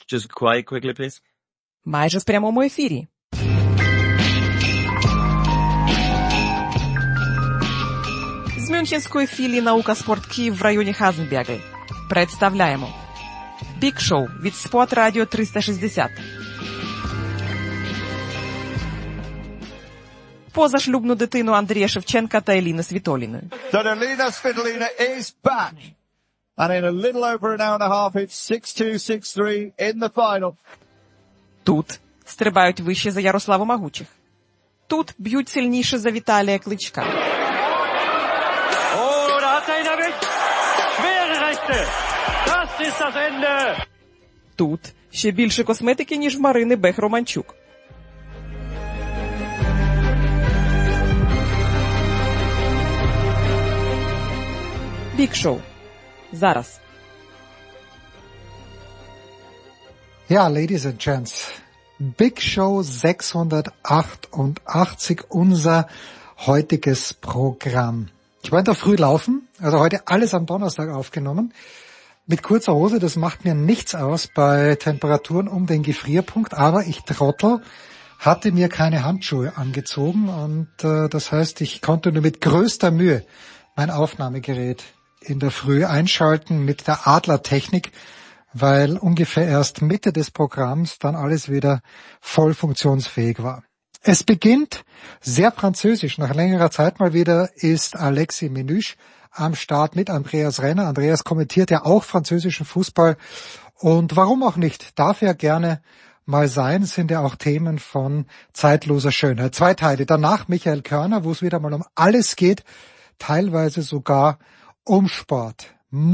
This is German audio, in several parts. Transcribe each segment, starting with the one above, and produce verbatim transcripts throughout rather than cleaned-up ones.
Just quite quickly, please. Майже в прямому ефірі. З мюнхенської філії «Наука Спорт Київ» в районі Хазенбергель представляємо Big Show від Sport Radio триста шістдесят. Позашлюбну дитину Андрія Шевченка та Еліни Світоліної. That Elina Svitolina is back. And in a little over an hour and a half, it's six two, six three in the final. Тут стрибають вище за Ярославу Магучих. Тут б'ють сильніше за Віталія Кличка. Oh, da hat er ihn erwischt. Schwere Rechte. Das ist das Ende. Тут ще більше косметики, ніж в Марини Бех-Романчук. Big Show. Зараз. Ja, Ladies and Gents, Big Show sechshundertachtundachtzig, unser heutiges Programm. Ich war in der Früh laufen, also heute alles am Donnerstag aufgenommen, mit kurzer Hose, das macht mir nichts aus bei Temperaturen um den Gefrierpunkt, aber ich Trottel hatte mir keine Handschuhe angezogen und äh, das heißt, ich konnte nur mit größter Mühe mein Aufnahmegerät in der Früh einschalten mit der Adler-Technik, weil ungefähr erst Mitte des Programms dann alles wieder voll funktionsfähig war. Es beginnt sehr französisch. Nach längerer Zeit mal wieder ist Alexis Menüsch am Start mit Andreas Renner. Andreas kommentiert ja auch französischen Fußball. Und warum auch nicht? Darf ja gerne mal sein. Es sind ja auch Themen von zeitloser Schönheit. Zwei Teile. Danach Michael Körner, wo es wieder mal um alles geht. Teilweise sogar um Sport.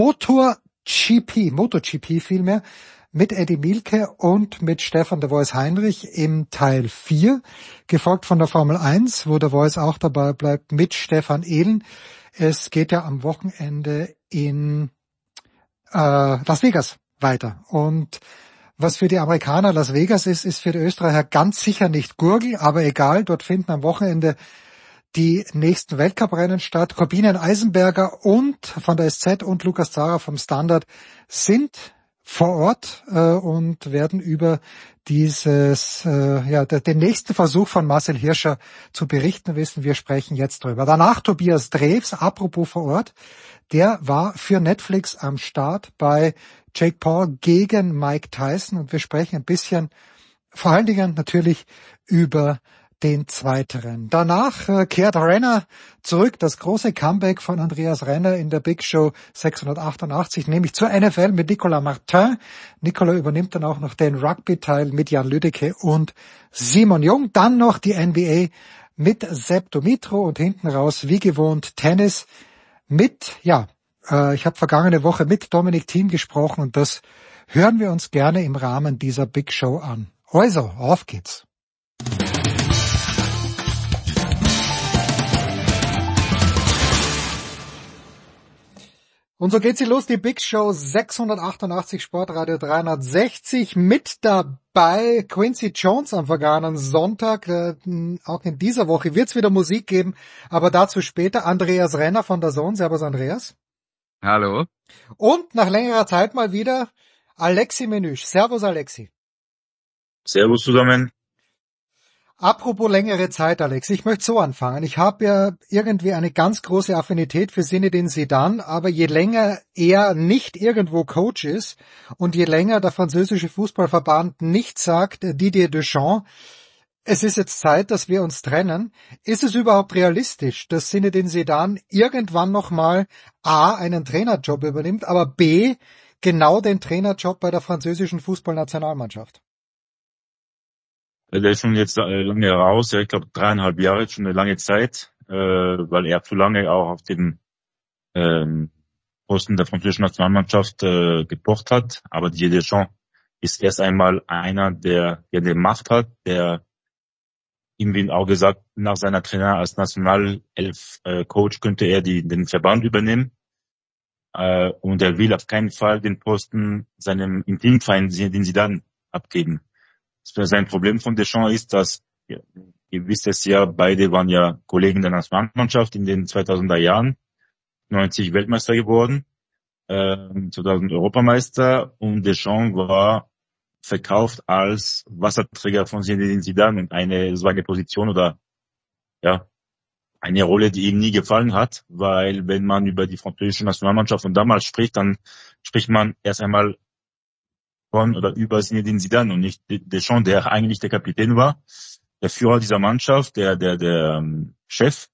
Motor-G P, MotoGP vielmehr, mit Eddie Mielke und mit Stefan der Voice Heinrich im Teil vier, gefolgt von der Formel eins, wo der Voice auch dabei bleibt, mit Stefan Ehlen. Es geht ja am Wochenende in äh, Las Vegas weiter. Und was für die Amerikaner Las Vegas ist, ist für die Österreicher ganz sicher nicht Gurgel, aber egal, dort finden am Wochenende die nächsten Weltcuprennen statt. Corbinian Eisenberger und von der S Z und Lukas Zara vom Standard sind vor Ort äh, und werden über dieses äh, ja der, den nächsten Versuch von Marcel Hirscher zu berichten wissen. Wir sprechen jetzt drüber. Danach Tobias Drews, apropos vor Ort, der war für Netflix am Start bei Jake Paul gegen Mike Tyson und wir sprechen ein bisschen, vor allen Dingen natürlich über den Zweiteren. Danach äh, kehrt Renner zurück, das große Comeback von Andreas Renner in der Big Show sechshundertachtundachtzig, nämlich zur N F L mit Nicolas Martin. Nicolas übernimmt dann auch noch den Rugby-Teil mit Jan Lüdecke und Simon Jung. Dann noch die N B A mit Sepp Dumitro und hinten raus, wie gewohnt, Tennis mit, ja, äh, ich habe vergangene Woche mit Dominic Thiem gesprochen und das hören wir uns gerne im Rahmen dieser Big Show an. Also, auf geht's. Und so geht sie los, die Big Show sechshundertachtundachtzig, Sportradio dreihundertsechzig. Mit dabei Quincy Jones am vergangenen Sonntag. Äh, auch in dieser Woche wird es wieder Musik geben, aber dazu später. Andreas Renner von der Zone. Servus, Andreas. Hallo. Und nach längerer Zeit mal wieder Alexis Menüsch. Servus, Alexis. Servus zusammen. Apropos längere Zeit, Alex, ich möchte so anfangen. Ich habe ja irgendwie eine ganz große Affinität für Zinedine Zidane, aber je länger er nicht irgendwo Coach ist und je länger der französische Fußballverband nicht sagt, Didier Deschamps, es ist jetzt Zeit, dass wir uns trennen, ist es überhaupt realistisch, dass Zinedine Zidane irgendwann nochmal A, einen Trainerjob übernimmt, aber B, genau den Trainerjob bei der französischen Fußballnationalmannschaft? Der ist schon jetzt lange raus, ja, ich glaube dreieinhalb Jahre, schon eine lange Zeit, äh, weil er zu lange auch auf den ähm, Posten der französischen Nationalmannschaft äh, gepocht hat. Aber Didier Deschamps ist erst einmal einer, der, der die Macht hat, der ihm wie auch gesagt, nach seiner Trainer als Nationalelf-Coach könnte er die, den Verband übernehmen. Äh, und er will auf keinen Fall den Posten seinem Intimfeind, den sie dann abgeben. Sein Problem von Deschamps ist, dass, ja, ihr wisst es ja, beide waren ja Kollegen der Nationalmannschaft in den zweitausender Jahren, neunzig Weltmeister geworden, äh, zweitausend Europameister, und Deschamps war verkauft als Wasserträger von Zinedine Zidane und eine, so eine Position oder, ja, eine Rolle, die ihm nie gefallen hat, weil wenn man über die französische Nationalmannschaft von damals spricht, dann spricht man erst einmal von oder über Zinedine Zidane und nicht Deschamps, der eigentlich der Kapitän war, der Führer dieser Mannschaft, der, der, der ähm, Chef,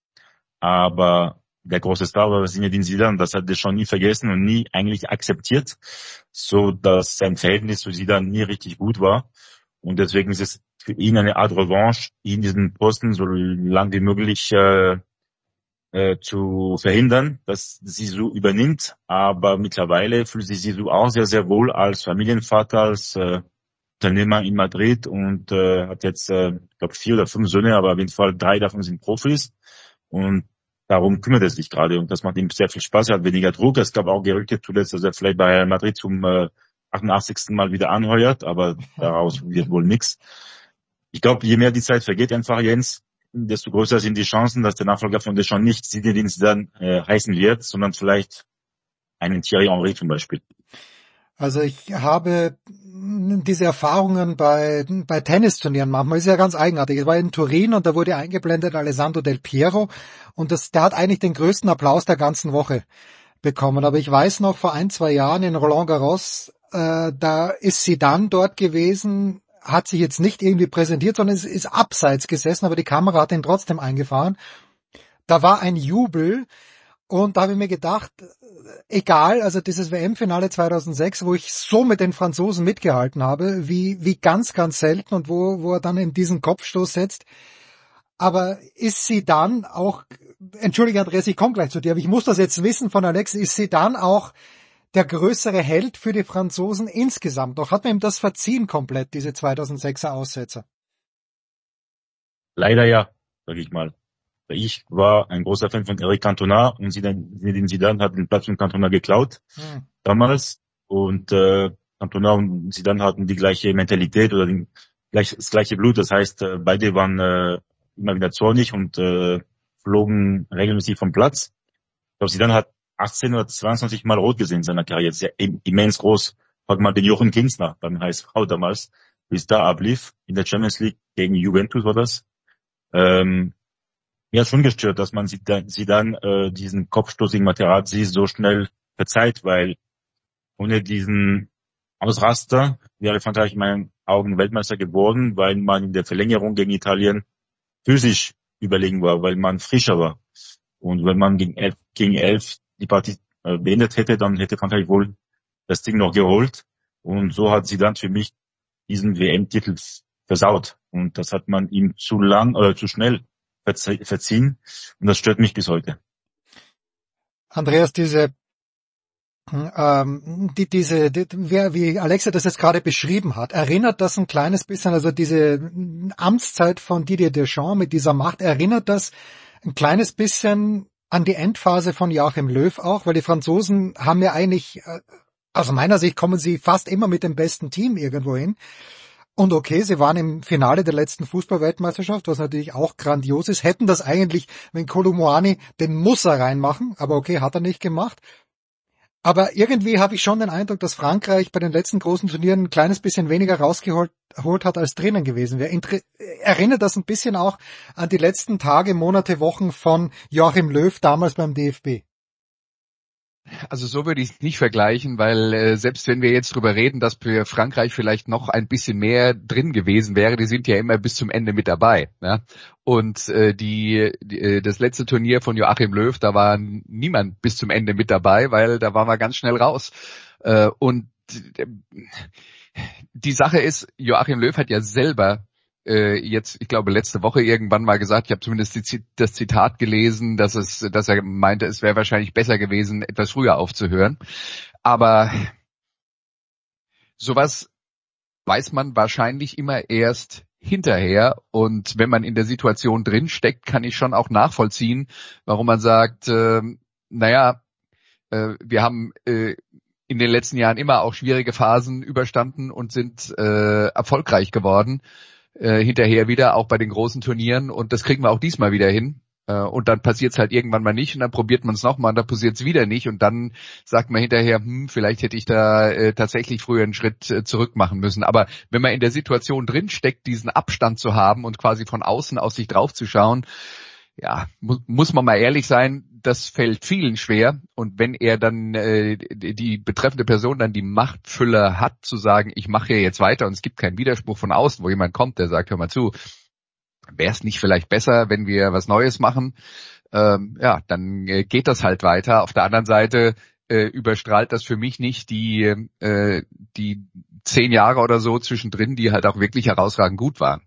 aber der große Star war Zinedine Zidane, das hat Deschamps nie vergessen und nie eigentlich akzeptiert, so dass sein Verhältnis zu Zidane nie richtig gut war. Und deswegen ist es für ihn eine Art Revanche, ihn diesen Posten so lang wie möglich äh, äh, zu verhindern, dass Zizou übernimmt. Aber mittlerweile fühlt sich Zizou auch sehr, sehr wohl als Familienvater, als äh, Unternehmer in Madrid und äh, hat jetzt, äh, ich glaube, vier oder fünf Söhne, aber auf jeden Fall drei davon sind Profis. Und darum kümmert er sich gerade und das macht ihm sehr viel Spaß. Er hat weniger Druck. Es gab auch Gerüchte zuletzt, dass er vielleicht bei Real Madrid zum äh, achtundachtzigsten Mal wieder anheuert, aber daraus wird wohl nichts. Ich glaube, je mehr die Zeit vergeht, einfach Jens, desto größer sind die Chancen, dass der Nachfolger von Deschamps nicht Zinedine Zidane äh, heißen wird, sondern vielleicht einen Thierry Henry zum Beispiel. Also ich habe diese Erfahrungen bei bei Tennisturnieren manchmal, ist ja ganz eigenartig. Ich war in Turin und da wurde eingeblendet Alessandro Del Piero und das, der hat eigentlich den größten Applaus der ganzen Woche bekommen. Aber ich weiß noch, vor ein, zwei Jahren in Roland Garros, äh, da ist Zidane dort gewesen, hat sich jetzt nicht irgendwie präsentiert, sondern es ist abseits gesessen, aber die Kamera hat ihn trotzdem eingefahren. Da war ein Jubel und da habe ich mir gedacht, egal, also dieses W M-Finale zweitausendsechs, wo ich so mit den Franzosen mitgehalten habe, wie wie ganz, ganz selten und wo wo er dann in diesen Kopfstoß setzt. Aber ist Zidane auch, entschuldige Andreas, ich komme gleich zu dir, aber ich muss das jetzt wissen von Alex, ist Zidane auch der größere Held für die Franzosen insgesamt? Doch hat man ihm das verziehen komplett, diese zweitausendsechser Aussetzer? Leider ja, sage ich mal. Ich war ein großer Fan von Eric Cantona und Zinedine Zidane hat den Platz von Cantona geklaut hm. damals und äh, Cantona und Zidane hatten die gleiche Mentalität oder den, gleich, das gleiche Blut. Das heißt, äh, beide waren äh, immer wieder zornig und äh, flogen regelmäßig vom Platz. Ich glaube, Zidane hat achtzehn oder zweiundzwanzig Mal rot gesehen in seiner Karriere. Das ist ja immens groß. Frag mal den Jochen Kinsner beim H S V damals, wie es da ablief. In der Champions League gegen Juventus war das. Ähm, Mir hat schon gestört, dass man sie dann, sie dann äh, diesen Kopfstoß gegen Materazzi so schnell verzeiht, weil ohne diesen Ausraster wäre Frankreich in meinen Augen Weltmeister geworden, weil man in der Verlängerung gegen Italien physisch überlegen war, weil man frischer war. Und wenn man gegen elf, gegen elf die Partie äh, beendet hätte, dann hätte Frankreich wohl das Ding noch geholt. Und so hat sie dann für mich diesen W M-Titel versaut. Und das hat man ihm zu lang oder zu schnell verziehen und das stört mich bis heute. Andreas, diese ähm, die, diese die, wer, wie Alexa das jetzt gerade beschrieben hat, erinnert das ein kleines bisschen, also diese Amtszeit von Didier Deschamps mit dieser Macht, erinnert das ein kleines bisschen an die Endphase von Joachim Löw auch, weil die Franzosen haben ja eigentlich, aus meiner Sicht kommen sie fast immer mit dem besten Team irgendwo hin. Und okay, sie waren im Finale der letzten Fußball-Weltmeisterschaft, was natürlich auch grandios ist. Hätten das eigentlich, wenn Kolo Muani den muss er reinmachen, aber okay, hat er nicht gemacht. Aber irgendwie habe ich schon den Eindruck, dass Frankreich bei den letzten großen Turnieren ein kleines bisschen weniger rausgeholt hat, als drinnen gewesen wäre. Inter- erinnert das ein bisschen auch an die letzten Tage, Monate, Wochen von Joachim Löw damals beim D F B? Also so würde ich es nicht vergleichen, weil äh, selbst wenn wir jetzt drüber reden, dass für Frankreich vielleicht noch ein bisschen mehr drin gewesen wäre, die sind ja immer bis zum Ende mit dabei. Ja? Und äh, die, die das letzte Turnier von Joachim Löw, da war niemand bis zum Ende mit dabei, weil da waren wir ganz schnell raus. Äh, und äh, die Sache ist, Joachim Löw hat ja selber jetzt, ich glaube, letzte Woche irgendwann mal gesagt, ich habe zumindest die, das Zitat gelesen, dass es, dass er meinte, es wäre wahrscheinlich besser gewesen, etwas früher aufzuhören. Aber sowas weiß man wahrscheinlich immer erst hinterher. Und wenn man in der Situation drin steckt, kann ich schon auch nachvollziehen, warum man sagt, äh, naja, äh, wir haben äh, in den letzten Jahren immer auch schwierige Phasen überstanden und sind äh, erfolgreich geworden. Äh, hinterher wieder, auch bei den großen Turnieren, und das kriegen wir auch diesmal wieder hin. Und dann passiert es halt irgendwann mal nicht und dann probiert man es nochmal und dann passiert es wieder nicht und dann sagt man hinterher, hm, vielleicht hätte ich da äh, tatsächlich früher einen Schritt äh, zurück machen müssen. Aber wenn man in der Situation drin steckt, diesen Abstand zu haben und quasi von außen aus sich draufzuschauen, ja, mu- muss man mal ehrlich sein, das fällt vielen schwer. Und wenn er dann äh, die betreffende Person dann die Machtfülle hat, zu sagen, ich mache hier jetzt weiter und es gibt keinen Widerspruch von außen, wo jemand kommt, der sagt, hör mal zu, wäre es nicht vielleicht besser, wenn wir was Neues machen? Ähm, ja, dann äh, geht das halt weiter. Auf der anderen Seite äh, überstrahlt das für mich nicht die äh, die zehn Jahre oder so zwischendrin, die halt auch wirklich herausragend gut waren.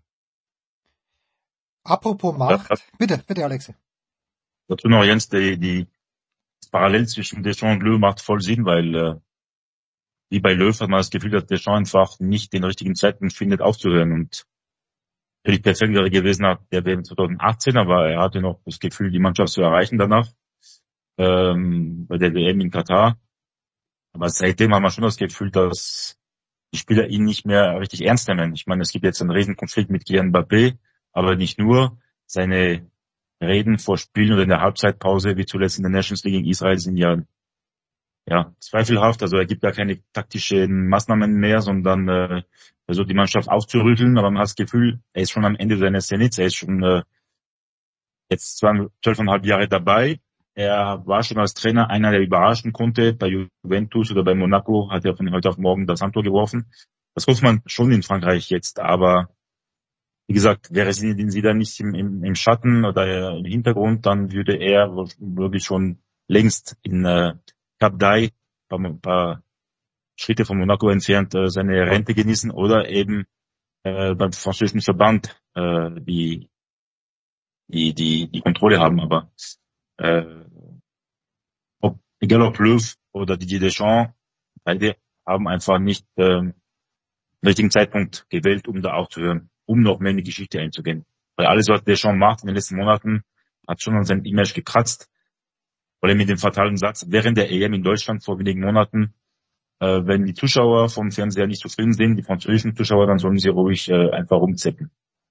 Apropos Macht, bitte, bitte Alexi. Dazu noch, Jens, die, die das Parallel zwischen Deschamps und Löw macht voll Sinn, weil äh, wie bei Löw hat man das Gefühl, dass Deschamps einfach nicht den richtigen Zeitpunkt findet, aufzuhören. Und natürlich perfekt wäre gewesen nach der W M zwanzig achtzehn, aber er hatte noch das Gefühl, die Mannschaft zu erreichen danach, ähm, bei der W M in Katar. Aber seitdem haben wir schon das Gefühl, dass die Spieler ihn nicht mehr richtig ernst nehmen. Ich meine, es gibt jetzt einen Riesenkonflikt mit Kylian Mbappé, aber nicht nur. Seine Reden vor Spielen oder in der Halbzeitpause, wie zuletzt in der Nations League in Israel, sind ja ja zweifelhaft. Also er gibt da keine taktischen Maßnahmen mehr, sondern äh, versucht die Mannschaft aufzurütteln. Aber man hat das Gefühl, er ist schon am Ende seines Zenits. Er ist schon äh, jetzt zwölfeinhalb Jahre dabei. Er war schon als Trainer einer, der überraschen konnte. Bei Juventus oder bei Monaco hat er von heute auf morgen das Handtuch geworfen. Das hofft man schon in Frankreich jetzt. Aber wie gesagt, wäre sie, sie da nicht im, im, im Schatten oder im Hintergrund, dann würde er wirklich schon längst in äh, Cap d'Aille, ein paar Schritte von Monaco entfernt, äh, seine Rente genießen oder eben äh, beim französischen Verband äh, die, die die die Kontrolle haben. Aber äh, ob, egal ob Löw oder Didier Deschamps, beide haben einfach nicht äh, den richtigen Zeitpunkt gewählt, um da aufzuhören, um noch mehr in die Geschichte einzugehen. Weil alles, was Deschamps macht in den letzten Monaten, hat schon an seinem Image gekratzt. Weil er mit dem fatalen Satz während der E M in Deutschland vor wenigen Monaten, äh, wenn die Zuschauer vom Fernseher nicht zufrieden sind, die französischen Zuschauer, dann sollen sie ruhig äh, einfach rumzeppen.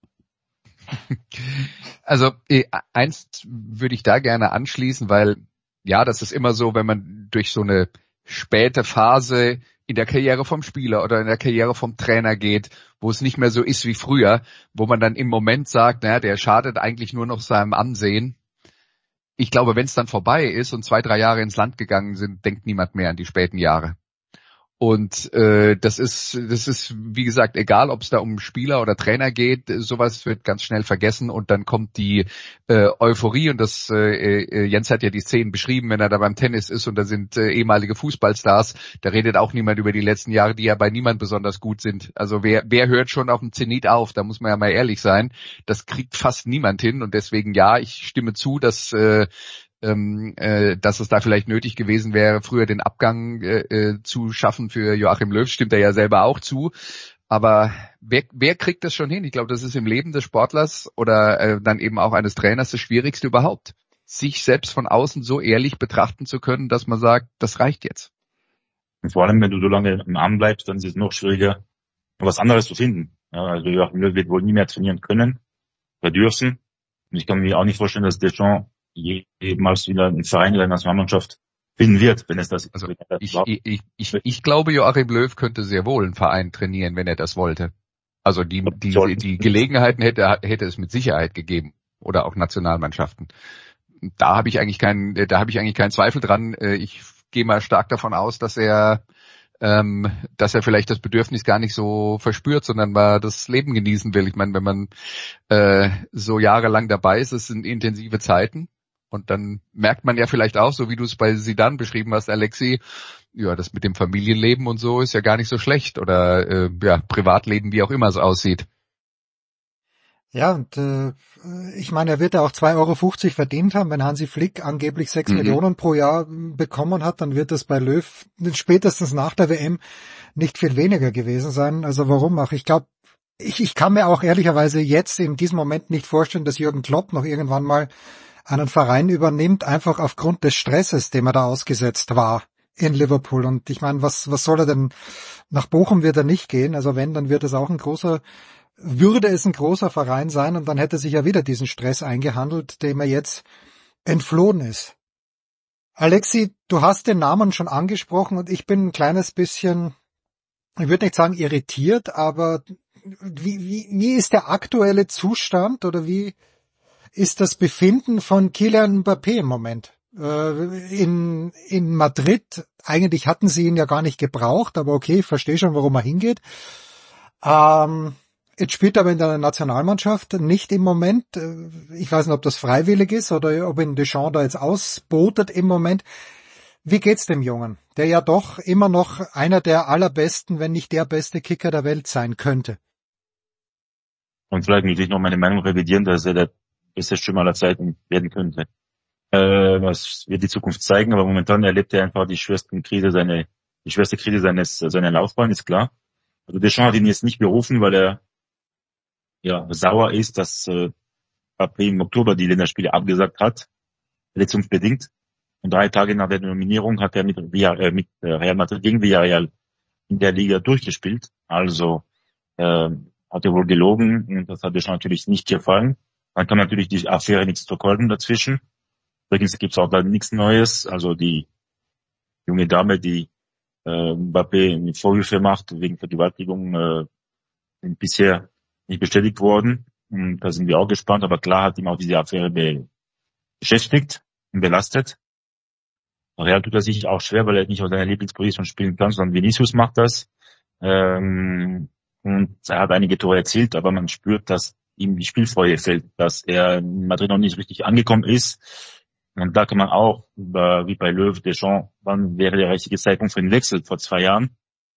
Also eins würde ich da gerne anschließen, weil ja, das ist immer so, wenn man durch so eine späte Phase in der Karriere vom Spieler oder in der Karriere vom Trainer geht, wo es nicht mehr so ist wie früher, wo man dann im Moment sagt, naja, der schadet eigentlich nur noch seinem Ansehen. Ich glaube, wenn es dann vorbei ist und zwei, drei Jahre ins Land gegangen sind, denkt niemand mehr an die späten Jahre. Und äh, das ist, das ist, wie gesagt, egal, ob es da um Spieler oder Trainer geht, sowas wird ganz schnell vergessen und dann kommt die äh, Euphorie und das, äh, äh, Jens hat ja die Szenen beschrieben, wenn er da beim Tennis ist und da sind äh, ehemalige Fußballstars, da redet auch niemand über die letzten Jahre, die ja bei niemand besonders gut sind. Also wer, wer hört schon auf dem Zenit auf? Da muss man ja mal ehrlich sein. Das kriegt fast niemand hin und deswegen ja, ich stimme zu, dass äh, Ähm, äh, dass es da vielleicht nötig gewesen wäre, früher den Abgang äh, äh, zu schaffen für Joachim Löw, stimmt er ja selber auch zu. Aber wer, wer kriegt das schon hin? Ich glaube, das ist im Leben des Sportlers oder äh, dann eben auch eines Trainers das Schwierigste überhaupt, sich selbst von außen so ehrlich betrachten zu können, dass man sagt, das reicht jetzt. Und vor allem, wenn du so lange im Arm bleibst, dann ist es noch schwieriger, was anderes zu finden. Ja, also Joachim Löw wird wohl nie mehr trainieren können oder dürfen. Und ich kann mir auch nicht vorstellen, dass Deschamps jemals wieder einen Verein oder eine Nationalmannschaft finden wird, wenn es das also ich, ich, ich, ich glaube, Joachim Löw könnte sehr wohl einen Verein trainieren, wenn er das wollte. Also die, die, die Gelegenheiten hätte, hätte es mit Sicherheit gegeben. Oder auch Nationalmannschaften. Da habe ich eigentlich keinen, da habe ich eigentlich keinen Zweifel dran. Ich gehe mal stark davon aus, dass er, ähm, dass er vielleicht das Bedürfnis gar nicht so verspürt, sondern mal das Leben genießen will. Ich meine, wenn man äh, so jahrelang dabei ist, es sind intensive Zeiten. Und dann merkt man ja vielleicht auch, so wie du es bei Zidane beschrieben hast, Alexi, ja, das mit dem Familienleben und so ist ja gar nicht so schlecht. Oder äh, ja, Privatleben, wie auch immer es aussieht. Ja, und äh, ich meine, er wird ja auch zwei Euro fünfzig verdient haben. Wenn Hansi Flick angeblich sechs mhm. Millionen pro Jahr bekommen hat, dann wird das bei Löw spätestens nach der W M nicht viel weniger gewesen sein. Also warum auch? Ich glaube, ich, ich kann mir auch ehrlicherweise jetzt in diesem Moment nicht vorstellen, dass Jürgen Klopp noch irgendwann mal einen Verein übernimmt, einfach aufgrund des Stresses, dem er da ausgesetzt war in Liverpool. Und ich meine, was was soll er denn, nach Bochum wird er nicht gehen, also wenn, dann wird es auch ein großer würde es ein großer Verein sein und dann hätte sich ja wieder diesen Stress eingehandelt, dem er jetzt entflohen ist. Alexi, du hast den Namen schon angesprochen und ich bin ein kleines bisschen, ich würde nicht sagen irritiert, aber wie, wie, wie ist der aktuelle Zustand oder wie ist das Befinden von Kylian Mbappé im Moment? Äh, in, in Madrid, eigentlich hatten sie ihn ja gar nicht gebraucht, aber okay, ich verstehe schon, warum er hingeht. Ähm, jetzt spielt er aber in der Nationalmannschaft nicht im Moment. Ich weiß nicht, ob das freiwillig ist oder ob ihn Deschamps da jetzt ausbotet im Moment. Wie geht's dem Jungen, der ja doch immer noch einer der allerbesten, wenn nicht der beste Kicker der Welt sein könnte? Und vielleicht muss ich noch meine Meinung revidieren, dass er der beste Stürmer aller Zeiten werden könnte. Äh, was wird die Zukunft zeigen, aber momentan erlebt er einfach die schwerste Krise seine, die schwerste Krise seines, seiner Laufbahn, ist klar. Also Deschamps hat ihn jetzt nicht berufen, weil er, ja, sauer ist, dass, äh, Mbappé im Oktober die Länderspiele abgesagt hat, verletzungsbedingt. Und drei Tage nach der Nominierung hat er mit, äh, mit Real Madrid gegen Villarreal in der Liga durchgespielt. Also äh, hat er wohl gelogen und das hat Deschamps natürlich nicht gefallen. Dann kam natürlich die Affäre mit Stockholm dazwischen. Übrigens gibt es auch da nichts Neues. Also die junge Dame, die äh, Mbappé Vorwürfe macht wegen Vergewaltigung, äh, sind bisher nicht bestätigt worden. Und da sind wir auch gespannt. Aber klar hat ihm auch diese Affäre be- beschäftigt und belastet. Real tut er sich auch schwer, weil er nicht aus seiner Lieblingsposition spielen kann, sondern Vinicius macht das. Ähm, und er hat einige Tore erzielt, aber man spürt, dass ihm die Spielfreude fehlt, dass er in Madrid noch nicht richtig angekommen ist. Und da kann man auch, wie bei Löw, Deschamps, wann wäre der richtige Zeitpunkt für den Wechsel? Vor zwei Jahren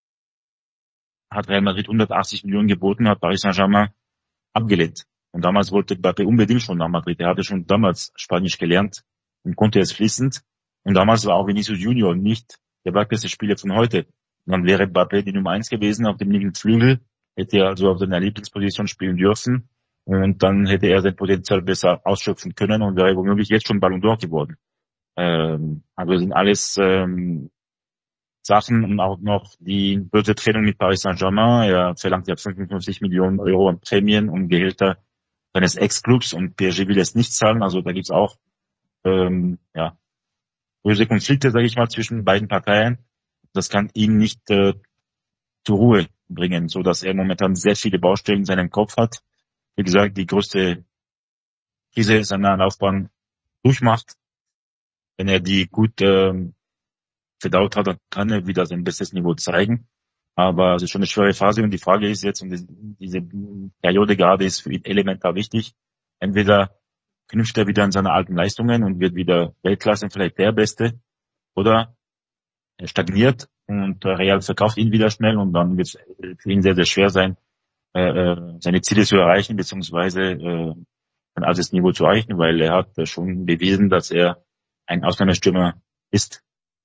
hat Real Madrid hundertachtzig Millionen geboten, hat Paris Saint-Germain abgelehnt. Und damals wollte Mbappé unbedingt schon nach Madrid. Er hatte schon damals Spanisch gelernt und konnte es fließend. Und damals war auch Vinicius Junior nicht der beste Spieler von heute. Und dann wäre Mbappé die Nummer eins gewesen auf dem linken Flügel, hätte er also auf seiner Lieblingsposition spielen dürfen. Und dann hätte er sein Potenzial besser ausschöpfen können und wäre womöglich jetzt schon Ballon d'Or geworden. Ähm, also sind alles ähm, Sachen und auch noch die böse Trennung mit Paris Saint-Germain. Er verlangt ja fünfundfünfzig Millionen Euro an Prämien und Gehälter seines Ex-Clubs und P S G will es nicht zahlen. Also da gibt's auch ähm, ja böse Konflikte, sage ich mal, zwischen beiden Parteien. Das kann ihn nicht äh, zur Ruhe bringen, so dass er momentan sehr viele Baustellen in seinem Kopf hat. Wie gesagt, die größte Krise seiner Laufbahn durchmacht. Wenn er die gut äh, verdaut hat, dann kann er wieder sein bestes Niveau zeigen. Aber es ist schon eine schwere Phase und die Frage ist jetzt, und diese Periode gerade ist für ihn elementar wichtig, entweder knüpft er wieder an seine alten Leistungen und wird wieder Weltklasse, vielleicht der Beste, oder er stagniert und Real verkauft ihn wieder schnell und dann wird es für ihn sehr, sehr schwer sein, äh, seine Ziele zu erreichen, beziehungsweise äh, ein altes Niveau zu erreichen, weil er hat schon bewiesen, dass er ein Ausnahmestürmer ist.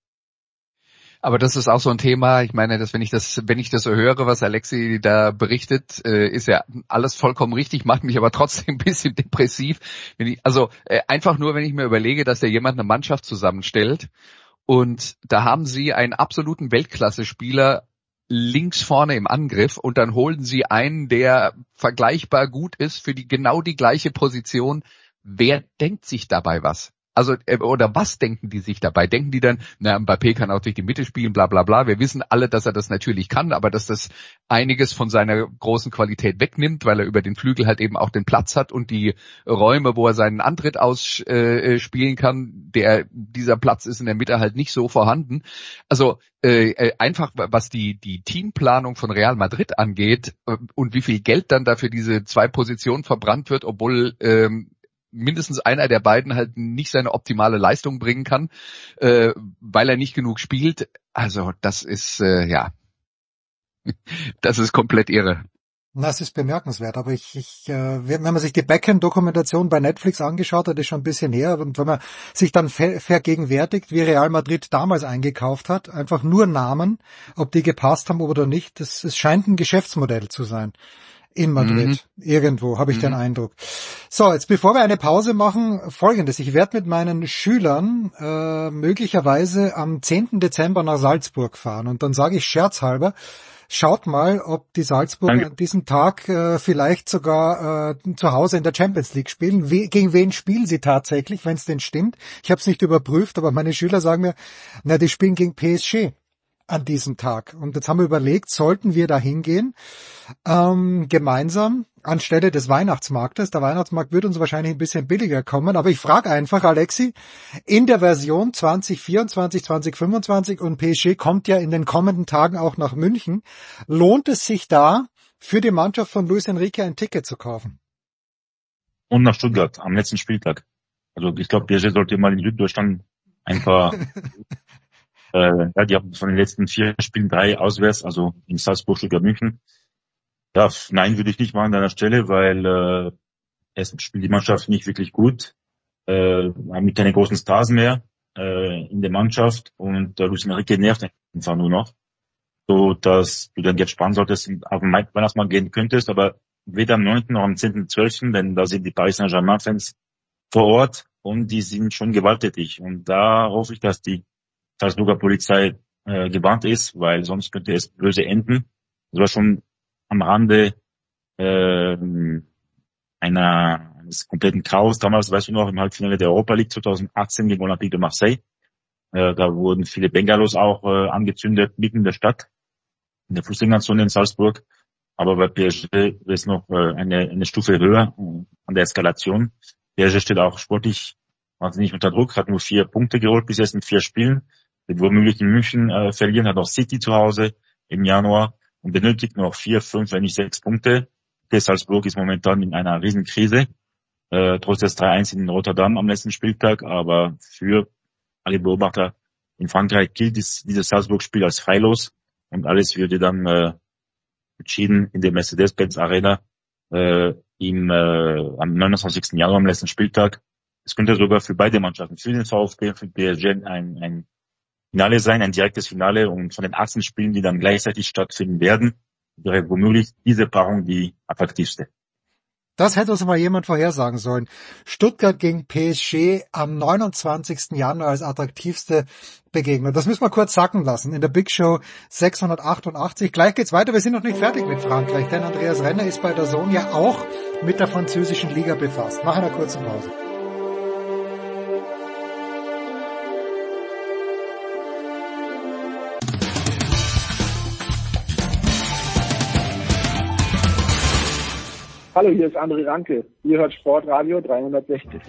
Aber das ist auch so ein Thema, ich meine, dass wenn ich das, wenn ich das so höre, was Alexi da berichtet, äh, ist ja alles vollkommen richtig, macht mich aber trotzdem ein bisschen depressiv. Wenn ich, also äh, einfach nur, wenn ich mir überlege, dass da jemand eine Mannschaft zusammenstellt und da haben sie einen absoluten Weltklasse-Spieler links vorne im Angriff und dann holen sie einen, der vergleichbar gut ist für die genau die gleiche Position. Wer denkt sich dabei was? Also, oder was denken die sich dabei? Denken die dann, na, Mbappé kann auch durch die Mitte spielen, bla bla bla. Wir wissen alle, dass er das natürlich kann, aber dass das einiges von seiner großen Qualität wegnimmt, weil er über den Flügel halt eben auch den Platz hat und die Räume, wo er seinen Antritt ausspielen äh, kann, der dieser Platz ist in der Mitte halt nicht so vorhanden. Also äh, einfach, was die die Teamplanung von Real Madrid angeht äh, und wie viel Geld dann dafür diese zwei Positionen verbrannt wird, obwohl ähm, mindestens einer der beiden halt nicht seine optimale Leistung bringen kann, äh, weil er nicht genug spielt. Also das ist, äh, ja, das ist komplett irre. Das ist bemerkenswert, aber ich, ich äh, wenn man sich die Beckham-Dokumentation bei Netflix angeschaut hat, ist schon ein bisschen her, und wenn man sich dann ver- vergegenwärtigt, wie Real Madrid damals eingekauft hat, einfach nur Namen, ob die gepasst haben oder nicht, das, es scheint ein Geschäftsmodell zu sein. In Madrid. Mhm. Irgendwo, habe ich mhm. den Eindruck. So, jetzt bevor wir eine Pause machen, Folgendes. Ich werde mit meinen Schülern äh, möglicherweise am zehnten Dezember nach Salzburg fahren. Und dann sage ich scherzhalber, Schaut mal, ob die Salzburger Danke. an diesem Tag äh, vielleicht sogar äh, zu Hause in der Champions League spielen. We- gegen wen spielen sie tatsächlich, wenn es denn stimmt? Ich habe es nicht überprüft, aber meine Schüler sagen mir, na, die spielen gegen P S G an diesem Tag. Und jetzt haben wir überlegt, sollten wir da hingehen, ähm, gemeinsam anstelle des Weihnachtsmarktes. Der Weihnachtsmarkt wird uns wahrscheinlich ein bisschen billiger kommen, aber ich frage einfach, Alexi, in der Version zwanzig vierundzwanzig, zwanzig fünfundzwanzig und P S G kommt ja in den kommenden Tagen auch nach München, lohnt es sich da für die Mannschaft von Luis Enrique ein Ticket zu kaufen? Und nach Stuttgart am letzten Spieltag. Also ich glaube, P S G sollte mal in Süddeutschland ein paar Äh, ja, die haben von den letzten vier Spielen drei auswärts, also in Salzburg, Stuttgart, München. Ja, f- nein, würde ich nicht machen an deiner Stelle, weil äh, erstens spielt die Mannschaft nicht wirklich gut, äh, haben keine großen Stars mehr äh, in der Mannschaft und äh, Luis Enrique nervt einfach nur noch, so dass du dann jetzt sparen solltest und auf den Weihnachtsmarkt gehen könntest, aber weder am neunten noch am zehnten zwölften, denn da sind die Paris Saint-Germain-Fans vor Ort und die sind schon gewalttätig und da hoffe ich, dass die Salzburger Polizei äh, gewarnt ist, weil sonst könnte es böse enden. Das war schon am Rande äh, einer eines kompletten Chaos. Damals, weißt du noch, im Halbfinale der Europa League zwanzig achtzehn gegen Olympique de Marseille. Äh, da wurden viele Bengalos auch äh, angezündet, mitten in der Stadt, in der Fußgängerzone in Salzburg. Aber bei P S G ist noch äh, eine, eine Stufe höher äh, an der Eskalation. P S G steht auch sportlich wahnsinnig unter Druck, hat nur vier Punkte geholt bis jetzt in vier Spielen. Wird womöglich in München äh, verlieren, hat auch City zu Hause im Januar und benötigt nur noch vier, fünf, wenn nicht sechs Punkte. Okay, Salzburg ist momentan in einer Riesenkrise, äh, trotz des drei eins in Rotterdam am letzten Spieltag, aber für alle Beobachter in Frankreich gilt dies, dieses Salzburg-Spiel als freilos und alles würde dann äh, entschieden in der Mercedes-Benz Arena äh, im, äh, am neunundzwanzigsten Januar am letzten Spieltag. Es könnte sogar für beide Mannschaften, für den VfB und für P S G ein, ein Finale sein, ein direktes Finale und von den achtzehn Spielen, die dann gleichzeitig stattfinden werden, wäre womöglich diese Paarung die attraktivste. Das hätte uns mal jemand vorhersagen sollen. Stuttgart gegen P S G am neunundzwanzigsten Januar als attraktivste Begegnung. Das müssen wir kurz sacken lassen. In der Big Show sechshundertachtundachtzig. Gleich geht's weiter. Wir sind noch nicht fertig mit Frankreich, denn Andreas Renner ist bei der D A Z N ja auch mit der französischen Liga befasst. Nach einer kurzen Pause. Hallo, hier ist André Ranke. Ihr hört Sportradio dreihundertsechzig.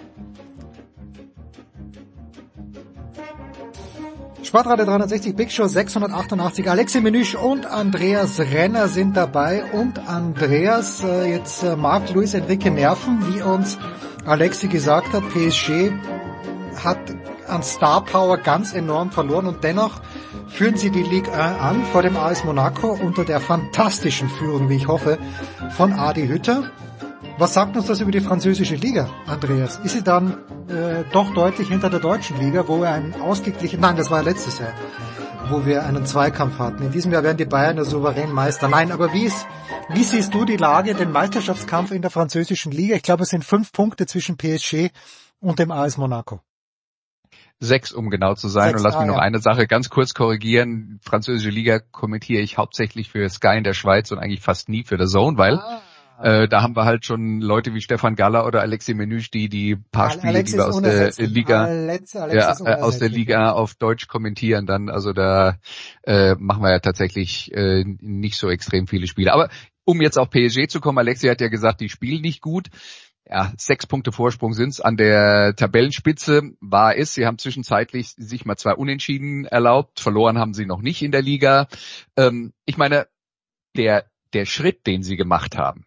Sportradio dreihundertsechzig, Big Show sechshundertachtundachtzig. Alexi Menüsch und Andreas Renner sind dabei. Und Andreas, äh, jetzt äh, mag Luis Enrique nerven, wie uns Alexi gesagt hat. P S G hat an Star Power ganz enorm verloren und dennoch führen sie die Ligue eins an vor dem A S Monaco unter der fantastischen Führung, wie ich hoffe, von Adi Hütter. Was sagt uns das über die französische Liga, Andreas? Ist sie dann äh, doch deutlich hinter der deutschen Liga, wo wir einen ausgeglichen, nein, das war letztes Jahr, wo wir einen Zweikampf hatten. In diesem Jahr werden die Bayern der souverän Meister. Nein, aber wie ist, wie siehst du die Lage, den Meisterschaftskampf in der französischen Liga? Ich glaube, es sind fünf Punkte zwischen P S G und dem A S Monaco. Sechs, um genau zu sein. Sechs, und lass ah, mich noch ja. eine Sache ganz kurz korrigieren. Französische Liga kommentiere ich hauptsächlich für Sky in der Schweiz und eigentlich fast nie für The Zone, weil Ah. äh, da haben wir halt schon Leute wie Stefan Galler oder Alexi Menüsch, die die paar Spiele, Alex die wir ist aus der unersetzlich. Liga Alex, Alex ja, ist äh, aus der unersetzlich. Liga auf Deutsch kommentieren dann. Also da äh, machen wir ja tatsächlich äh, nicht so extrem viele Spiele. Aber um jetzt auf P S G zu kommen, Alexi hat ja gesagt, die spielen nicht gut. Ja, sechs Punkte Vorsprung sind's an der Tabellenspitze. Wahr ist, sie haben zwischenzeitlich sich mal zwei Unentschieden erlaubt. Verloren haben sie noch nicht in der Liga. Ähm, ich meine, der, der Schritt, den sie gemacht haben,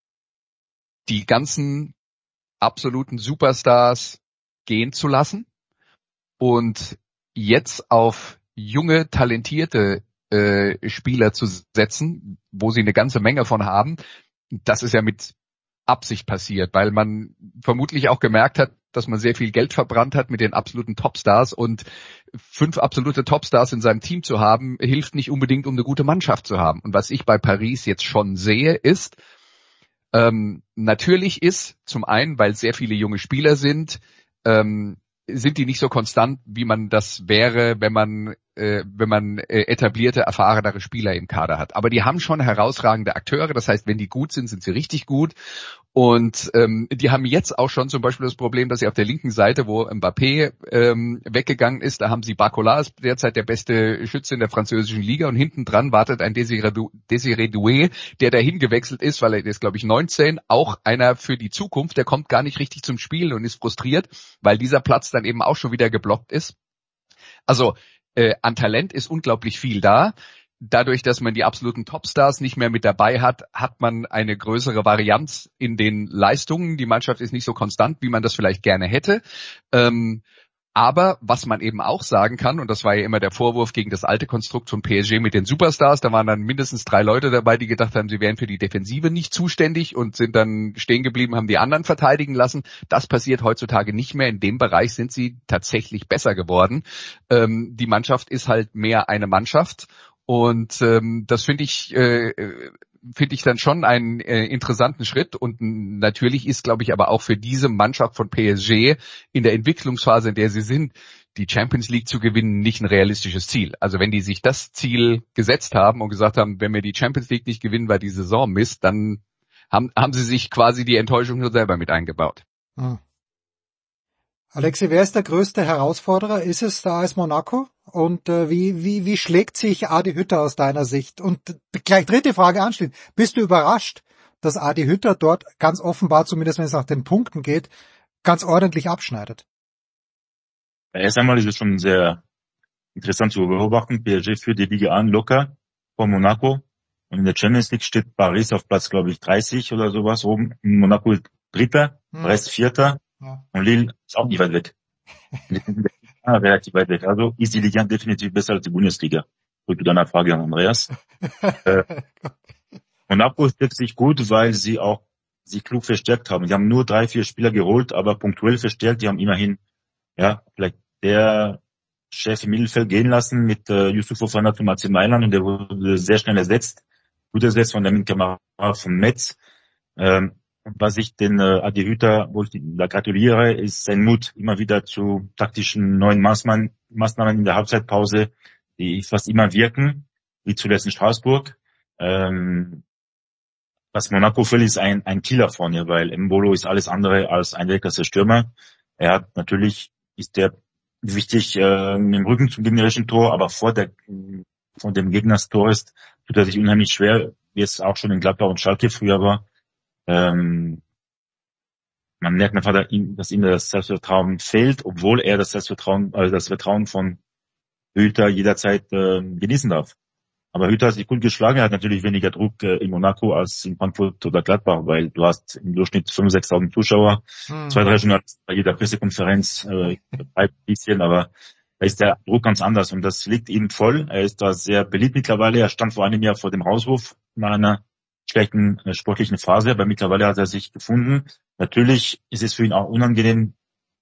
die ganzen absoluten Superstars gehen zu lassen und jetzt auf junge, talentierte äh, Spieler zu setzen, wo sie eine ganze Menge von haben, das ist ja mit Absicht passiert, weil man vermutlich auch gemerkt hat, dass man sehr viel Geld verbrannt hat mit den absoluten Topstars und fünf absolute Topstars in seinem Team zu haben, hilft nicht unbedingt, um eine gute Mannschaft zu haben. Und was ich bei Paris jetzt schon sehe, ist, ähm, natürlich ist zum einen, weil sehr viele junge Spieler sind, ähm, sind die nicht so konstant, wie man das wäre, wenn man äh, wenn man äh, etablierte, erfahrenere Spieler im Kader hat. Aber die haben schon herausragende Akteure. Das heißt, wenn die gut sind, sind sie richtig gut. Und ähm, die haben jetzt auch schon zum Beispiel das Problem, dass sie auf der linken Seite, wo Mbappé ähm, weggegangen ist, da haben sie Barcola, ist derzeit der beste Schütze in der französischen Liga, und hinten dran wartet ein Désiré, du- Désiré Doué, der dahin gewechselt ist, weil er ist, glaube ich, neunzehn, auch einer für die Zukunft, der kommt gar nicht richtig zum Spielen und ist frustriert, weil dieser Platz dann eben auch schon wieder geblockt ist. Also äh, an Talent ist unglaublich viel da. Dadurch, dass man die absoluten Topstars nicht mehr mit dabei hat, hat man eine größere Varianz in den Leistungen. Die Mannschaft ist nicht so konstant, wie man das vielleicht gerne hätte. Ähm, aber was man eben auch sagen kann, und das war ja immer der Vorwurf gegen das alte Konstrukt von P S G mit den Superstars, da waren dann mindestens drei Leute dabei, die gedacht haben, sie wären für die Defensive nicht zuständig und sind dann stehen geblieben, haben die anderen verteidigen lassen. Das passiert heutzutage nicht mehr. In dem Bereich sind sie tatsächlich besser geworden. Ähm, die Mannschaft ist halt mehr eine Mannschaft. Und ähm, das finde ich äh, finde ich dann schon einen äh, interessanten Schritt. Und natürlich ist, glaube ich, aber auch für diese Mannschaft von P S G in der Entwicklungsphase, in der sie sind, die Champions League zu gewinnen, nicht ein realistisches Ziel. Also wenn die sich das Ziel gesetzt haben und gesagt haben, wenn wir die Champions League nicht gewinnen, weil die Saison misst, dann haben haben sie sich quasi die Enttäuschung nur selber mit eingebaut. Hm. Alexi, wer ist der größte Herausforderer? Ist es der A S Monaco? Und äh, wie, wie, wie schlägt sich Adi Hütter aus deiner Sicht? Und gleich dritte Frage anschließend. Bist du überrascht, dass Adi Hütter dort ganz offenbar, zumindest wenn es nach den Punkten geht, ganz ordentlich abschneidet? Erst einmal ist es schon sehr interessant zu beobachten. P S G führt die Liga an, locker, vor Monaco. Und in der Champions League steht Paris auf Platz, glaube ich, dreißig oder sowas oben. Monaco ist Dritter, hm. Paris Vierter. Ja. Und Lille ist auch nicht weit weg. Relativ weit weg. Also ist die Liga definitiv besser als die Bundesliga. Zurück zu deiner Frage an Andreas. äh, Monaco steckt sich gut, weil sie auch sich klug verstärkt haben. Die haben nur drei, vier Spieler geholt, aber punktuell verstärkt. Die haben immerhin, ja, vielleicht der Chef im Mittelfeld gehen lassen mit äh, Yusuf Fofana zum A C Mailand, und der wurde sehr schnell ersetzt. Gut ersetzt von der Kamera von Metz. Ähm, Was ich den äh, Adi Hütter, wo ich da gratuliere, ist sein Mut immer wieder zu taktischen neuen Maßnahmen, Maßnahmen in der Halbzeitpause, die fast immer wirken, wie zuletzt in Straßburg. Ähm, was Monaco fällt, ist ein, ein Killer vorne, weil Mbolo ist alles andere als ein weltklasse Stürmer. Er hat natürlich, ist der wichtig äh, im Rücken zum gegnerischen Tor, aber vor der von dem Gegnerstor ist, tut er sich unheimlich schwer, wie es auch schon in Gladbach und Schalke früher war. Ähm, man merkt einfach, dass ihm das Selbstvertrauen fehlt, obwohl er das Selbstvertrauen, also das Vertrauen von Hütter jederzeit äh, genießen darf. Aber Hütter hat sich gut geschlagen, er hat natürlich weniger Druck äh, in Monaco als in Frankfurt oder Gladbach, weil du hast im Durchschnitt fünf, sechstausend Zuschauer, hm. zwei, drei Journalisten bei jeder Pressekonferenz, äh, ein bisschen, aber da ist der Druck ganz anders und das liegt ihm voll. Er ist da sehr beliebt mittlerweile. Er stand vor einem Jahr vor dem Rauswurf nach einer schlechten äh, sportlichen Phase, aber mittlerweile hat er sich gefunden. Natürlich ist es für ihn auch unangenehm,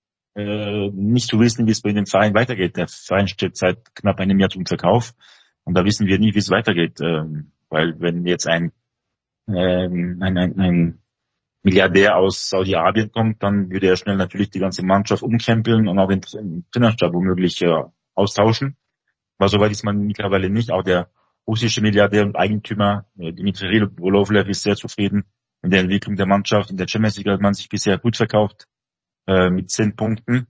äh, nicht zu wissen, wie es bei dem Verein weitergeht. Der Verein steht seit knapp einem Jahr zum Verkauf und da wissen wir nie, wie es weitergeht. Äh, weil wenn jetzt ein, äh, ein, ein, ein Milliardär aus Saudi-Arabien kommt, dann würde er schnell natürlich die ganze Mannschaft umkrempeln und auch den, den Trainerstab womöglich äh, austauschen. Aber soweit ist man mittlerweile nicht. Auch der russische Milliardär und Eigentümer äh, Dmitry Volovlev ist sehr zufrieden in der Entwicklung der Mannschaft. In der Champions League hat man sich bisher gut verkauft äh, mit zehn Punkten.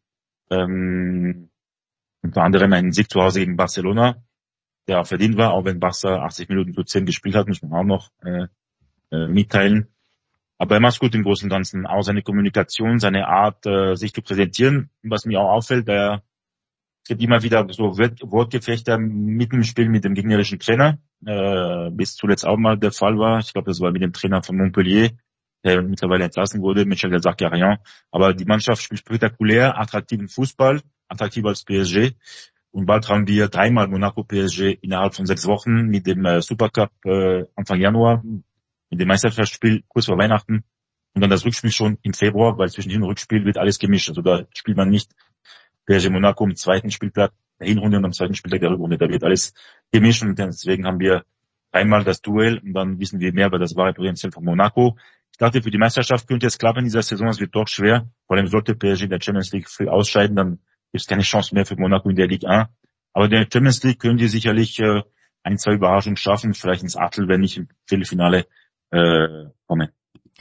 Ähm, unter anderem einen Sieg zu Hause gegen Barcelona, der auch verdient war, auch wenn Barca achtzig Minuten zu zehn gespielt hat, muss man auch noch äh, äh, mitteilen. Aber er macht gut im Großen und Ganzen. Auch seine Kommunikation, seine Art, äh, sich zu präsentieren, was mir auch auffällt, er es gibt immer wieder so Wortgefechte mitten im Spiel mit dem gegnerischen Trainer, äh, bis zuletzt auch mal der Fall war. Ich glaube, das war mit dem Trainer von Montpellier, der mittlerweile entlassen wurde, Michel Desac-Garrian. Aber die Mannschaft spielt spektakulär, attraktiven Fußball, attraktiver als P S G. Und bald haben wir dreimal Monaco-P S G innerhalb von sechs Wochen mit dem äh, Supercup äh, Anfang Januar, mit dem Meisterschaftsspiel kurz vor Weihnachten und dann das Rückspiel schon im Februar, weil zwischen Hin- und Rückspiel wird alles gemischt. Also da spielt man nicht P S G Monaco am zweiten Spieltag der Hinrunde und am zweiten Spieltag der Rückrunde. Da wird alles gemischt und deswegen haben wir einmal das Duell und dann wissen wir mehr über das wahre Potenzial von Monaco. Ich dachte, für die Meisterschaft könnte es klappen in dieser Saison. Es wird doch schwer. Vor allem sollte P S G in der Champions League früh ausscheiden, dann gibt es keine Chance mehr für Monaco in der Ligue eins. Aber in der Champions League können die sicherlich äh, ein, zwei Überraschungen schaffen, vielleicht ins Achtel, wenn nicht im Viertelfinale äh, kommen.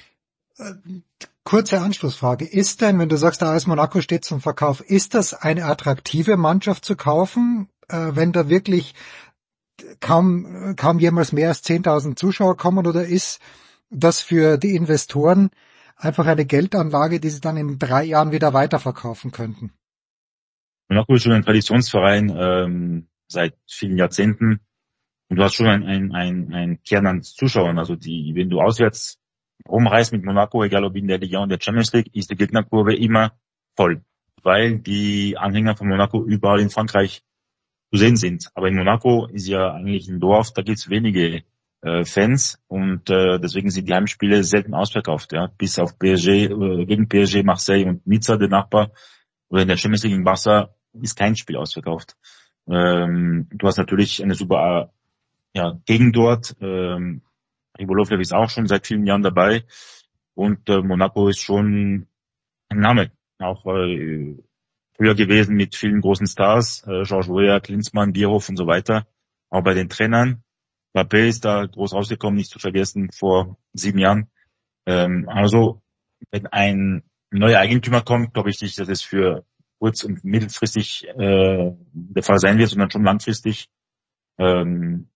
Kurze Anschlussfrage. Ist denn, wenn du sagst, der A S Monaco steht zum Verkauf, ist das eine attraktive Mannschaft zu kaufen, äh, wenn da wirklich kaum kaum jemals mehr als zehntausend Zuschauer kommen, oder ist das für die Investoren einfach eine Geldanlage, die sie dann in drei Jahren wieder weiterverkaufen könnten? Monaco ist schon ein Traditionsverein ähm, seit vielen Jahrzehnten und du hast schon ein, ein, ein, ein Kern an Zuschauern. Also die, wenn du auswärts rumreist mit Monaco, egal ob in der Liga und der Champions League, ist die Gegnerkurve immer voll, weil die Anhänger von Monaco überall in Frankreich zu sehen sind. Aber in Monaco ist ja eigentlich ein Dorf, da gibt's wenige äh, Fans und äh, deswegen sind die Heimspiele selten ausverkauft. Ja, bis auf P S G, äh, gegen P S G, Marseille und Nizza, der Nachbar, oder in der Champions League gegen Barca ist kein Spiel ausverkauft. Ähm, du hast natürlich eine super ja, Gegend dort. Ähm, Ribolovlev ist auch schon seit vielen Jahren dabei und äh, Monaco ist schon ein Name, auch äh, früher gewesen mit vielen großen Stars, äh, Georges Weah, Klinsmann, Bierhoff und so weiter. Auch bei den Trainern. Mbappé ist da groß rausgekommen, nicht zu vergessen, vor sieben Jahren. Ähm, also, wenn ein neuer Eigentümer kommt, glaube ich nicht, dass es für kurz- und mittelfristig äh, der Fall sein wird, sondern schon langfristig. Ähm,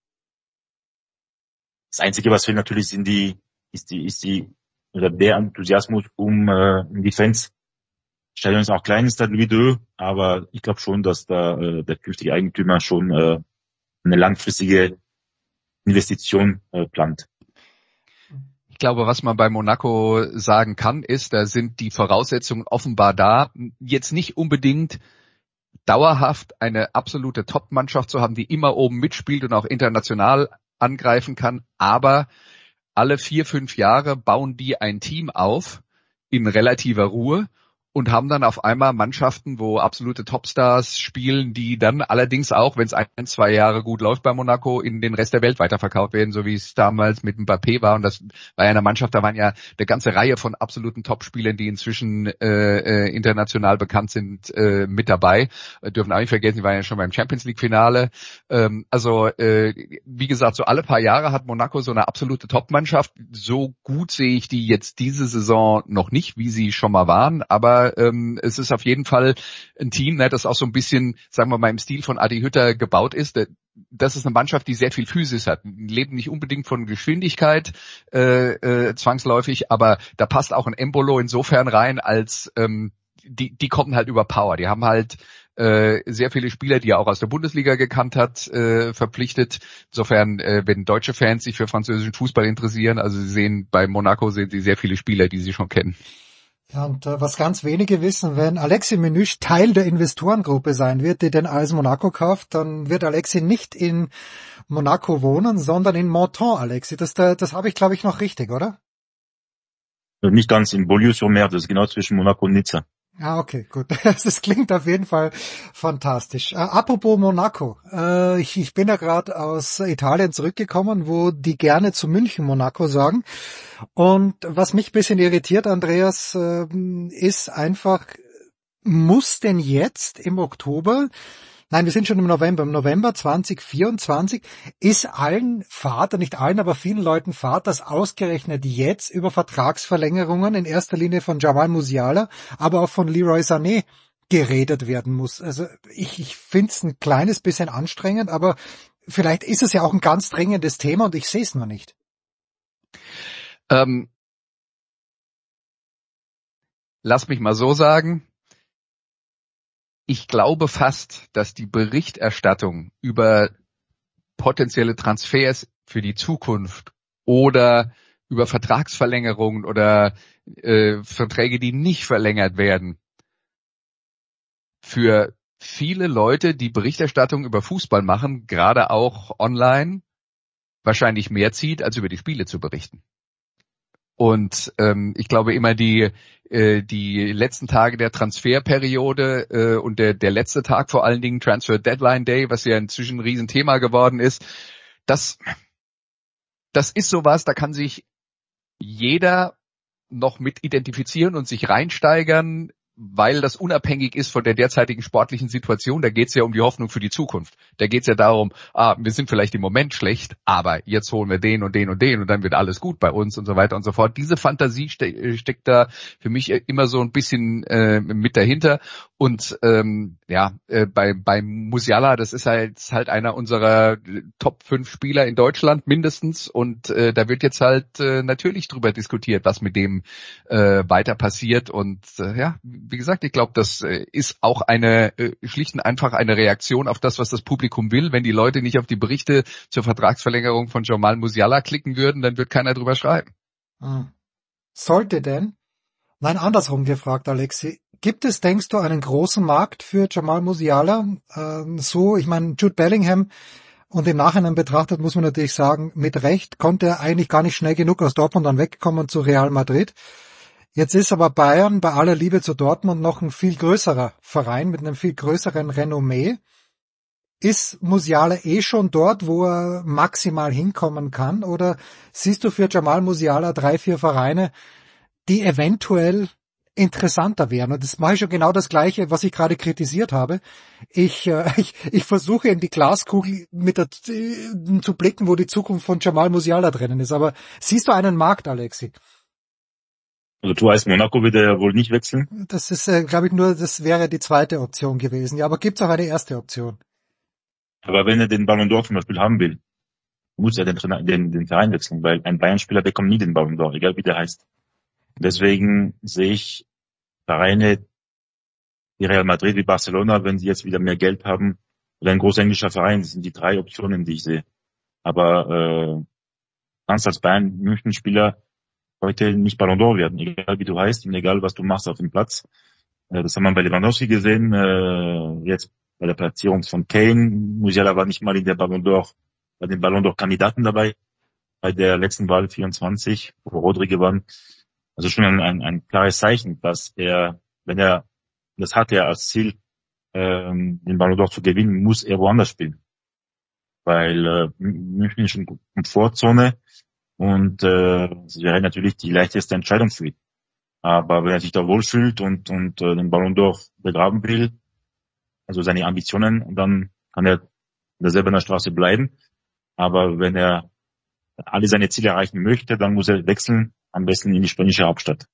das Einzige, was fehlt natürlich, sind die, ist die, ist die, oder der Enthusiasmus um, äh, um die Fans. Stadion ist auch klein, ist da Louis deux, aber ich glaube schon, dass da äh, der künftige Eigentümer schon äh, eine langfristige Investition äh, plant. Ich glaube, was man bei Monaco sagen kann, ist, da sind die Voraussetzungen offenbar da, jetzt nicht unbedingt dauerhaft eine absolute Top-Mannschaft zu haben, die immer oben mitspielt und auch international angreifen kann, aber alle vier, fünf Jahre bauen die ein Team auf in relativer Ruhe und haben dann auf einmal Mannschaften, wo absolute Topstars spielen, die dann allerdings auch, wenn es ein, zwei Jahre gut läuft bei Monaco, in den Rest der Welt weiterverkauft werden, so wie es damals mit Mbappé war. Und das war ja eine Mannschaft, da waren ja eine ganze Reihe von absoluten Topspielern, die inzwischen äh, äh, international bekannt sind, äh, mit dabei. Äh, dürfen auch nicht vergessen, die waren ja schon beim Champions League Finale. Ähm, also äh, wie gesagt, so alle paar Jahre hat Monaco so eine absolute Top-Mannschaft. So gut sehe ich die jetzt diese Saison noch nicht, wie sie schon mal waren, aber Ähm, es ist auf jeden Fall ein Team, ne, das auch so ein bisschen, sagen wir mal, im Stil von Adi Hütter gebaut ist. Das ist eine Mannschaft, die sehr viel Physis hat. Die leben nicht unbedingt von Geschwindigkeit äh, äh, zwangsläufig, aber da passt auch ein Embolo insofern rein, als ähm, die, die kommen halt über Power. Die haben halt äh, sehr viele Spieler, die er auch aus der Bundesliga gekannt hat, äh, verpflichtet. Insofern, äh, wenn deutsche Fans sich für französischen Fußball interessieren, also sie sehen bei Monaco sehen sie sehr viele Spieler, die sie schon kennen. Ja, und äh, was ganz wenige wissen, wenn Alexis Menüsch Teil der Investorengruppe sein wird, die den A S Monaco kauft, dann wird Alexis nicht in Monaco wohnen, sondern in Menton, Alexis. Das, das, das habe ich, glaube ich, noch richtig, oder? Nicht ganz, in Beaulieu-sur-Mer, das ist genau zwischen Monaco und Nizza. Ah, okay, gut. Das klingt auf jeden Fall fantastisch. Äh, apropos Monaco. Äh, ich, ich bin ja gerade aus Italien zurückgekommen, wo die gerne zu München Monaco sagen. Und was mich ein bisschen irritiert, Andreas, äh, ist einfach, muss denn jetzt im Oktober, nein, wir sind schon im November, im November zwanzig vierundzwanzig, ist allen Fahrt, nicht allen, aber vielen Leuten Fahrt, dass ausgerechnet jetzt über Vertragsverlängerungen in erster Linie von Jamal Musiala, aber auch von Leroy Sané geredet werden muss. Also ich, ich finde es ein kleines bisschen anstrengend, aber vielleicht ist es ja auch ein ganz dringendes Thema und ich sehe es nur nicht. Ähm, lass mich mal so sagen. Ich glaube fast, dass die Berichterstattung über potenzielle Transfers für die Zukunft oder über Vertragsverlängerungen oder äh, Verträge, die nicht verlängert werden, für viele Leute, die Berichterstattung über Fußball machen, gerade auch online, wahrscheinlich mehr zieht, als über die Spiele zu berichten. Und ähm, ich glaube immer die äh, die letzten Tage der Transferperiode äh, und der der letzte Tag vor allen Dingen Transfer Deadline Day, was ja inzwischen ein Riesenthema geworden ist, das das ist sowas, da kann sich jeder noch mit identifizieren und sich reinsteigern, weil das unabhängig ist von der derzeitigen sportlichen Situation. Da geht es ja um die Hoffnung für die Zukunft. Da geht es ja darum, ah, wir sind vielleicht im Moment schlecht, aber jetzt holen wir den und den und den und dann wird alles gut bei uns und so weiter und so fort. Diese Fantasie ste- steckt da für mich immer so ein bisschen äh, mit dahinter. Und ähm, ja, äh, bei bei Musiala, das ist halt ist halt einer unserer Top fünf Spieler in Deutschland mindestens. Und äh, da wird jetzt halt äh, natürlich drüber diskutiert, was mit dem äh, weiter passiert. Und äh, ja, wie gesagt, ich glaube, das äh, ist auch eine äh, schlicht und einfach eine Reaktion auf das, was das Publikum will. Wenn die Leute nicht auf die Berichte zur Vertragsverlängerung von Jamal Musiala klicken würden, dann wird keiner drüber schreiben. Hm. Sollte denn? Nein, andersrum gefragt, Alexi. Gibt es, denkst du, einen großen Markt für Jamal Musiala? Ähm, so, ich meine, Jude Bellingham, und im Nachhinein betrachtet muss man natürlich sagen, mit Recht konnte er eigentlich gar nicht schnell genug aus Dortmund dann wegkommen zu Real Madrid. Jetzt ist aber Bayern bei aller Liebe zu Dortmund noch ein viel größerer Verein mit einem viel größeren Renommee. Ist Musiala eh schon dort, wo er maximal hinkommen kann? Oder siehst du für Jamal Musiala drei, vier Vereine, die eventuell interessanter wären? Und das mache ich schon genau das Gleiche, was ich gerade kritisiert habe. Ich, äh, ich, ich versuche in die Glaskugel mit der, äh, zu blicken, wo die Zukunft von Jamal Musiala drinnen ist. Aber siehst du einen Markt, Alexi? Also du heißt Monaco wird er ja wohl nicht wechseln. Das ist, äh, glaube ich, nur, das wäre die zweite Option gewesen. Ja, aber gibt's auch eine erste Option? Aber wenn er den Ballon d'Or zum Beispiel haben will, muss er den, den, den Verein wechseln, weil ein Bayern-Spieler bekommt nie den Ballon d'Or, egal wie der heißt. Deswegen sehe ich Vereine wie Real Madrid, wie Barcelona, wenn sie jetzt wieder mehr Geld haben, oder ein großer englischer Verein, das sind die drei Optionen, die ich sehe. Aber äh, kannst als Bayern-München-Spieler heute nicht Ballon d'Or werden, egal wie du heißt und egal was du machst auf dem Platz. Äh, das haben wir bei Lewandowski gesehen, äh, jetzt bei der Platzierung von Kane. Musiala war nicht mal in der Ballon d'Or, bei den Ballon d'Or-Kandidaten dabei, bei der letzten Wahl vierundzwanzig, wo Rodri gewann. Also schon ein, ein, ein klares Zeichen, dass er, wenn er, das hat er als Ziel, ähm, den Ballon d'Or zu gewinnen, muss er woanders spielen. Weil äh, München ist eine Komfortzone und äh, das wäre natürlich die leichteste Entscheidung für ihn. Aber wenn er sich da wohlfühlt und, und äh, den Ballon d'Or begraben will, also seine Ambitionen, dann kann er selber in der Straße bleiben. Aber wenn er alle seine Ziele erreichen möchte, dann muss er wechseln, am besten in die spanische Hauptstadt.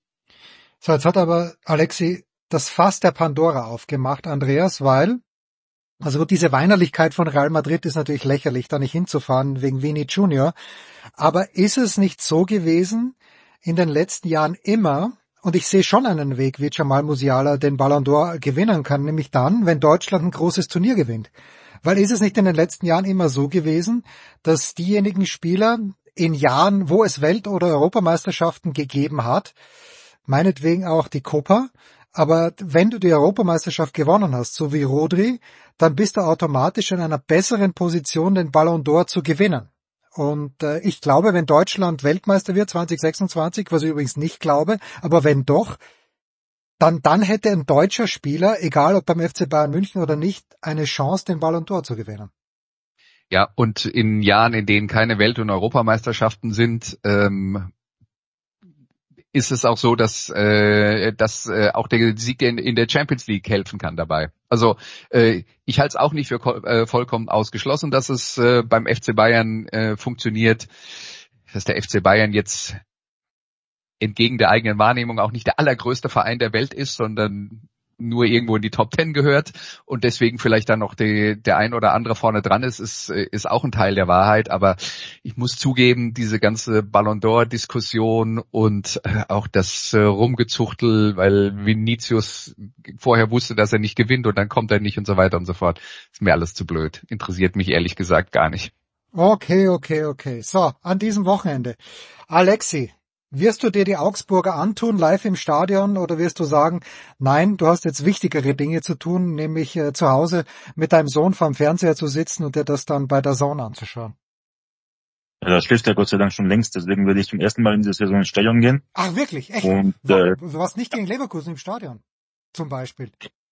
So, jetzt hat aber Alexi das Fass der Pandora aufgemacht, Andreas, weil, also diese Weinerlichkeit von Real Madrid ist natürlich lächerlich, da nicht hinzufahren wegen Vini Junior. Aber ist es nicht so gewesen in den letzten Jahren immer, und ich sehe schon einen Weg, wie Jamal Musiala den Ballon d'Or gewinnen kann, nämlich dann, wenn Deutschland ein großes Turnier gewinnt. Weil ist es nicht in den letzten Jahren immer so gewesen, dass diejenigen Spieler in Jahren, wo es Welt- oder Europameisterschaften gegeben hat, meinetwegen auch die Copa, aber wenn du die Europameisterschaft gewonnen hast, so wie Rodri, dann bist du automatisch in einer besseren Position, den Ballon d'Or zu gewinnen. Und äh, ich glaube, wenn Deutschland Weltmeister wird zwanzig sechsundzwanzig, was ich übrigens nicht glaube, aber wenn doch, dann dann hätte ein deutscher Spieler, egal ob beim F C Bayern München oder nicht, eine Chance, den Ballon d'Or zu gewinnen. Ja, und in Jahren, in denen keine Welt- und Europameisterschaften sind, ähm, ist es auch so, dass, äh, dass äh, auch der Sieg in, in der Champions League helfen kann dabei. Also äh, ich halte es auch nicht für äh, vollkommen ausgeschlossen, dass es äh, beim F C Bayern äh, funktioniert, dass der F C Bayern jetzt entgegen der eigenen Wahrnehmung auch nicht der allergrößte Verein der Welt ist, sondern nur irgendwo in die Top Ten gehört und deswegen vielleicht dann noch die, der ein oder andere vorne dran ist, ist, ist auch ein Teil der Wahrheit. Aber ich muss zugeben, diese ganze Ballon d'Or-Diskussion und auch das Rumgezuchtel, weil Vinicius vorher wusste, dass er nicht gewinnt und dann kommt er nicht und so weiter und so fort, ist mir alles zu blöd. Interessiert mich ehrlich gesagt gar nicht. Okay, okay, okay. So, an diesem Wochenende. Alexi, wirst du dir die Augsburger antun, live im Stadion, oder wirst du sagen, nein, du hast jetzt wichtigere Dinge zu tun, nämlich äh, zu Hause mit deinem Sohn vorm Fernseher zu sitzen und dir das dann bei der Zone anzuschauen? Ja, da schläft er Gott sei Dank schon längst, deswegen würde ich zum ersten Mal in dieser Saison ins Stadion gehen. Ach, wirklich? Echt? Und, äh, du warst nicht gegen Leverkusen im Stadion, zum Beispiel?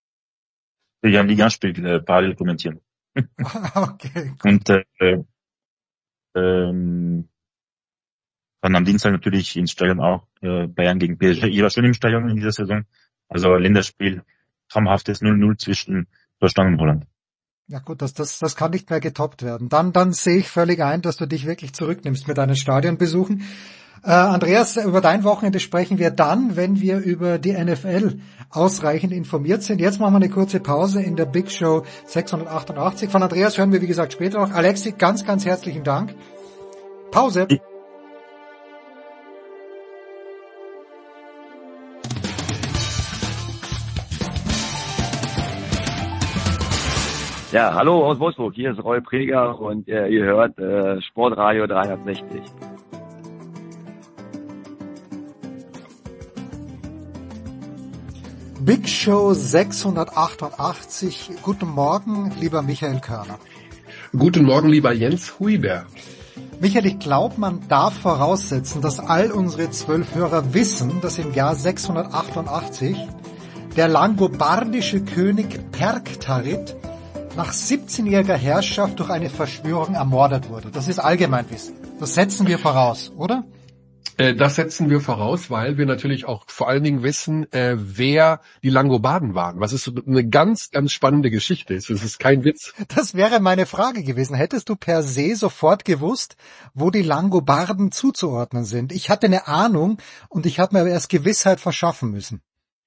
Wir haben Ligaspiel äh, parallel kommentieren. Okay. Und äh, ähm, dann am Dienstag natürlich ins Stadion auch, äh, Bayern gegen P S G. Ich war schon im Stadion in dieser Saison, Also Länderspiel, traumhaftes null null zwischen Deutschland und Holland. Ja gut, das, das, das kann nicht mehr getoppt werden. Dann, dann sehe ich völlig ein, dass du dich wirklich zurücknimmst mit deinen Stadionbesuchen. Äh, Andreas, über dein Wochenende sprechen wir dann, wenn wir über die N F L ausreichend informiert sind. Jetzt machen wir eine kurze Pause in der Big Show sechshundertachtundachtzig. Von Andreas hören wir, wie gesagt, später noch. Alexi, ganz, ganz herzlichen Dank. Pause. Ja, hallo aus Wolfsburg, hier ist Roy Preger und äh, ihr hört äh, Sportradio dreihundertsechzig. Big Show sechshundertachtundachtzig. Guten Morgen, lieber Michael Körner. Guten Morgen, lieber Jens Huiber. Michael, ich glaube, man darf voraussetzen, dass all unsere zwölf Hörer wissen, dass im Jahr sechshundertachtundachtzig der langobardische König Perktarit nach siebzehnjähriger Herrschaft durch eine Verschwörung ermordet wurde. Das ist Allgemeinwissen. Das setzen wir voraus, oder? Äh, das setzen wir voraus, weil wir natürlich auch vor allen Dingen wissen, äh, wer die Langobarden waren. Was ist so eine ganz, ganz spannende Geschichte ist. Das ist kein Witz. Das wäre meine Frage gewesen. Hättest du per se sofort gewusst, wo die Langobarden zuzuordnen sind? Ich hatte eine Ahnung und ich habe mir aber erst Gewissheit verschaffen müssen.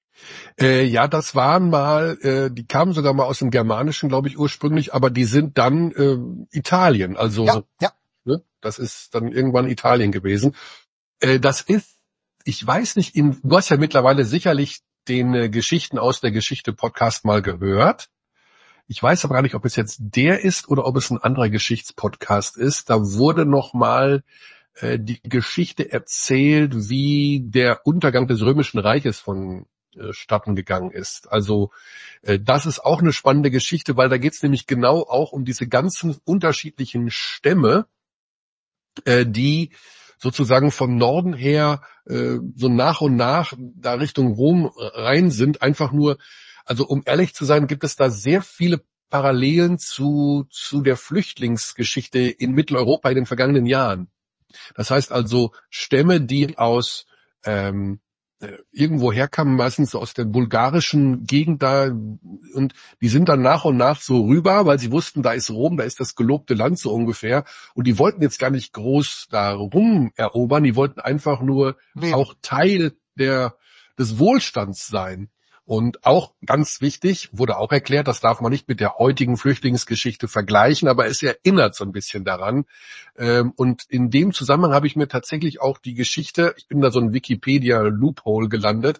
Äh, ja, das waren mal, äh, die kamen sogar mal aus dem Germanischen, glaube ich, ursprünglich, aber die sind dann äh, Italien. Also ja, ja. Ne, das ist dann irgendwann Italien gewesen. Äh, das ist, ich weiß nicht, in, du hast ja mittlerweile sicherlich den äh, Geschichten aus der Geschichte Podcast mal gehört. Ich weiß aber gar nicht, ob es jetzt der ist oder ob es ein anderer Geschichtspodcast ist. Da wurde noch mal äh, die Geschichte erzählt, wie der Untergang des Römischen Reiches von Statten gegangen ist. Also äh, das ist auch eine spannende Geschichte, weil da geht es nämlich genau auch um diese ganzen unterschiedlichen Stämme, äh, die sozusagen vom Norden her äh, so nach und nach da Richtung Rom rein sind. Einfach nur, also um ehrlich zu sein, gibt es da sehr viele Parallelen zu zu der Flüchtlingsgeschichte in Mitteleuropa in den vergangenen Jahren. Das heißt also Stämme, die aus ähm, irgendwo herkamen, meistens aus der bulgarischen Gegend da, und die sind dann nach und nach so rüber, weil sie wussten, da ist Rom, da ist das gelobte Land so ungefähr, und die wollten jetzt gar nicht groß da rum erobern, die wollten einfach nur nee. auch Teil der des Wohlstands sein. Und auch ganz wichtig, wurde auch erklärt, das darf man nicht mit der heutigen Flüchtlingsgeschichte vergleichen, aber es erinnert so ein bisschen daran. Und in dem Zusammenhang habe ich mir tatsächlich auch die Geschichte, ich bin da so ein Wikipedia-Loophole gelandet,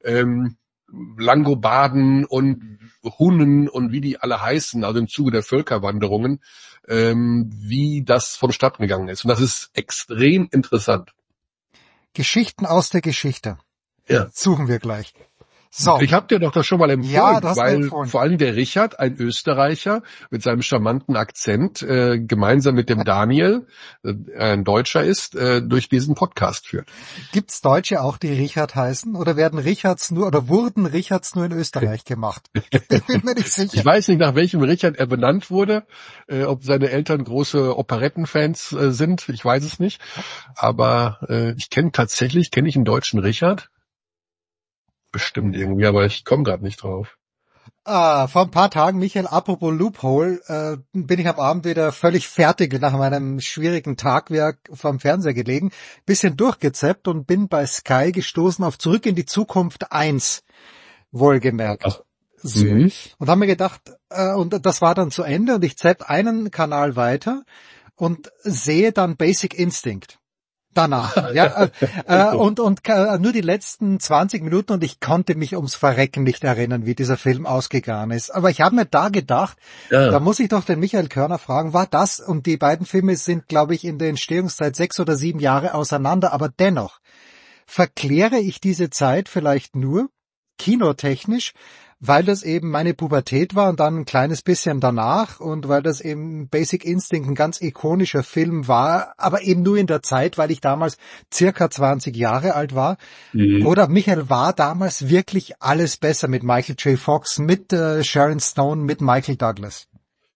Langobarden und Hunnen und wie die alle heißen, also im Zuge der Völkerwanderungen, wie das vonstatten gegangen ist. Und das ist extrem interessant. Geschichten aus der Geschichte. Ja. Suchen wir gleich. So. Ich habe dir doch das schon mal empfohlen, ja, das weil empfohlen. Vor allem der Richard, ein Österreicher mit seinem charmanten Akzent, äh, gemeinsam mit dem Daniel, äh, ein Deutscher ist, äh, durch diesen Podcast führt. Gibt's Deutsche auch, die Richard heißen, oder werden Richards nur oder wurden Richards nur in Österreich gemacht? Ich bin mir nicht sicher. Ich weiß nicht, nach welchem Richard er benannt wurde, äh, ob seine Eltern große Operettenfans äh, sind, ich weiß es nicht. Aber äh, ich kenne tatsächlich, kenne ich einen deutschen Richard? Bestimmt irgendwie, aber ich komme gerade nicht drauf. Ah, vor ein paar Tagen, Michael, apropos Loophole, äh, bin ich am Abend wieder völlig fertig nach meinem schwierigen Tagwerk vom Fernseher gelegen, bisschen durchgezappt und bin bei Sky gestoßen auf Zurück in die Zukunft eins, wohlgemerkt. Ach. So. Mhm. Und habe mir gedacht, äh, und das war dann zu Ende, und ich zapp einen Kanal weiter und sehe dann Basic Instinct. Danach, ja, äh, äh, und und äh, nur die letzten zwanzig Minuten, und ich konnte mich ums Verrecken nicht erinnern, wie dieser Film ausgegangen ist. Aber ich habe mir da gedacht, ja. Da muss ich doch den Michael Körner fragen, war das, und die beiden Filme sind, glaube ich, in der Entstehungszeit sechs oder sieben Jahre auseinander, aber dennoch verkläre ich diese Zeit vielleicht nur kinotechnisch, weil das eben meine Pubertät war und dann ein kleines bisschen danach, und weil das eben Basic Instinct ein ganz ikonischer Film war, aber eben nur in der Zeit, weil ich damals circa zwanzig Jahre alt war. Mhm. Oder Michael, war damals wirklich alles besser mit Michael J. Fox, mit äh, Sharon Stone, mit Michael Douglas?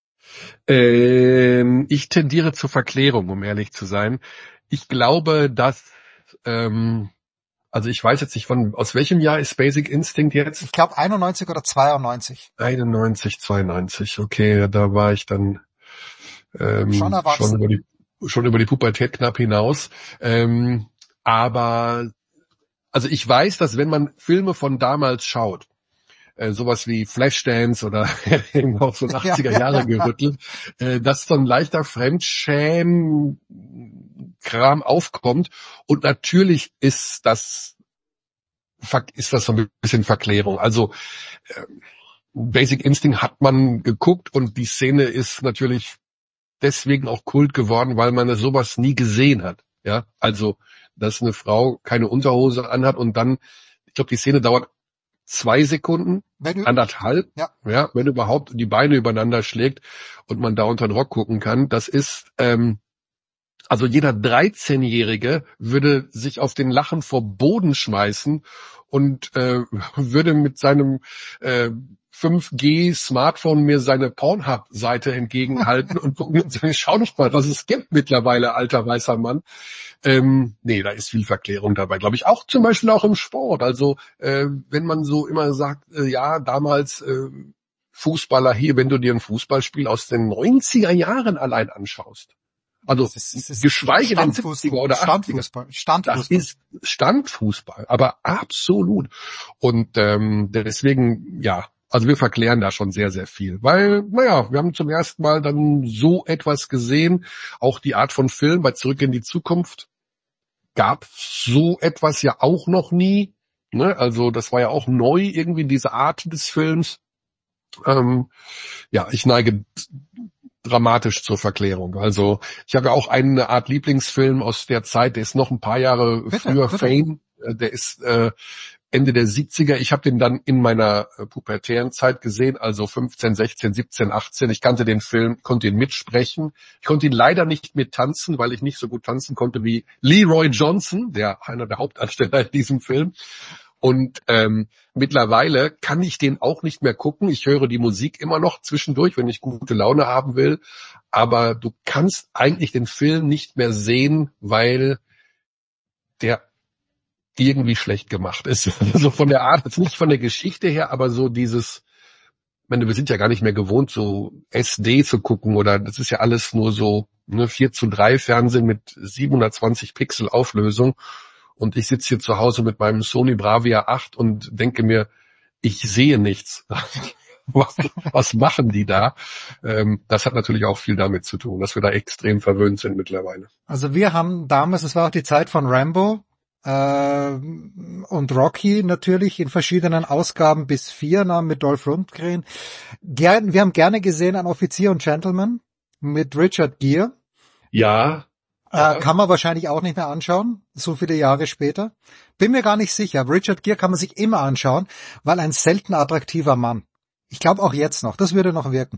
Ähm, ich tendiere zur Verklärung, um ehrlich zu sein. Ich glaube, dass ähm, Also ich weiß jetzt nicht, von aus welchem Jahr ist Basic Instinct jetzt? Ich glaube einundneunzig oder zweiundneunzig. einundneunzig, zweiundneunzig, okay, da war ich dann ähm, schon erwachsen. Schon über die, schon über die Pubertät knapp hinaus. Ähm, aber also ich weiß, dass wenn man Filme von damals schaut, äh, sowas wie Flashdance oder eben auch so ein achtziger Jahre gerüttelt, äh, dass so ein leichter Fremdschämen Kram aufkommt. Und natürlich ist das, ist das so ein bisschen Verklärung. Also, äh, Basic Instinct hat man geguckt und die Szene ist natürlich deswegen auch Kult geworden, weil man sowas nie gesehen hat. Ja, also, dass eine Frau keine Unterhose anhat und dann, ich glaube, die Szene dauert zwei Sekunden, wenn anderthalb, ja. ja, wenn überhaupt die Beine übereinander schlägt und man da unter den Rock gucken kann. Das ist, ähm, also jeder dreizehnjährige würde sich auf den Lachen vor Boden schmeißen und äh, würde mit seinem äh, fünf G Smartphone mir seine Pornhub-Seite entgegenhalten und gucken und sagen, schau doch mal, was es gibt mittlerweile, alter weißer Mann. Ähm, nee, da ist viel Verklärung dabei, glaube ich. Auch zum Beispiel auch im Sport. Also äh, wenn man so immer sagt, äh, ja, damals äh, Fußballer hier, wenn du dir ein Fußballspiel aus den neunziger Jahren allein anschaust. Also das ist, das ist geschweige denn siebziger oder Standfußball. Standfußball. Das ist Standfußball, aber absolut. Und ähm, deswegen, ja, also wir verklären da schon sehr, sehr viel. Weil, naja, wir haben zum ersten Mal dann so etwas gesehen, auch die Art von Film bei Zurück in die Zukunft gab so etwas ja auch noch nie. Ne? Also das war ja auch neu, irgendwie diese Art des Films. Ähm, ja, ich neige dramatisch zur Verklärung. Also ich habe ja auch eine Art Lieblingsfilm aus der Zeit, der ist noch ein paar Jahre bitte, früher, bitte. Fame. Der ist äh, Ende der siebziger. Ich habe den dann in meiner äh, pubertären Zeit gesehen, also fünfzehn, sechzehn, siebzehn, achtzehn. Ich kannte den Film, konnte ihn mitsprechen. Ich konnte ihn leider nicht mittanzen, weil ich nicht so gut tanzen konnte wie Leroy Johnson, der einer der Hauptdarsteller in diesem Film. Und ähm, mittlerweile kann ich den auch nicht mehr gucken. Ich höre die Musik immer noch zwischendurch, wenn ich gute Laune haben will. Aber du kannst eigentlich den Film nicht mehr sehen, weil der irgendwie schlecht gemacht ist. Also von der Art, jetzt nicht von der Geschichte her, aber so dieses, ich meine, wir sind ja gar nicht mehr gewohnt, so S D zu gucken oder das ist ja alles nur so ne, vier zu drei Fernsehen mit siebenhundertzwanzig Pixel Auflösung. Und ich sitze hier zu Hause mit meinem Sony Bravia acht und denke mir, ich sehe nichts. was, was machen die da? Ähm, das hat natürlich auch viel damit zu tun, dass wir da extrem verwöhnt sind mittlerweile. Also wir haben damals, es war auch die Zeit von Rambo, äh, und Rocky natürlich in verschiedenen Ausgaben bis vier na, mit Dolph Lundgren. Gern, wir haben gerne gesehen ein Offizier und Gentleman mit Richard Gere. Ja. Äh, kann man wahrscheinlich auch nicht mehr anschauen, so viele Jahre später. Bin mir gar nicht sicher. Richard Gere kann man sich immer anschauen, weil ein selten attraktiver Mann. Ich glaube auch jetzt noch, das würde noch wirken.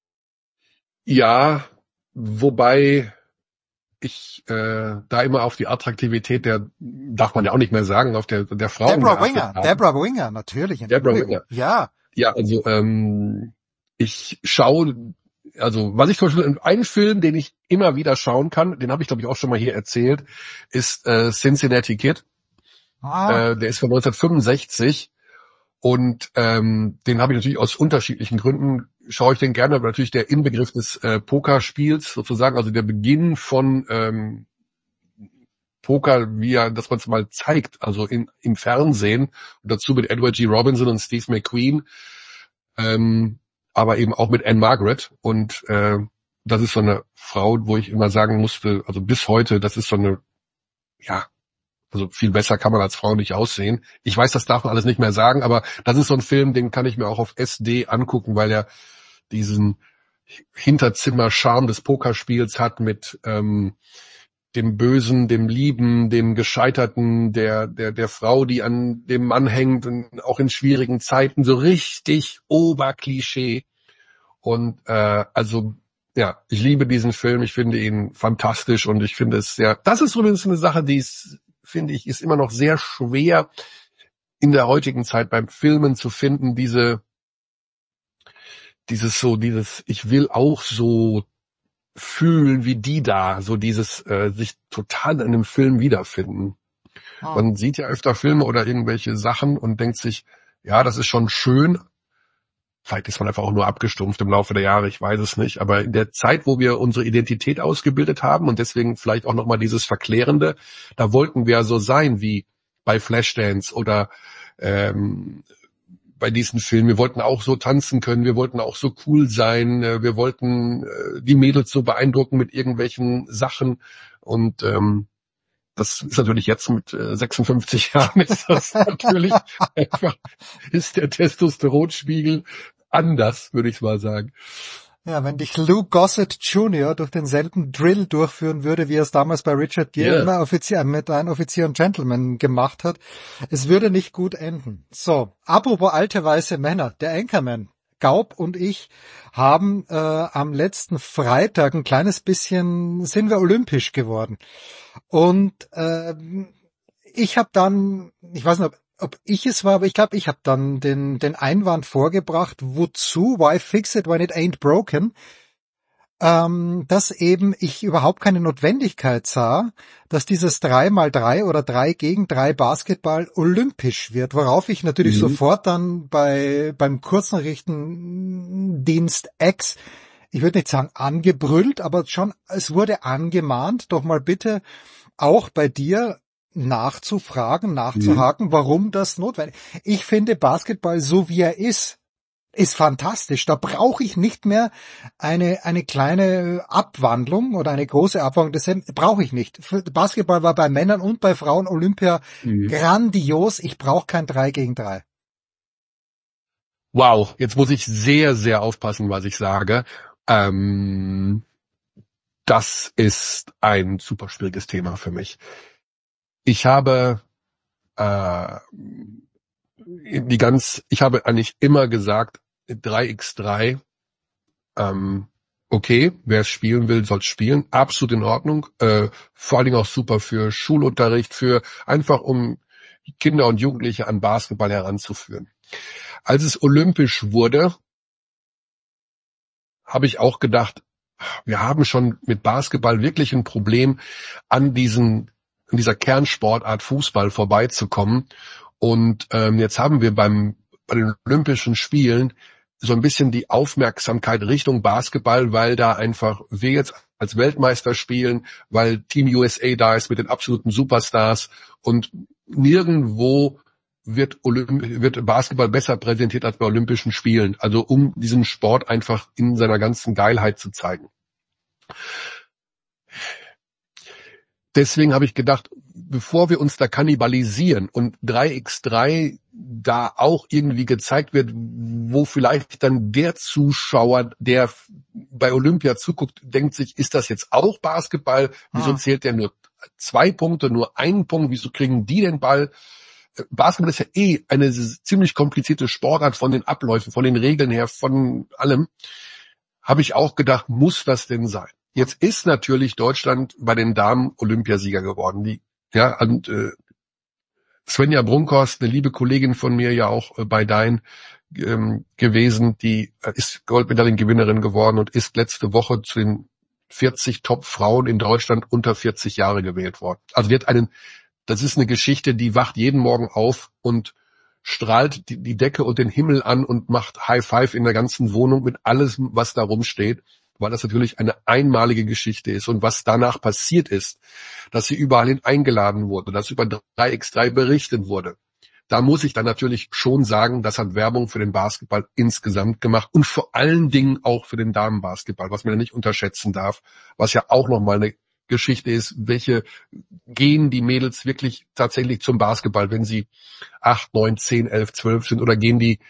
Ja, wobei ich äh, da immer auf die Attraktivität der, darf man ja auch nicht mehr sagen, auf der der Frau. Deborah Winger, Deborah Winger, natürlich. Deborah Winger. Ja. Ja, also ähm, ich schaue, also was ich zum Beispiel, einen Film, den ich immer wieder schauen kann, den habe ich glaube ich auch schon mal hier erzählt, ist äh, Cincinnati Kid. Ah. Äh, der ist von neunzehnhundertfünfundsechzig und ähm, den habe ich natürlich aus unterschiedlichen Gründen, schaue ich den gerne, aber natürlich der Inbegriff des äh, Pokerspiels sozusagen, also der Beginn von ähm, Poker, wie er, dass man es mal zeigt, also in, im Fernsehen und dazu mit Edward G. Robinson und Steve McQueen, ähm, aber eben auch mit Anne Margaret und äh, das ist so eine Frau, wo ich immer sagen musste, also bis heute, das ist so eine, ja, also viel besser kann man als Frau nicht aussehen. Ich weiß, das darf man alles nicht mehr sagen, aber das ist so ein Film, den kann ich mir auch auf S D angucken, weil er diesen Hinterzimmer-Charme des Pokerspiels hat mit ähm, dem Bösen, dem Lieben, dem Gescheiterten, der der der Frau, die an dem Mann hängt und auch in schwierigen Zeiten so richtig Oberklischee. Und äh, also ja, ich liebe diesen Film, ich finde ihn fantastisch und ich finde es sehr, das ist übrigens eine Sache, die ist, finde ich, ist immer noch sehr schwer in der heutigen Zeit beim Filmen zu finden, diese dieses so, dieses, ich will auch so fühlen wie die da, so dieses äh, sich total in einem Film wiederfinden. Ah. Man sieht ja öfter Filme oder irgendwelche Sachen und denkt sich, ja, das ist schon schön. Vielleicht ist man einfach auch nur abgestumpft im Laufe der Jahre, ich weiß es nicht. Aber in der Zeit, wo wir unsere Identität ausgebildet haben und deswegen vielleicht auch nochmal dieses Verklärende, da wollten wir so sein wie bei Flashdance oder ähm, bei diesen Filmen. Wir wollten auch so tanzen können, wir wollten auch so cool sein, wir wollten äh, die Mädels so beeindrucken mit irgendwelchen Sachen. Und ähm, das ist natürlich jetzt mit äh, sechsundfünfzig Jahren ist das natürlich einfach, ist der Testosteronspiegel anders, würde ich mal sagen. Ja, wenn dich Lou Gossett Junior durch denselben Drill durchführen würde, wie er es damals bei Richard Gere yeah. immer Offizier, mit einem Offizier und Gentleman gemacht hat, es würde nicht gut enden. So, apropos alte weiße Männer, der Anchorman, Gaub und ich haben äh, am letzten Freitag ein kleines bisschen, sind wir olympisch geworden. Und äh, ich habe dann, ich weiß nicht, ob ob ich es war, aber ich glaube, ich habe dann den den Einwand vorgebracht, wozu, why fix it when it ain't broken, ähm, dass eben ich überhaupt keine Notwendigkeit sah, dass dieses drei mal drei oder drei gegen drei Basketball olympisch wird, worauf ich natürlich mhm. sofort dann bei beim Kurznachrichtendienst X, ich würde nicht sagen angebrüllt, aber schon, es wurde angemahnt, doch mal bitte auch bei dir nachzufragen, nachzuhaken, mhm. warum das notwendig ist. Ich finde Basketball, so wie er ist, ist fantastisch. Da brauche ich nicht mehr eine eine kleine Abwandlung oder eine große Abwandlung. Das brauche ich nicht. Basketball war bei Männern und bei Frauen Olympia mhm. grandios. Ich brauche kein drei gegen drei. Wow, jetzt muss ich sehr, sehr aufpassen, was ich sage. Ähm, das ist ein super schwieriges Thema für mich. Ich habe äh, die ganz, ich habe eigentlich immer gesagt, drei gegen drei, ähm, okay, wer es spielen will, soll spielen, absolut in Ordnung, äh, vor allen Dingen auch super für Schulunterricht, für einfach um Kinder und Jugendliche an Basketball heranzuführen. Als es olympisch wurde, habe ich auch gedacht, wir haben schon mit Basketball wirklich ein Problem, an diesen in dieser Kernsportart Fußball vorbeizukommen. Und ähm, jetzt haben wir beim bei den Olympischen Spielen so ein bisschen die Aufmerksamkeit Richtung Basketball, weil da einfach wir jetzt als Weltmeister spielen, weil Team U S A da ist mit den absoluten Superstars und nirgendwo wird, Olymp- wird Basketball besser präsentiert als bei Olympischen Spielen. Also um diesen Sport einfach in seiner ganzen Geilheit zu zeigen. Deswegen habe ich gedacht, bevor wir uns da kannibalisieren und drei gegen drei da auch irgendwie gezeigt wird, wo vielleicht dann der Zuschauer, der bei Olympia zuguckt, denkt sich, ist das jetzt auch Basketball? Wieso ah. zählt der nur zwei Punkte, nur einen Punkt? Wieso kriegen die den Ball? Basketball ist ja eh eine ziemlich komplizierte Sportart von den Abläufen, von den Regeln her, von allem. Habe ich auch gedacht, muss das denn sein? Jetzt ist natürlich Deutschland bei den Damen Olympiasieger geworden. Die, ja, und äh, Svenja Brunkhorst, eine liebe Kollegin von mir, ja auch äh, bei Dein ähm, gewesen, die äh, ist Goldmedaillengewinnerin geworden und ist letzte Woche zu den vierzig Top-Frauen in Deutschland unter vierzig Jahre gewählt worden. Also die hat einen, das ist eine Geschichte, die wacht jeden Morgen auf und strahlt die, die Decke und den Himmel an und macht High Five in der ganzen Wohnung mit allem, was da rumsteht, weil das natürlich eine einmalige Geschichte ist. Und was danach passiert ist, dass sie überall hin eingeladen wurde, dass über drei gegen drei berichtet wurde, da muss ich dann natürlich schon sagen, das hat Werbung für den Basketball insgesamt gemacht und vor allen Dingen auch für den Damenbasketball, was man ja nicht unterschätzen darf, was ja auch nochmal eine Geschichte ist, welche gehen die Mädels wirklich tatsächlich zum Basketball, wenn sie acht, neun, zehn, elf, zwölf sind, oder gehen die,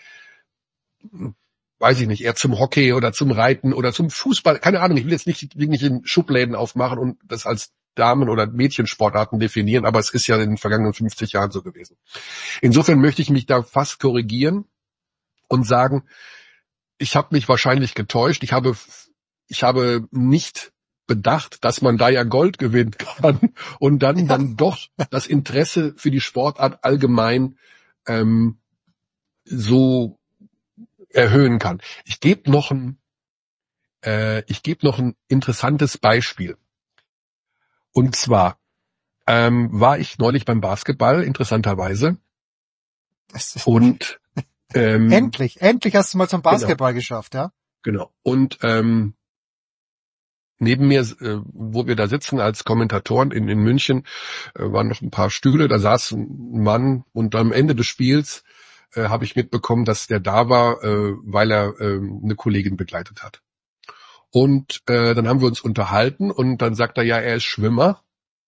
weiß ich nicht, eher zum Hockey oder zum Reiten oder zum Fußball, keine Ahnung, ich will jetzt nicht wirklich in Schubläden aufmachen und das als Damen- oder Mädchensportarten definieren, aber es ist ja in den vergangenen fünfzig Jahren so gewesen. Insofern möchte ich mich da fast korrigieren und sagen, ich habe mich wahrscheinlich getäuscht, ich habe, ich habe nicht bedacht, dass man da ja Gold gewinnen kann und dann, ja. dann doch das Interesse für die Sportart allgemein ähm, so erhöhen kann. Ich gebe noch ein, äh, ich gebe noch ein interessantes Beispiel. Und zwar, ähm, war ich neulich beim Basketball, interessanterweise. Und ähm, endlich, endlich hast du mal zum Basketball genau. geschafft, ja? Genau. Und ähm, neben mir, äh, wo wir da sitzen als Kommentatoren in, in München, äh, waren noch ein paar Stühle, da saß ein Mann und am Ende des Spiels äh, habe ich mitbekommen, dass der da war, äh, weil er äh, eine Kollegin begleitet hat. Und äh, dann haben wir uns unterhalten und dann sagt er, ja, er ist Schwimmer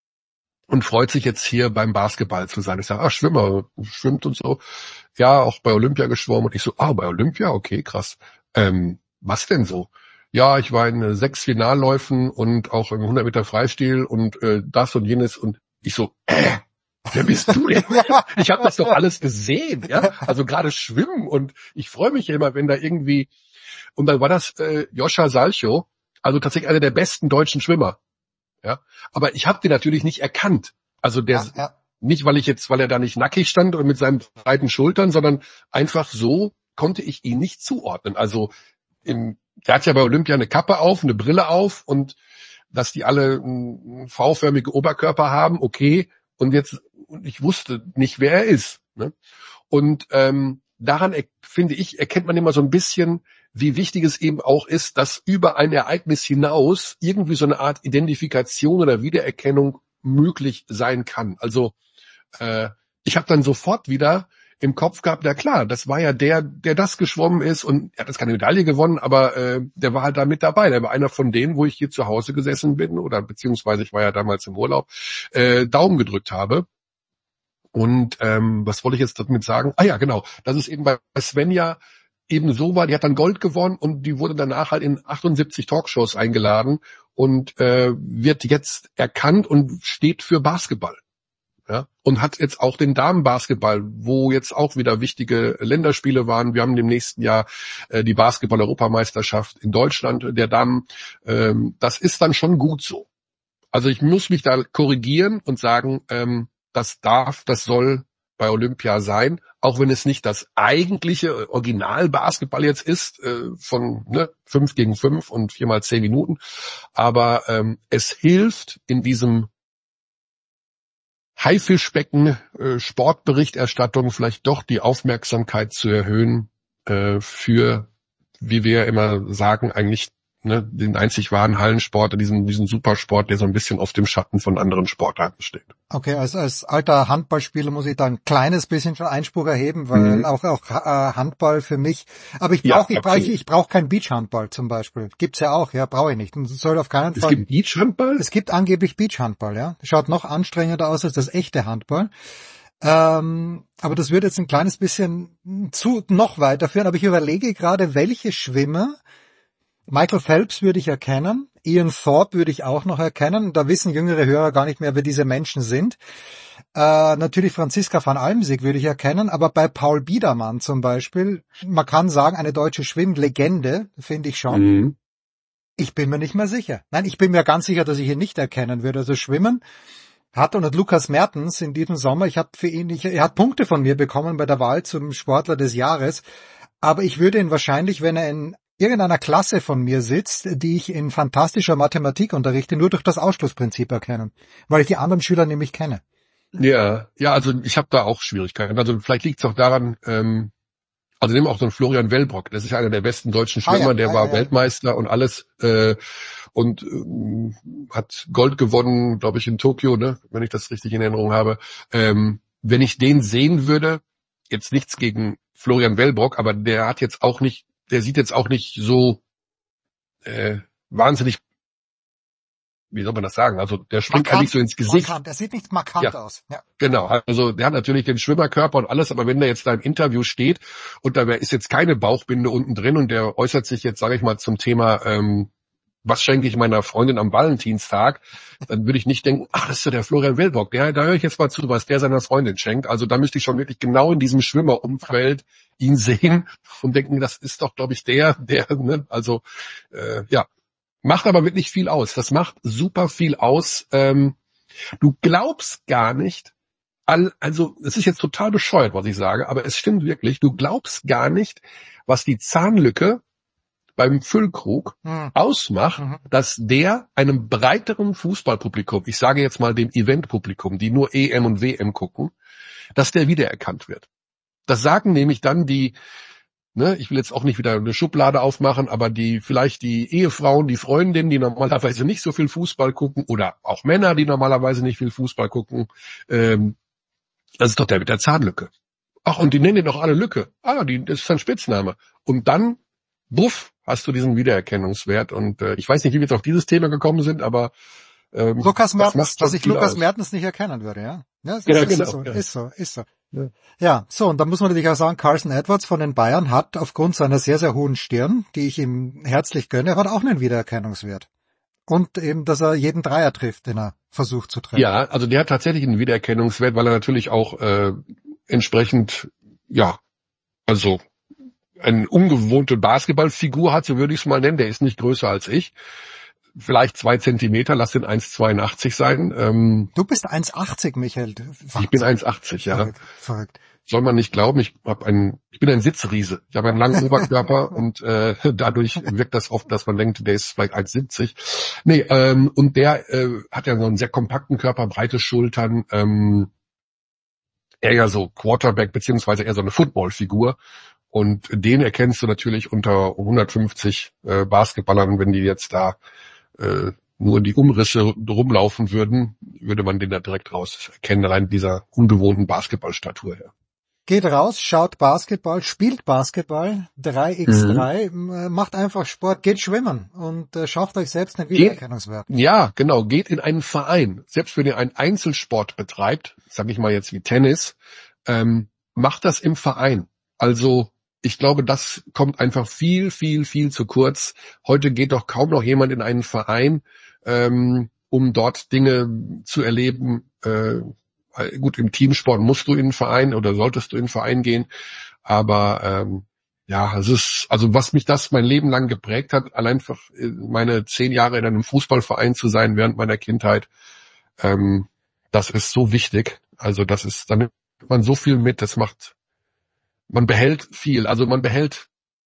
und freut sich jetzt hier beim Basketball zu sein. Ich sage, ach, Schwimmer, schwimmt und so. Ja, auch bei Olympia geschwommen. Und ich so, ah, bei Olympia? Okay, krass. Ähm, was denn so? Ja, ich war in sechs Finalläufen und auch im hundert Meter Freistil und äh, das und jenes. Und ich so, äh, wer bist du denn? Ich habe das doch alles gesehen, ja. Also gerade Schwimmen und ich freue mich ja immer, wenn da irgendwie. Und dann war das äh, Joscha Salchow, also tatsächlich einer der besten deutschen Schwimmer. Ja, aber ich habe den natürlich nicht erkannt. Also der ja, ja. nicht, weil ich jetzt, weil er da nicht nackig stand und mit seinen breiten Schultern, sondern einfach so konnte ich ihn nicht zuordnen. Also im, der hat ja bei Olympia eine Kappe auf, eine Brille auf und dass die alle einen V-förmige Oberkörper haben, okay. Und jetzt, ich wusste nicht, wer er ist. Ne? Und ähm, daran, finde ich, erkennt man immer so ein bisschen, wie wichtig es eben auch ist, dass über ein Ereignis hinaus irgendwie so eine Art Identifikation oder Wiedererkennung möglich sein kann. Also äh, ich habe dann sofort wieder im Kopf gehabt, ja klar, das war ja der, der das geschwommen ist und er hat jetzt keine Medaille gewonnen, aber äh, der war halt da mit dabei. Der war einer von denen, wo ich hier zu Hause gesessen bin oder beziehungsweise ich war ja damals im Urlaub, äh, Daumen gedrückt habe. Und ähm, was wollte ich jetzt damit sagen? Ah ja, genau, das ist eben bei Svenja eben so war, die hat dann Gold gewonnen und die wurde danach halt in achtundsiebzig Talkshows eingeladen und äh, wird jetzt erkannt und steht für Basketball. Ja, und hat jetzt auch den Damenbasketball, wo jetzt auch wieder wichtige Länderspiele waren. Wir haben im nächsten Jahr äh, die Basketball-Europameisterschaft in Deutschland der Damen. Ähm, das ist dann schon gut so. Also ich muss mich da korrigieren und sagen, ähm, das darf, das soll bei Olympia sein, auch wenn es nicht das eigentliche Original-Basketball jetzt ist, äh, von ne, fünf gegen fünf und viermal zehn Minuten. Aber ähm, es hilft in diesem Haifischbecken äh, Sportberichterstattung vielleicht doch die Aufmerksamkeit zu erhöhen äh, für, wie wir immer sagen, eigentlich ne, den einzig wahren Hallensport, diesen diesen Supersport, der so ein bisschen auf dem Schatten von anderen Sportarten steht. Okay, als als alter Handballspieler muss ich da ein kleines bisschen schon Einspruch erheben, weil mhm. auch auch äh, Handball für mich. Aber ich brauche ja, ich brauche ich, ich brauche kein Beachhandball zum Beispiel. Gibt's ja auch, ja, brauche ich nicht. Und soll auf keinen Fall. Es gibt Beachhandball? Es gibt angeblich Beachhandball, ja. Schaut noch anstrengender aus als das echte Handball. Ähm, aber das würde jetzt ein kleines bisschen zu noch weiterführen. Aber ich überlege gerade, welche Schwimmer. Michael Phelps würde ich erkennen, Ian Thorpe würde ich auch noch erkennen, da wissen jüngere Hörer gar nicht mehr, wer diese Menschen sind. Äh, natürlich Franziska van Almsick würde ich erkennen, aber bei Paul Biedermann zum Beispiel, man kann sagen, eine deutsche Schwimmlegende, finde ich schon. Mhm. Ich bin mir nicht mehr sicher. Nein, ich bin mir ganz sicher, dass ich ihn nicht erkennen würde. Also Schwimmen hat und Lukas Mertens in diesem Sommer, ich habe für ihn, ich, er hat Punkte von mir bekommen bei der Wahl zum Sportler des Jahres, aber ich würde ihn wahrscheinlich, wenn er in irgendeiner Klasse von mir sitzt, die ich in fantastischer Mathematik unterrichte, nur durch das Ausschlussprinzip erkennen, weil ich die anderen Schüler nämlich kenne. Ja, ja, also ich habe da auch Schwierigkeiten. Also vielleicht liegt es auch daran, ähm, also nehmen wir auch so einen Florian Wellbrock, das ist ja einer der besten deutschen Schwimmer, ah, ja, der ah, war ja, Weltmeister ja. und alles äh, und äh, hat Gold gewonnen, glaube ich, in Tokio, ne, wenn ich das richtig in Erinnerung habe. Ähm, wenn ich den sehen würde, jetzt nichts gegen Florian Wellbrock, aber der hat jetzt auch nicht Der sieht jetzt auch nicht so äh, wahnsinnig, wie soll man das sagen? Also der springt markant, eigentlich so ins Gesicht. Markant. Der sieht nicht markant ja, aus. Ja. Genau, also der hat natürlich den Schwimmerkörper und alles, aber wenn der jetzt da im Interview steht und da ist jetzt keine Bauchbinde unten drin und der äußert sich jetzt, sage ich mal, zum Thema, ähm, was schenke ich meiner Freundin am Valentinstag, dann würde ich nicht denken, ach, das ist ja der Florian Wellbrock, der, da höre ich jetzt mal zu, was der seiner Freundin schenkt. Also da müsste ich schon wirklich genau in diesem Schwimmerumfeld ihn sehen und denken, das ist doch, glaube ich, der, der, ne, also äh, ja, macht aber wirklich viel aus. Das macht super viel aus. Ähm, du glaubst gar nicht, all, also es ist jetzt total bescheuert, was ich sage, aber es stimmt wirklich, du glaubst gar nicht, was die Zahnlücke beim Füllkrug Mhm. ausmacht, Mhm. dass der einem breiteren Fußballpublikum, ich sage jetzt mal dem Eventpublikum, die nur E M und W M gucken, dass der wiedererkannt wird. Das sagen nämlich dann die, ne, ich will jetzt auch nicht wieder eine Schublade aufmachen, aber die, vielleicht die Ehefrauen, die Freundinnen, die normalerweise nicht so viel Fußball gucken, oder auch Männer, die normalerweise nicht viel Fußball gucken, ähm, das ist doch der mit der Zahnlücke. Ach, und die nennen den doch alle Lücke. Ah, die, das ist sein Spitzname. Und dann, buff, hast du diesen Wiedererkennungswert. Und äh, ich weiß nicht, wie wir jetzt auf dieses Thema gekommen sind, aber ähm, Lukas Mertens, das dass ich viel Lukas aus. Mertens nicht erkennen würde, ja? Ja, das Genau, ist, genau, so, ja. ist so, ist so. Ja. ja, so, und da muss man natürlich auch sagen, Carson Edwards von den Bayern hat aufgrund seiner sehr, sehr hohen Stirn, die ich ihm herzlich gönne, hat auch einen Wiedererkennungswert. Und eben, dass er jeden Dreier trifft, den er versucht zu treffen. Ja, also der hat tatsächlich einen Wiedererkennungswert, weil er natürlich auch äh, entsprechend, ja, also eine ungewohnte Basketballfigur hat, so würde ich es mal nennen. Der ist nicht größer als ich. Vielleicht zwei Zentimeter, lass den eins Komma zweiundachtzig sein. Ähm, Du bist eins Komma achtzig, Michael. ich bin eins Komma achtzig, ja. Verrückt, verrückt. Soll man nicht glauben, ich hab einen, ich bin ein Sitzriese. Ich habe einen langen Oberkörper und äh, dadurch wirkt das oft, dass man denkt, der ist vielleicht eins Komma siebzig. Nee, ähm, und der äh, hat ja so einen sehr kompakten Körper, breite Schultern, ähm, eher so Quarterback, beziehungsweise eher so eine Footballfigur. Und den erkennst du natürlich unter hundertfünfzig äh, Basketballern, wenn die jetzt da äh, nur die Umrisse rumlaufen würden, würde man den da direkt raus erkennen, allein dieser ungewohnten Basketballstatur her. Geht raus, schaut Basketball, spielt Basketball, drei gegen drei, mhm. macht einfach Sport, geht schwimmen und äh, schafft euch selbst einen Wiedererkennungswert. Ja, genau, geht in einen Verein. Selbst wenn ihr einen Einzelsport betreibt, sag ich mal jetzt wie Tennis, ähm, macht das im Verein. Also ich glaube, das kommt einfach viel, viel, viel zu kurz. Heute geht doch kaum noch jemand in einen Verein, ähm, um dort Dinge zu erleben. Äh, gut, im Teamsport musst du in einen Verein oder solltest du in einen Verein gehen. Aber ähm, ja, es ist, also was mich das mein Leben lang geprägt hat, allein einfach meine zehn Jahre in einem Fußballverein zu sein während meiner Kindheit, ähm, das ist so wichtig. Also das ist, da nimmt man so viel mit, das macht, man behält viel, also man behält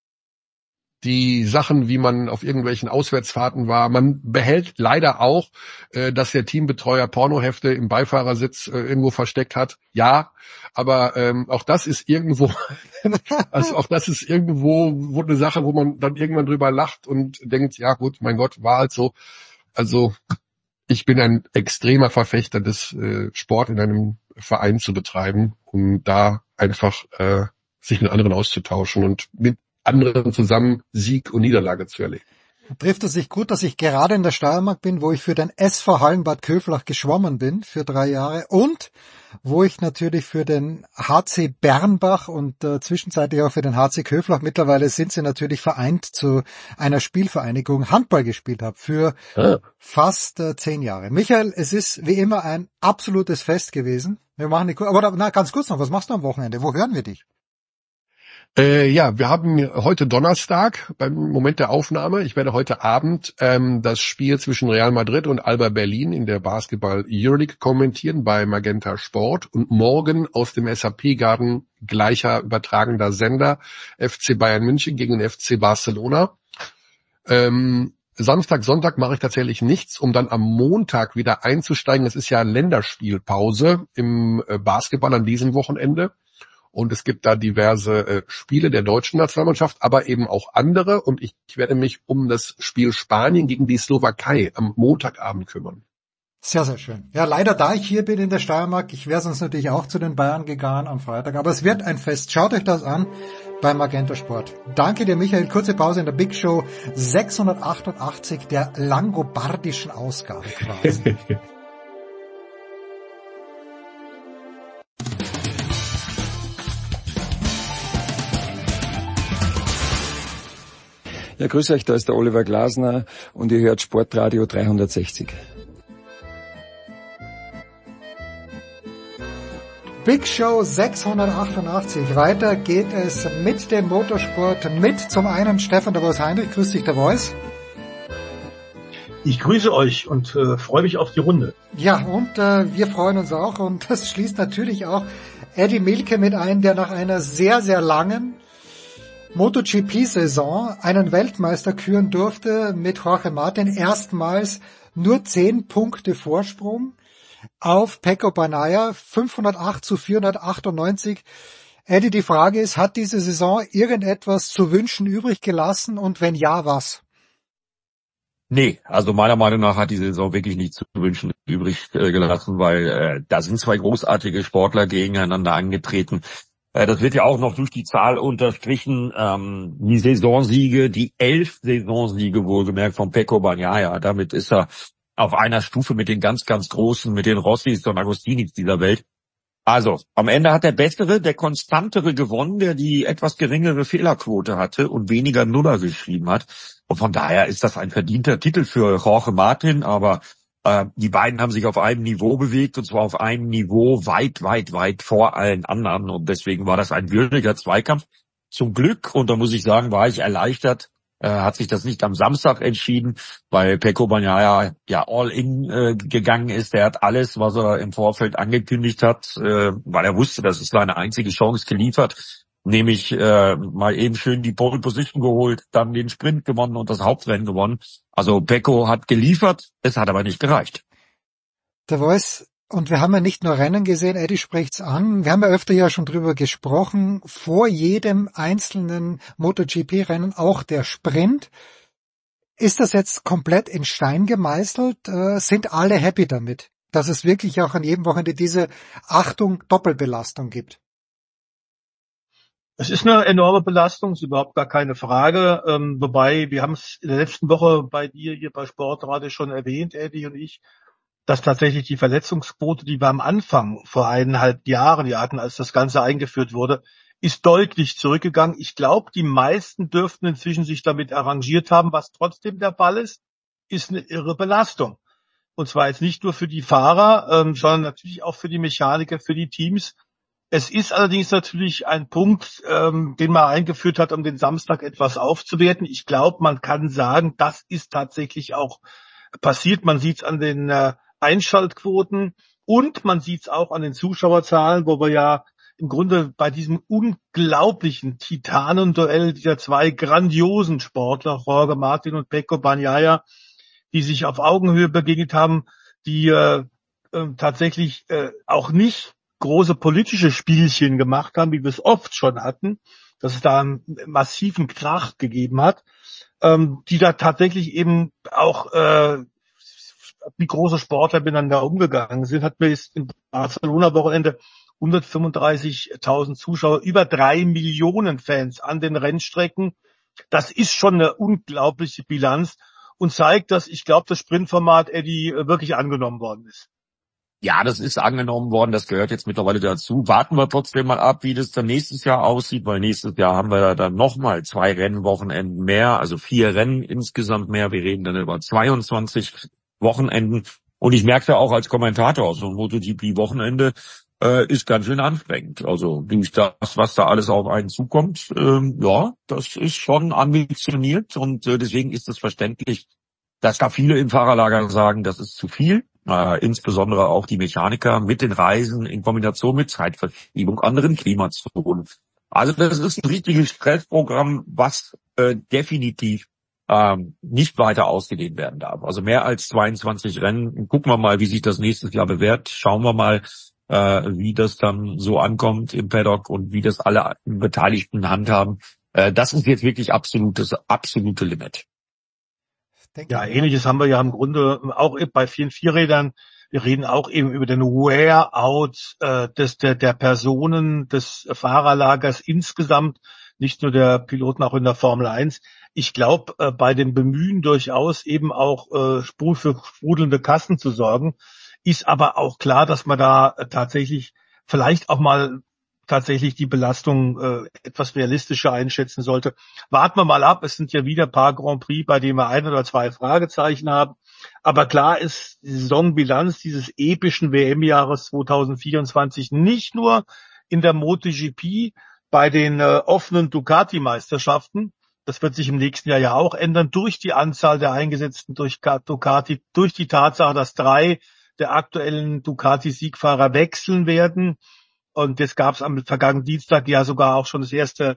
die Sachen, wie man auf irgendwelchen Auswärtsfahrten war. Man behält leider auch, äh, dass der Teambetreuer Pornohefte im Beifahrersitz äh, irgendwo versteckt hat. Ja, aber ähm, auch das ist irgendwo, also auch das ist irgendwo wo eine Sache, wo man dann irgendwann drüber lacht und denkt, ja gut, mein Gott, war halt so. Also ich bin ein extremer Verfechter des äh, Sport in einem Verein zu betreiben, um da einfach äh, sich mit anderen auszutauschen und mit anderen zusammen Sieg und Niederlage zu erleben. Trifft es sich gut, dass ich gerade in der Steiermark bin, wo ich für den S V Hallenbad Köflach geschwommen bin für drei Jahre und wo ich natürlich für den H C Bernbach und äh, zwischenzeitlich auch für den H C Köflach, mittlerweile sind sie natürlich vereint zu einer Spielvereinigung, Handball gespielt habe für ah. fast äh, zehn Jahre. Michael, es ist wie immer ein absolutes Fest gewesen. Wir machen die, aber na, ganz kurz noch, was machst du am Wochenende? Wo hören wir dich? Äh, ja, wir haben heute Donnerstag beim Moment der Aufnahme. Ich werde heute Abend ähm, das Spiel zwischen Real Madrid und Alba Berlin in der Basketball Euroleague kommentieren bei Magenta Sport und morgen aus dem S A P-Garten gleicher übertragender Sender F C Bayern München gegen den F C Barcelona. Ähm, Samstag, Sonntag mache ich tatsächlich nichts, um dann am Montag wieder einzusteigen. Es ist ja Länderspielpause im Basketball an diesem Wochenende. Und es gibt da diverse äh, Spiele der deutschen Nationalmannschaft, aber eben auch andere. Und ich, ich werde mich um das Spiel Spanien gegen die Slowakei am Montagabend kümmern. Sehr, sehr schön. Ja, leider da ich hier bin in der Steiermark, ich wäre sonst natürlich auch zu den Bayern gegangen am Freitag. Aber es wird ein Fest. Schaut euch das an bei Magenta Sport. Danke dir, Michael. Kurze Pause in der Big Show sechshundertachtundachtzig, der langobardischen Ausgabe quasi. Ja, grüß euch, da ist der Oliver Glasner und ihr hört Sportradio dreihundertsechzig. Big Show sechshundertachtundachtzig. Weiter geht es mit dem Motorsport, mit zum einen Stefan der Voice Heinrich. Grüß dich, der Voice. Ich grüße euch und äh, freue mich auf die Runde. Ja, und äh, wir freuen uns auch und das schließt natürlich auch Eddie Milke mit ein, der nach einer sehr, sehr langen MotoGP-Saison einen Weltmeister küren durfte mit Jorge Martin, erstmals nur zehn Punkte Vorsprung auf Pecco Bagnaia, fünfhundertacht zu vierhundertachtundneunzig. Eddie, die Frage ist, hat diese Saison irgendetwas zu wünschen übrig gelassen und wenn ja, was? Nee, also meiner Meinung nach hat die Saison wirklich nichts zu wünschen übrig äh, gelassen, weil äh, da sind zwei großartige Sportler gegeneinander angetreten. Äh, das wird ja auch noch durch die Zahl unterstrichen. Ähm, die Saisonsiege, die elf Saisonsiege wohlgemerkt von Pecco Bagnaia. Damit ist er auf einer Stufe mit den ganz, ganz Großen, mit den Rossis und Agostinis dieser Welt. Also, am Ende hat der Bessere, der Konstantere gewonnen, der die etwas geringere Fehlerquote hatte und weniger Nuller geschrieben hat. Und von daher ist das ein verdienter Titel für Jorge Martin, aber äh, die beiden haben sich auf einem Niveau bewegt, und zwar auf einem Niveau weit, weit, weit vor allen anderen. Und deswegen war das ein würdiger Zweikampf. Zum Glück, und da muss ich sagen, war ich erleichtert, äh, hat sich das nicht am Samstag entschieden, weil Pecco Bagnaia ja all in äh, gegangen ist. Er hat alles, was er im Vorfeld angekündigt hat, äh, weil er wusste, das ist seine einzige Chance, geliefert. Nämlich äh, mal eben schön die Pole Position geholt, dann den Sprint gewonnen und das Hauptrennen gewonnen. Also Pecco hat geliefert, es hat aber nicht gereicht. Der Voice, und wir haben ja nicht nur Rennen gesehen, Eddie spricht's an, wir haben ja öfter ja schon drüber gesprochen, vor jedem einzelnen MotoGP-Rennen auch der Sprint. Ist das jetzt komplett in Stein gemeißelt? Äh, sind alle happy damit, dass es wirklich auch an jedem Wochenende diese Achtung Doppelbelastung gibt? Es ist eine enorme Belastung, ist überhaupt gar keine Frage. Ähm, wobei, wir haben es in der letzten Woche bei dir hier bei Sportradio schon erwähnt, Eddie und ich, dass tatsächlich die Verletzungsquote, die wir am Anfang vor eineinhalb Jahren die hatten, als das Ganze eingeführt wurde, ist deutlich zurückgegangen. Ich glaube, die meisten dürften inzwischen sich damit arrangiert haben. Was trotzdem der Fall ist, ist eine irre Belastung. Und zwar jetzt nicht nur für die Fahrer, ähm, sondern natürlich auch für die Mechaniker, für die Teams. Es ist allerdings natürlich ein Punkt, ähm, den man eingeführt hat, um den Samstag etwas aufzuwerten. Ich glaube, man kann sagen, das ist tatsächlich auch passiert. Man sieht es an den äh, Einschaltquoten und man sieht es auch an den Zuschauerzahlen, wo wir ja im Grunde bei diesem unglaublichen Titanenduell dieser zwei grandiosen Sportler, Jorge Martin und Pecco Bagnaia, die sich auf Augenhöhe begegnet haben, die äh, äh, tatsächlich äh, auch nicht große politische Spielchen gemacht haben, wie wir es oft schon hatten, dass es da einen massiven Krach gegeben hat, ähm, die da tatsächlich eben auch äh, wie große Sportler miteinander umgegangen sind. Hat mir jetzt im Barcelona-Wochenende hundertfünfunddreißigtausend Zuschauer, über drei Millionen Fans an den Rennstrecken. Das ist schon eine unglaubliche Bilanz und zeigt, dass ich glaube, das Sprintformat, Eddie, wirklich angenommen worden ist. Ja, das ist angenommen worden, das gehört jetzt mittlerweile dazu. Warten wir trotzdem mal ab, wie das dann nächstes Jahr aussieht, weil nächstes Jahr haben wir dann nochmal zwei Rennwochenenden mehr, also vier Rennen insgesamt mehr. Wir reden dann über zweiundzwanzig Wochenenden. Und ich merke ja auch als Kommentator, so ein MotoGP-Wochenende äh, ist ganz schön anstrengend. Also durch das, was da alles auf einen zukommt, ähm, ja, das ist schon ambitioniert und äh, deswegen ist es verständlich, dass da viele im Fahrerlager sagen, das ist zu viel. Äh, insbesondere auch die Mechaniker mit den Reisen in Kombination mit Zeitverschiebung, anderen Klimazonen. Also das ist ein richtiges Stressprogramm, was äh, definitiv ähm, nicht weiter ausgedehnt werden darf. Also mehr als zweiundzwanzig Rennen. Gucken wir mal, wie sich das nächstes Jahr bewährt. Schauen wir mal, äh, wie das dann so ankommt im Paddock und wie das alle Beteiligten handhaben. Äh, das ist jetzt wirklich absolutes, absolute Limit. Ja, ähnliches haben wir ja im Grunde auch bei vielen Vierrädern. Wir reden auch eben über den Wear-out äh, des, der, der Personen des Fahrerlagers insgesamt, nicht nur der Piloten, auch in der Formel eins. Ich glaube, äh, bei dem Bemühen durchaus eben auch äh, für sprudelnde Kassen zu sorgen, ist aber auch klar, dass man da äh, tatsächlich vielleicht auch mal tatsächlich die Belastung äh, etwas realistischer einschätzen sollte. Warten wir mal ab, es sind ja wieder ein paar Grand Prix, bei denen wir ein oder zwei Fragezeichen haben. Aber klar ist die Saisonbilanz dieses epischen W M-Jahres zweitausendvierundzwanzig nicht nur in der MotoGP bei den äh, offenen Ducati-Meisterschaften. Das wird sich im nächsten Jahr ja auch ändern durch die Anzahl der eingesetzten durch Ducati, durch die Tatsache, dass drei der aktuellen Ducati-Siegfahrer wechseln werden. Und jetzt gab es am vergangenen Dienstag ja sogar auch schon das erste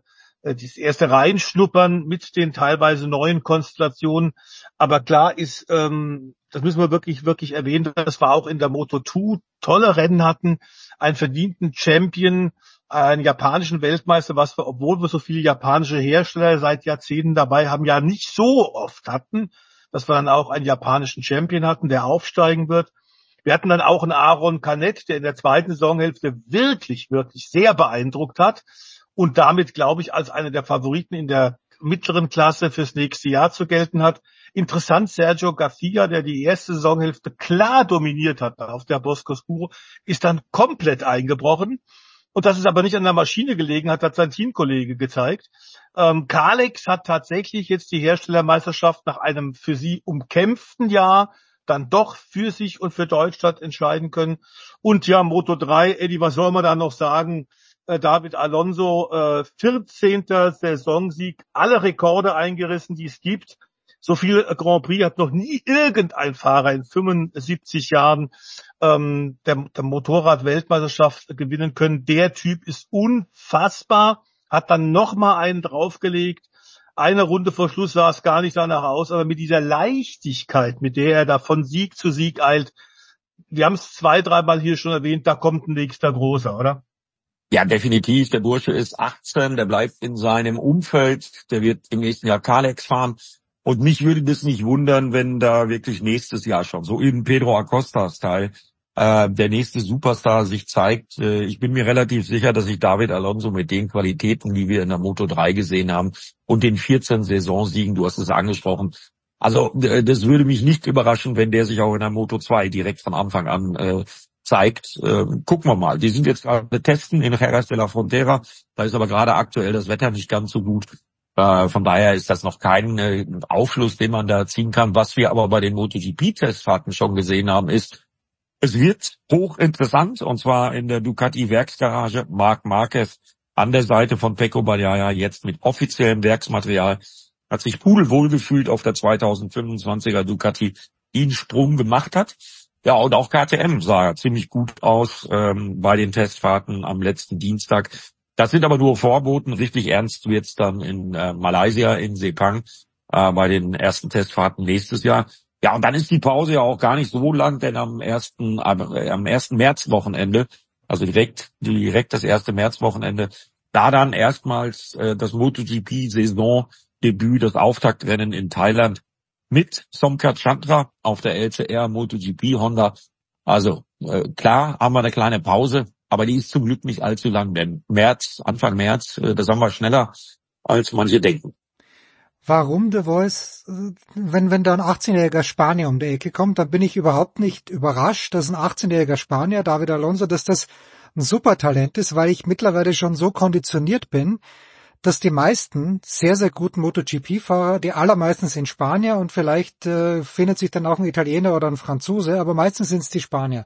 äh, das erste Reinschnuppern mit den teilweise neuen Konstellationen. Aber klar ist, ähm, das müssen wir wirklich, wirklich erwähnen, dass wir auch in der Moto zwei tolle Rennen hatten, einen verdienten Champion, einen japanischen Weltmeister, was wir, obwohl wir so viele japanische Hersteller seit Jahrzehnten dabei haben, ja nicht so oft hatten, dass wir dann auch einen japanischen Champion hatten, der aufsteigen wird. Wir hatten dann auch einen Aaron Canet, der in der zweiten Saisonhälfte wirklich, wirklich sehr beeindruckt hat und damit, glaube ich, als einer der Favoriten in der mittleren Klasse fürs nächste Jahr zu gelten hat. Interessant, Sergio Garcia, der die erste Saisonhälfte klar dominiert hat auf der Boscoscuro, ist dann komplett eingebrochen. Und dass es aber nicht an der Maschine gelegen hat, hat sein Teamkollege gezeigt. Ähm, Kalex hat tatsächlich jetzt die Herstellermeisterschaft nach einem für sie umkämpften Jahr dann doch für sich und für Deutschland entscheiden können. Und ja, Moto drei, Eddie, was soll man da noch sagen? Äh, David Alonso, äh, vierzehnter Saisonsieg, alle Rekorde eingerissen, die es gibt. So viel Grand Prix hat noch nie irgendein Fahrer in fünfundsiebzig Jahren ähm, der, der Motorrad-Weltmeisterschaft gewinnen können. Der Typ ist unfassbar, hat dann noch mal einen draufgelegt. Eine Runde vor Schluss sah es gar nicht danach aus, aber mit dieser Leichtigkeit, mit der er da von Sieg zu Sieg eilt, wir haben es zwei, dreimal hier schon erwähnt, da kommt ein nächster Großer, oder? Ja, definitiv. Der Bursche ist achtzehn, der bleibt in seinem Umfeld, der wird im nächsten Jahr Kalex fahren. Und mich würde das nicht wundern, wenn da wirklich nächstes Jahr schon, so eben Pedro Acosta-Style, äh, der nächste Superstar sich zeigt. Äh, ich bin mir relativ sicher, dass sich David Alonso mit den Qualitäten, die wir in der Moto drei gesehen haben, und den vierzehn Saisonsiegen, du hast es angesprochen, also äh, das würde mich nicht überraschen, wenn der sich auch in der Moto zwei direkt von Anfang an äh, zeigt. Äh, gucken wir mal. Die sind jetzt gerade testen in Jerez de la Frontera, da ist aber gerade aktuell das Wetter nicht ganz so gut. Uh, von daher ist das noch kein äh, Aufschluss, den man da ziehen kann. Was wir aber bei den MotoGP-Testfahrten schon gesehen haben, ist, es wird hochinteressant, und zwar in der Ducati-Werksgarage. Marc Marquez an der Seite von Pecco Bagnaia, jetzt mit offiziellem Werksmaterial, hat sich pudelwohl gefühlt auf der zweitausendfünfundzwanziger Ducati, die einen Sprung gemacht hat. Ja, und auch K T M sah ziemlich gut aus ähm, bei den Testfahrten am letzten Dienstag. Das sind aber nur Vorboten. Richtig ernst wird's dann in äh, Malaysia, in Sepang, äh, bei den ersten Testfahrten nächstes Jahr. Ja, und dann ist die Pause ja auch gar nicht so lang, denn am ersten, äh, am ersten Märzwochenende, also direkt, direkt das erste Märzwochenende, da dann erstmals äh, das MotoGP-Saisondebüt, das Auftaktrennen in Thailand mit Somkhat Chandra auf der L C R MotoGP Honda. Also äh, klar haben wir eine kleine Pause, aber die ist zum Glück nicht allzu lang, denn März, Anfang März, äh, das haben wir schneller, als manche denken. Warum, The Voice? Wenn, wenn da ein achtzehnjähriger Spanier um die Ecke kommt, dann bin ich überhaupt nicht überrascht, dass ein achtzehnjähriger Spanier, David Alonso, dass das ein Supertalent ist, weil ich mittlerweile schon so konditioniert bin, dass die meisten sehr, sehr guten MotoGP-Fahrer, die allermeisten sind Spanier und vielleicht äh, findet sich dann auch ein Italiener oder ein Franzose, aber meistens sind es die Spanier.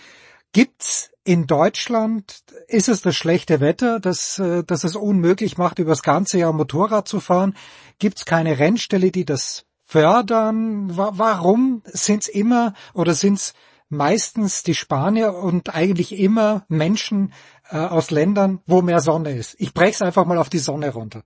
Gibt's in Deutschland, ist es das schlechte Wetter, das, äh, das es unmöglich macht, über das ganze Jahr Motorrad zu fahren? Gibt's keine Rennställe, die das fördern? Wa- warum sind's immer oder sind's meistens die Spanier und eigentlich immer Menschen äh, aus Ländern, wo mehr Sonne ist? Ich brech's einfach mal auf die Sonne runter.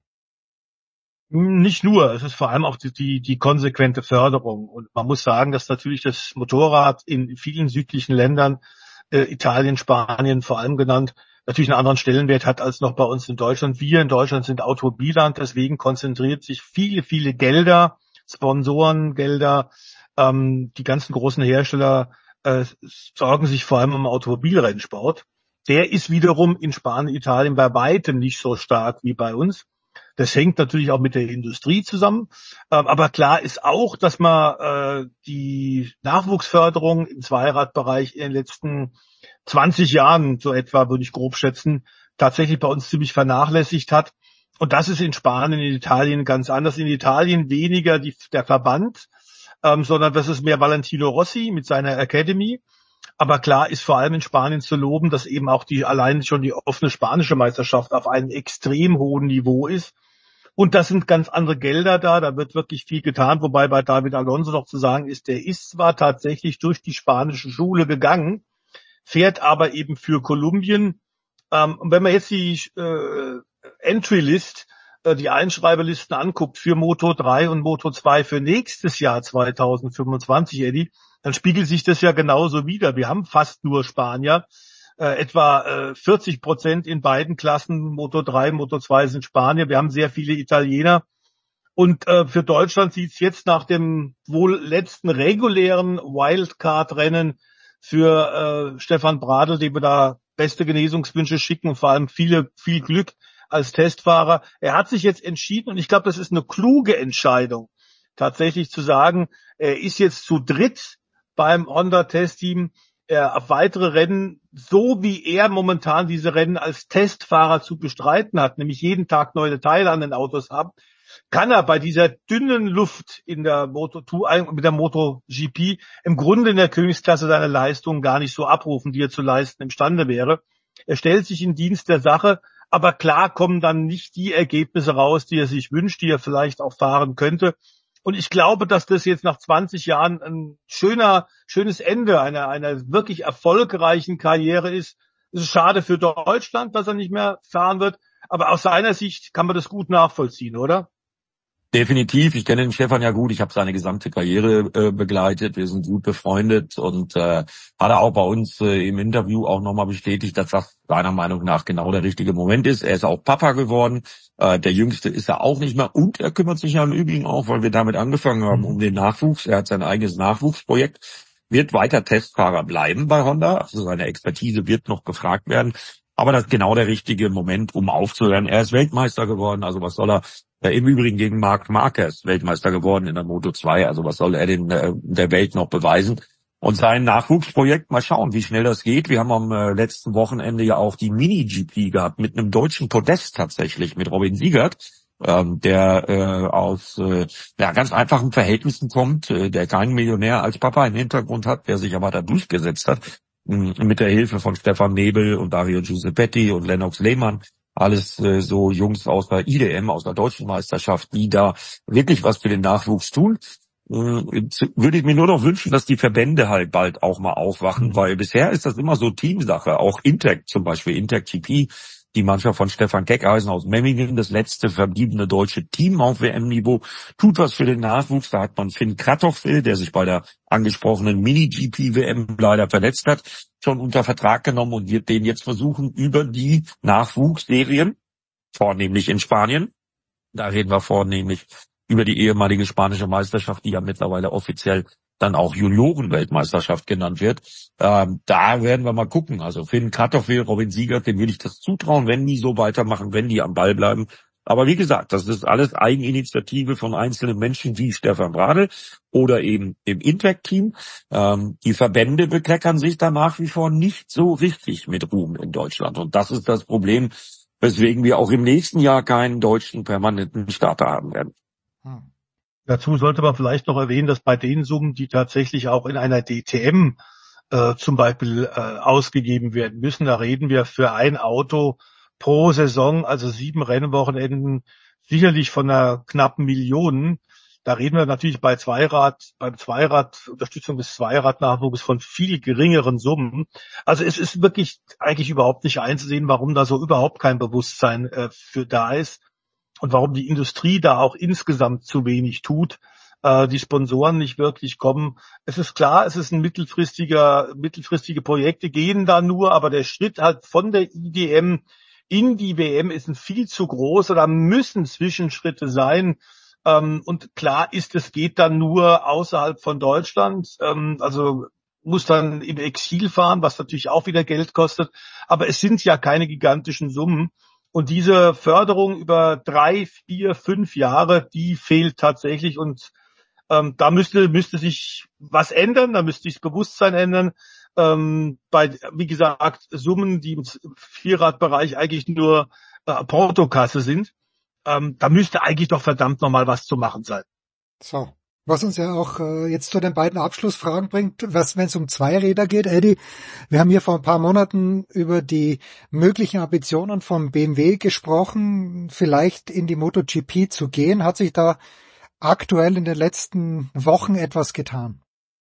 Nicht nur, es ist vor allem auch die, die, die konsequente Förderung. Und man muss sagen, dass natürlich das Motorrad in vielen südlichen Ländern, äh, Italien, Spanien vor allem genannt, natürlich einen anderen Stellenwert hat als noch bei uns in Deutschland. Wir in Deutschland sind Automobilland, deswegen konzentriert sich viele, viele Gelder, Sponsorengelder, ähm, die ganzen großen Hersteller äh, sorgen sich vor allem um Automobilrennsport. Der ist wiederum in Spanien, Italien bei weitem nicht so stark wie bei uns. Das hängt natürlich auch mit der Industrie zusammen. Ähm, aber klar ist auch, dass man äh, die Nachwuchsförderung im Zweiradbereich in den letzten zwanzig Jahren, so etwa würde ich grob schätzen, tatsächlich bei uns ziemlich vernachlässigt hat. Und das ist in Spanien, in Italien ganz anders. In Italien weniger die, der Verband, ähm, sondern das ist mehr Valentino Rossi mit seiner Academy. Aber klar ist vor allem in Spanien zu loben, dass eben auch die allein schon die offene spanische Meisterschaft auf einem extrem hohen Niveau ist. Und das sind ganz andere Gelder da, da wird wirklich viel getan, wobei bei David Alonso noch zu sagen ist, der ist zwar tatsächlich durch die spanische Schule gegangen, fährt aber eben für Kolumbien. Ähm, und wenn man jetzt die äh, Entry-List äh, die Einschreibelisten anguckt für Moto drei und Moto zwei für nächstes Jahr zweitausendfünfundzwanzig, Eddie, dann spiegelt sich das ja genauso wider. Wir haben fast nur Spanier. Äh, etwa äh, vierzig Prozent in beiden Klassen, Moto drei, Moto zwei sind Spanier. Wir haben sehr viele Italiener. Und äh, für Deutschland sieht es jetzt nach dem wohl letzten regulären Wildcard-Rennen für äh, Stefan Bradl, dem wir da beste Genesungswünsche schicken und vor allem viele, viel Glück als Testfahrer. Er hat sich jetzt entschieden und ich glaube, das ist eine kluge Entscheidung, tatsächlich zu sagen, er ist jetzt zu dritt beim Honda-Testteam. Er auf weitere Rennen, so wie er momentan diese Rennen als Testfahrer zu bestreiten hat, nämlich jeden Tag neue Teile an den Autos haben, kann er bei dieser dünnen Luft in der Moto zwei, mit der MotoGP im Grunde in der Königsklasse seine Leistungen gar nicht so abrufen, die er zu leisten imstande wäre. Er stellt sich in Dienst der Sache, aber klar kommen dann nicht die Ergebnisse raus, die er sich wünscht, die er vielleicht auch fahren könnte. Und ich glaube, dass das jetzt nach zwanzig Jahren ein schöner, schönes Ende einer, einer wirklich erfolgreichen Karriere ist. Es ist schade für Deutschland, dass er nicht mehr fahren wird, aber aus seiner Sicht kann man das gut nachvollziehen, oder? Definitiv. Ich kenne den Stefan ja gut. Ich habe seine gesamte Karriere äh, begleitet. Wir sind gut befreundet und äh, hat er auch bei uns äh, im Interview auch nochmal bestätigt, dass das seiner Meinung nach genau der richtige Moment ist. Er ist auch Papa geworden. Äh, der Jüngste ist er auch nicht mehr. Und er kümmert sich ja im Übrigen auch, weil wir damit angefangen haben, um den Nachwuchs. Er hat sein eigenes Nachwuchsprojekt. Wird weiter Testfahrer bleiben bei Honda. Also seine Expertise wird noch gefragt werden. Aber das ist genau der richtige Moment, um aufzuhören. Er ist Weltmeister geworden. Also was soll er? Im Übrigen gegen Marc Marquez Weltmeister geworden in der Moto zwei. Also was soll er denn äh, der Welt noch beweisen? Und sein Nachwuchsprojekt, mal schauen, wie schnell das geht. Wir haben am äh, letzten Wochenende ja auch die Mini-G P gehabt mit einem deutschen Podest tatsächlich, mit Robin Siegert, ähm, der äh, aus äh, ja, ganz einfachen Verhältnissen kommt, äh, der keinen Millionär als Papa im Hintergrund hat, der sich aber da durchgesetzt hat, mh, mit der Hilfe von Stefan Nebel und Dario Giuseppetti und Lennox Lehmann. Alles äh, so Jungs aus der I D M, aus der deutschen Meisterschaft, die da wirklich was für den Nachwuchs tun. Äh, würde ich mir nur noch wünschen, dass die Verbände halt bald auch mal aufwachen, weil bisher ist das immer so Teamsache. Auch Intec zum Beispiel, Intec G P, die Mannschaft von Stefan Keckeisen aus Memmingen, das letzte verbliebene deutsche Team auf W M-Niveau, tut was für den Nachwuchs. Da hat man Finn Kratochvil, der sich bei der angesprochenen Mini-G P-W M leider verletzt hat, schon unter Vertrag genommen und wird den jetzt versuchen, über die Nachwuchsserien, vornehmlich in Spanien, da reden wir vornehmlich über die ehemalige spanische Meisterschaft, die ja mittlerweile offiziell dann auch Juniorenweltmeisterschaft genannt wird. Ähm, da werden wir mal gucken. Also Finn Kratochvil, Robin Siegert, dem will ich das zutrauen, wenn die so weitermachen, wenn die am Ball bleiben. Aber wie gesagt, das ist alles Eigeninitiative von einzelnen Menschen wie Stefan Bradl oder eben im Intec-Team. Ähm, die Verbände bekleckern sich da nach wie vor nicht so richtig mit Ruhm in Deutschland. Und das ist das Problem, weswegen wir auch im nächsten Jahr keinen deutschen permanenten Starter haben werden. Hm. Dazu sollte man vielleicht noch erwähnen, dass bei den Summen, die tatsächlich auch in einer D T M äh, zum Beispiel äh, ausgegeben werden müssen, da reden wir für ein Auto pro Saison, also sieben Rennwochenenden, sicherlich von einer knappen Million. Da reden wir natürlich bei Zweirad, beim Zweirad, Unterstützung des Zweiradnachwuchs von viel geringeren Summen. Also es ist wirklich eigentlich überhaupt nicht einzusehen, warum da so überhaupt kein Bewusstsein äh, für da ist und warum die Industrie da auch insgesamt zu wenig tut, äh, die Sponsoren nicht wirklich kommen. Es ist klar, es ist ein mittelfristiger, mittelfristige Projekte gehen da nur, aber der Schritt halt von der I D M in die W M ist ein viel zu groß, da müssen Zwischenschritte sein. Ähm, und klar ist, es geht dann nur außerhalb von Deutschland, ähm, also muss dann im Exil fahren, was natürlich auch wieder Geld kostet. Aber es sind ja keine gigantischen Summen. Und diese Förderung über drei, vier, fünf Jahre, die fehlt tatsächlich. Und ähm, da müsste müsste sich was ändern, da müsste sich das Bewusstsein ändern. Ähm, bei, wie gesagt, Summen, die im Vierradbereich eigentlich nur äh, Portokasse sind, ähm, da müsste eigentlich doch verdammt nochmal was zu machen sein. So, was uns ja auch äh, jetzt zu den beiden Abschlussfragen bringt, was, wenn es um Zweiräder geht, Eddie, wir haben hier vor ein paar Monaten über die möglichen Ambitionen von B M W gesprochen, vielleicht in die MotoGP zu gehen. Hat sich da aktuell in den letzten Wochen etwas getan?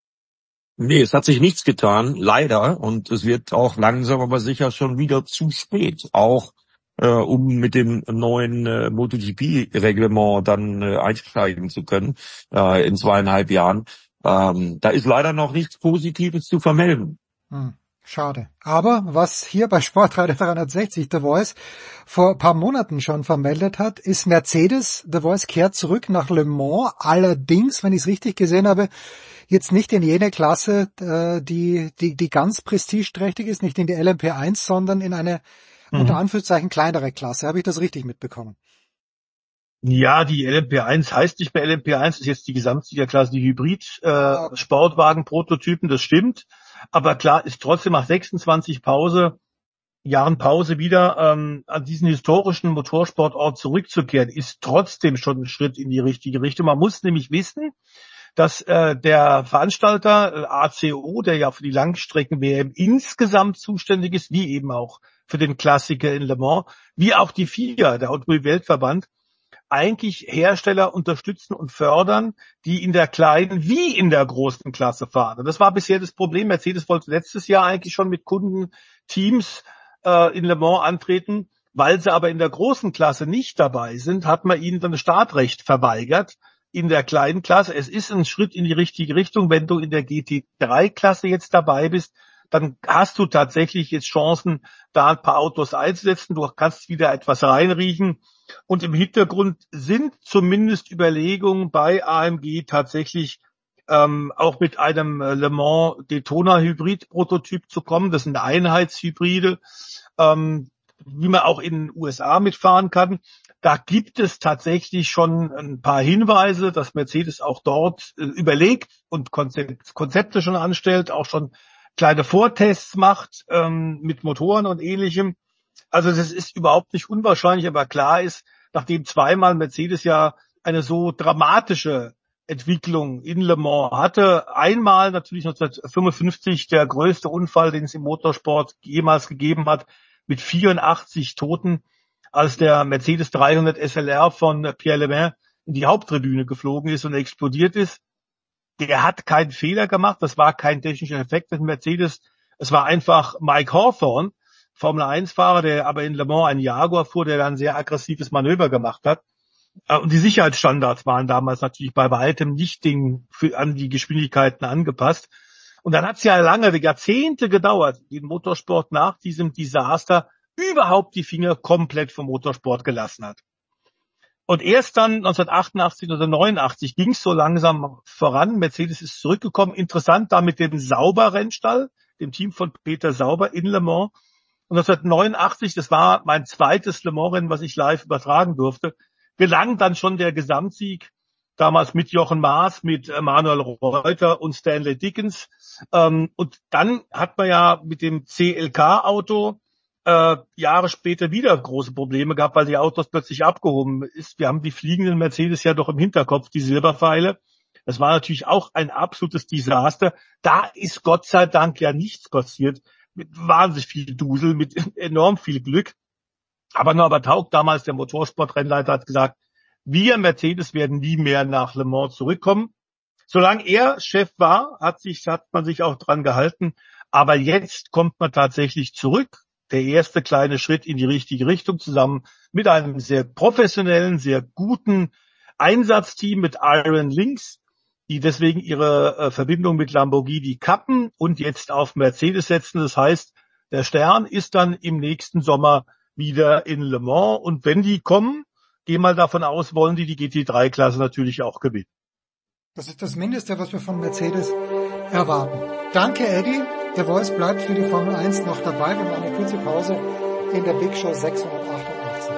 Nee, es hat sich nichts getan, leider. Und es wird auch langsam aber sicher schon wieder zu spät. Auch äh, um mit dem neuen äh, MotoGP-Reglement dann äh, einsteigen zu können äh, in zweieinhalb Jahren. Ähm, da ist leider noch nichts Positives zu vermelden. Hm. Schade. Aber was hier bei Sportradio dreihundertsechzig The Voice vor ein paar Monaten schon vermeldet hat, ist Mercedes. The Voice kehrt zurück nach Le Mans. Allerdings, wenn ich es richtig gesehen habe, jetzt nicht in jene Klasse, die, die, die ganz prestigeträchtig ist, nicht in die L M P eins, sondern in eine, mhm. unter Anführungszeichen, kleinere Klasse. Habe ich das richtig mitbekommen? Ja, die L M P eins heißt nicht mehr L M P eins, ist jetzt die Gesamtsiegerklasse, die Hybrid-Sportwagen-Prototypen, äh, das stimmt. Aber klar ist trotzdem nach sechsundzwanzig Pause, Jahren Pause wieder ähm, an diesen historischen Motorsportort zurückzukehren, ist trotzdem schon ein Schritt in die richtige Richtung. Man muss nämlich wissen, dass äh, der Veranstalter äh, A C O, der ja für die Langstrecken-W M insgesamt zuständig ist, wie eben auch für den Klassiker in Le Mans, wie auch die F I A, der Automobil-Weltverband, eigentlich Hersteller unterstützen und fördern, die in der kleinen wie in der großen Klasse fahren. Und das war bisher das Problem. Mercedes wollte letztes Jahr eigentlich schon mit Kundenteams äh, in Le Mans antreten. Weil sie aber in der großen Klasse nicht dabei sind, hat man ihnen dann das Startrecht verweigert in der kleinen Klasse. Es ist ein Schritt in die richtige Richtung. Wenn du in der G T drei Klasse jetzt dabei bist, dann hast du tatsächlich jetzt Chancen, da ein paar Autos einzusetzen. Du kannst wieder etwas reinriechen. Und im Hintergrund sind zumindest Überlegungen bei A M G tatsächlich ähm, auch mit einem Le Mans Daytona Hybrid Prototyp zu kommen. Das sind Einheitshybride, ähm, wie man auch in den U S A mitfahren kann. Da gibt es tatsächlich schon ein paar Hinweise, dass Mercedes auch dort äh, überlegt und Konzept, Konzepte schon anstellt, auch schon kleine Vortests macht ähm, mit Motoren und Ähnlichem. Also das ist überhaupt nicht unwahrscheinlich, aber klar ist, nachdem zweimal Mercedes ja eine so dramatische Entwicklung in Le Mans hatte, einmal natürlich neunzehnhundertfünfundfünfzig der größte Unfall, den es im Motorsport jemals gegeben hat, mit vierundachtzig Toten, als der Mercedes dreihundert S L R von Pierre Lemain in die Haupttribüne geflogen ist und explodiert ist. Der hat keinen Fehler gemacht, das war kein technischer Effekt des Mercedes, es war einfach Mike Hawthorne, Formel eins Fahrer, der aber in Le Mans einen Jaguar fuhr, der dann ein sehr aggressives Manöver gemacht hat. Und die Sicherheitsstandards waren damals natürlich bei weitem nicht den, für, an die Geschwindigkeiten angepasst. Und dann hat es ja lange, Jahrzehnte gedauert, den Motorsport nach diesem Desaster überhaupt die Finger komplett vom Motorsport gelassen hat. Und erst dann neunzehnhundertachtundachtzig oder neunundachtzig ging es so langsam voran. Mercedes ist zurückgekommen. Interessant, da mit dem Sauber-Rennstall, dem Team von Peter Sauber in Le Mans. Und neunzehnhundertneunundachtzig, das war mein zweites Le Mans-Rennen, was ich live übertragen durfte, gelang dann schon der Gesamtsieg. Damals mit Jochen Maas, mit Manuel Reuter und Stanley Dickens. Und dann hat man ja mit dem C L K-Auto Äh, Jahre später wieder große Probleme gehabt, weil die Autos plötzlich abgehoben ist. Wir haben die fliegenden Mercedes ja doch im Hinterkopf, die Silberpfeile. Das war natürlich auch ein absolutes Desaster. Da ist Gott sei Dank ja nichts passiert. Mit wahnsinnig viel Dusel, mit enorm viel Glück. Aber Norbert Haug, damals der Motorsportrennleiter, hat gesagt, wir Mercedes werden nie mehr nach Le Mans zurückkommen. Solange er Chef war, hat sich, hat man sich auch dran gehalten. Aber jetzt kommt man tatsächlich zurück. Der erste kleine Schritt in die richtige Richtung, zusammen mit einem sehr professionellen, sehr guten Einsatzteam mit Iron Lynx, die deswegen ihre äh, Verbindung mit Lamborghini kappen und jetzt auf Mercedes setzen. Das heißt, der Stern ist dann im nächsten Sommer wieder in Le Mans. Und wenn die kommen, geh mal davon aus, wollen die die G T drei Klasse natürlich auch gewinnen. Das ist das Mindeste, was wir von Mercedes erwarten. Danke, Eddie. Der Voice bleibt für die Formel eins noch dabei. Wir machen eine kurze Pause in der Big Show sechshundertachtundachtzig.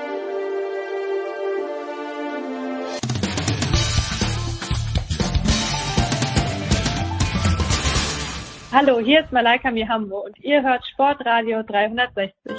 Hallo, hier ist Malaika Mihambo und ihr hört Sportradio dreihundertsechzig.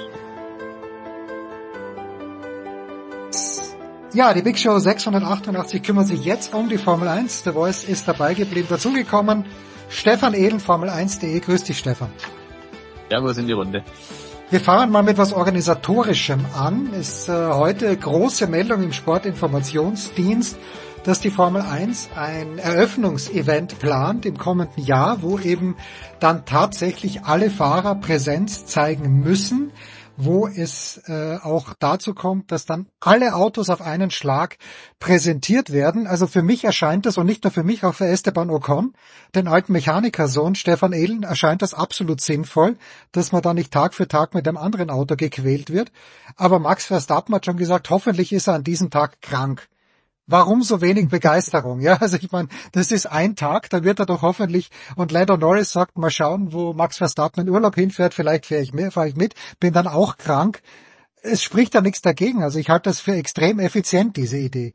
Ja, die Big Show sechshundertachtundachtzig kümmert sich jetzt um die Formel eins. Der Voice ist dabei geblieben. Dazugekommen Stefan Ehlen, Formel eins punkt de. Grüß dich, Stefan. Servus in die Runde. Wir fangen mal mit was Organisatorischem an. Es ist äh, heute große Meldung im Sportinformationsdienst, dass die Formel eins ein Eröffnungsevent plant im kommenden Jahr, wo eben dann tatsächlich alle Fahrer Präsenz zeigen müssen. wo es äh, auch dazu kommt, dass dann alle Autos auf einen Schlag präsentiert werden. Also für mich erscheint das, und nicht nur für mich, auch für Esteban Ocon, den alten Mechanikersohn Stefan Ehlen, erscheint das absolut sinnvoll, dass man da nicht Tag für Tag mit einem anderen Auto gequält wird. Aber Max Verstappen hat schon gesagt, hoffentlich ist er an diesem Tag krank. Warum so wenig Begeisterung? Ja, also ich meine, das ist ein Tag, dann wird er doch hoffentlich, und Lando Norris sagt, mal schauen, wo Max Verstappen in Urlaub hinfährt, vielleicht fahre ich, fahr ich mit, bin dann auch krank. Es spricht da nichts dagegen, also ich halte das für extrem effizient, diese Idee.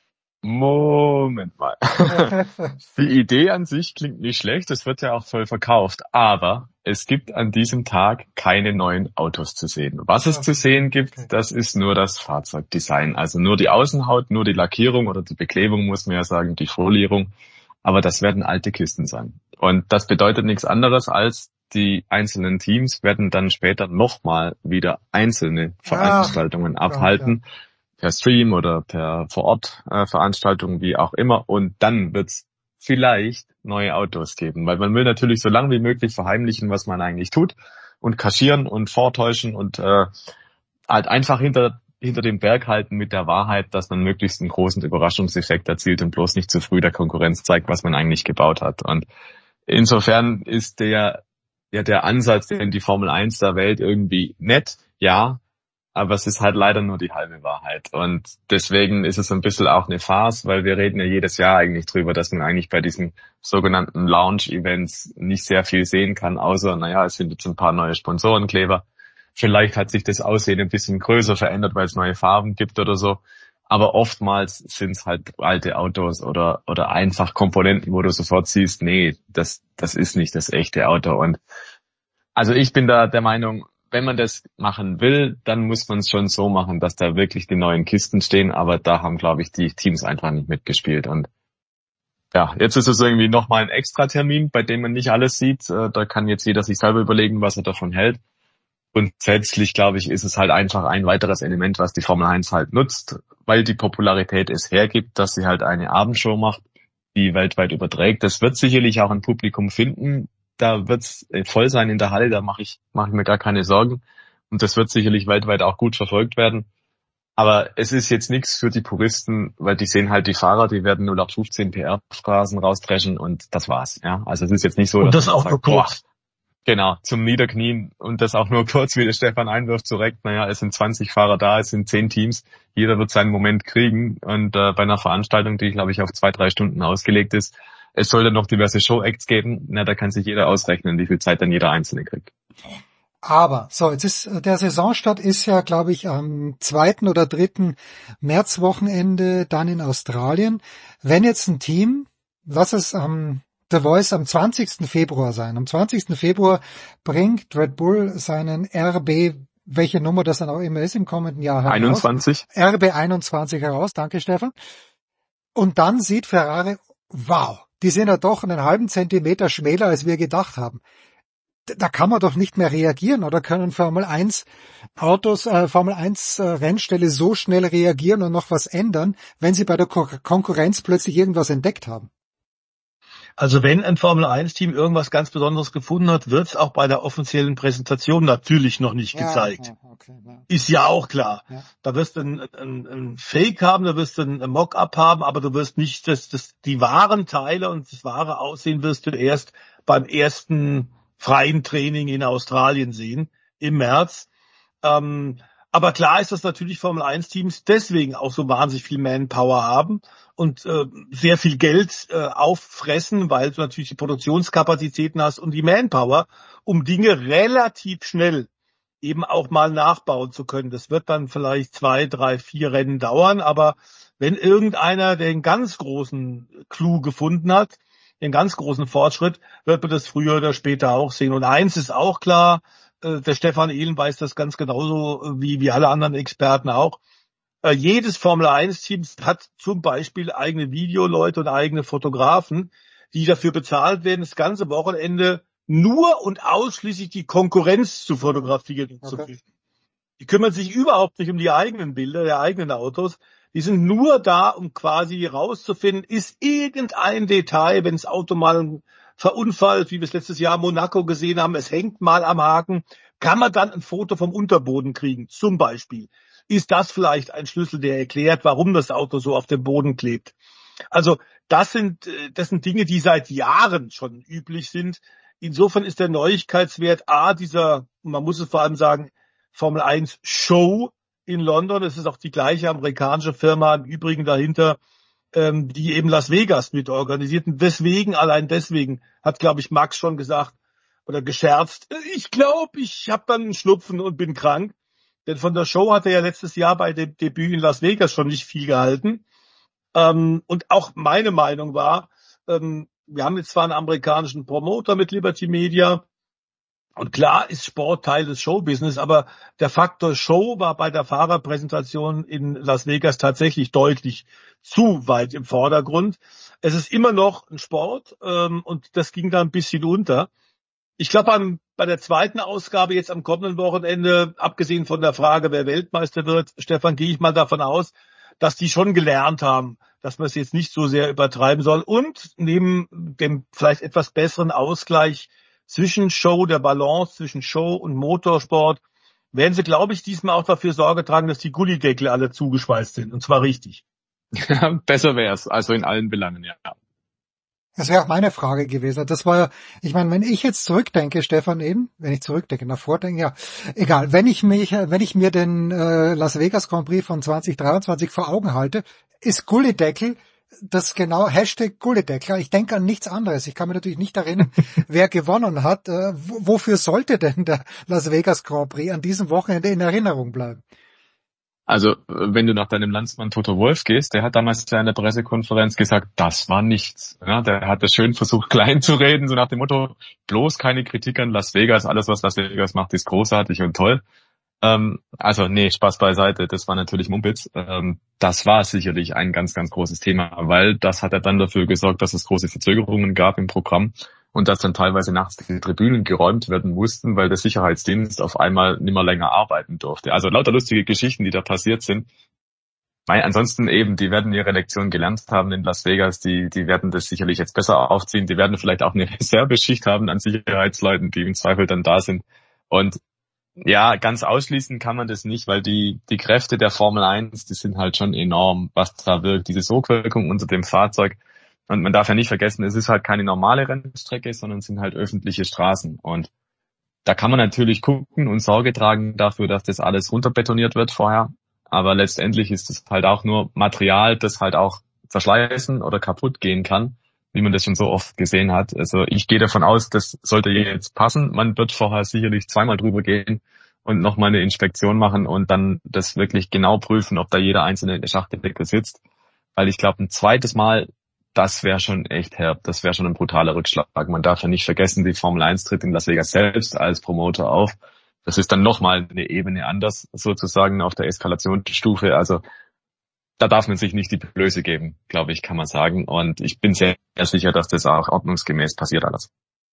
Moment mal. Die Idee an sich klingt nicht schlecht, es wird ja auch voll verkauft, aber es gibt an diesem Tag keine neuen Autos zu sehen. Was es zu sehen gibt, das ist nur das Fahrzeugdesign, also nur die Außenhaut, nur die Lackierung oder die Beklebung, muss man ja sagen, die Folierung, aber das werden alte Kisten sein. Und das bedeutet nichts anderes als, die einzelnen Teams werden dann später nochmal wieder einzelne Veranstaltungen ah, abhalten. Ja, ja. Per Stream oder per Vor-Ort-Veranstaltungen, wie auch immer. Und dann wird's vielleicht neue Autos geben. Weil man will natürlich so lange wie möglich verheimlichen, was man eigentlich tut. Und kaschieren und vortäuschen und äh, halt einfach hinter hinter dem Berg halten mit der Wahrheit, dass man möglichst einen großen Überraschungseffekt erzielt und bloß nicht zu früh der Konkurrenz zeigt, was man eigentlich gebaut hat. Und insofern ist der ja der Ansatz, den die Formel eins da wählt, irgendwie nett, ja, aber es ist halt leider nur die halbe Wahrheit. Und deswegen ist es ein bisschen auch eine Farce, weil wir reden ja jedes Jahr eigentlich drüber, dass man eigentlich bei diesen sogenannten Launch-Events nicht sehr viel sehen kann, außer, naja, es sind jetzt ein paar neue Sponsorenkleber. Vielleicht hat sich das Aussehen ein bisschen größer verändert, weil es neue Farben gibt oder so. Aber oftmals sind es halt alte Autos oder oder einfach Komponenten, wo du sofort siehst, nee, das das ist nicht das echte Auto. Und also ich bin da der Meinung, wenn man das machen will, dann muss man es schon so machen, dass da wirklich die neuen Kisten stehen. Aber da haben, glaube ich, die Teams einfach nicht mitgespielt. Und ja, jetzt ist es irgendwie nochmal ein Extra-Termin, bei dem man nicht alles sieht. Da kann jetzt jeder sich selber überlegen, was er davon hält. Und letztlich, glaube ich, ist es halt einfach ein weiteres Element, was die Formel eins halt nutzt, weil die Popularität es hergibt, dass sie halt eine Abendshow macht, die weltweit überträgt. Das wird sicherlich auch ein Publikum finden. Da wird's voll sein in der Halle, da mache ich, mache ich mir gar keine Sorgen. Und das wird sicherlich weltweit auch gut verfolgt werden. Aber es ist jetzt nichts für die Puristen, weil die sehen halt die Fahrer, die werden null acht fünfzehn P R-Phrasen rausdreschen und das war's. Ja, also es ist jetzt nicht so, und dass das auch nur kurz. Genau, zum Niederknien und das auch nur kurz, wie der Stefan einwirft, direkt. Naja, es sind zwanzig Fahrer da, es sind zehn Teams, jeder wird seinen Moment kriegen und äh, bei einer Veranstaltung, die, glaube ich, auf zwei, drei Stunden ausgelegt ist, es soll dann noch diverse Show-Acts geben, na, da kann sich jeder ausrechnen, wie viel Zeit dann jeder Einzelne kriegt. Aber, so, jetzt ist, der Saisonstart ist ja, glaube ich, am zweiten oder dritten Märzwochenende dann in Australien. Wenn jetzt ein Team, lass es am The Voice am zwanzigsten Februar sein. Am zwanzigsten Februar bringt Red Bull seinen R B, welche Nummer das dann auch immer ist im kommenden Jahr heraus. einundzwanzig. R B einundzwanzig heraus, danke Stefan. Und dann sieht Ferrari, wow, die sind ja doch einen halben Zentimeter schmäler, als wir gedacht haben. Da kann man doch nicht mehr reagieren, oder können Formel eins Autos, äh, Formel eins äh, Rennställe so schnell reagieren und noch was ändern, wenn sie bei der Ko- Konkurrenz plötzlich irgendwas entdeckt haben? Also wenn ein Formel eins Team irgendwas ganz Besonderes gefunden hat, wird es auch bei der offiziellen Präsentation natürlich noch nicht ja, gezeigt. Ja, okay, ja. Ist ja auch klar. Ja. Da wirst du ein, ein, ein Fake haben, da wirst du ein, ein Mock-up haben, aber du wirst nicht das, das, die wahren Teile und das wahre Aussehen wirst du erst beim ersten freien Training in Australien sehen, im März. Ähm, aber klar ist, dass natürlich Formel eins Teams deswegen auch so wahnsinnig viel Manpower haben und äh, sehr viel Geld äh, auffressen, weil du natürlich die Produktionskapazitäten hast und die Manpower, um Dinge relativ schnell eben auch mal nachbauen zu können. Das wird dann vielleicht zwei, drei, vier Rennen dauern, aber wenn irgendeiner den ganz großen Clou gefunden hat, den ganz großen Fortschritt, wird man das früher oder später auch sehen. Und eins ist auch klar, äh, der Stefan Ehlen weiß das ganz genauso wie, wie alle anderen Experten auch. Äh, jedes Formel eins Team hat zum Beispiel eigene Videoleute und eigene Fotografen, die dafür bezahlt werden, das ganze Wochenende nur und ausschließlich die Konkurrenz zu fotografieren. Okay. Die kümmern sich überhaupt nicht um die eigenen Bilder der eigenen Autos. Die sind nur da, um quasi rauszufinden, ist irgendein Detail, wenn das Auto mal verunfallt, wie wir es letztes Jahr in Monaco gesehen haben, es hängt mal am Haken, Kann man dann ein Foto vom Unterboden kriegen, zum Beispiel? Ist das vielleicht ein Schlüssel, der erklärt, warum das Auto so auf dem Boden klebt? Also das sind, das sind Dinge, die seit Jahren schon üblich sind. Insofern ist der Neuigkeitswert A dieser, man muss es vor allem sagen, Formel eins Show in London. Es ist auch die gleiche amerikanische Firma im Übrigen dahinter, ähm, die eben Las Vegas mit organisiert. Und deswegen, allein deswegen, hat, glaube ich, Max schon gesagt oder gescherzt, ich glaube, ich habe dann einen Schnupfen und bin krank. Denn von der Show hat er ja letztes Jahr bei dem Debüt in Las Vegas schon nicht viel gehalten. Ähm, und auch meine Meinung war, ähm, wir haben jetzt zwar einen amerikanischen Promoter mit Liberty Media, und klar ist Sport Teil des Showbusiness, aber der Faktor Show war bei der Fahrerpräsentation in Las Vegas tatsächlich deutlich zu weit im Vordergrund. Es ist immer noch ein Sport, ähm, und das ging da ein bisschen unter. Ich glaube, bei der zweiten Ausgabe jetzt am kommenden Wochenende, abgesehen von der Frage, wer Weltmeister wird, Stefan, gehe ich mal davon aus, dass die schon gelernt haben, dass man es jetzt nicht so sehr übertreiben soll. Und neben dem vielleicht etwas besseren Ausgleich zwischen Show, der Balance zwischen Show und Motorsport, werden sie, glaube ich, diesmal auch dafür Sorge tragen, dass die Gullideckel alle zugeschweißt sind. Und zwar richtig. Besser wär's, also in allen Belangen, ja. Das wäre auch meine Frage gewesen. Das war ja, ich meine, wenn ich jetzt zurückdenke, Stefan eben, wenn ich zurückdenke, nach vordenke, ja, egal, wenn ich mich, wenn ich mir den äh, Las Vegas Grand Prix von zwanzig dreiundzwanzig vor Augen halte, ist Gullideckel das genau Hashtag Gullideckel. Ich denke an nichts anderes. Ich kann mir natürlich nicht erinnern, wer gewonnen hat. Äh, wofür sollte denn der Las Vegas Grand Prix an diesem Wochenende in Erinnerung bleiben? Also, wenn du nach deinem Landsmann Toto Wolff gehst, der hat damals ja in der Pressekonferenz gesagt, das war nichts. Ja, der hat das schön versucht, klein zu reden, so nach dem Motto, bloß keine Kritik an Las Vegas, alles was Las Vegas macht, ist großartig und toll. Ähm, also, nee, Spaß beiseite, das war natürlich Mumpitz. Ähm, das war sicherlich ein ganz, ganz großes Thema, weil das hat ja dann dafür gesorgt, dass es große Verzögerungen gab im Programm und dass dann teilweise nachts die Tribünen geräumt werden mussten, weil der Sicherheitsdienst auf einmal nicht mehr länger arbeiten durfte. Also lauter lustige Geschichten, die da passiert sind. Weil ansonsten eben, die werden ihre Lektion gelernt haben in Las Vegas, die die werden das sicherlich jetzt besser aufziehen, die werden vielleicht auch eine Reserveschicht haben an Sicherheitsleuten, die im Zweifel dann da sind. Und ja, ganz ausschließen kann man das nicht, weil die die Kräfte der Formel eins, die sind halt schon enorm, was da wirkt, diese Sogwirkung unter dem Fahrzeug. Und man darf ja nicht vergessen, es ist halt keine normale Rennstrecke, sondern es sind halt öffentliche Straßen. Und da kann man natürlich gucken und Sorge tragen dafür, dass das alles runterbetoniert wird vorher. Aber letztendlich ist es halt auch nur Material, das halt auch zerschleißen oder kaputt gehen kann, wie man das schon so oft gesehen hat. Also ich gehe davon aus, das sollte jetzt passen. Man wird vorher sicherlich zweimal drüber gehen und nochmal eine Inspektion machen und dann das wirklich genau prüfen, ob da jeder einzelne Schachtdeckel sitzt. Weil ich glaube, ein zweites Mal, das wäre schon echt herb, das wäre schon ein brutaler Rückschlag. Man darf ja nicht vergessen, die Formel eins tritt in Las Vegas selbst als Promoter auf. Das ist dann nochmal eine Ebene anders, sozusagen auf der Eskalationsstufe. Also da darf man sich nicht die Blöße geben, glaube ich, kann man sagen. Und ich bin sehr, sehr sicher, dass das auch ordnungsgemäß passiert alles.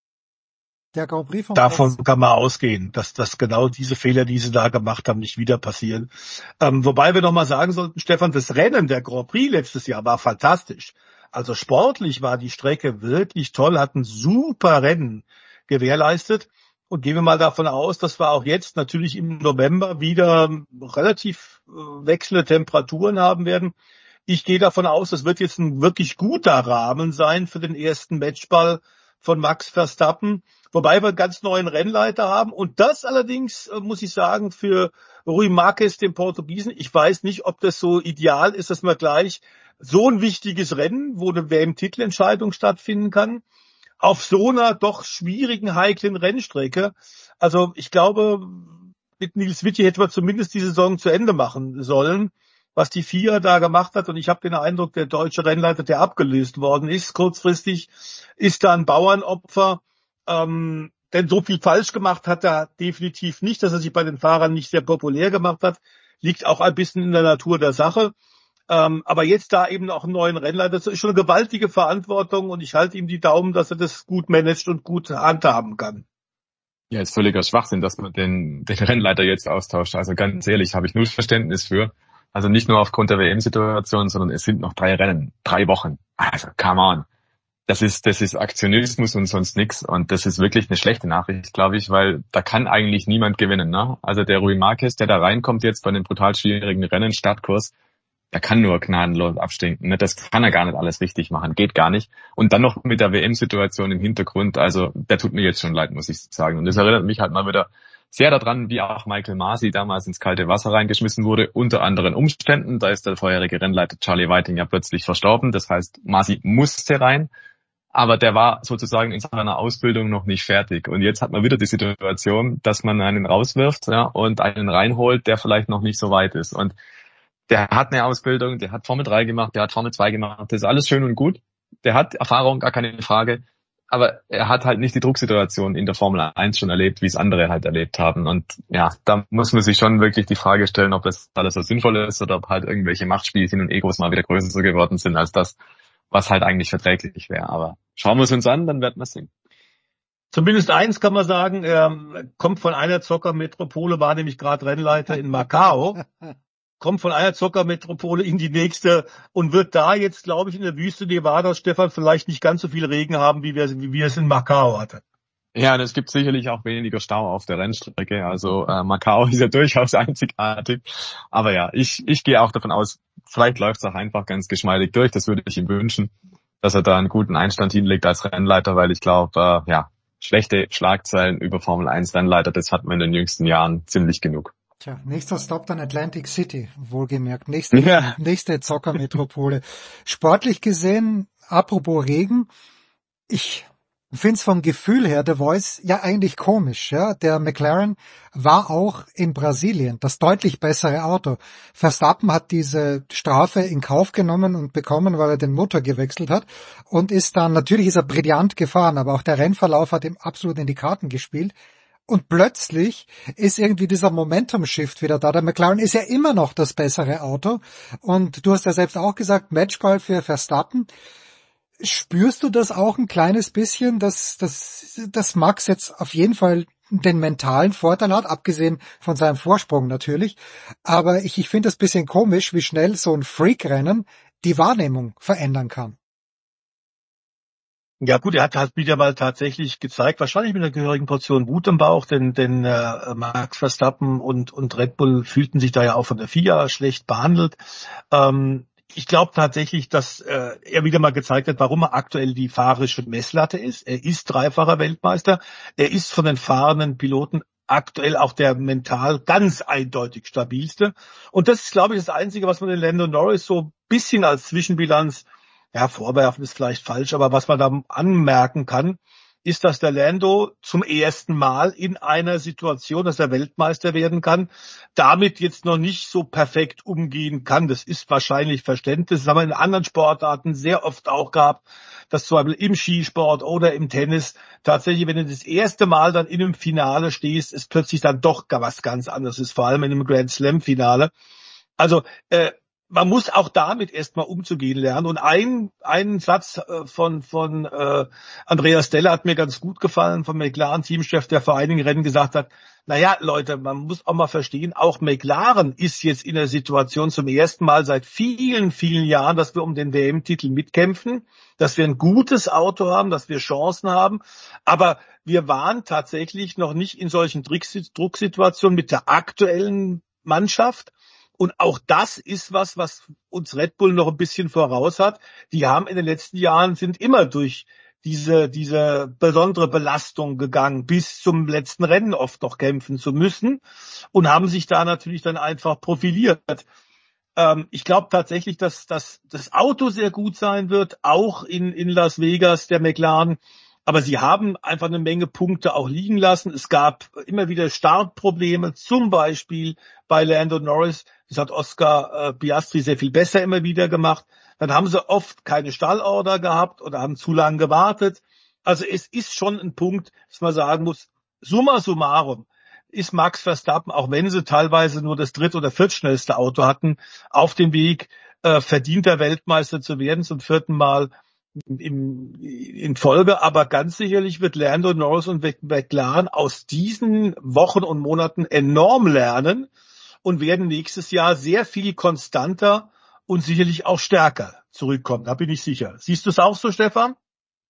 Der Grand Prix von Davon kann man ausgehen, dass, dass genau diese Fehler, die sie da gemacht haben, nicht wieder passieren. Ähm, wobei wir nochmal sagen sollten, Stefan, das Rennen der Grand Prix letztes Jahr war fantastisch. Also sportlich war die Strecke wirklich toll, hat ein super Rennen gewährleistet. Und gehen wir mal davon aus, dass wir auch jetzt natürlich im November wieder relativ wechselnde Temperaturen haben werden. Ich gehe davon aus, das wird jetzt ein wirklich guter Rahmen sein für den ersten Matchball von Max Verstappen. Wobei wir einen ganz neuen Rennleiter haben. Und das allerdings, muss ich sagen, für Rui Marquez, den Portugiesen, ich weiß nicht, ob das so ideal ist, dass man gleich so ein wichtiges Rennen, wo eine W M-Titelentscheidung stattfinden kann, auf so einer doch schwierigen, heiklen Rennstrecke. Also ich glaube, mit Nils Witti hätte man zumindest die Saison zu Ende machen sollen, was die F I A da gemacht hat. Und ich habe den Eindruck, der deutsche Rennleiter, der abgelöst worden ist, kurzfristig, ist da ein Bauernopfer. Ähm, denn so viel falsch gemacht hat er definitiv nicht, dass er sich bei den Fahrern nicht sehr populär gemacht hat. Liegt auch ein bisschen in der Natur der Sache. Ähm, aber jetzt da eben auch einen neuen Rennleiter, das ist schon eine gewaltige Verantwortung und ich halte ihm die Daumen, dass er das gut managt und gut handhaben kann. Ja, ist völliger Schwachsinn, dass man den, den Rennleiter jetzt austauscht. Also ganz ehrlich, habe ich null Verständnis für. Also nicht nur aufgrund der W M-Situation, sondern es sind noch drei Rennen, drei Wochen. Also come on. das ist, das ist Aktionismus und sonst nix. Und das ist wirklich eine schlechte Nachricht, glaube ich, weil da kann eigentlich niemand gewinnen, ne? Also der Rui Marquez, der da reinkommt jetzt bei einem brutal schwierigen Rennen, Startkurs, der kann nur gnadenlos abstinken, ne? Das kann er gar nicht alles richtig machen, geht gar nicht. Und dann noch mit der W M-Situation im Hintergrund, also der tut mir jetzt schon leid, muss ich sagen. Und das erinnert mich halt mal wieder sehr daran, wie auch Michael Masi damals ins kalte Wasser reingeschmissen wurde, unter anderen Umständen. Da ist der vorherige Rennleiter Charlie Whiting ja plötzlich verstorben. Das heißt, Masi musste rein. Aber der war sozusagen in seiner Ausbildung noch nicht fertig. Und jetzt hat man wieder die Situation, dass man einen rauswirft, ja, und einen reinholt, der vielleicht noch nicht so weit ist. Und der hat eine Ausbildung, der hat Formel drei gemacht, der hat Formel zwei gemacht. Das ist alles schön und gut. Der hat Erfahrung, gar keine Frage. Aber er hat halt nicht die Drucksituation in der Formel eins schon erlebt, wie es andere halt erlebt haben. Und ja, da muss man sich schon wirklich die Frage stellen, ob das alles so sinnvoll ist oder ob halt irgendwelche Machtspielchen und Egos mal wieder größer geworden sind als das, was halt eigentlich verträglich wäre. Aber schauen wir es uns an, dann werden wir es sehen. Zumindest eins kann man sagen, er kommt von einer Zockermetropole, war nämlich gerade Rennleiter in Macau, kommt von einer Zockermetropole in die nächste und wird da jetzt, glaube ich, in der Wüste Nevada, Stefan, vielleicht nicht ganz so viel Regen haben, wie wir, wie wir es in Macau hatten. Ja, und es gibt sicherlich auch weniger Stau auf der Rennstrecke. Also äh, Macau ist ja durchaus einzigartig. Aber ja, ich ich gehe auch davon aus, vielleicht läuft es auch einfach ganz geschmeidig durch. Das würde ich ihm wünschen, dass er da einen guten Einstand hinlegt als Rennleiter, weil ich glaube, äh, ja, schlechte Schlagzeilen über Formel eins Rennleiter, das hat man in den jüngsten Jahren ziemlich genug. Tja, nächster Stop dann Atlantic City, wohlgemerkt. Nächste, ja. nächste Zockermetropole. Sportlich gesehen, apropos Regen, ich finde es vom Gefühl her, The Voice, ja eigentlich komisch. Ja, der McLaren war auch in Brasilien das deutlich bessere Auto. Verstappen hat diese Strafe in Kauf genommen und bekommen, weil er den Motor gewechselt hat und ist dann, natürlich ist er brillant gefahren, aber auch der Rennverlauf hat ihm absolut in die Karten gespielt. Und plötzlich ist irgendwie dieser Momentum-Shift wieder da. Der McLaren ist ja immer noch das bessere Auto. Und du hast ja selbst auch gesagt, Matchball für Verstappen. Spürst du das auch ein kleines bisschen, dass, dass, dass Max jetzt auf jeden Fall den mentalen Vorteil hat, abgesehen von seinem Vorsprung natürlich. Aber ich, ich finde das ein bisschen komisch, wie schnell so ein Freak-Rennen die Wahrnehmung verändern kann. Ja gut, er hat halt wieder mal tatsächlich gezeigt, wahrscheinlich mit einer gehörigen Portion Wut im Bauch, denn, denn äh, Max Verstappen und, und Red Bull fühlten sich da ja auch von der F I A schlecht behandelt. Ähm, Ich glaube tatsächlich, dass äh, er wieder mal gezeigt hat, warum er aktuell die fahrerische Messlatte ist. Er ist dreifacher Weltmeister. Er ist von den fahrenden Piloten aktuell auch der mental ganz eindeutig stabilste. Und das ist, glaube ich, das Einzige, was man den Lando Norris so ein bisschen als Zwischenbilanz, ja, vorwerfen ist vielleicht falsch, aber was man da anmerken kann, ist, dass der Lando zum ersten Mal in einer Situation, dass er Weltmeister werden kann, damit jetzt noch nicht so perfekt umgehen kann. Das ist wahrscheinlich verständlich. Das haben wir in anderen Sportarten sehr oft auch gehabt, dass zum Beispiel im Skisport oder im Tennis tatsächlich, wenn du das erste Mal dann in einem Finale stehst, ist plötzlich dann doch was ganz anderes ist, vor allem in einem Grand Slam Finale. Also, äh, man muss auch damit erstmal umzugehen lernen. Und ein, ein Satz von, von äh, Andreas Stella hat mir ganz gut gefallen, vom McLaren-Teamchef, der vor einigen Rennen gesagt hat, naja, Leute, man muss auch mal verstehen, auch McLaren ist jetzt in der Situation zum ersten Mal seit vielen, vielen Jahren, dass wir um den W M-Titel mitkämpfen, dass wir ein gutes Auto haben, dass wir Chancen haben. Aber wir waren tatsächlich noch nicht in solchen Drucksituationen mit der aktuellen Mannschaft. Und auch das ist was, was uns Red Bull noch ein bisschen voraus hat. Die haben in den letzten Jahren, sind immer durch diese, diese besondere Belastung gegangen, bis zum letzten Rennen oft noch kämpfen zu müssen und haben sich da natürlich dann einfach profiliert. Ähm, ich glaube tatsächlich, dass, dass das Auto sehr gut sein wird, auch in, in Las Vegas, der McLaren. Aber sie haben einfach eine Menge Punkte auch liegen lassen. Es gab immer wieder Startprobleme, zum Beispiel bei Lando Norris. Das hat Oscar äh, Piastri sehr viel besser immer wieder gemacht. Dann haben sie oft keine Stallorder gehabt oder haben zu lange gewartet. Also es ist schon ein Punkt, dass man sagen muss, summa summarum ist Max Verstappen, auch wenn sie teilweise nur das dritt- oder viertschnellste Auto hatten, auf dem Weg, äh, verdienter Weltmeister zu werden, zum vierten Mal in, in Folge, aber ganz sicherlich wird Lando Norris und McLaren aus diesen Wochen und Monaten enorm lernen und werden nächstes Jahr sehr viel konstanter und sicherlich auch stärker zurückkommen. Da bin ich sicher. Siehst du es auch so, Stefan?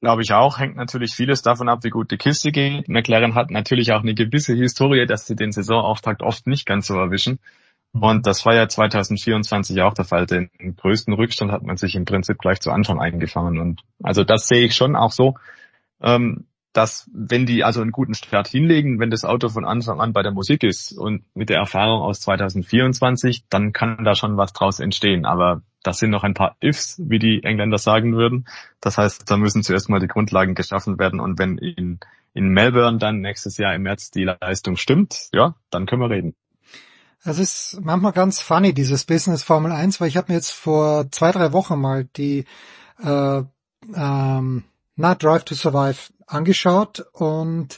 Glaube ich auch. Hängt natürlich vieles davon ab, wie gut die Kiste geht. McLaren hat natürlich auch eine gewisse Historie, dass sie den Saisonauftakt oft nicht ganz so erwischen. Und das war ja zwanzig vierundzwanzig auch der Fall. Den größten Rückstand hat man sich im Prinzip gleich zu Anfang eingefahren. Und also das sehe ich schon auch so, ähm, dass wenn die also einen guten Start hinlegen, wenn das Auto von Anfang an bei der Musik ist und mit der Erfahrung aus zwanzig vierundzwanzig, dann kann da schon was draus entstehen. Aber das sind noch ein paar Ifs, wie die Engländer sagen würden. Das heißt, da müssen zuerst mal die Grundlagen geschaffen werden. Und wenn in, in Melbourne dann nächstes Jahr im März die Leistung stimmt, ja, dann können wir reden. Es ist manchmal ganz funny, dieses Business Formel eins, weil ich habe mir jetzt vor zwei, drei Wochen mal die äh, ähm, na, Drive to Survive angeschaut und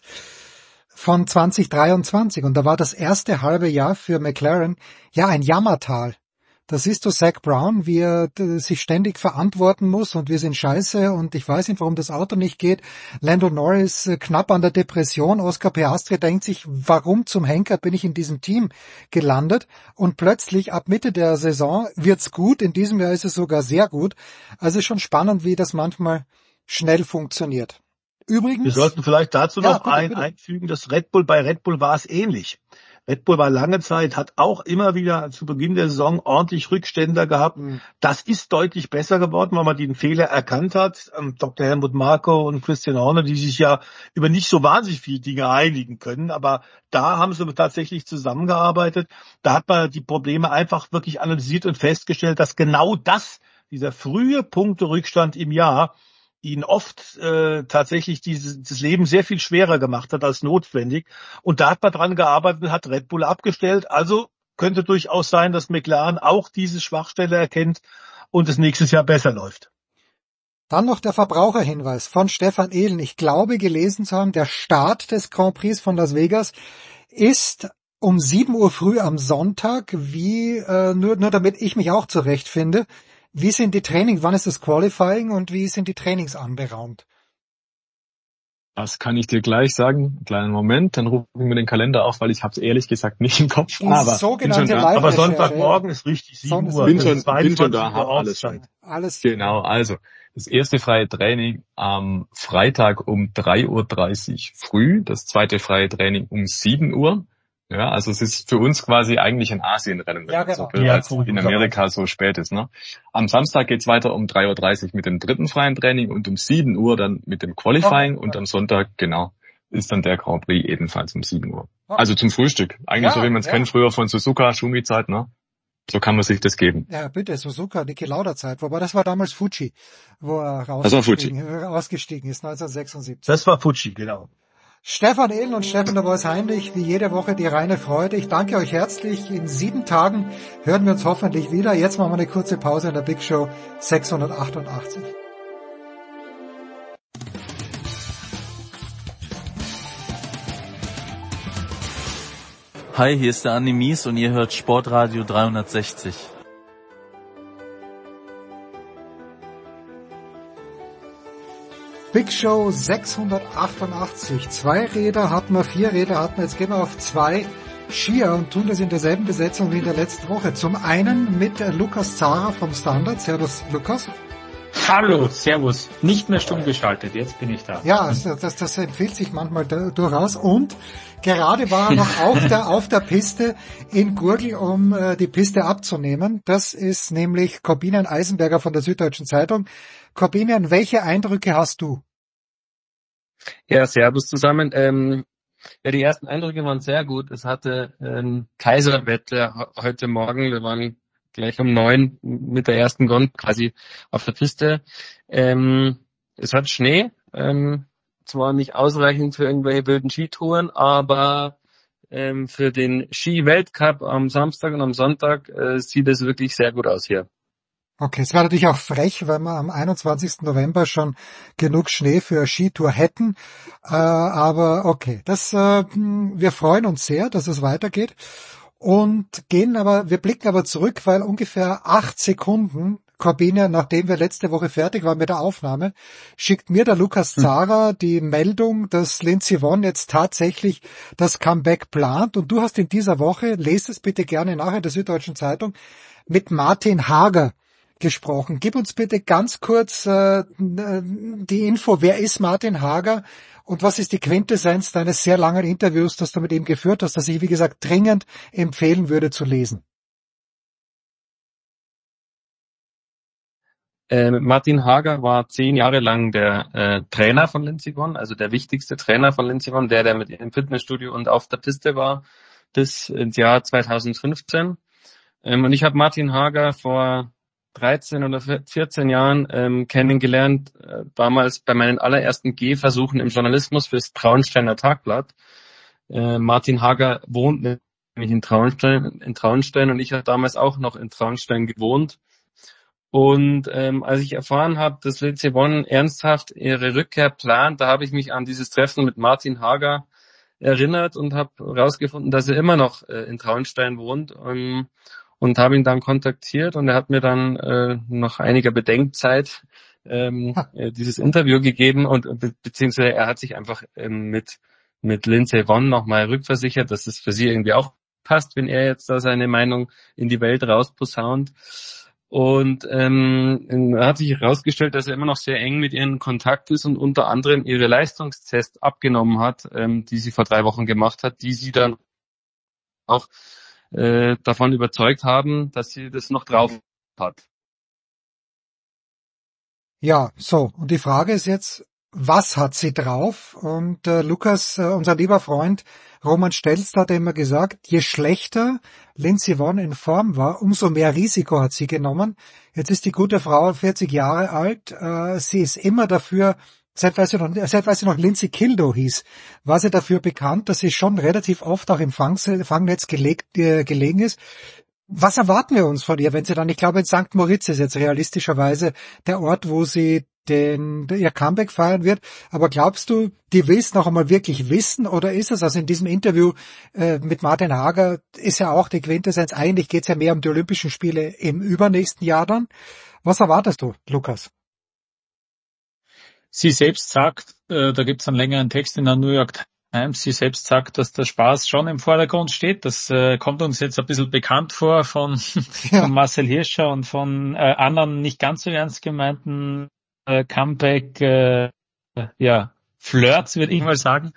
von zwanzig dreiundzwanzig, und da war das erste halbe Jahr für McLaren ja ein Jammertal. Da siehst du Zach Brown, wie er sich ständig verantworten muss und wir sind scheiße und ich weiß nicht, warum das Auto nicht geht. Lando Norris knapp an der Depression. Oscar Piastri denkt sich, warum zum Henker bin ich in diesem Team gelandet? Und plötzlich ab Mitte der Saison wird's gut. In diesem Jahr ist es sogar sehr gut. Also ist schon spannend, wie das manchmal schnell funktioniert. Übrigens. Wir sollten vielleicht dazu ja, noch bitte, ein, bitte. einfügen, dass Red Bull, bei Red Bull war es ähnlich. Red Bull war lange Zeit, hat auch immer wieder zu Beginn der Saison ordentlich Rückstände gehabt. Mhm. Das ist deutlich besser geworden, weil man den Fehler erkannt hat. Ähm, Doktor Helmut Marko und Christian Horner, die sich ja über nicht so wahnsinnig viele Dinge einigen können, aber da haben sie tatsächlich zusammengearbeitet. Da hat man die Probleme einfach wirklich analysiert und festgestellt, dass genau das, dieser frühe Punkterückstand im Jahr, ihn oft äh, tatsächlich dieses, das Leben sehr viel schwerer gemacht hat als notwendig. Und da hat man dran gearbeitet und hat Red Bull abgestellt. Also könnte durchaus sein, dass McLaren auch diese Schwachstelle erkennt und es nächstes Jahr besser läuft. Dann noch der Verbraucherhinweis von Stefan Ehlen. Ich glaube gelesen zu haben, der Start des Grand Prix von Las Vegas ist um sieben Uhr früh am Sonntag, wie äh, nur, nur damit ich mich auch zurechtfinde. Wie sind die Trainings, wann ist das Qualifying und wie sind die Trainings anberaumt? Das kann ich dir gleich sagen. Kleinen Moment, dann rufen wir den Kalender auf, weil ich habe es ehrlich gesagt nicht im Kopf. Die aber sogenannte bin schon Aber Sonntagmorgen ist richtig sieben Uhr. Bin schon, bin schon da, habe alles schon. Alles genau, also das erste freie Training am Freitag um drei Uhr dreißig früh, das zweite freie Training um sieben Uhr. Ja, also es ist für uns quasi eigentlich ein Asienrennen, wenn ja, man so genau. will, Ja, weil es in Amerika so spät ist. Ne? Am Samstag geht's weiter um drei Uhr dreißig mit dem dritten freien Training und um sieben Uhr dann mit dem Qualifying, und am Sonntag, genau, ist dann der Grand Prix ebenfalls um sieben Uhr. Also zum Frühstück. Eigentlich Ja, so, wie man es ja. kennt, früher von Suzuka, Schumi-Zeit, ne? So kann man sich das geben. Ja, bitte, Suzuka, Niki Lauda Zeit. Wobei, das war damals Fuji, wo er Das war rausgestiegen, rausgestiegen ist, neunzehnhundertsechsundsiebzig. Das war Fuji, genau. Stefan Ehlen und Steffen de Vois Heinrich, wie jede Woche die reine Freude. Ich danke euch herzlich. In sieben Tagen hören wir uns hoffentlich wieder. Jetzt machen wir eine kurze Pause in der Big Show sechshundertachtundachtzig. Hi, hier ist der Andi Mies und ihr hört Sportradio dreihundertsechzig. Big Show sechshundertachtundachtzig. Zwei Räder hatten wir, vier Räder hatten wir. Jetzt gehen wir auf zwei Skier und tun das in derselben Besetzung wie in der letzten Woche. Zum einen mit Lukas Zara vom Standard. Servus, Lukas. Hallo, servus. Nicht mehr stumm geschaltet, jetzt bin ich da. Ja, das, das, das empfiehlt sich manchmal da, durchaus. Und gerade war er noch auf der, auf der Piste in Gurgl, um äh, die Piste abzunehmen. Das ist nämlich Corbinian Eisenberger von der Süddeutschen Zeitung. Corbinian, welche Eindrücke hast du? Ja, servus zusammen. Ähm, ja, die ersten Eindrücke waren sehr gut. Es hatte ein Kaiserwetter heute Morgen. Wir waren gleich um neun mit der ersten Gon quasi auf der Piste. Ähm, es hat Schnee, ähm, zwar nicht ausreichend für irgendwelche wilden Skitouren, aber ähm, für den Ski-Weltcup am Samstag und am Sonntag äh, sieht es wirklich sehr gut aus hier. Okay, es war natürlich auch frech, weil wir am einundzwanzigsten November schon genug Schnee für eine Skitour hätten. Äh, aber okay, das, äh, wir freuen uns sehr, dass es weitergeht. Und gehen aber, wir blicken aber zurück, weil ungefähr acht Sekunden, Corbinian, nachdem wir letzte Woche fertig waren mit der Aufnahme, schickt mir der Lukas Zara hm. die Meldung, dass Lindsey Vonn jetzt tatsächlich das Comeback plant. Und du hast in dieser Woche, lest es bitte gerne nachher in der Süddeutschen Zeitung, mit Martin Hager gesprochen. Gib uns bitte ganz kurz äh, die Info, wer ist Martin Hager und was ist die Quintessenz deines sehr langen Interviews, das du mit ihm geführt hast, das ich, wie gesagt, dringend empfehlen würde zu lesen. Äh, Martin Hager war zehn Jahre lang der äh, Trainer von Lindsey Vonn, also der wichtigste Trainer von Lindsey Vonn, der, der mit ihr im Fitnessstudio und auf der Piste war, bis ins Jahr zweitausendfünfzehn. Ähm, und ich habe Martin Hager vor dreizehn oder vierzehn Jahren ähm, kennengelernt, äh, damals bei meinen allerersten Gehversuchen im Journalismus fürs Traunsteiner Tagblatt. Äh, Martin Hager wohnt nämlich in Traunstein, in Traunstein und ich habe damals auch noch in Traunstein gewohnt. Und ähm, als ich erfahren habe, dass Lindsey Vonn ernsthaft ihre Rückkehr plant, da habe ich mich an dieses Treffen mit Martin Hager erinnert und habe herausgefunden, dass er immer noch äh, in Traunstein wohnt ähm, und habe ihn dann kontaktiert und er hat mir dann äh, nach einiger Bedenkzeit ähm, äh, dieses Interview gegeben und be- beziehungsweise er hat sich einfach ähm, mit mit Lindsey Vonn nochmal rückversichert, dass es für sie irgendwie auch passt, wenn er jetzt da seine Meinung in die Welt rausposaunt. Und ähm, hat sich herausgestellt, dass er immer noch sehr eng mit ihr in Kontakt ist und unter anderem ihre Leistungstests abgenommen hat, ähm, die sie vor drei Wochen gemacht hat, die sie dann auch äh, davon überzeugt haben, dass sie das noch drauf hat. Ja, so. Und die Frage ist jetzt, was hat sie drauf? Und äh, Lukas, äh, unser lieber Freund Roman Stelz hat immer gesagt, je schlechter Lindsey Vonn in Form war, umso mehr Risiko hat sie genommen. Jetzt ist die gute Frau vierzig Jahre alt. Äh, sie ist immer dafür, seit weil sie noch, seit weil sie noch Lindsey Kildo hieß, war sie dafür bekannt, dass sie schon relativ oft auch im Fangse, Fangnetz gelegt, äh, gelegen ist. Was erwarten wir uns von ihr, wenn sie dann, ich glaube, in Sankt Moritz ist jetzt realistischerweise der Ort, wo sie den, ihr Comeback feiern wird. Aber glaubst du, die will es noch einmal wirklich wissen oder ist es, also in diesem Interview äh, mit Martin Hager ist ja auch die Quintessenz, eigentlich geht es ja mehr um die Olympischen Spiele im übernächsten Jahr dann. Was erwartest du, Lukas? Sie selbst sagt, äh, da gibt es einen längeren Text in der New York Times, sie selbst sagt, dass der Spaß schon im Vordergrund steht. Das äh, kommt uns jetzt ein bisschen bekannt vor von, ja. von Marcel Hirscher und von äh, anderen nicht ganz so ernst gemeinten äh, Comeback, äh, ja, Flirts, würde ich mal sagen.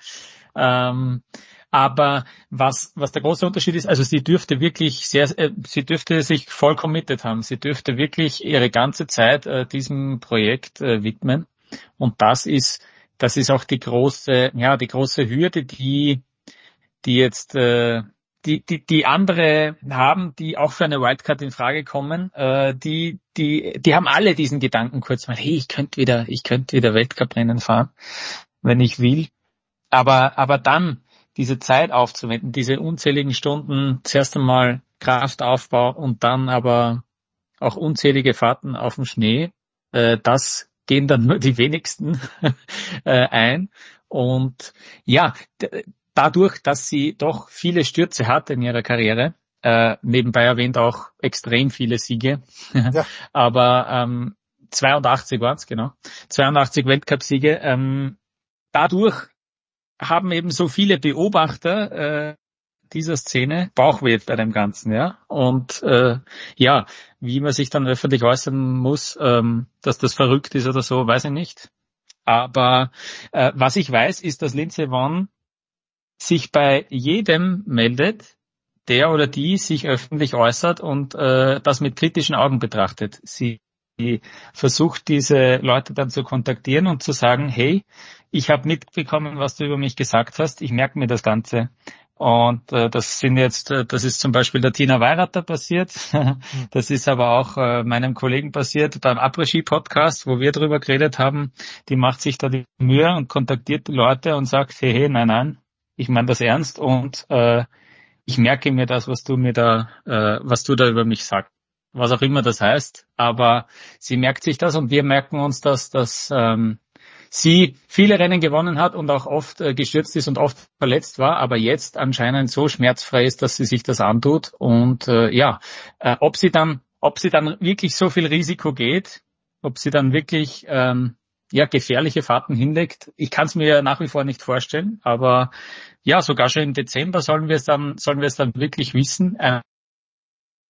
Ähm, aber was was der große Unterschied ist, also sie dürfte wirklich sehr, äh, sie dürfte sich voll committed haben. Sie dürfte wirklich ihre ganze Zeit äh, diesem Projekt äh, widmen. Und das ist Das ist auch die große, ja, die große Hürde, die, die jetzt, äh, die, die, die andere haben, die auch für eine Wildcard in Frage kommen, äh, die, die, die haben alle diesen Gedanken kurz mal, hey, ich könnte wieder, ich könnte wieder Weltcuprennen fahren, wenn ich will. Aber, aber dann diese Zeit aufzuwenden, diese unzähligen Stunden, zuerst einmal Kraftaufbau und dann aber auch unzählige Fahrten auf dem Schnee, äh, das gehen dann nur die wenigsten äh, ein. Und ja, d- dadurch, dass sie doch viele Stürze hat in ihrer Karriere, äh, nebenbei erwähnt auch extrem viele Siege, ja. aber ähm, zweiundachtzig waren es, genau, zweiundachtzig Weltcupsiege, ähm, dadurch haben eben so viele Beobachter äh, dieser Szene Bauchweh bei dem Ganzen, ja. Und äh, ja, wie man sich dann öffentlich äußern muss, ähm, dass das verrückt ist oder so, weiß ich nicht. Aber äh, was ich weiß, ist, dass Lindsey Vonn sich bei jedem meldet, der oder die sich öffentlich äußert und äh, das mit kritischen Augen betrachtet. Sie versucht, diese Leute dann zu kontaktieren und zu sagen, hey, ich habe mitbekommen, was du über mich gesagt hast, ich merke mir das Ganze. Und äh, das sind jetzt, äh, das ist zum Beispiel der Tina Weirater passiert. Das ist aber auch äh, meinem Kollegen passiert beim Après-Ski-Podcast, wo wir drüber geredet haben. Die macht sich da die Mühe und kontaktiert die Leute und sagt, hey, hey, nein, nein, ich meine das ernst und äh, ich merke mir das, was du mir da, äh, was du da über mich sagst. Was auch immer das heißt. Aber sie merkt sich das und wir merken uns das, dass ähm, sie viele Rennen gewonnen hat und auch oft äh, gestürzt ist und oft verletzt war, aber jetzt anscheinend so schmerzfrei ist, dass sie sich das antut. Und äh, ja, äh, ob sie dann, ob sie dann wirklich so viel Risiko geht, ob sie dann wirklich ähm, ja gefährliche Fahrten hinlegt, ich kann es mir nach wie vor nicht vorstellen. Aber ja, sogar schon im Dezember sollen wir es dann, sollen wir es dann wirklich wissen. Äh,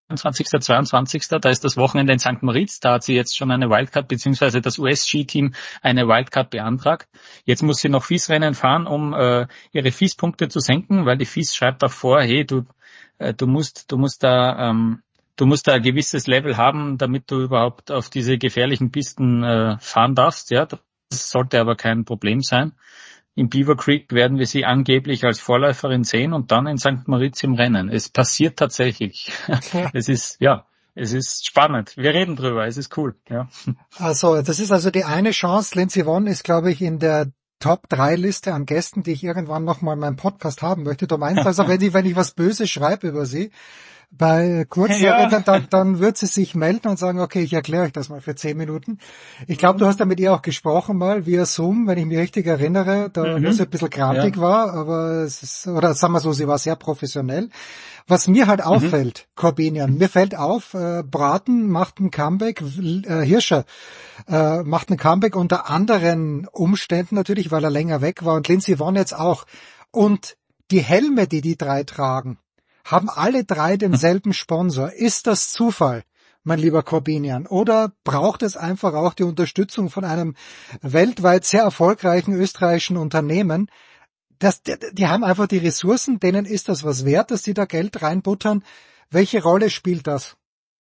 einundzwanzigsten zweiundzwanzigsten Da ist das Wochenende in Sankt Moritz. Da hat sie jetzt schon eine Wildcard, beziehungsweise das U S-Skiteam eine Wildcard beantragt. Jetzt muss sie noch F I S-Rennen fahren, um äh, ihre F I S-Punkte zu senken, weil die F I S schreibt auch vor, hey, du, äh, du musst, du musst da, ähm, du musst da ein gewisses Level haben, damit du überhaupt auf diese gefährlichen Pisten äh, fahren darfst. Ja, das sollte aber kein Problem sein. In Beaver Creek werden wir sie angeblich als Vorläuferin sehen und dann in Sankt Moritz im Rennen. Es passiert tatsächlich. Es ist, ja, es ist spannend. Wir reden drüber. Es ist cool. Ja. Also, das ist also die eine Chance. Lindsey Vonn ist, glaube ich, in der Top drei Liste an Gästen, die ich irgendwann nochmal in meinem Podcast haben möchte. Du meinst also, wenn ich, wenn ich was Böses schreibe über sie, bei Kurzserie, ja. dann, dann wird sie sich melden und sagen, okay, ich erkläre euch das mal für zehn Minuten. Ich glaube, du hast da mit ihr auch gesprochen mal via Zoom, wenn ich mich richtig erinnere, da mhm. wo sie ein bisschen grantig ja. war, aber es ist, oder sagen wir so, sie war sehr professionell. Was mir halt auffällt, mhm. Corbinian, mir fällt auf, äh, Braten macht ein Comeback, äh, Hirscher äh, macht ein Comeback unter anderen Umständen natürlich, weil er länger weg war und Lindsey Vonn jetzt auch. Und die Helme, die die drei tragen, haben alle drei denselben Sponsor. Ist das Zufall, mein lieber Corbinian? Oder braucht es einfach auch die Unterstützung von einem weltweit sehr erfolgreichen österreichischen Unternehmen? Das, die, die haben einfach die Ressourcen, denen ist das was wert, dass die da Geld reinbuttern. Welche Rolle spielt das?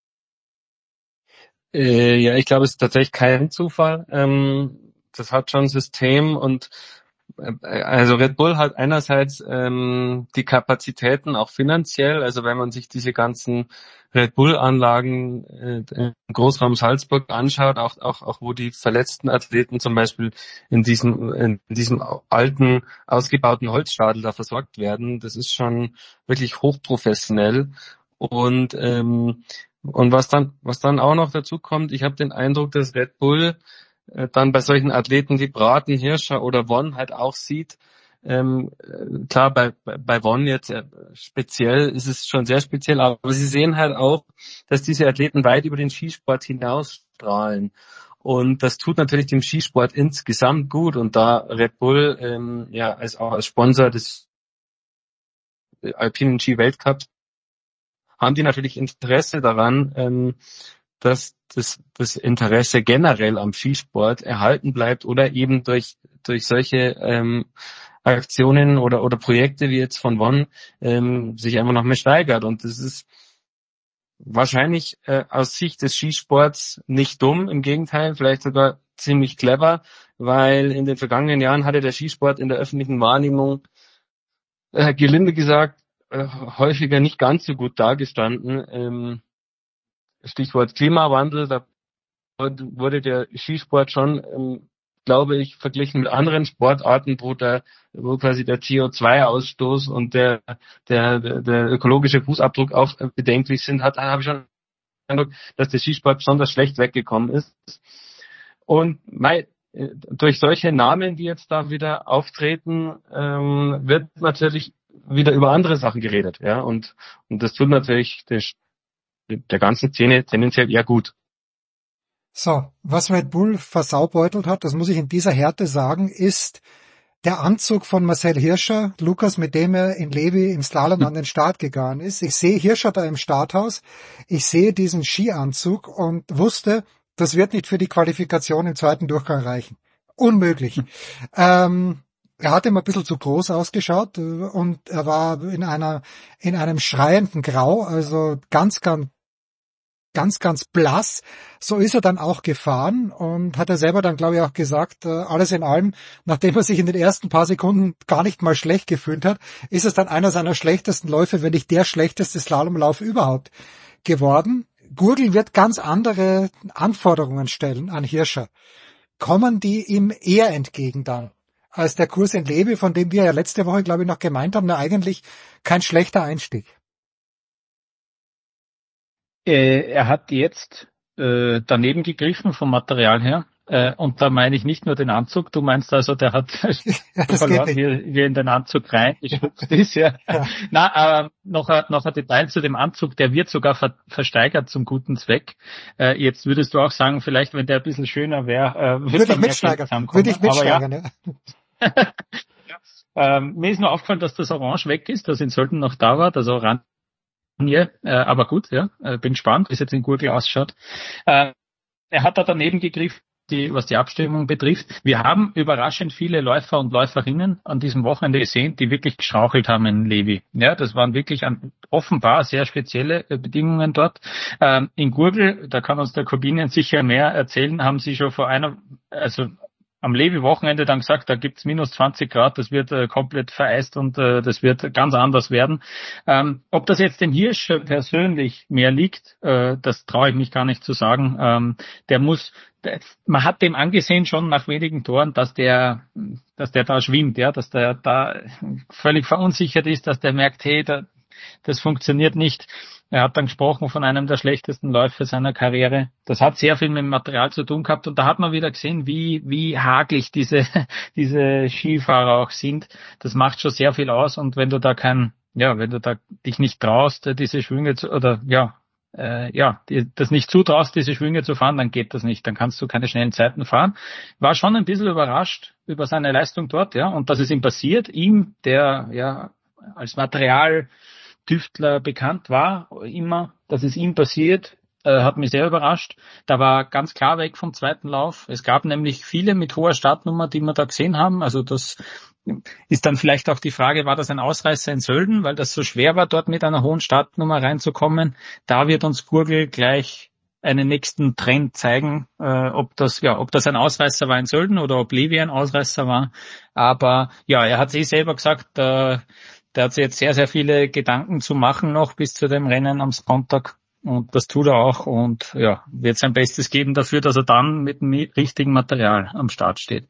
Äh, ja, ich glaube, es ist tatsächlich kein Zufall. Ähm, das hat schon ein System und also Red Bull hat einerseits ähm, die Kapazitäten auch finanziell, also wenn man sich diese ganzen Red Bull-Anlagen äh, im Großraum Salzburg anschaut, auch, auch, auch wo die verletzten Athleten zum Beispiel in diesem, in diesem alten, ausgebauten Holzstadel da versorgt werden, das ist schon wirklich hochprofessionell. Und ähm, und was dann was dann auch noch dazu kommt, ich habe den Eindruck, dass Red Bull dann bei solchen Athleten wie Braten, Hirscher oder Vonn halt auch sieht, ähm, klar, bei, bei Vonn jetzt äh, speziell ist es schon sehr speziell, aber sie sehen halt auch, dass diese Athleten weit über den Skisport hinausstrahlen. Und das tut natürlich dem Skisport insgesamt gut. Und da Red Bull ähm, ja als auch als Sponsor des Alpinen Ski Weltcups haben die natürlich Interesse daran, ähm, dass das, das Interesse generell am Skisport erhalten bleibt oder eben durch durch solche ähm, Aktionen oder oder Projekte wie jetzt von Vonn ähm, sich einfach noch mehr steigert. Und das ist wahrscheinlich äh, aus Sicht des Skisports nicht dumm, im Gegenteil, vielleicht sogar ziemlich clever, weil in den vergangenen Jahren hatte der Skisport in der öffentlichen Wahrnehmung äh, gelinde gesagt äh, häufiger nicht ganz so gut dargestanden. Ähm, Stichwort Klimawandel, da wurde der Skisport schon, ähm, glaube ich, verglichen mit anderen Sportarten, wo der, wo quasi der C O zwei Ausstoß und der, der, der ökologische Fußabdruck auch bedenklich sind, hat, habe ich schon den Eindruck, dass der Skisport besonders schlecht weggekommen ist. Und mei, durch solche Namen, die jetzt da wieder auftreten, ähm, wird natürlich wieder über andere Sachen geredet, ja, und, und das tut natürlich der der ganzen Szene tendenziell eher gut. So, was Red Bull versaubeutelt hat, das muss ich in dieser Härte sagen, ist der Anzug von Marcel Hirscher, Lukas, mit dem er in Levi im Slalom an den Start gegangen ist. Ich sehe Hirscher da im Starthaus, ich sehe diesen Skianzug und wusste, das wird nicht für die Qualifikation im zweiten Durchgang reichen. Unmöglich. ähm, Er hat ihm ein bisschen zu groß ausgeschaut und er war in einer in einem schreienden Grau, also ganz, ganz ganz, ganz blass. So ist er dann auch gefahren und hat er selber dann, glaube ich, auch gesagt, alles in allem, nachdem er sich in den ersten paar Sekunden gar nicht mal schlecht gefühlt hat, ist es dann einer seiner schlechtesten Läufe, wenn nicht der schlechteste Slalomlauf überhaupt geworden. Gurgel wird ganz andere Anforderungen stellen an Hirscher. Kommen die ihm eher entgegen dann als der Kurs in Levi, von dem wir ja letzte Woche, glaube ich, noch gemeint haben, na eigentlich kein schlechter Einstieg. Äh, er hat jetzt äh, daneben gegriffen vom Material her. Äh, und da meine ich nicht nur den Anzug. Du meinst also, der hat ja, verloren, wie, wie in den Anzug rein geschubst ist. Ja. Ja. Na, äh, noch, ein, noch ein Detail zu dem Anzug. Der wird sogar ver, versteigert zum guten Zweck. Äh, jetzt würdest du auch sagen, vielleicht, wenn der ein bisschen schöner wäre, äh, würde, würde ich mitsteigern. Würde ich mitsteigern, ja. ja. ähm, mir ist nur aufgefallen, dass das Orange weg ist. Das in Sölden noch da war. Das Orange Ja, äh, aber gut, ja, äh, bin gespannt, wie es jetzt in Gurgl ausschaut. Äh, er hat da daneben gegriffen, die, was die Abstimmung betrifft. Wir haben überraschend viele Läufer und Läuferinnen an diesem Wochenende gesehen, die wirklich geschrauchelt haben in Levi. Ja, das waren wirklich an, offenbar sehr spezielle äh, Bedingungen dort. Ähm, in Gurgl, da kann uns der Corbinian sicher mehr erzählen, haben sie schon vor einer, also am Levi-Wochenende dann gesagt, da gibt's minus zwanzig Grad, das wird äh, komplett vereist und äh, das wird ganz anders werden. Ähm, ob das jetzt dem Hirsch persönlich mehr liegt, äh, das traue ich mich gar nicht zu sagen. Ähm, der muss, der, man hat dem angesehen schon nach wenigen Toren, dass der, dass der da schwimmt, ja, dass der da völlig verunsichert ist, dass der merkt, hey, da, das funktioniert nicht. Er hat dann gesprochen von einem der schlechtesten Läufe seiner Karriere. Das hat sehr viel mit dem Material zu tun gehabt und da hat man wieder gesehen, wie wie hagelig diese diese Skifahrer auch sind. Das macht schon sehr viel aus und wenn du da kein, ja, wenn du da dich nicht traust, diese Schwünge zu, oder ja, äh, ja, die, das nicht zutraust, diese Schwünge zu fahren, dann geht das nicht. Dann kannst du keine schnellen Zeiten fahren. War schon ein bisschen überrascht über seine Leistung dort, ja, und dass es ihm passiert, ihm, der ja als Material Tüftler bekannt war, immer, dass es ihm passiert, äh, hat mich sehr überrascht. Da war ganz klar weg vom zweiten Lauf. Es gab nämlich viele mit hoher Startnummer, die wir da gesehen haben. Also das ist dann vielleicht auch die Frage, war das ein Ausreißer in Sölden, weil das so schwer war, dort mit einer hohen Startnummer reinzukommen. Da wird uns Gurgl gleich einen nächsten Trend zeigen, äh, ob das ja, ob das ein Ausreißer war in Sölden oder ob Levi ein Ausreißer war. Aber ja, er hat sich selber gesagt, äh, der hat sich jetzt sehr, sehr viele Gedanken zu machen noch bis zu dem Rennen am Sonntag. Und das tut er auch und ja, wird sein Bestes geben dafür, dass er dann mit dem richtigen Material am Start steht.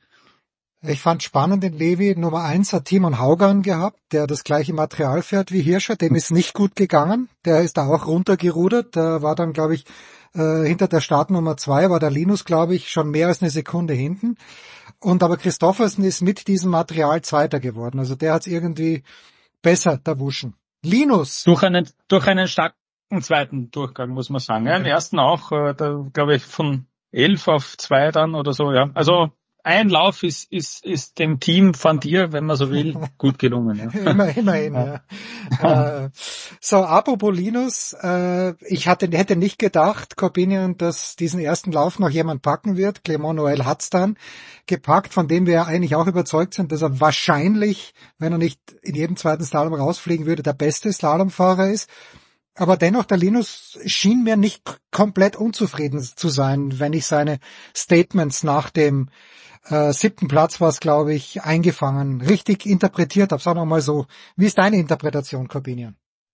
Ich fand spannend in Levi, Nummer eins hat Timon Haugan gehabt, der das gleiche Material fährt wie Hirscher. Dem ist nicht gut gegangen. Der ist da auch runtergerudert. Der war dann, glaube ich, äh, hinter der Startnummer zwei war der Linus, glaube ich, schon mehr als eine Sekunde hinten. Und aber Christoffersen ist mit diesem Material Zweiter geworden. Also der hat es irgendwie besser erwuschen. Linus. Durch einen, durch einen starken zweiten Durchgang, muss man sagen. Ja, im ersten auch, äh, da glaube ich von elf auf zwei dann oder so, ja. Also ein Lauf ist, ist, ist dem Team von dir, wenn man so will, gut gelungen. Ja. Immer, immerhin, ja. ja. äh, so, apropos Linus, äh, ich hatte, hätte nicht gedacht, Corbinian, dass diesen ersten Lauf noch jemand packen wird. Clément Noël hat's dann gepackt, von dem wir ja eigentlich auch überzeugt sind, dass er wahrscheinlich, wenn er nicht in jedem zweiten Slalom rausfliegen würde, der beste Slalomfahrer ist. Aber dennoch, der Linus schien mir nicht komplett unzufrieden zu sein, wenn ich seine Statements nach dem äh, siebten Platz war es, glaube ich, eingefangen, richtig interpretiert habe. Sagen wir mal so. Wie ist deine Interpretation, Corbinian?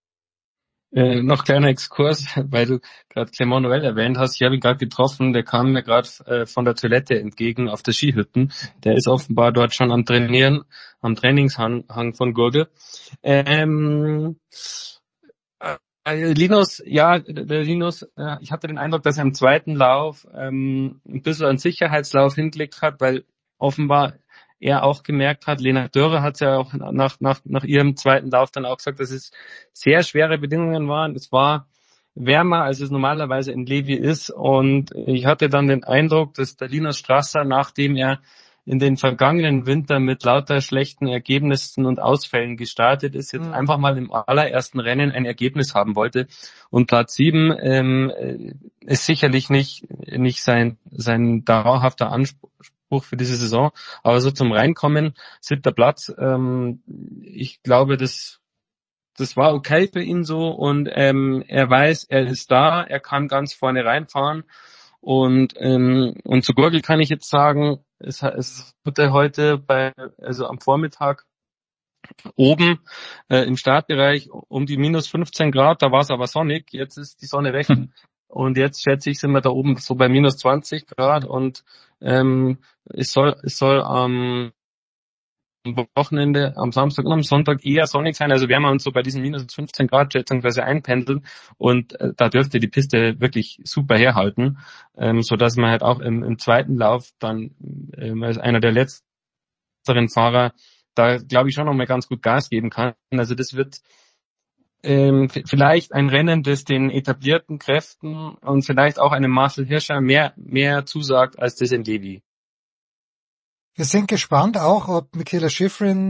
Äh, noch kleiner Exkurs, weil du gerade Clément Noël erwähnt hast. Ich habe ihn gerade getroffen, der kam mir gerade äh, von der Toilette entgegen auf der Skihütten. Der ist offenbar dort schon am Trainieren, am Trainingshang von Gurgl. Ähm, äh, Linus, ja, der Linus, äh, ich hatte den Eindruck, dass er im zweiten Lauf ähm, ein bisschen einen Sicherheitslauf hingelegt hat, weil offenbar er auch gemerkt hat, Lena Dörre hat ja auch nach, nach, nach ihrem zweiten Lauf dann auch gesagt, dass es sehr schwere Bedingungen waren. Es war wärmer, als es normalerweise in Levi ist. Und ich hatte dann den Eindruck, dass der Linus Strasser, nachdem er in den vergangenen Winter mit lauter schlechten Ergebnissen und Ausfällen gestartet ist, jetzt mhm. einfach mal im allerersten Rennen ein Ergebnis haben wollte. Und Platz sieben ähm, ist sicherlich nicht, nicht sein, sein dauerhafter Anspruch für diese Saison, aber so zum Reinkommen, siebter Platz, ähm, ich glaube, das das war okay für ihn so und ähm, er weiß, er ist da, er kann ganz vorne reinfahren und ähm, und zu Gurgl kann ich jetzt sagen, es, es wurde heute bei, also am Vormittag oben äh, im Startbereich um die minus fünfzehn Grad, da war es aber sonnig, jetzt ist die Sonne weg. Und jetzt schätze ich, sind wir da oben so bei minus zwanzig Grad und ähm, es soll es soll am Wochenende, am Samstag und am Sonntag eher sonnig sein. Also werden wir uns so bei diesen minus fünfzehn Grad schätzungsweise einpendeln und äh, da dürfte die Piste wirklich super herhalten, ähm, so dass man halt auch im, im zweiten Lauf dann ähm, als einer der letzteren Fahrer da, glaube ich, schon noch mal ganz gut Gas geben kann. Also das wird Ähm, vielleicht ein Rennen, das den etablierten Kräften und vielleicht auch einem Marcel Hirscher mehr mehr zusagt als das in Levi. Wir sind gespannt auch, ob Michaela Schifrin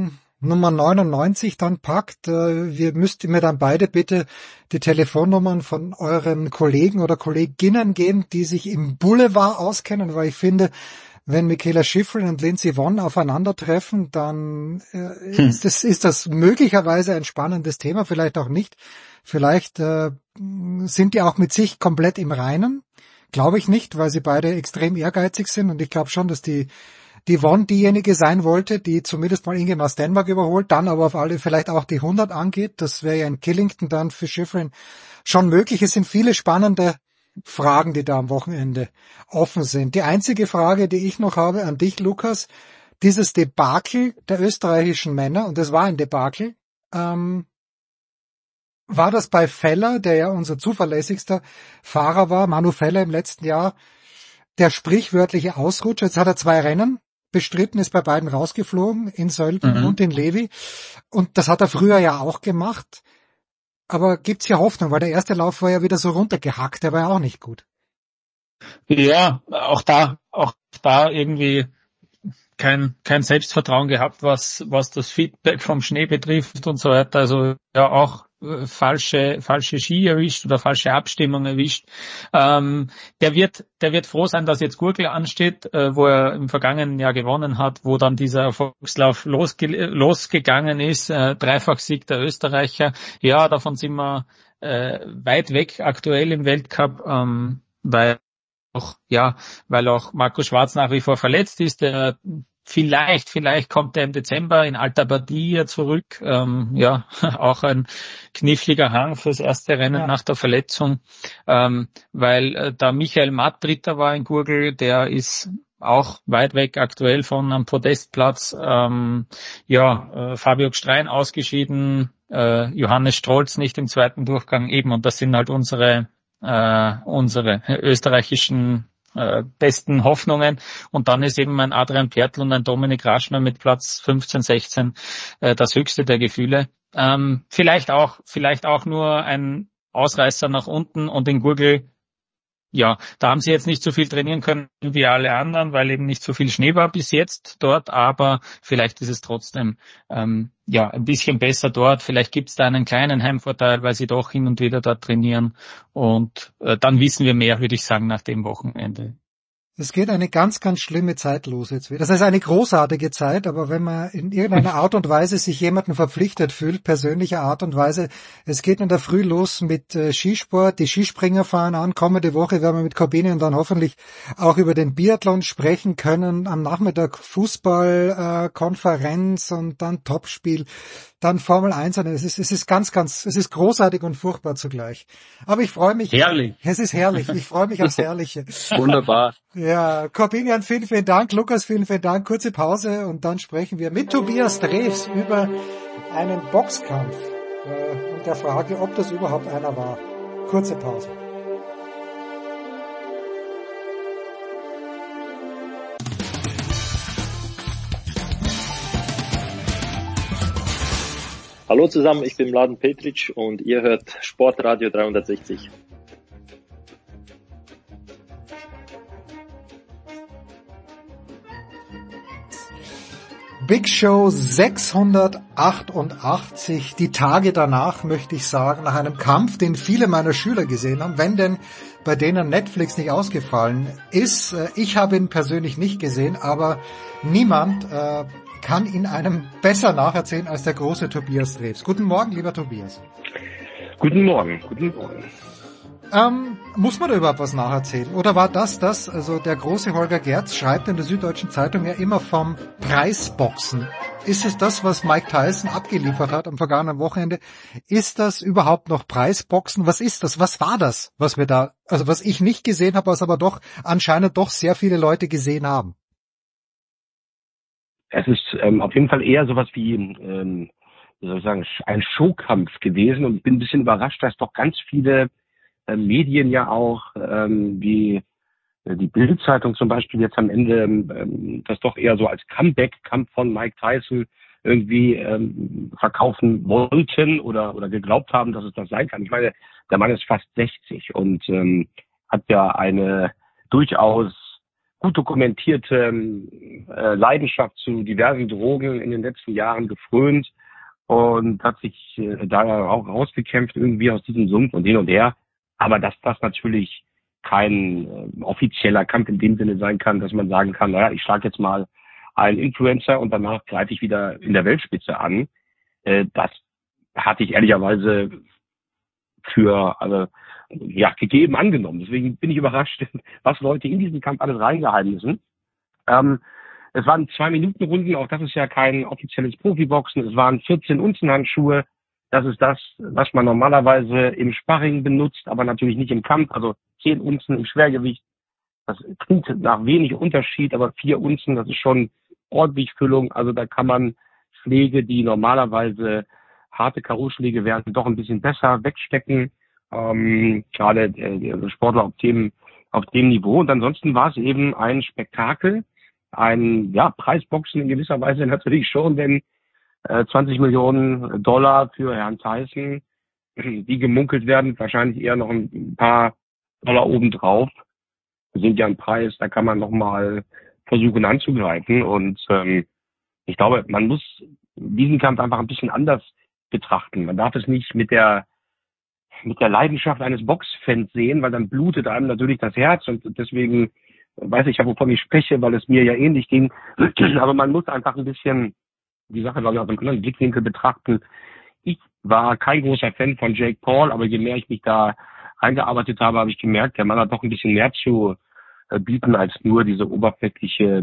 Nummer neunundneunzig dann packt. Äh, wir müsst mir dann beide bitte die Telefonnummern von euren Kollegen oder Kolleginnen geben, die sich im Boulevard auskennen, weil ich finde, wenn Mikaela Shiffrin und Lindsey Vonn aufeinandertreffen, dann äh, hm. ist, das, ist das möglicherweise ein spannendes Thema, vielleicht auch nicht. Vielleicht äh, sind die auch mit sich komplett im Reinen. Glaube ich nicht, weil sie beide extrem ehrgeizig sind und ich glaube schon, dass die die Vonn diejenige sein wollte, die zumindest mal Ingemar Stenmark überholt, dann aber auf alle vielleicht auch die hundert angeht. Das wäre ja in Killington dann für Shiffrin schon möglich. Es sind viele spannende Fragen, die da am Wochenende offen sind. Die einzige Frage, die ich noch habe an dich, Lukas, dieses Debakel der österreichischen Männer, und das war ein Debakel, ähm, war das bei Feller, der ja unser zuverlässigster Fahrer war, Manu Feller im letzten Jahr, der sprichwörtliche Ausrutscher? Jetzt hat er zwei Rennen bestritten, ist bei beiden rausgeflogen, in Sölden mhm. und in Levi. Und das hat er früher ja auch gemacht. Aber gibt's ja Hoffnung, weil der erste Lauf war ja wieder so runtergehackt, der war ja auch nicht gut. Ja, auch da, auch da irgendwie kein, kein Selbstvertrauen gehabt, was, was das Feedback vom Schnee betrifft und so weiter. Also, ja, auch äh, falsche, falsche Ski erwischt oder falsche Abstimmung erwischt. Ähm, der wird, der wird froh sein, dass jetzt Gurgel ansteht, äh, wo er im vergangenen Jahr gewonnen hat, wo dann dieser Erfolgslauf losge losgegangen ist, äh, Dreifachsieg der Österreicher. Ja, davon sind wir äh, weit weg aktuell im Weltcup, ähm, weil auch, ja, weil auch Marco Schwarz nach wie vor verletzt ist, der vielleicht, vielleicht kommt er im Dezember in alter Partie zurück, ähm, ja, auch ein kniffliger Hang fürs erste Rennen ja. nach der Verletzung, ähm, weil äh, da Michael Matt Dritter war in Gurgel, der ist auch weit weg aktuell von einem Podestplatz, ähm, ja, äh, Fabio Gstrein ausgeschieden, äh, Johannes Strolz nicht im zweiten Durchgang eben, und das sind halt unsere Uh, unsere österreichischen uh, besten Hoffnungen. Und dann ist eben ein Adrian Pertl und ein Dominik Raschner mit Platz fünfzehn, sechzehn uh, das höchste der Gefühle. Um, vielleicht auch, vielleicht auch nur ein Ausreißer nach unten, und in Gurgel, ja, da haben sie jetzt nicht so viel trainieren können wie alle anderen, weil eben nicht so viel Schnee war bis jetzt dort, aber vielleicht ist es trotzdem ähm, ja ein bisschen besser dort. Vielleicht gibt es da einen kleinen Heimvorteil, weil sie doch hin und wieder dort trainieren, und äh, dann wissen wir mehr, würde ich sagen, nach dem Wochenende. Es geht eine ganz, ganz schlimme Zeit los jetzt wieder. Das ist eine großartige Zeit, aber wenn man in irgendeiner Art und Weise sich jemanden verpflichtet fühlt, persönlicher Art und Weise, es geht in der Früh los mit äh, Skisport, die Skispringer fahren an, kommende Woche werden wir mit Corbini und dann hoffentlich auch über den Biathlon sprechen können, am Nachmittag Fußball, äh, Konferenz und dann Topspiel, dann Formel eins. Es ist, es ist ganz, ganz, es ist großartig und furchtbar zugleich. Aber ich freue mich. Herrlich. Es ist herrlich. Ich freue mich aufs Herrliche. Wunderbar. Ja, Corbinian, vielen, vielen Dank. Lukas, vielen, vielen Dank. Kurze Pause und dann sprechen wir mit Tobias Drews über einen Boxkampf äh, und der Frage, ob das überhaupt einer war. Kurze Pause. Hallo zusammen, ich bin Mladen Petric und ihr hört Sportradio dreihundertsechzig. Big Show sechshundertachtundachtzig, die Tage danach, möchte ich sagen, nach einem Kampf, den viele meiner Schüler gesehen haben, wenn denn bei denen Netflix nicht ausgefallen ist. Ich habe ihn persönlich nicht gesehen, aber niemand äh, kann ihn einem besser nacherzählen als der große Tobias Drews. Guten Morgen, lieber Tobias. Guten Morgen, guten Morgen. Ähm, muss man da überhaupt was nacherzählen? Oder war das das, also der große Holger Gerz schreibt in der Süddeutschen Zeitung ja immer vom Preisboxen. Ist es das, was Mike Tyson abgeliefert hat am vergangenen Wochenende? Ist das überhaupt noch Preisboxen? Was ist das? Was war das, was wir da, also was ich nicht gesehen habe, was aber doch anscheinend doch sehr viele Leute gesehen haben? Es ist ähm, auf jeden Fall eher sowas wie, ähm, wie soll ich sagen, ein Showkampf gewesen, und ich bin ein bisschen überrascht, dass doch ganz viele äh, Medien ja auch, ähm, wie äh, die Bild-Zeitung zum Beispiel jetzt am Ende, ähm, das doch eher so als Comeback-Kampf von Mike Tyson irgendwie ähm, verkaufen wollten oder oder geglaubt haben, dass es das sein kann. Ich meine, der Mann ist fast sechzig und ähm, hat ja eine durchaus gut dokumentierte äh, Leidenschaft zu diversen Drogen in den letzten Jahren gefrönt und hat sich äh, da auch rausgekämpft irgendwie aus diesem Sumpf und hin und her. Aber dass das natürlich kein äh, offizieller Kampf in dem Sinne sein kann, dass man sagen kann, naja, ich schlage jetzt mal einen Influencer und danach greife ich wieder in der Weltspitze an. Äh, das hatte ich ehrlicherweise für also, ja, gegeben angenommen. Deswegen bin ich überrascht, was Leute in diesen Kampf alles reingehalten müssen. Ähm, es waren zwei Minuten Runden, auch das ist ja kein offizielles Profiboxen. Es waren vierzehn Unzen Handschuhe. Das ist das, was man normalerweise im Sparring benutzt, aber natürlich nicht im Kampf. Also zehn Unzen im Schwergewicht. Das klingt nach wenig Unterschied, aber vier Unzen, das ist schon ordentlich Füllung. Also da kann man Schläge, die normalerweise harte K O-Schläge wären, doch ein bisschen besser wegstecken. Ähm, gerade äh, Sportler auf dem, auf dem Niveau. Und ansonsten war es eben ein Spektakel, ein ja, Preisboxen in gewisser Weise natürlich schon, denn äh, zwanzig Millionen Dollar für Herrn Tyson, die gemunkelt werden, wahrscheinlich eher noch ein paar Dollar obendrauf, sind ja ein Preis, da kann man nochmal versuchen anzugreifen. Und ähm, ich glaube, man muss diesen Kampf einfach ein bisschen anders betrachten. Man darf es nicht mit der mit der Leidenschaft eines Boxfans sehen, weil dann blutet einem natürlich das Herz und deswegen weiß ich ja, wovon ich spreche, weil es mir ja ähnlich ging. Aber man muss einfach ein bisschen die Sache, glaube ich, aus einem anderen Blickwinkel betrachten. Ich war kein großer Fan von Jake Paul, aber je mehr ich mich da eingearbeitet habe, habe ich gemerkt, der Mann hat doch ein bisschen mehr zu äh, bieten als nur diese oberflächliche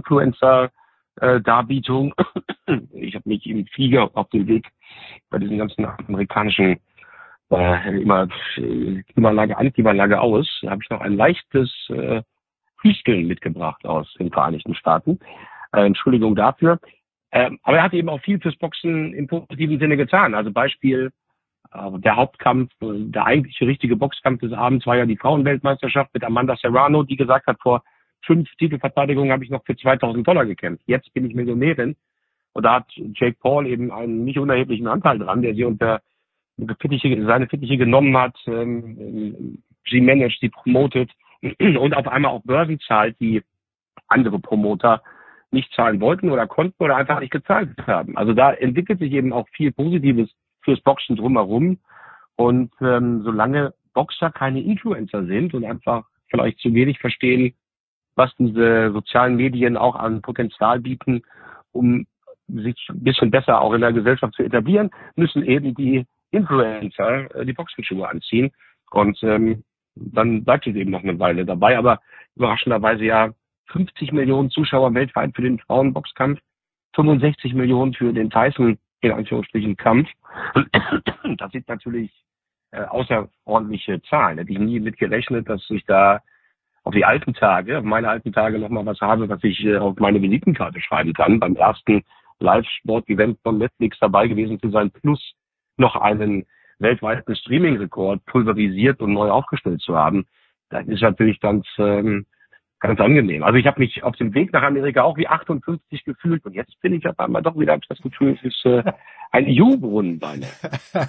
Influencer-Darbietung. Äh, ich habe mich im Flieger auf dem Weg bei diesen ganzen amerikanischen äh, immer Klimaanlage an, Klimaanlage aus, da habe ich noch ein leichtes äh, Hüsteln mitgebracht aus den Vereinigten Staaten. Äh, Entschuldigung dafür. Äh, aber er hat eben auch viel fürs Boxen im positiven Sinne getan. Also Beispiel, äh, der Hauptkampf, der eigentliche richtige Boxkampf des Abends war ja die Frauenweltmeisterschaft mit Amanda Serrano, die gesagt hat, vor fünf Titelverteidigungen habe ich noch für zweitausend Dollar gekämpft. Jetzt bin ich Millionärin. Und da hat Jake Paul eben einen nicht unerheblichen Anteil dran, der sie unter Fittiche, seine Fittiche genommen hat, ähm, sie managt, sie promotet und auf einmal auch Börsen zahlt, die andere Promoter nicht zahlen wollten oder konnten oder einfach nicht gezahlt haben. Also da entwickelt sich eben auch viel Positives fürs Boxen drumherum. Und ähm, solange Boxer keine Influencer sind und einfach vielleicht zu wenig verstehen, was diese sozialen Medien auch an Potenzial bieten, um sich ein bisschen besser auch in der Gesellschaft zu etablieren, müssen eben die Influencer äh, die Boxenschuhe anziehen. Und ähm, dann bleibt es eben noch eine Weile dabei. Aber überraschenderweise ja fünfzig Millionen Zuschauer weltweit für den Frauenboxkampf, fünfundsechzig Millionen für den Tyson, in Anführungsstrichen, Kampf. Das sind natürlich äh, außerordentliche Zahlen. Hätte ich nie mit gerechnet, dass ich da auf die alten Tage, auf meine alten Tage nochmal was habe, was ich äh, auf meine Visitenkarte schreiben kann. Beim ersten Live-Sport-Event von Netflix dabei gewesen zu sein, plus noch einen weltweiten Streaming-Rekord pulverisiert und neu aufgestellt zu haben. Das ist natürlich ganz ähm, ganz angenehm. Also ich habe mich auf dem Weg nach Amerika auch wie achtundfünfzig gefühlt und jetzt bin ich auf einmal doch wieder, habe ich das Gefühl, es ist äh, ein Jungbrunnen bei mir.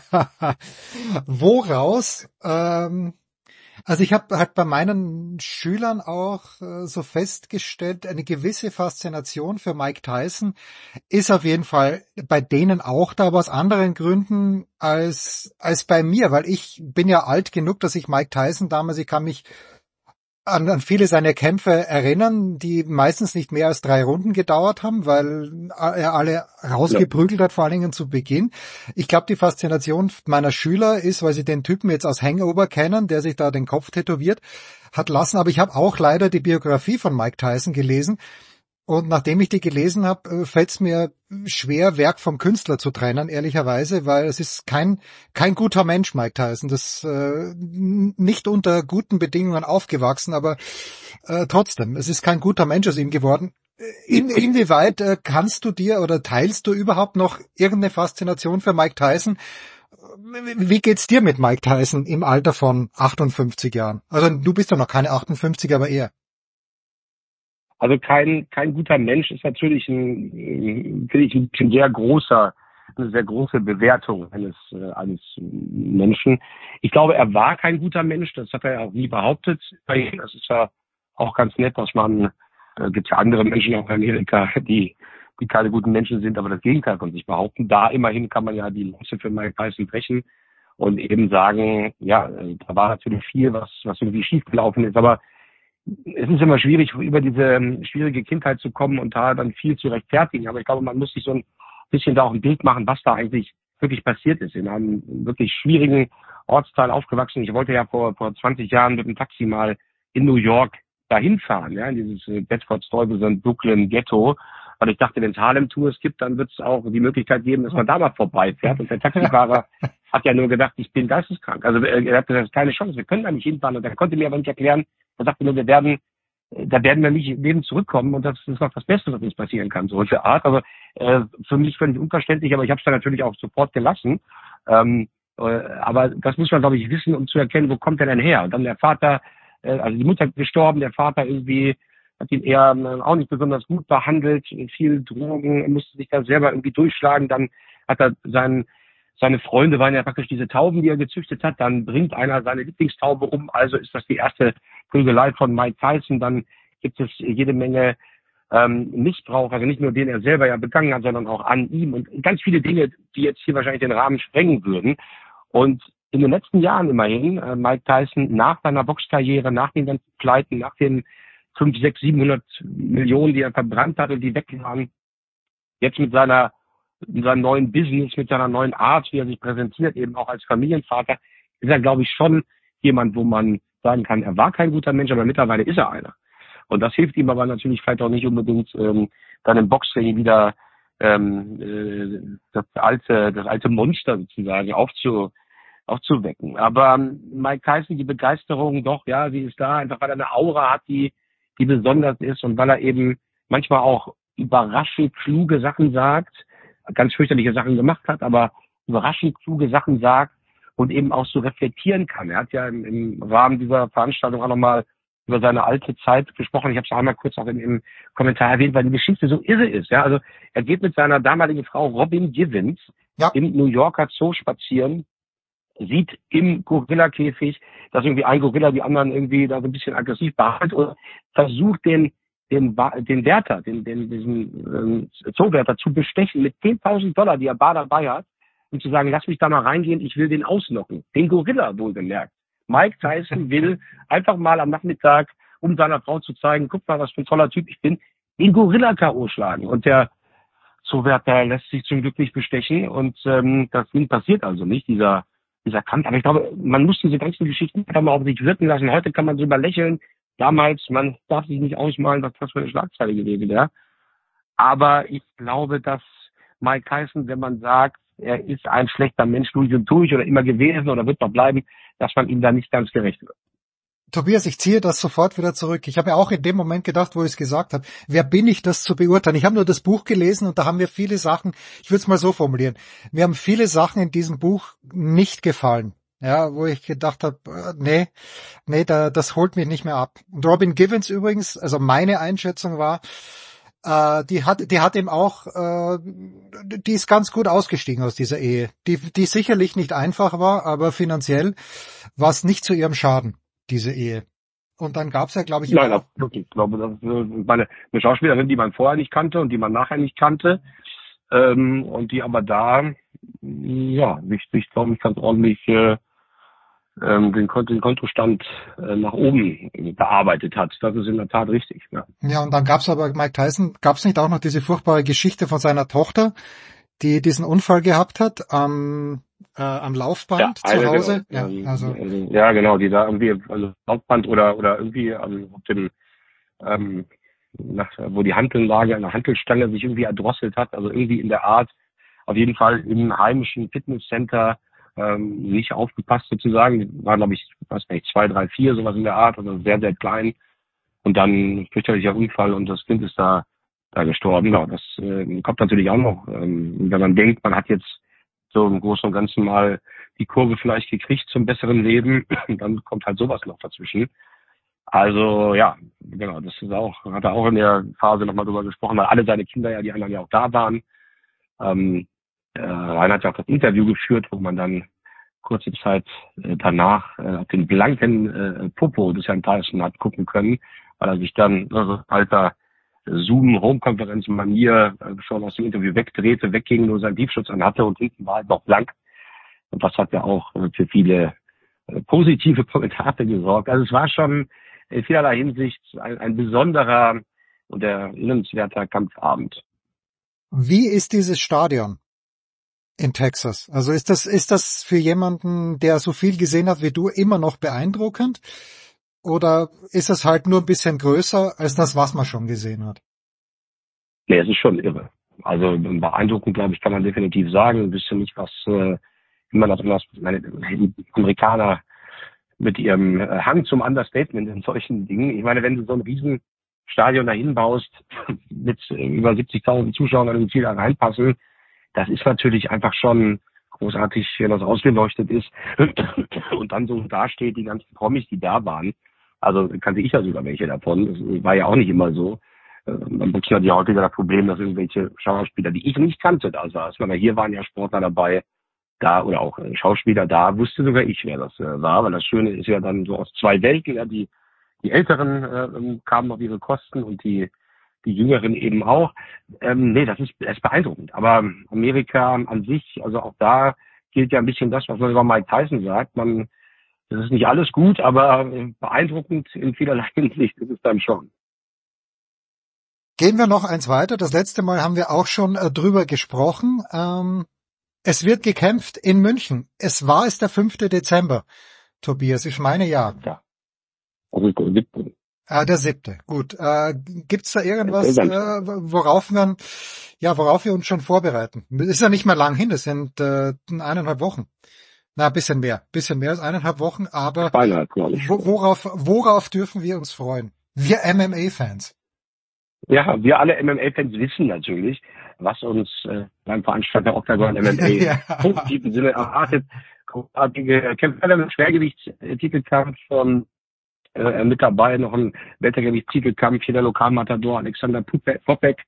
Woraus? Ähm, also ich habe halt bei meinen Schülern auch äh, so festgestellt, eine gewisse Faszination für Mike Tyson ist auf jeden Fall bei denen auch da, aber aus anderen Gründen als als bei mir, weil ich bin ja alt genug, dass ich Mike Tyson damals, ich kann mich An, an viele seiner Kämpfe erinnern, die meistens nicht mehr als drei Runden gedauert haben, weil er alle rausgeprügelt hat, vor allen Dingen zu Beginn. Ich glaube, die Faszination meiner Schüler ist, weil sie den Typen jetzt aus Hangover kennen, der sich da den Kopf tätowiert hat lassen. Aber ich habe auch leider die Biografie von Mike Tyson gelesen. Und nachdem ich die gelesen habe, fällt es mir schwer, Werk vom Künstler zu trennen, ehrlicherweise, weil es ist kein kein guter Mensch, Mike Tyson. Das äh, nicht unter guten Bedingungen aufgewachsen, aber äh, trotzdem, es ist kein guter Mensch aus ihm geworden. In, inwieweit äh, kannst du dir oder teilst du überhaupt noch irgendeine Faszination für Mike Tyson? Wie geht's dir mit Mike Tyson im Alter von achtundfünfzig Jahren? Also du bist ja noch keine achtundfünfzig, aber eher. Also kein kein guter Mensch ist natürlich ein, finde ich, ein sehr großer, eine sehr große Bewertung eines äh, eines Menschen. Ich glaube, er war kein guter Mensch, das hat er ja auch nie behauptet. Das ist ja auch ganz nett, dass man, äh, gibt ja andere Menschen auch in Amerika, die, die keine guten Menschen sind, aber das Gegenteil von sich behaupten. Da immerhin kann man ja die Lanze für Mike Tyson brechen und eben sagen, ja, da war natürlich viel, was, was irgendwie schiefgelaufen ist, aber es ist immer schwierig, über diese schwierige Kindheit zu kommen und da dann viel zu rechtfertigen. Aber ich glaube, man muss sich so ein bisschen da auch ein Bild machen, was da eigentlich wirklich passiert ist. In einem wirklich schwierigen Ortsteil aufgewachsen. Ich wollte ja vor, vor zwanzig Jahren mit dem Taxi mal in New York dahin fahren, ja, in dieses Bedford-Stuyvesant, Brooklyn Ghetto. Weil ich dachte, wenn es Harlem-Tours gibt, dann wird es auch die Möglichkeit geben, dass man da mal vorbeifährt. Und der Taxifahrer hat ja nur gedacht, ich bin geisteskrank. Also er hat gesagt, keine Chance, wir können da nicht hinfahren. Und er konnte mir aber nicht erklären, er sagte nur, wir werden, da werden wir nicht lebend zurückkommen und das ist noch das Beste, was uns passieren kann, solche Art. Also äh, für mich völlig unverständlich, aber ich habe es dann natürlich auch sofort gelassen. Ähm, äh, aber das muss man, glaube ich, wissen, um zu erkennen, wo kommt er denn her? Und dann der Vater, äh, also die Mutter gestorben, der Vater irgendwie hat ihn eher äh, auch nicht besonders gut behandelt, viel Drogen, musste sich da selber irgendwie durchschlagen. Dann hat er seinen Seine Freunde waren ja praktisch diese Tauben, die er gezüchtet hat. Dann bringt einer seine Lieblingstaube um. Also ist das die erste Prügelei von Mike Tyson. Dann gibt es jede Menge ähm, Missbrauch, also nicht nur den er selber ja begangen hat, sondern auch an ihm. Und ganz viele Dinge, die jetzt hier wahrscheinlich den Rahmen sprengen würden. Und in den letzten Jahren immerhin, äh, Mike Tyson nach seiner Boxkarriere, nach den ganzen Pleiten, nach den fünf, sechs, siebenhundert Millionen, die er verbrannt hat und die weg waren, jetzt mit seiner in seinem neuen Business, mit seiner neuen Art, wie er sich präsentiert, eben auch als Familienvater, ist er, glaube ich, schon jemand, wo man sagen kann, er war kein guter Mensch, aber mittlerweile ist er einer. Und das hilft ihm aber natürlich vielleicht auch nicht unbedingt, ähm, dann im Boxring wieder ähm, äh, das alte, das alte Monster sozusagen aufzu, aufzuwecken. Aber ähm, Mike Tyson, die Begeisterung, doch, ja, sie ist da, einfach weil er eine Aura hat, die, die besonders ist und weil er eben manchmal auch überraschend kluge Sachen sagt, ganz fürchterliche Sachen gemacht hat, aber überraschend kluge Sachen sagt und eben auch so reflektieren kann. Er hat ja im, im Rahmen dieser Veranstaltung auch nochmal über seine alte Zeit gesprochen. Ich habe es einmal kurz auch in, im Kommentar erwähnt, weil die Geschichte so irre ist. Ja, also er geht mit seiner damaligen Frau Robin Givens ja. im New Yorker Zoo spazieren, sieht im Gorilla-Käfig, dass irgendwie ein Gorilla die anderen irgendwie da so ein bisschen aggressiv behandelt und versucht den den, den Wärter, den, den, diesen äh, Zoowärter zu bestechen mit zehntausend Dollar, die er bar dabei hat, und zu sagen, lass mich da mal reingehen, ich will den ausnocken. Den Gorilla wohlgemerkt. Mike Tyson will einfach mal am Nachmittag, um seiner Frau zu zeigen, guck mal, was für ein toller Typ ich bin, den Gorilla K O schlagen. Und der Zoowärter lässt sich zum Glück nicht bestechen und ähm, das passiert also nicht, dieser dieser Kampf. Aber ich glaube, man muss diese ganzen Geschichten einfach mal auf sich wirken lassen. Heute kann man drüber lächeln. Damals, man darf sich nicht ausmalen, was das für eine Schlagzeile gewesen wäre. Aber ich glaube, dass Mike Tyson, wenn man sagt, er ist ein schlechter Mensch durch und durch oder immer gewesen oder wird noch bleiben, dass man ihm da nicht ganz gerecht wird. Tobias, ich ziehe das sofort wieder zurück. Ich habe ja auch in dem Moment gedacht, wo ich es gesagt habe, wer bin ich, das zu beurteilen? Ich habe nur das Buch gelesen und da haben mir viele Sachen, ich würde es mal so formulieren, mir haben viele Sachen in diesem Buch nicht gefallen. Ja, wo ich gedacht habe, nee, nee, da, das holt mich nicht mehr ab. Und Robin Givens übrigens, also meine Einschätzung war, äh, die hat, die hat eben auch, äh, die ist ganz gut ausgestiegen aus dieser Ehe. Die, die sicherlich nicht einfach war, aber finanziell war es nicht zu ihrem Schaden, diese Ehe. Und dann gab's ja, glaube ich, Nein, wirklich. Ich glaube, das ist meine, eine Schauspielerin, die man vorher nicht kannte und die man nachher nicht kannte, ähm, und die aber da, ja, sich, sich glaube ich, ganz ordentlich äh, ähm, den, den Kontostand äh, nach oben bearbeitet hat. Das ist in der Tat richtig. Ja, ja, und dann gab's aber Mike Tyson, gab's nicht auch noch diese furchtbare Geschichte von seiner Tochter, die diesen Unfall gehabt hat am äh, am Laufband ja, zu Hause? Genau. Ja, also. ja, genau, die da irgendwie, also Laufband oder oder irgendwie ähm, auf dem ähm, nach, wo die Hantelnlage an der Hantelstange sich irgendwie erdrosselt hat, also irgendwie in der Art, auf jeden Fall im heimischen Fitnesscenter ähm, nicht aufgepasst sozusagen. Die waren, glaube ich, weiß nicht, zwei, drei, vier, sowas in der Art, also sehr, sehr klein. Und dann fürchterlicher Unfall und das Kind ist da da gestorben. Ja, das äh, kommt natürlich auch noch, ähm, wenn man denkt, man hat jetzt so im Großen und Ganzen mal die Kurve vielleicht gekriegt zum besseren Leben, dann kommt halt sowas noch dazwischen. Also ja, genau, das ist auch, hat er auch in der Phase nochmal drüber gesprochen, weil alle seine Kinder ja, die anderen ja auch da waren. Ähm, äh, Rainer hat ja auch das Interview geführt, wo man dann kurze Zeit äh, danach äh, den blanken äh, Popo des Herrn Tyson hat gucken können. weil er sich dann, also alter Zoom-Home-Konferenz-Manier äh, schon aus dem Interview wegdrehte, wegging, nur seinen Tiefschutz anhatte und hinten war halt noch blank. Und das hat ja auch äh, für viele äh, positive Kommentare gesorgt. Also es war schon in vielerlei Hinsicht ein, ein besonderer und erinnernswerter Kampfabend. Wie ist dieses Stadion in Texas? Also ist das, ist das für jemanden, der so viel gesehen hat wie du, immer noch beeindruckend? Oder ist es halt nur ein bisschen größer als das, was man schon gesehen hat? Nee, es ist schon irre. Also beeindruckend, glaube ich, kann man definitiv sagen. Ein bisschen nicht, was äh, immer noch was, meine, die Amerikaner mit ihrem äh, Hang zum Understatement in solchen Dingen. Ich meine, wenn du so ein Riesenstadion dahin baust, mit äh, über siebzigtausend Zuschauern an dem Ziel da reinpassen, das ist natürlich einfach schon großartig, wenn das ausgeleuchtet ist und dann so dasteht, die ganzen Promis, die da waren. Also kannte ich ja sogar welche davon. Das war ja auch nicht immer so. Am Boxen hat ja heute das Problem, dass irgendwelche Schauspieler, die ich nicht kannte, da saßen. Aber hier waren ja Sportler dabei, da oder auch Schauspieler da, wusste sogar ich, wer das äh, war. Weil das Schöne ist ja dann so aus zwei Welten. Ja, die die Älteren äh, kamen auf ihre Kosten und die die Jüngeren eben auch. Ähm, nee, das ist, das ist beeindruckend. Aber Amerika an sich, also auch da gilt ja ein bisschen das, was man über Mike Tyson sagt. Man, das ist nicht alles gut, aber beeindruckend in vielerlei Hinsicht ist es dann schon. Gehen wir noch eins weiter. Das letzte Mal haben wir auch schon äh, drüber gesprochen. Ähm, es wird gekämpft in München. Es war es der fünfte Dezember, Tobias. Ich meine ja. Ja. Also der siebte. Ah, der siebte. Gut. Äh, gibt's da irgendwas, äh, worauf wir, ja, worauf wir uns schon vorbereiten? Ist ja nicht mehr lang hin. Das sind äh, eineinhalb Wochen. Na, ein bisschen mehr. bisschen mehr als eineinhalb Wochen. Aber wo, worauf, worauf dürfen wir uns freuen? Wir M M A-Fans. Ja, wir alle M M A-Fans wissen natürlich, was uns äh, beim Veranstalter Octagon M M A ja. im positiven Sinne erwartet. Großartige Kämpfer mit Schwergewichtstitelkampf von äh, mit dabei, noch ein Weltergewichtstitelkampf hier der Lokalmatador Alexander Popek, Popek,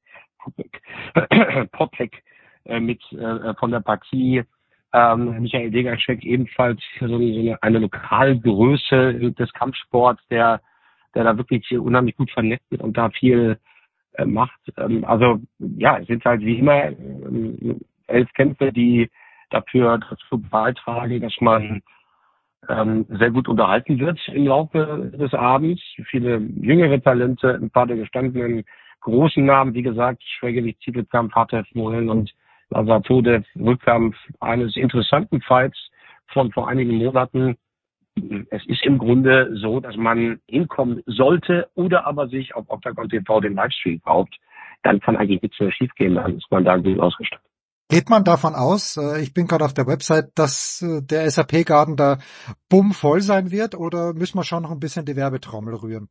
Popek äh, mit äh, von der Partie. Ähm, Michael Degerschek ebenfalls so eine, eine Lokalgröße des Kampfsports, der der da wirklich unheimlich gut vernetzt ist und da viel äh, macht. Ähm, also ja, es sind halt wie immer äh, elf Kämpfe, die dafür dazu beitragen, dass man ähm, sehr gut unterhalten wird im Laufe des Abends. Viele jüngere Talente, ein paar der gestandenen großen Namen, wie gesagt, Schwergewichtstitelkampf, Harter Mohen und Lasatode, Rückkampf eines interessanten Fights von vor einigen Monaten. Es ist im Grunde so, dass man hinkommen sollte oder aber sich auf Octagon T V den Livestream kauft. Dann kann eigentlich nichts mehr schiefgehen, dann ist man da gut ausgestattet. Geht man davon aus, ich bin gerade auf der Website, dass der S A P-Garten da bumm voll sein wird oder müssen wir schon noch ein bisschen die Werbetrommel rühren?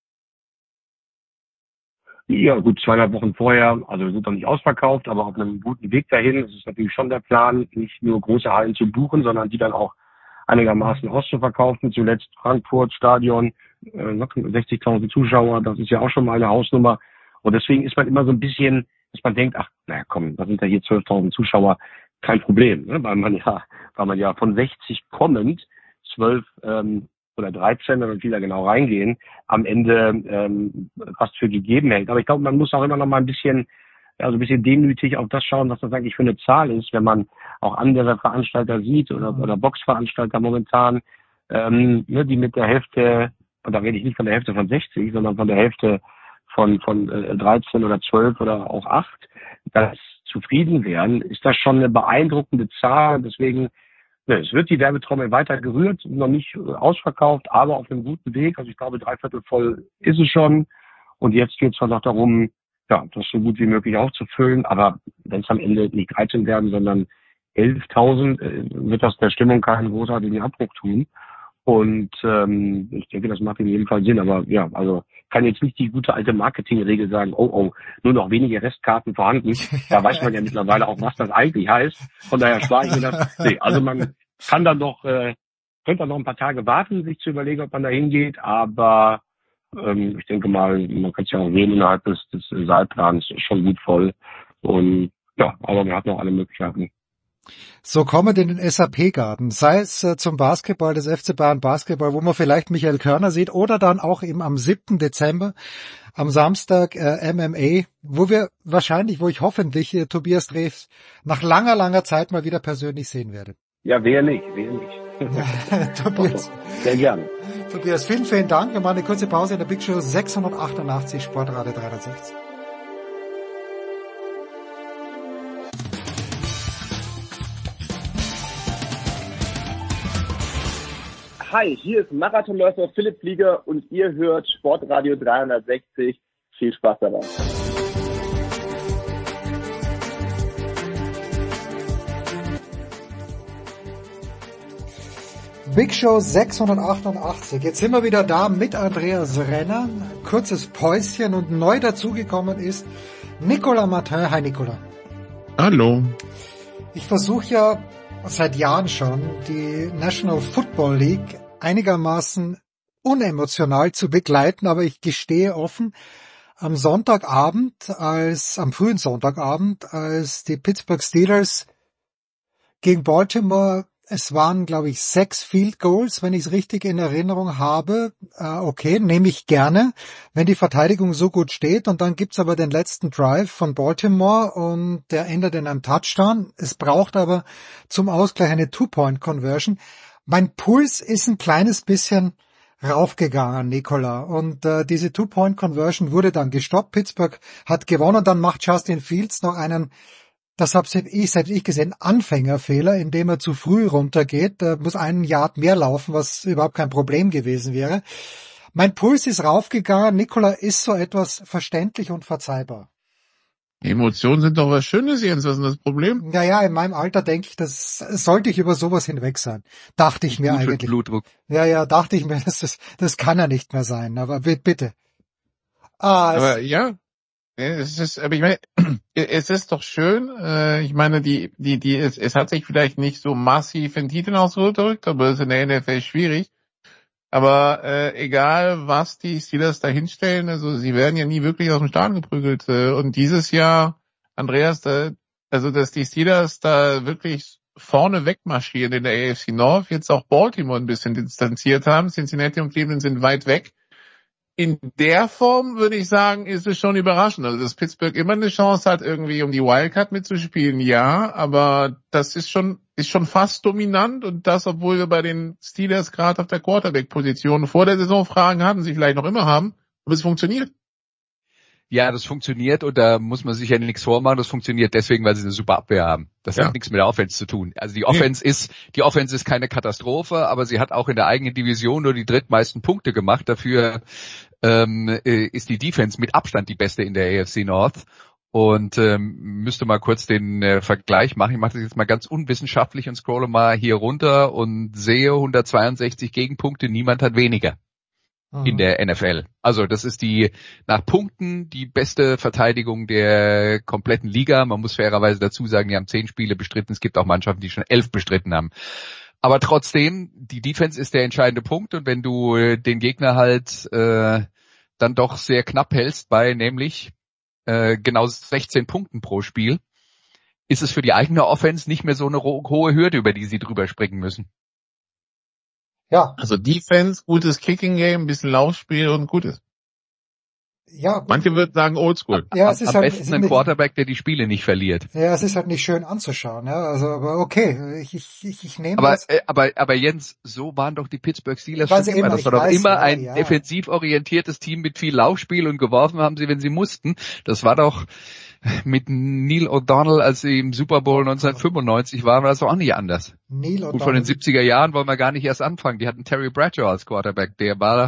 Ja gut, zweieinhalb Wochen vorher, also wir sind noch nicht ausverkauft, aber auf einem guten Weg dahin. Es ist natürlich schon der Plan, nicht nur große Hallen zu buchen, sondern die dann auch einigermaßen auszuverkaufen. Zuletzt Frankfurt Stadion, äh, sechzigtausend Zuschauer, das ist ja auch schon mal eine Hausnummer. Und deswegen ist man immer so ein bisschen, dass man denkt, ach, naja komm, da sind ja hier zwölftausend Zuschauer, kein Problem, ne? weil man ja, weil man ja von sechzig kommend, zwölf ähm, oder dreizehn, wenn wir wieder genau reingehen, am Ende ähm, fast für gegeben hält. Aber ich glaube, man muss auch immer noch mal ein bisschen, also ein bisschen demütig auf das schauen, was das eigentlich für eine Zahl ist, wenn man auch andere Veranstalter sieht oder, oder Boxveranstalter momentan, ähm, ne, die mit der Hälfte, und da rede ich nicht von der Hälfte von sechzig, sondern von der Hälfte von von äh, dreizehn oder zwölf oder auch acht, das zufrieden wären, ist das schon eine beeindruckende Zahl. Deswegen, ne, es wird die Werbetrommel weiter gerührt, noch nicht ausverkauft, aber auf einem guten Weg. Also ich glaube, dreiviertel voll ist es schon. Und jetzt geht es halt noch darum, ja, das so gut wie möglich aufzufüllen. Aber wenn es am Ende nicht dreizehn werden, sondern elftausend, äh, wird das der Stimmung keinen großartigen Abbruch tun. Und ähm, ich denke, das macht in jedem Fall Sinn. Aber ja, also kann jetzt nicht die gute alte Marketingregel sagen, oh, oh, nur noch wenige Restkarten vorhanden. Da weiß man ja mittlerweile auch, was das eigentlich heißt. Von daher spare ich mir das. Nee, also man kann dann doch, äh, könnte dann noch ein paar Tage warten, sich zu überlegen, ob man da hingeht. Aber ähm, ich denke mal, man kann es ja auch sehen, innerhalb des, des Saalplans ist schon gut voll. Und ja, aber man hat noch alle Möglichkeiten. So kommen in den S A P-Garten, sei es äh, zum Basketball des F C Bayern Basketball, wo man vielleicht Michael Körner sieht, oder dann auch eben am siebten Dezember, am Samstag äh, M M A, wo wir wahrscheinlich, wo ich hoffentlich äh, Tobias Drews nach langer, langer Zeit mal wieder persönlich sehen werde. Ja, wer nicht, wer nicht. Tobias. Sehr gerne. Tobias, vielen, vielen Dank. Wir machen eine kurze Pause in der Big Show sechshundertachtundachtzig, Sportradio dreihundertsechzig. Hi, hier ist Marathonläufer Philipp Flieger und ihr hört Sportradio dreihundertsechzig. Viel Spaß dabei. Big Show sechshundertachtundachtzig. Jetzt sind wir wieder da mit Andreas Renner. Kurzes Päuschen und neu dazugekommen ist Nicolas Martin. Hi Nicolas. Hallo. Ich versuche ja seit Jahren schon, die National Football League einigermaßen unemotional zu begleiten, aber ich gestehe offen, am Sonntagabend, als, am frühen Sonntagabend, als die Pittsburgh Steelers gegen Baltimore, es waren, glaube ich, sechs Field Goals, wenn ich es richtig in Erinnerung habe. Äh, okay, nehme ich gerne, wenn die Verteidigung so gut steht. Und dann gibt's aber den letzten Drive von Baltimore und der endet in einem Touchdown. Es braucht aber zum Ausgleich eine Two-Point-Conversion. Mein Puls ist ein kleines bisschen raufgegangen, Nicola. Und äh, diese Two-Point-Conversion wurde dann gestoppt. Pittsburgh hat gewonnen. Dann macht Justin Fields noch einen, das habe ich, selbst ich gesehen, Anfängerfehler, indem er zu früh runtergeht. Er muss einen Yard mehr laufen, was überhaupt kein Problem gewesen wäre. Mein Puls ist raufgegangen. Nicola, ist so etwas verständlich und verzeihbar? Emotionen sind doch was Schönes, Jens. Was ist denn das Problem? Ja, ja, in meinem Alter denke ich, das sollte ich über sowas hinweg sein. Dachte ich mir Gut für eigentlich. Blutdruck. Ja, ja, dachte ich mir, das, das, das kann ja nicht mehr sein. Aber bitte. Ah, aber ja. Es ist, aber ich meine, es ist doch schön. Äh, ich meine, die, die, die, es, es hat sich vielleicht nicht so massiv in Titeln ausgedrückt, aber es ist in der N F L schwierig. Aber äh, egal, was die Steelers da hinstellen, also sie werden ja nie wirklich aus dem Stadion geprügelt. Äh, und dieses Jahr, Andreas, da, also dass die Steelers da wirklich vorne wegmarschieren in der A F C North, jetzt auch Baltimore ein bisschen distanziert haben. Cincinnati und Cleveland sind weit weg. In der Form würde ich sagen, ist es schon überraschend. Also, dass Pittsburgh immer eine Chance hat, irgendwie um die Wildcard mitzuspielen, ja, aber das ist schon, ist schon fast dominant und das, obwohl wir bei den Steelers gerade auf der Quarterback-Position vor der Saison Fragen hatten, sie vielleicht noch immer haben, aber es funktioniert. Ja, das funktioniert und da muss man sich ja nichts vormachen. Das funktioniert deswegen, weil sie eine super Abwehr haben. Das ja. hat nichts mit der Offense zu tun. Also die Offense nee. ist, die Offense ist keine Katastrophe, aber sie hat auch in der eigenen Division nur die drittmeisten Punkte gemacht. Dafür ähm, ist die Defense mit Abstand die beste in der A F C North. Und ähm, müsste mal kurz den äh, Vergleich machen. Ich mache das jetzt mal ganz unwissenschaftlich und scrolle mal hier runter und sehe hundertzweiundsechzig Gegenpunkte. Niemand hat weniger in der N F L. Also das ist die nach Punkten die beste Verteidigung der kompletten Liga. Man muss fairerweise dazu sagen, die haben zehn Spiele bestritten. Es gibt auch Mannschaften, die schon elf bestritten haben. Aber trotzdem, die Defense ist der entscheidende Punkt. Und wenn du den Gegner halt äh, dann doch sehr knapp hältst bei nämlich äh, genau sechzehn Punkten pro Spiel, ist es für die eigene Offense nicht mehr so eine hohe Hürde, über die sie drüber springen müssen. Ja. Also Defense, gutes Kicking Game, ein bisschen Laufspiel und gutes. Ja. Manche würden sagen Oldschool. Ja, es ist Am halt, besten ein Quarterback, der die Spiele nicht verliert. Ja, es ist halt nicht schön anzuschauen, ja. Also, aber okay, ich, ich, ich, ich nehme aber, das. Äh, aber, aber Jens, so waren doch die Pittsburgh Steelers schon immer. immer. Das war doch weiß, immer ja, ein ja. defensiv orientiertes Team mit viel Laufspiel und geworfen haben sie, wenn sie mussten. Das war doch mit Neil O'Donnell, als sie im Super Bowl neunzehnhundertfünfundneunzig waren, war das doch auch nicht anders. Neil O'Donnell. Gut, von den siebziger Jahren wollen wir gar nicht erst anfangen. Die hatten Terry Bradshaw als Quarterback, der war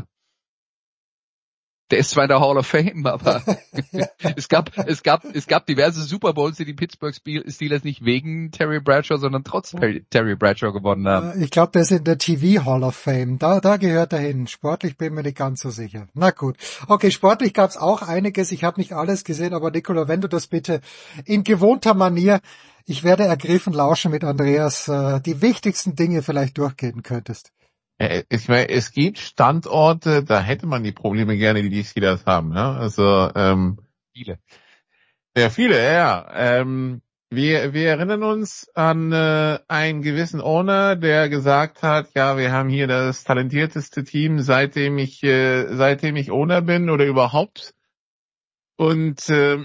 Der ist zwar in der Hall of Fame, aber es gab, es gab, es gab diverse Super Bowls, die die Pittsburgh Steelers nicht wegen Terry Bradshaw, sondern trotz Terry Bradshaw gewonnen haben. Ich glaube, der ist in der T V Hall of Fame. Da, da gehört er hin. Sportlich bin ich mir nicht ganz so sicher. Na gut. Okay, sportlich gab's auch einiges. Ich habe nicht alles gesehen, aber Nicola, wenn du das bitte in gewohnter Manier, ich werde ergriffen lauschen mit Andreas, die wichtigsten Dinge vielleicht durchgehen könntest. Ich meine, es gibt Standorte, da hätte man die Probleme gerne, die die Steelers haben. Ja? Also ähm, viele. Ja, viele, ja. Ähm, Wir, wir erinnern uns an äh, einen gewissen Owner, der gesagt hat, ja, wir haben hier das talentierteste Team, seitdem ich äh, seitdem ich Owner bin oder überhaupt. Und äh,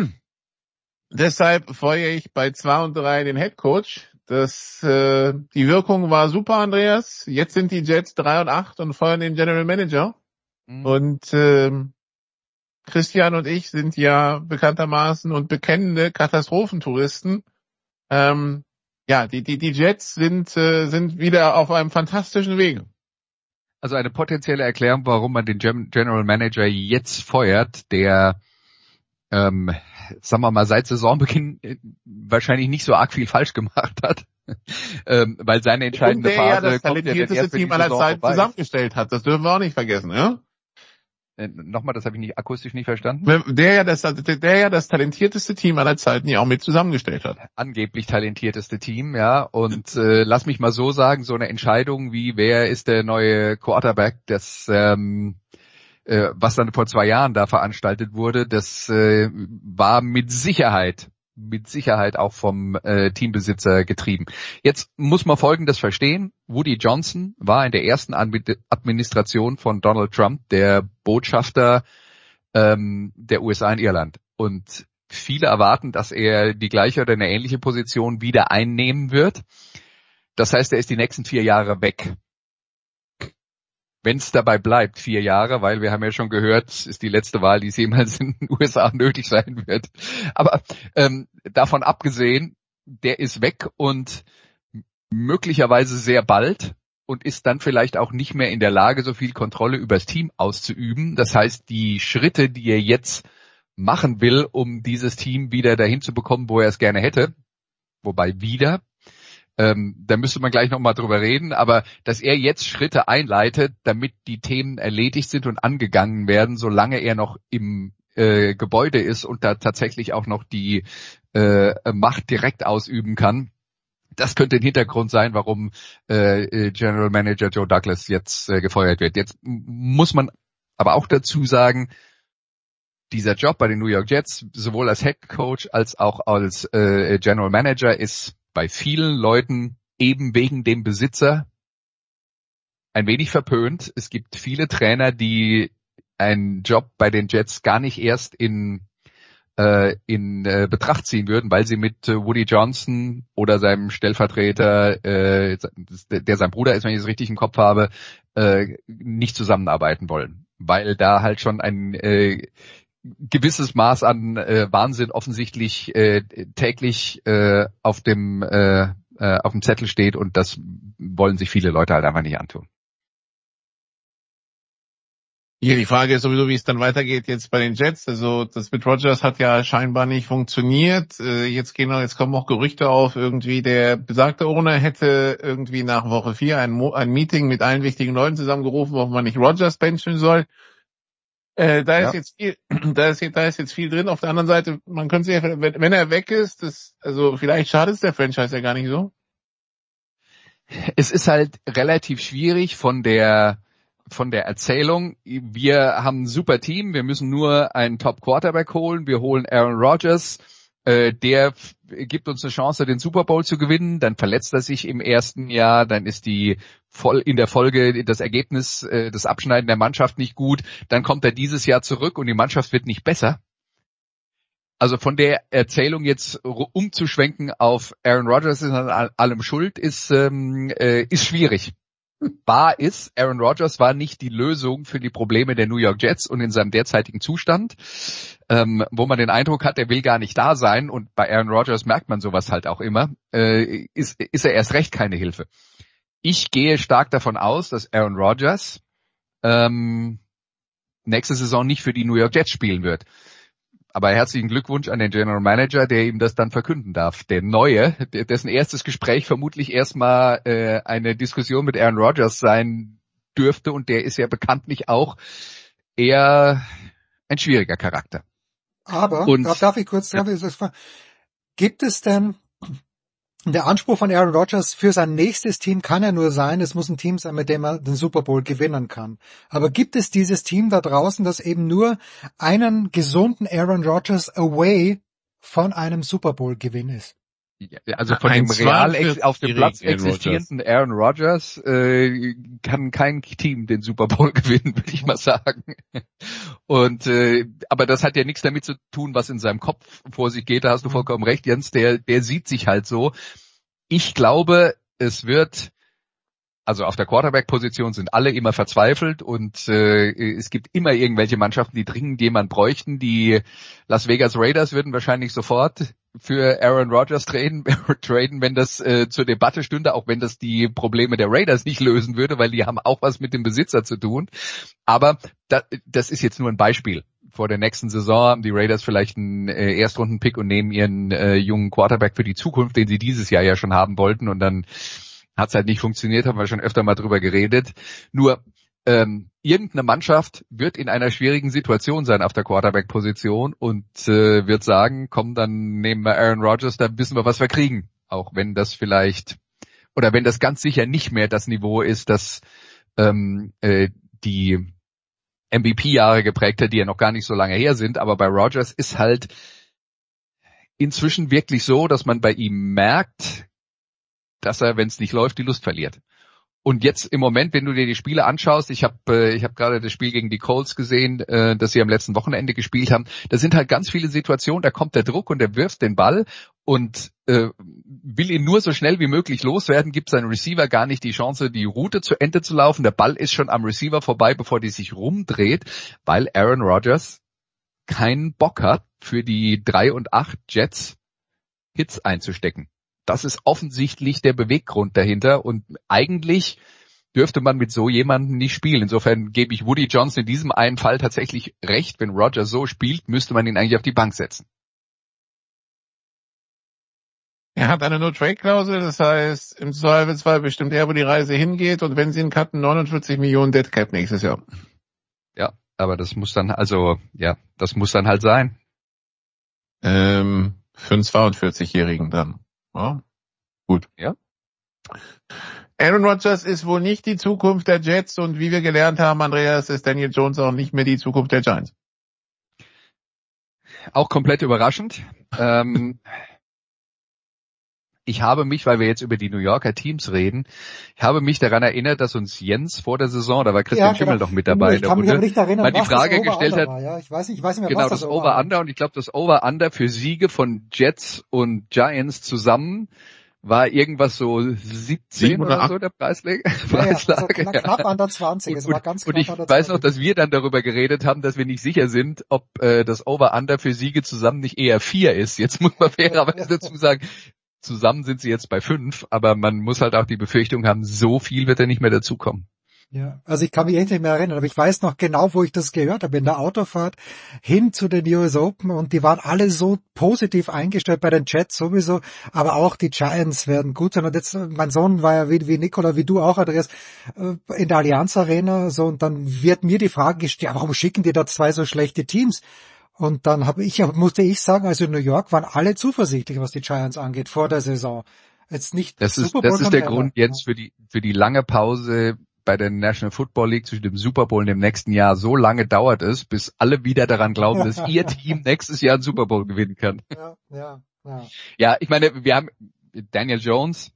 deshalb feuere ich bei zwei und drei den Headcoach. Das äh, die Wirkung war super, Andreas. Jetzt sind die Jets drei und acht und feuern den General Manager. Mhm. Und äh, Christian und ich sind ja bekanntermaßen und bekennende Katastrophentouristen. Ähm, ja, die die die Jets sind äh, sind wieder auf einem fantastischen Wege. Also eine potenzielle Erklärung, warum man den General Manager jetzt feuert, der ähm, sagen wir mal seit Saisonbeginn wahrscheinlich nicht so arg viel falsch gemacht hat, ähm, weil seine entscheidende und der Phase ja das talentierteste Team aller Zeiten zusammengestellt hat. Das dürfen wir auch nicht vergessen, ja? Äh, Nochmal, das habe ich nicht akustisch nicht verstanden. Der ja das, der, der ja das talentierteste Team aller Zeiten ja auch mit zusammengestellt hat. Angeblich talentierteste Team, ja. Und äh, lass mich mal so sagen, so eine Entscheidung wie wer ist der neue Quarterback, das ähm, äh, was dann vor zwei Jahren da veranstaltet wurde, das äh, war mit Sicherheit mit Sicherheit auch vom äh, Teambesitzer getrieben. Jetzt muss man Folgendes verstehen. Woody Johnson war in der ersten Administration von Donald Trump der Botschafter ähm, der U S A in Irland. Und viele erwarten, dass er die gleiche oder eine ähnliche Position wieder einnehmen wird. Das heißt, er ist die nächsten vier Jahre weg. Wenn es dabei bleibt, vier Jahre, weil wir haben ja schon gehört, es ist die letzte Wahl, die es jemals in den U S A nötig sein wird. Aber ähm, davon abgesehen, der ist weg und möglicherweise sehr bald und ist dann vielleicht auch nicht mehr in der Lage, so viel Kontrolle über das Team auszuüben. Das heißt, die Schritte, die er jetzt machen will, um dieses Team wieder dahin zu bekommen, wo er es gerne hätte, wobei wieder, Ähm, da müsste man gleich nochmal drüber reden, aber dass er jetzt Schritte einleitet, damit die Themen erledigt sind und angegangen werden, solange er noch im äh, Gebäude ist und da tatsächlich auch noch die äh, Macht direkt ausüben kann. Das könnte ein Hintergrund sein, warum äh, General Manager Joe Douglas jetzt äh, gefeuert wird. Jetzt muss man aber auch dazu sagen, dieser Job bei den New York Jets, sowohl als Head Coach als auch als äh, General Manager, ist bei vielen Leuten eben wegen dem Besitzer ein wenig verpönt. Es gibt viele Trainer, die einen Job bei den Jets gar nicht erst in äh, in äh, Betracht ziehen würden, weil sie mit äh, Woody Johnson oder seinem Stellvertreter, äh, der sein Bruder ist, wenn ich es richtig im Kopf habe, äh, nicht zusammenarbeiten wollen, weil da halt schon ein äh, gewisses Maß an äh, Wahnsinn offensichtlich äh, täglich äh, auf dem äh, äh, auf dem Zettel steht und das wollen sich viele Leute halt einfach nicht antun. Hier, die Frage ist sowieso, wie es dann weitergeht jetzt bei den Jets. Also das mit Rodgers hat ja scheinbar nicht funktioniert. Äh, jetzt gehen jetzt kommen auch Gerüchte auf, irgendwie der besagte Owner hätte irgendwie nach Woche vier ein, Mo- ein Meeting mit allen wichtigen Leuten zusammengerufen, ob man nicht Rodgers benchen soll. Äh, da ist ja. jetzt viel, da ist, da ist jetzt viel drin. Auf der anderen Seite, man könnte sich, wenn, wenn er weg ist, das, also vielleicht schadet es der Franchise ja gar nicht so. Es ist halt relativ schwierig von der, von der Erzählung. Wir haben ein super Team, wir müssen nur einen Top Quarterback holen, wir holen Aaron Rodgers, äh, der f- gibt uns eine Chance, den Super Bowl zu gewinnen, dann verletzt er sich im ersten Jahr, dann ist die voll in der Folge das Ergebnis, äh, das Abschneiden der Mannschaft nicht gut, dann kommt er dieses Jahr zurück und die Mannschaft wird nicht besser. Also von der Erzählung jetzt umzuschwenken auf Aaron Rodgers ist an allem schuld, ist, ähm, äh, ist schwierig. Wahr ist, Aaron Rodgers war nicht die Lösung für die Probleme der New York Jets und in seinem derzeitigen Zustand, ähm, wo man den Eindruck hat, er will gar nicht da sein und bei Aaron Rodgers merkt man sowas halt auch immer, äh, ist, ist er erst recht keine Hilfe. Ich gehe stark davon aus, dass Aaron Rodgers ähm, nächste Saison nicht für die New York Jets spielen wird. Aber herzlichen Glückwunsch an den General Manager, der ihm das dann verkünden darf. Der Neue, dessen erstes Gespräch vermutlich erstmal äh, eine Diskussion mit Aaron Rodgers sein dürfte und der ist ja bekanntlich auch eher ein schwieriger Charakter. Aber, und, darf ich kurz, darf ich das fragen, gibt es denn, der Anspruch von Aaron Rodgers für sein nächstes Team kann ja nur sein, es muss ein Team sein, mit dem er den Super Bowl gewinnen kann. Aber gibt es dieses Team da draußen, das eben nur einen gesunden Aaron Rodgers away von einem Super Bowl-Gewinn ist. Also von dem real ex- auf dem Platz existierenden Aaron Rodgers äh, kann kein Team den Super Bowl gewinnen, würde ich mal sagen. Und äh, aber das hat ja nichts damit zu tun, was in seinem Kopf vor sich geht. Da hast du vollkommen recht, Jens. Der der sieht sich halt so. Ich glaube, es wird Also auf der Quarterback-Position sind alle immer verzweifelt und äh, es gibt immer irgendwelche Mannschaften, die dringend jemanden bräuchten. Die Las Vegas Raiders würden wahrscheinlich sofort für Aaron Rodgers traden, traden wenn das äh, zur Debatte stünde, auch wenn das die Probleme der Raiders nicht lösen würde, weil die haben auch was mit dem Besitzer zu tun. Aber da, das ist jetzt nur ein Beispiel. Vor der nächsten Saison haben die Raiders vielleicht einen äh, Erstrunden-Pick und nehmen ihren äh, jungen Quarterback für die Zukunft, den sie dieses Jahr ja schon haben wollten, und dann hat es halt nicht funktioniert, haben wir schon öfter mal drüber geredet. Nur ähm, irgendeine Mannschaft wird in einer schwierigen Situation sein auf der Quarterback-Position und äh, wird sagen, komm, dann nehmen wir Aaron Rodgers, dann wissen wir, was wir kriegen. Auch wenn das vielleicht, oder wenn das ganz sicher nicht mehr das Niveau ist, das ähm, äh, die M V P-Jahre geprägt hat, die ja noch gar nicht so lange her sind. Aber bei Rodgers ist halt inzwischen wirklich so, dass man bei ihm merkt, dass er, wenn es nicht läuft, die Lust verliert. Und jetzt im Moment, wenn du dir die Spiele anschaust, ich habe äh, ich habe gerade das Spiel gegen die Colts gesehen, äh, das sie am letzten Wochenende gespielt haben, da sind halt ganz viele Situationen, da kommt der Druck und der wirft den Ball und äh, will ihn nur so schnell wie möglich loswerden, gibt seinem Receiver gar nicht die Chance, die Route zu Ende zu laufen. Der Ball ist schon am Receiver vorbei, bevor die sich rumdreht, weil Aaron Rodgers keinen Bock hat, für die drei und acht Jets Hits einzustecken. Das ist offensichtlich der Beweggrund dahinter und eigentlich dürfte man mit so jemandem nicht spielen. Insofern gebe ich Woody Johnson in diesem einen Fall tatsächlich recht. Wenn Rodgers so spielt, müsste man ihn eigentlich auf die Bank setzen. Er hat eine No-Trade-Klausel, das heißt, im Zweifelsfall bestimmt er, wo die Reise hingeht, und wenn sie ihn cutten, neunundvierzig Millionen Dead Cap nächstes Jahr. Ja, aber das muss dann, also, ja, das muss dann halt sein. Ähm, für einen zweiundvierzigjährigen dann. Ja, gut. Ja. Aaron Rodgers ist wohl nicht die Zukunft der Jets und wie wir gelernt haben, Andreas, ist Daniel Jones auch nicht mehr die Zukunft der Giants. Auch komplett überraschend. ähm, ich habe mich, weil wir jetzt über die New Yorker Teams reden, ich habe mich daran erinnert, dass uns Jens vor der Saison, da war Christian ja, Schimmel genau. doch mit dabei, ich kann mich aber nicht erinnern, mal die Frage gestellt hat, war, ja? ich weiß nicht, ich weiß nicht mehr, genau, was das, das Over-Under, und ich glaube, das Over-Under für Siege von Jets und Giants zusammen war irgendwas so siebzehn oder, oder so der Preislage. Ja, ja, also knapp, knapp unter zwanzig. Es und, war ganz und knapp ich unter weiß zwanzig. noch, dass wir dann darüber geredet haben, dass wir nicht sicher sind, ob äh, das Over-Under für Siege zusammen nicht eher vier ist. Jetzt muss man fairerweise dazu sagen, zusammen sind sie jetzt bei fünf, aber man muss halt auch die Befürchtung haben, so viel wird er nicht mehr dazukommen. Ja, also ich kann mich echt nicht mehr erinnern, aber ich weiß noch genau, wo ich das gehört habe, in der Autofahrt hin zu den U S Open, und die waren alle so positiv eingestellt, bei den Jets sowieso, aber auch die Giants werden gut sein. Und jetzt, mein Sohn war ja wie, wie Nicola, wie du auch, Andreas, in der Allianz Arena, so, und dann wird mir die Frage gestellt, ja, warum schicken die da zwei so schlechte Teams? Und dann habe ich, musste ich sagen, also in New York waren alle zuversichtlich, was die Giants angeht, vor der Saison. Jetzt nicht das ist, das ist der Grund jetzt für die, für die lange Pause bei der National Football League zwischen dem Super Bowl und dem nächsten Jahr. So lange dauert es, bis alle wieder daran glauben, dass ihr Team nächstes Jahr einen Super Bowl gewinnen kann. Ja, ja, ja. Ja, ich meine, wir haben Daniel Jones,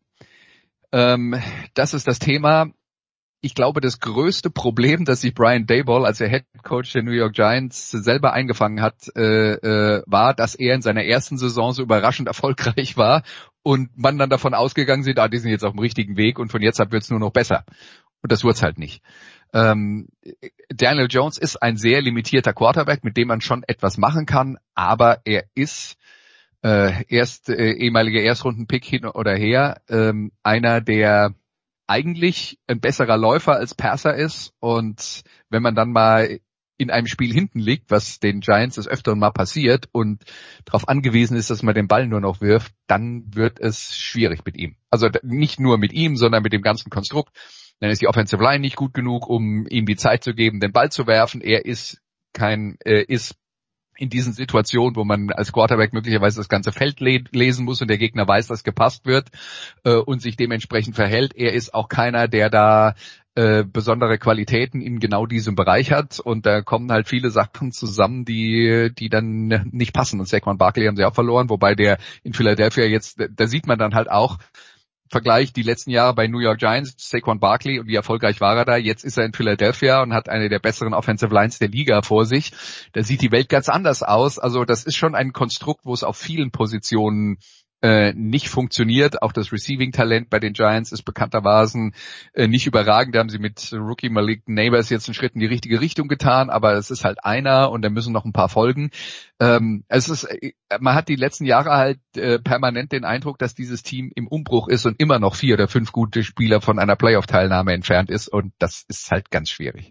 ähm, das ist das Thema. Ich glaube, das größte Problem, das sich Brian Daboll, als er Head Coach der New York Giants selber eingefangen hat, äh, äh, war, dass er in seiner ersten Saison so überraschend erfolgreich war und man dann davon ausgegangen sind, ah, die sind jetzt auf dem richtigen Weg und von jetzt ab wird es nur noch besser. Und das wird's halt nicht. Ähm, Daniel Jones ist ein sehr limitierter Quarterback, mit dem man schon etwas machen kann, aber er ist äh, erst äh, ehemaliger Erstrunden-Pick hin oder her, ähm, einer, der eigentlich ein besserer Läufer als Passer ist, und wenn man dann mal in einem Spiel hinten liegt, was den Giants des Öfteren mal passiert und darauf angewiesen ist, dass man den Ball nur noch wirft, dann wird es schwierig mit ihm. Also nicht nur mit ihm, sondern mit dem ganzen Konstrukt. Dann ist die Offensive Line nicht gut genug, um ihm die Zeit zu geben, den Ball zu werfen. Er ist kein, äh, ist in diesen Situationen, wo man als Quarterback möglicherweise das ganze Feld le- lesen muss und der Gegner weiß, dass gepasst wird äh, und sich dementsprechend verhält. Er ist auch keiner, der da äh, besondere Qualitäten in genau diesem Bereich hat, und da kommen halt viele Sachen zusammen, die die dann nicht passen. Und Saquon Barkley haben sie auch verloren, wobei der in Philadelphia jetzt, da sieht man dann halt auch, Vergleich die letzten Jahre bei New York Giants, Saquon Barkley, und wie erfolgreich war er da. Jetzt ist er in Philadelphia und hat eine der besseren Offensive Lines der Liga vor sich. Da sieht die Welt ganz anders aus. Also das ist schon ein Konstrukt, wo es auf vielen Positionen äh, nicht funktioniert. Auch das Receiving-Talent bei den Giants ist bekanntermaßen äh, nicht überragend. Da haben sie mit Rookie Malik Neighbors jetzt einen Schritt in die richtige Richtung getan, aber es ist halt einer und da müssen noch ein paar folgen. Ähm, es ist, man hat die letzten Jahre halt äh, permanent den Eindruck, dass dieses Team im Umbruch ist und immer noch vier oder fünf gute Spieler von einer Playoff-Teilnahme entfernt ist, und das ist halt ganz schwierig.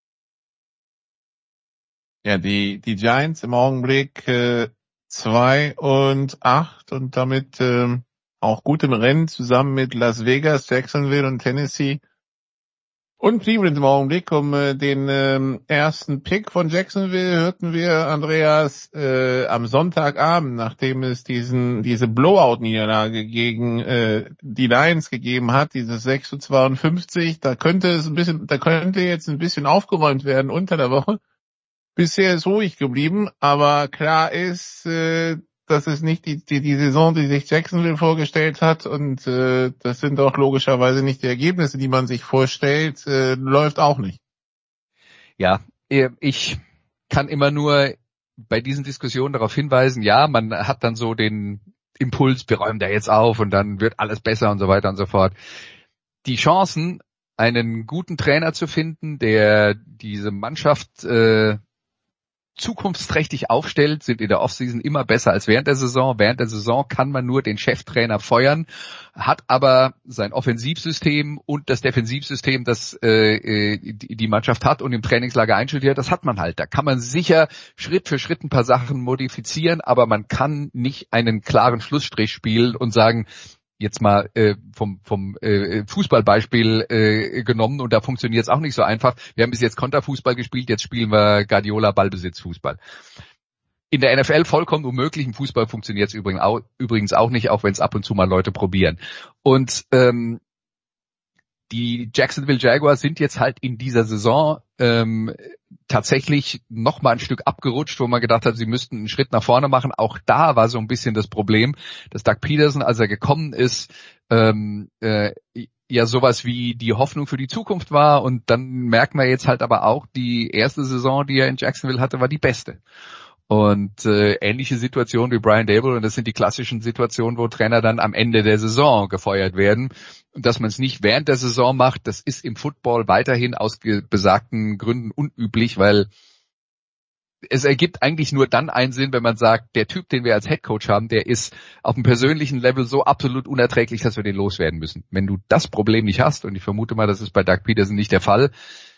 Ja, die die Giants im Augenblick äh, zwei und acht und damit ähm, auch gut im Rennen, zusammen mit Las Vegas, Jacksonville und Tennessee und Cleveland im Augenblick. Um äh, den ähm, ersten Pick von Jacksonville hörten wir, Andreas, äh, am Sonntagabend, nachdem es diesen diese Blowout-Niederlage gegen äh, die Lions gegeben hat, dieses sechs zu zweiundfünfzig. Da könnte es ein bisschen, da könnte jetzt ein bisschen aufgeräumt werden unter der Woche. Bisher ist ruhig geblieben, aber klar ist, äh, das ist nicht die, die die Saison, die sich Jacksonville vorgestellt hat, und äh, das sind auch logischerweise nicht die Ergebnisse, die man sich vorstellt, äh, läuft auch nicht. Ja, ich kann immer nur bei diesen Diskussionen darauf hinweisen, ja, man hat dann so den Impuls, wir räumen da jetzt auf und dann wird alles besser und so weiter und so fort. Die Chancen, einen guten Trainer zu finden, der diese Mannschaft äh, zukunftsträchtig aufstellt, sind in der Offseason immer besser als während der Saison. Während der Saison kann man nur den Cheftrainer feuern, hat aber sein Offensivsystem und das Defensivsystem, das äh, die Mannschaft hat und im Trainingslager einstudiert, das hat man halt. Da kann man sicher Schritt für Schritt ein paar Sachen modifizieren, aber man kann nicht einen klaren Schlussstrich spielen und sagen, jetzt mal äh, vom vom äh, Fußballbeispiel äh, genommen, und da funktioniert es auch nicht so einfach. Wir haben bis jetzt Konterfußball gespielt, jetzt spielen wir Guardiola Ballbesitzfußball. In der N F L vollkommen unmöglich, im Fußball funktioniert es übrigens auch, übrigens auch nicht, auch wenn es ab und zu mal Leute probieren. Und ähm, die Jacksonville Jaguars sind jetzt halt in dieser Saison ähm, tatsächlich noch mal ein Stück abgerutscht, wo man gedacht hat, sie müssten einen Schritt nach vorne machen. Auch da war so ein bisschen das Problem, dass Doug Peterson, als er gekommen ist, ähm, äh, ja sowas wie die Hoffnung für die Zukunft war. Und dann merkt man jetzt halt aber auch, die erste Saison, die er in Jacksonville hatte, war die beste. Und äh, ähnliche Situationen wie Brian Daboll, und das sind die klassischen Situationen, wo Trainer dann am Ende der Saison gefeuert werden. Und dass man es nicht während der Saison macht, das ist im Football weiterhin aus besagten Gründen unüblich, weil es ergibt eigentlich nur dann einen Sinn, wenn man sagt, der Typ, den wir als Headcoach haben, der ist auf einem persönlichen Level so absolut unerträglich, dass wir den loswerden müssen. Wenn du das Problem nicht hast, und ich vermute mal, das ist bei Doug Peterson nicht der Fall,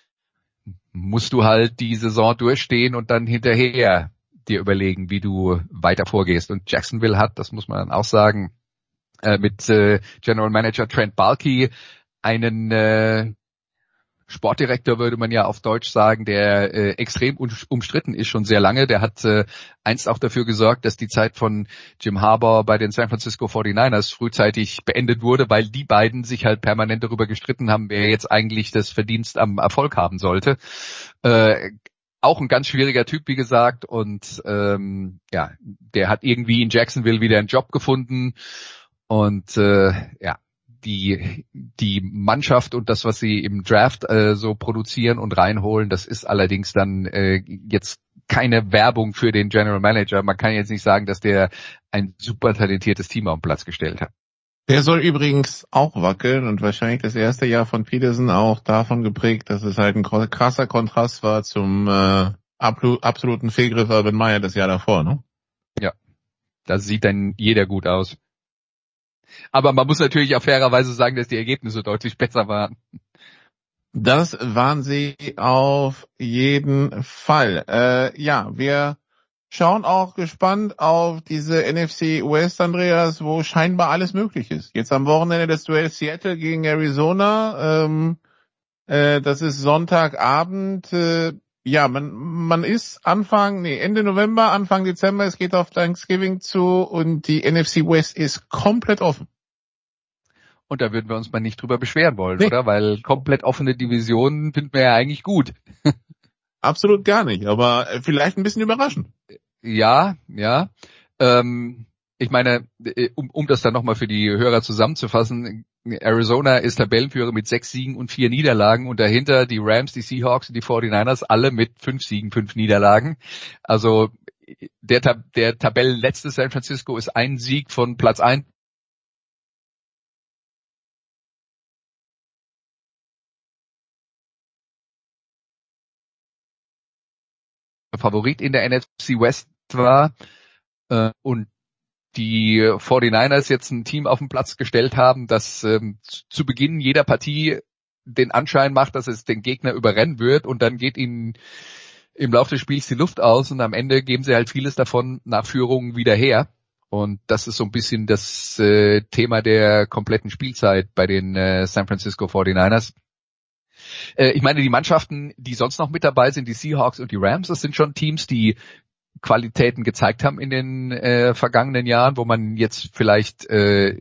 musst du halt die Saison durchstehen und dann hinterher dir überlegen, wie du weiter vorgehst. Und Jacksonville hat, das muss man dann auch sagen, äh, mit äh, General Manager Trent Baalke einen äh, Sportdirektor, würde man ja auf Deutsch sagen, der äh, extrem umstritten ist schon sehr lange. Der hat äh, einst auch dafür gesorgt, dass die Zeit von Jim Harbaugh bei den San Francisco forty-niners frühzeitig beendet wurde, weil die beiden sich halt permanent darüber gestritten haben, wer jetzt eigentlich das Verdienst am Erfolg haben sollte. Äh, Auch ein ganz schwieriger Typ, wie gesagt, und ähm, ja, der hat irgendwie in Jacksonville wieder einen Job gefunden, und äh, ja, die die Mannschaft und das, was sie im Draft äh, so produzieren und reinholen, das ist allerdings dann äh, jetzt keine Werbung für den General Manager. Man kann jetzt nicht sagen, dass der ein super talentiertes Team auf den Platz gestellt hat. Der soll übrigens auch wackeln, und wahrscheinlich das erste Jahr von Peterson auch davon geprägt, dass es halt ein krasser Kontrast war zum äh, absoluten Fehlgriff Urban Meyer das Jahr davor, ne? Ja, da sieht dann jeder gut aus. Aber man muss natürlich auch fairerweise sagen, dass die Ergebnisse deutlich besser waren. Das waren sie auf jeden Fall. Äh, ja, wir schauen auch gespannt auf diese N F C West, Andreas, wo scheinbar alles möglich ist. Jetzt am Wochenende das Duell Seattle gegen Arizona. Ähm, äh, das ist Sonntagabend. Äh, ja, man, man ist Anfang, nee, Ende November, Anfang Dezember, es geht auf Thanksgiving zu und die N F C West ist komplett offen. Und da würden wir uns mal nicht drüber beschweren wollen, nee. oder? Weil komplett offene Divisionen finden wir ja eigentlich gut. Absolut gar nicht, aber vielleicht ein bisschen überraschend. Ja, ja. Ähm, ich meine, um, um das dann nochmal für die Hörer zusammenzufassen, Arizona ist Tabellenführer mit sechs Siegen und vier Niederlagen und dahinter die Rams, die Seahawks und die forty-niners, alle mit fünf Siegen, fünf Niederlagen. Also der, der Tabellenletzte San Francisco ist ein Sieg von Platz eins. Favorit in der N F C West war äh, und die forty-niners jetzt ein Team auf den Platz gestellt haben, das ähm, zu Beginn jeder Partie den Anschein macht, dass es den Gegner überrennen wird und dann geht ihnen im Laufe des Spiels die Luft aus und am Ende geben sie halt vieles davon nach Führung wieder her. Und das ist so ein bisschen das äh, Thema der kompletten Spielzeit bei den äh, San Francisco forty-niners. Äh, ich meine, die Mannschaften, die sonst noch mit dabei sind, die Seahawks und die Rams, das sind schon Teams, die Qualitäten gezeigt haben in den äh, vergangenen Jahren, wo man jetzt vielleicht äh,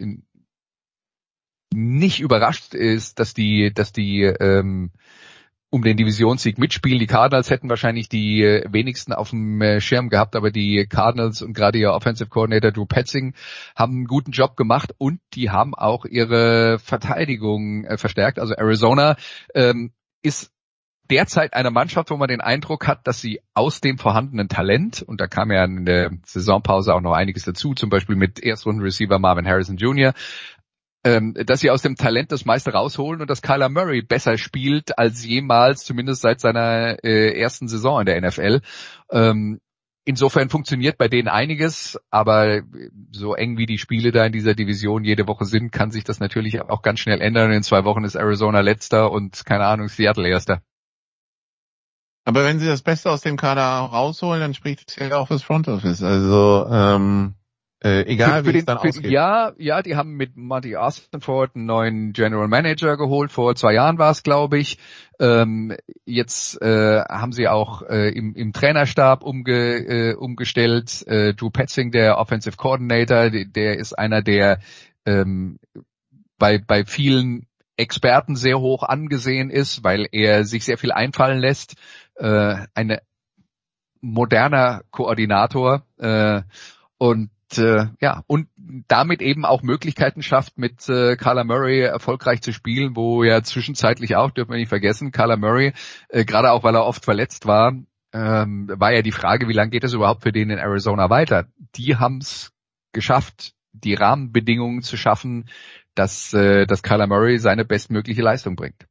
nicht überrascht ist, dass die, dass die ähm, um den Divisionssieg mitspielen. Die Cardinals hätten wahrscheinlich die äh, wenigsten auf dem äh, Schirm gehabt, aber die Cardinals und gerade ihr Offensive Coordinator Drew Petzing haben einen guten Job gemacht und die haben auch ihre Verteidigung äh, verstärkt. Also Arizona ähm, ist derzeit eine Mannschaft, wo man den Eindruck hat, dass sie aus dem vorhandenen Talent, und da kam ja in der Saisonpause auch noch einiges dazu, zum Beispiel mit Erstrunden-Receiver Marvin Harrison Junior, ähm, dass sie aus dem Talent das meiste rausholen und dass Kyler Murray besser spielt als jemals, zumindest seit seiner äh, ersten Saison in der N F L. Ähm, insofern funktioniert bei denen einiges, aber so eng wie die Spiele da in dieser Division jede Woche sind, kann sich das natürlich auch ganz schnell ändern. In zwei Wochen ist Arizona letzter und, keine Ahnung, Seattle erster. Aber wenn sie das Beste aus dem Kader rausholen, dann spricht es ja auch fürs Front Office. Also ähm, äh, egal, für, für wie den, es dann für, ausgeht. Ja, ja, die haben mit Monty Ossenford einen neuen General Manager geholt. Vor zwei Jahren war es, glaube ich. Ähm, jetzt äh, haben sie auch äh, im, im Trainerstab umge, äh, umgestellt. Äh, Drew Petzing, der Offensive Coordinator, der, der ist einer, der ähm, bei bei vielen Experten sehr hoch angesehen ist, weil er sich sehr viel einfallen lässt. Äh, ein moderner Koordinator äh, und äh, ja und damit eben auch Möglichkeiten schafft, mit äh, Kyler Murray erfolgreich zu spielen, wo ja zwischenzeitlich auch, dürfen wir nicht vergessen, Kyler Murray, äh, gerade auch weil er oft verletzt war, ähm, war ja die Frage, wie lange geht es überhaupt für den in Arizona weiter? Die haben es geschafft, die Rahmenbedingungen zu schaffen, dass, äh, dass Kyler Murray seine bestmögliche Leistung bringt.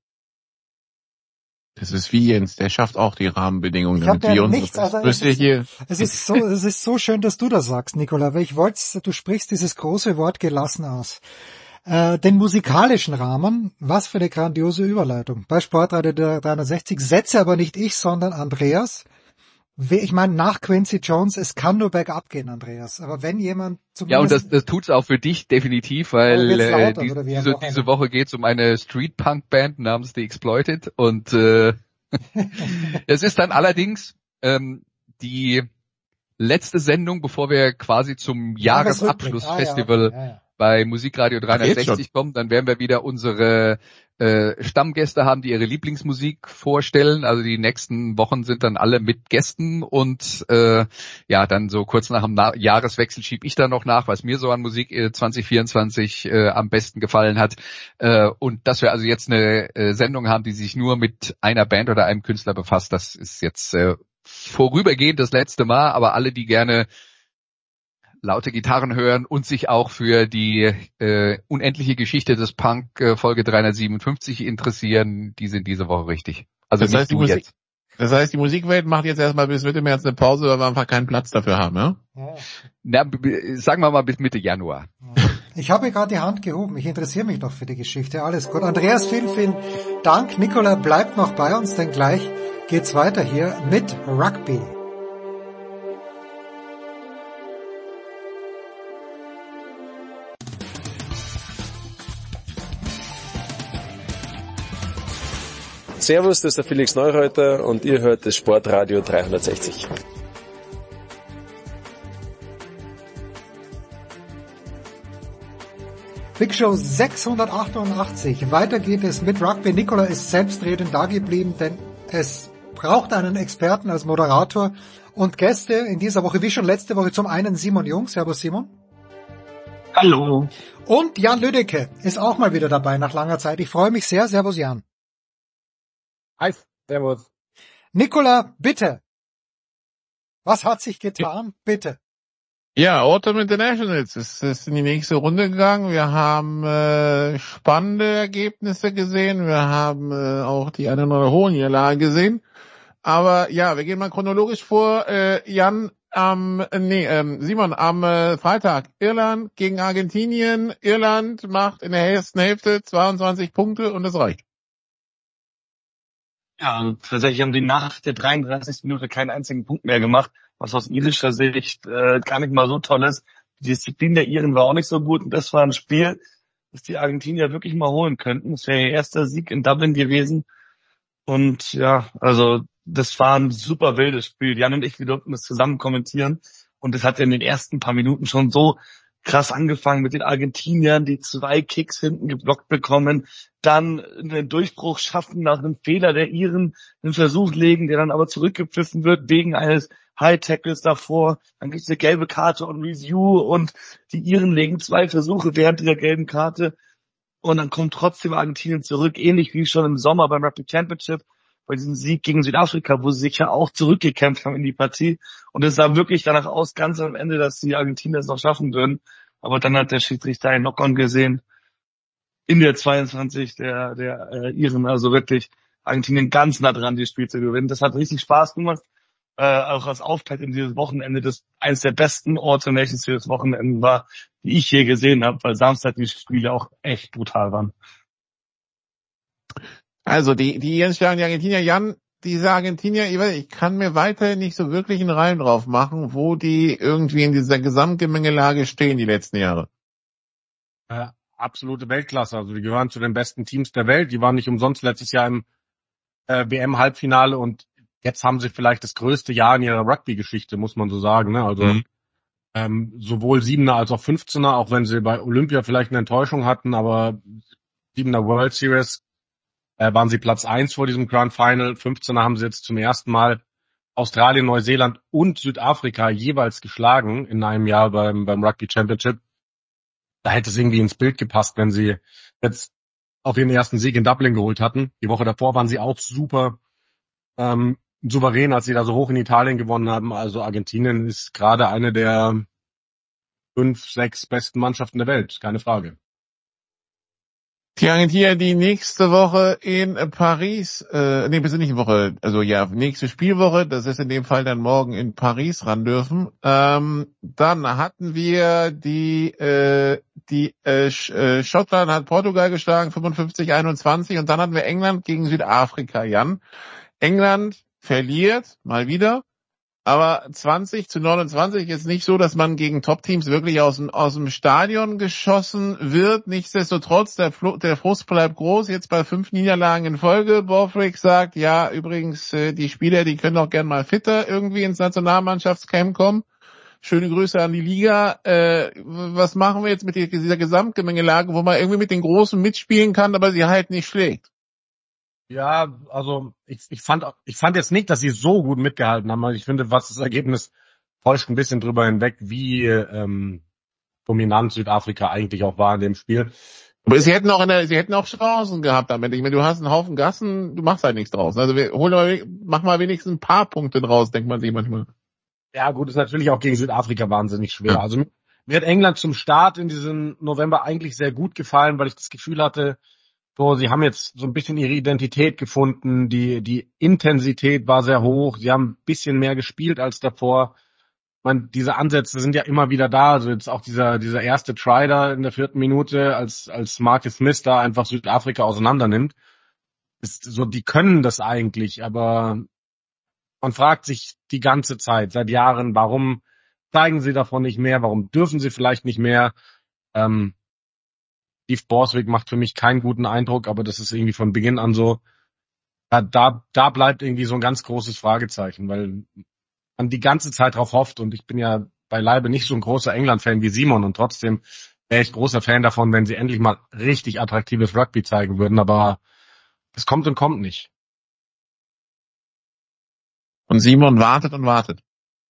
Das ist wie Jens, der schafft auch die Rahmenbedingungen, ich damit wir uns nichts, also es, ist, hier es ist so, es ist so schön, dass du das sagst, Nicola, weil ich wollte, du sprichst dieses große Wort gelassen aus. Äh, den musikalischen Rahmen, was für eine grandiose Überleitung. Bei Sportradio dreihundertsechzig setze aber nicht ich, sondern Andreas. Ich meine, nach Quincy Jones, es kann nur bergab gehen, Andreas. Aber wenn jemand zumindest... Ja, und das, das tut's auch für dich definitiv, weil äh, die, diese, diese Woche geht's um eine Street-Punk-Band namens The Exploited. Und äh, es ist dann allerdings ähm, die letzte Sendung, bevor wir quasi zum Jahresabschlussfestival ah, ja, okay. ja, ja. bei Musikradio dreihundertsechzig kommen. Dann werden wir wieder unsere äh, Stammgäste haben, die ihre Lieblingsmusik vorstellen. Also die nächsten Wochen sind dann alle mit Gästen und äh, ja, dann so kurz nach dem Na- Jahreswechsel schiebe ich da noch nach, was mir so an Musik äh, zwanzig vierundzwanzig äh, am besten gefallen hat. Äh, und dass wir also jetzt eine äh, Sendung haben, die sich nur mit einer Band oder einem Künstler befasst, das ist jetzt äh, vorübergehend das letzte Mal, aber alle, die gerne laute Gitarren hören und sich auch für die äh, unendliche Geschichte des Punk äh, Folge dreihundertsiebenundfünfzig interessieren, die sind diese Woche richtig. Also das heißt, die Musik, jetzt. Das heißt, die Musikwelt macht jetzt erstmal bis Mitte März eine Pause, weil wir einfach keinen Platz dafür haben, ja? ja. Na, b- sagen wir mal bis Mitte Januar. Ich habe gerade die Hand gehoben. Ich interessiere mich noch für die Geschichte. Alles gut. Andreas, vielen, vielen Dank. Nicola bleibt noch bei uns, denn gleich geht's weiter hier mit Rugby. Servus, das ist der Felix Neureuter und ihr hört das Sportradio dreihundertsechzig. Big Show sechshundertachtundachtzig. Weiter geht es mit Rugby. Nicola ist selbstredend dageblieben, denn es braucht einen Experten als Moderator und Gäste in dieser Woche, wie schon letzte Woche, zum einen Simon Jung. Servus Simon. Hallo. Und Jan Lüdecke ist auch mal wieder dabei nach langer Zeit. Ich freue mich sehr. Servus Jan. Hi, servus. Nicola, bitte. Was hat sich getan? Bitte. Ja, Autumn Internationals ist, ist in die nächste Runde gegangen. Wir haben äh, spannende Ergebnisse gesehen. Wir haben äh, auch die eine oder andere hohe Niederlage gesehen. Aber ja, wir gehen mal chronologisch vor. Äh, Jan, am ähm, nee, ähm, Simon, am äh, Freitag Irland gegen Argentinien. Irland macht in der ersten Hälfte zweiundzwanzig Punkte und das reicht. Ja, also tatsächlich haben die nach der dreiunddreißigsten Minute keinen einzigen Punkt mehr gemacht, was aus irischer Sicht äh, gar nicht mal so toll ist. Die Disziplin der Iren war auch nicht so gut und das war ein Spiel, das die Argentinier wirklich mal holen könnten. Das wäre ihr erster Sieg in Dublin gewesen. Und ja, also das war ein super wildes Spiel. Jan und ich, wir durften das zusammen kommentieren und es hat in den ersten paar Minuten schon so krass angefangen mit den Argentiniern, die zwei Kicks hinten geblockt bekommen, dann einen Durchbruch schaffen nach einem Fehler der Iren, einen Versuch legen, der dann aber zurückgepfiffen wird wegen eines High-Tackles davor. Dann gibt es eine gelbe Karte on Review und die Iren legen zwei Versuche während dieser gelben Karte und dann kommt trotzdem Argentinien zurück, ähnlich wie schon im Sommer beim Rugby Championship, bei diesem Sieg gegen Südafrika, wo sie sich ja auch zurückgekämpft haben in die Partie. Und es sah wirklich danach aus, ganz am Ende, dass die Argentinier es noch schaffen würden. Aber dann hat der Schiedsrichter einen Knock-on gesehen in der zweiundzwanzig der der äh, Iren. Also wirklich Argentinien ganz nah dran, das Spiel zu gewinnen. Das hat richtig Spaß gemacht. Äh, auch als Auftakt in dieses Wochenende, das eines der besten Alternations für das Wochenende war, die ich je gesehen habe, weil Samstag die Spiele auch echt brutal waren. Also die die Iren schlagen die Argentinier. Jan, diese Argentinier, ich kann mir weiterhin nicht so wirklich einen Reim drauf machen, wo die irgendwie in dieser Gesamtgemengelage stehen die letzten Jahre. Äh, absolute Weltklasse. Also die gehören zu den besten Teams der Welt. Die waren nicht umsonst letztes Jahr im äh, W M-Halbfinale und jetzt haben sie vielleicht das größte Jahr in ihrer Rugby-Geschichte, muss man so sagen. Ne? Also mhm. ähm, sowohl Siebener als auch Fünfzehner, auch wenn sie bei Olympia vielleicht eine Enttäuschung hatten, aber Siebener World Series äh, waren sie Platz eins vor diesem Grand Final. Fünfzehner haben sie jetzt zum ersten Mal Australien, Neuseeland und Südafrika jeweils geschlagen in einem Jahr beim, beim Rugby Championship. Da hätte es irgendwie ins Bild gepasst, wenn sie jetzt auf ihren ersten Sieg in Dublin geholt hatten. Die Woche davor waren sie auch super ähm, souverän, als sie da so hoch in Italien gewonnen haben. Also Argentinien ist gerade eine der fünf, sechs besten Mannschaften der Welt, keine Frage. Die Argentinier, die nächste Woche in Paris, äh, nee, bis nicht Woche, also ja, nächste Spielwoche, das ist in dem Fall dann morgen in Paris ran dürfen. Ähm, dann hatten wir die, äh, die, äh, äh, Schottland hat Portugal geschlagen, fünfundfünfzig einundzwanzig, und dann hatten wir England gegen Südafrika, Jan. England verliert, mal wieder. Aber zwanzig zu neunundzwanzig ist nicht so, dass man gegen Top-Teams wirklich aus dem, aus dem Stadion geschossen wird. Nichtsdestotrotz, der, Fl- der Frust bleibt groß. Jetzt bei fünf Niederlagen in Folge. Borthwick sagt, ja, übrigens, äh, die Spieler, die können auch gern mal fitter irgendwie ins Nationalmannschaftscamp kommen. Schöne Grüße an die Liga. Äh, was machen wir jetzt mit dieser Gesamtgemengelage, wo man irgendwie mit den Großen mitspielen kann, aber sie halt nicht schlägt? Ja, also ich, ich fand ich fand jetzt nicht, dass sie so gut mitgehalten haben. Ich finde, was das Ergebnis täuscht ein bisschen drüber hinweg, wie ähm, dominant Südafrika eigentlich auch war in dem Spiel. Aber sie hätten auch in der, sie hätten auch Chancen gehabt damit. Ich meine, du hast einen Haufen Gassen, du machst halt nichts draus. Also wir, hol mal, mach mal wenigstens ein paar Punkte draus, denkt man sich manchmal. Ja gut, ist natürlich auch gegen Südafrika wahnsinnig schwer. Ja. Also mir hat England zum Start in diesem November eigentlich sehr gut gefallen, weil ich das Gefühl hatte, so, sie haben jetzt so ein bisschen ihre Identität gefunden, die die Intensität war sehr hoch, sie haben ein bisschen mehr gespielt als davor. Ich meine, diese Ansätze sind ja immer wieder da, also jetzt auch dieser dieser erste Try da in der vierten Minute, als als Marcus Smith da einfach Südafrika auseinander nimmt. Ist so, die können das eigentlich, aber man fragt sich die ganze Zeit, seit Jahren, warum zeigen sie davon nicht mehr, warum dürfen sie vielleicht nicht mehr? Ähm, Steve Borthwick macht für mich keinen guten Eindruck, aber das ist irgendwie von Beginn an so. da, da, da bleibt irgendwie so ein ganz großes Fragezeichen, weil man die ganze Zeit drauf hofft und ich bin ja beileibe nicht so ein großer England-Fan wie Simon und trotzdem wäre ich großer Fan davon, wenn sie endlich mal richtig attraktives Rugby zeigen würden, aber es kommt und kommt nicht. Und Simon wartet und wartet.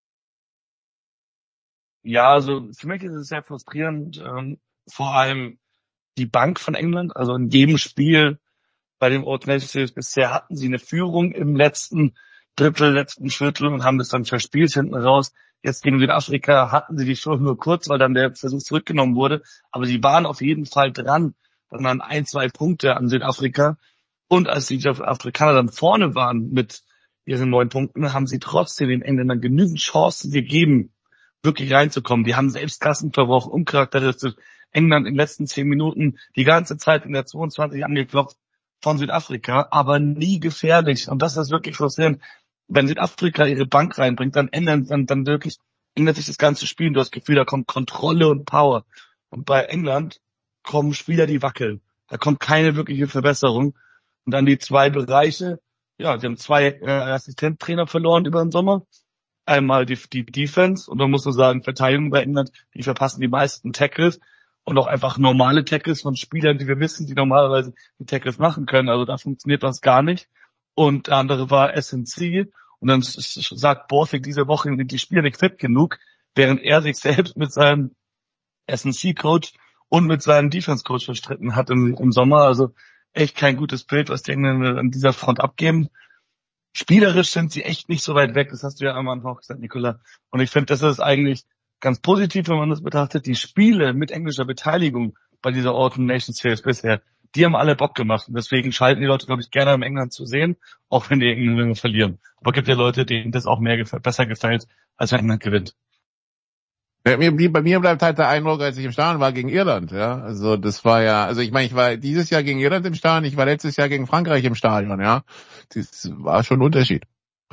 Ja, also für mich ist es sehr frustrierend, ähm, vor allem die Bank von England, also in jedem Spiel bei dem Old Nations Series bisher hatten sie eine Führung im letzten Drittel, letzten Viertel und haben das dann verspielt hinten raus. Jetzt gegen Südafrika hatten sie die Führung nur kurz, weil dann der Versuch zurückgenommen wurde, aber sie waren auf jeden Fall dran. Dann waren ein, zwei Punkte an Südafrika und als die Afrikaner dann vorne waren mit ihren neun Punkten, haben sie trotzdem den Engländern genügend Chancen gegeben, wirklich reinzukommen. Die haben selbst Kassenverbrauch uncharakteristisch. England in den letzten zehn Minuten die ganze Zeit in der zweiundzwanzig angeklopft von Südafrika, aber nie gefährlich. Und das ist wirklich frustrierend. Wenn Südafrika ihre Bank reinbringt, dann ändern, dann, dann wirklich ändert sich das ganze Spiel. Du hast das Gefühl, da kommt Kontrolle und Power. Und bei England kommen Spieler, die wackeln. Da kommt keine wirkliche Verbesserung. Und dann die zwei Bereiche. Ja, sie haben zwei äh, Assistenztrainer verloren über den Sommer. Einmal die, die Defense und dann muss man sagen, Verteidigung bei England, die verpassen die meisten Tackles und auch einfach normale Tackles von Spielern, die wir wissen, die normalerweise die Tackles machen können. Also da funktioniert das gar nicht. Und der andere war S N C und dann sagt Borthwick diese Woche, sind die Spieler nicht fit genug, während er sich selbst mit seinem S N C-Coach und mit seinem Defense-Coach verstritten hat im, im Sommer. Also echt kein gutes Bild, was die Engländer an dieser Front abgeben. Spielerisch sind sie echt nicht so weit weg, das hast du ja am Anfang auch gesagt, Nicola. Und ich finde, das ist eigentlich ganz positiv, wenn man das betrachtet. Die Spiele mit englischer Beteiligung bei dieser Autumn Nations Series bisher, die haben alle Bock gemacht. Und deswegen schalten die Leute, glaube ich, gerne im England zu sehen, auch wenn die Engländer verlieren. Aber es gibt ja Leute, denen das auch mehr gefällt, besser gefällt, als wenn England gewinnt. Bei mir, bei mir bleibt halt der Eindruck, als ich im Stadion war gegen Irland, ja. Also das war ja, also ich meine, ich war dieses Jahr gegen Irland im Stadion, ich war letztes Jahr gegen Frankreich im Stadion, ja. Das war schon ein Unterschied.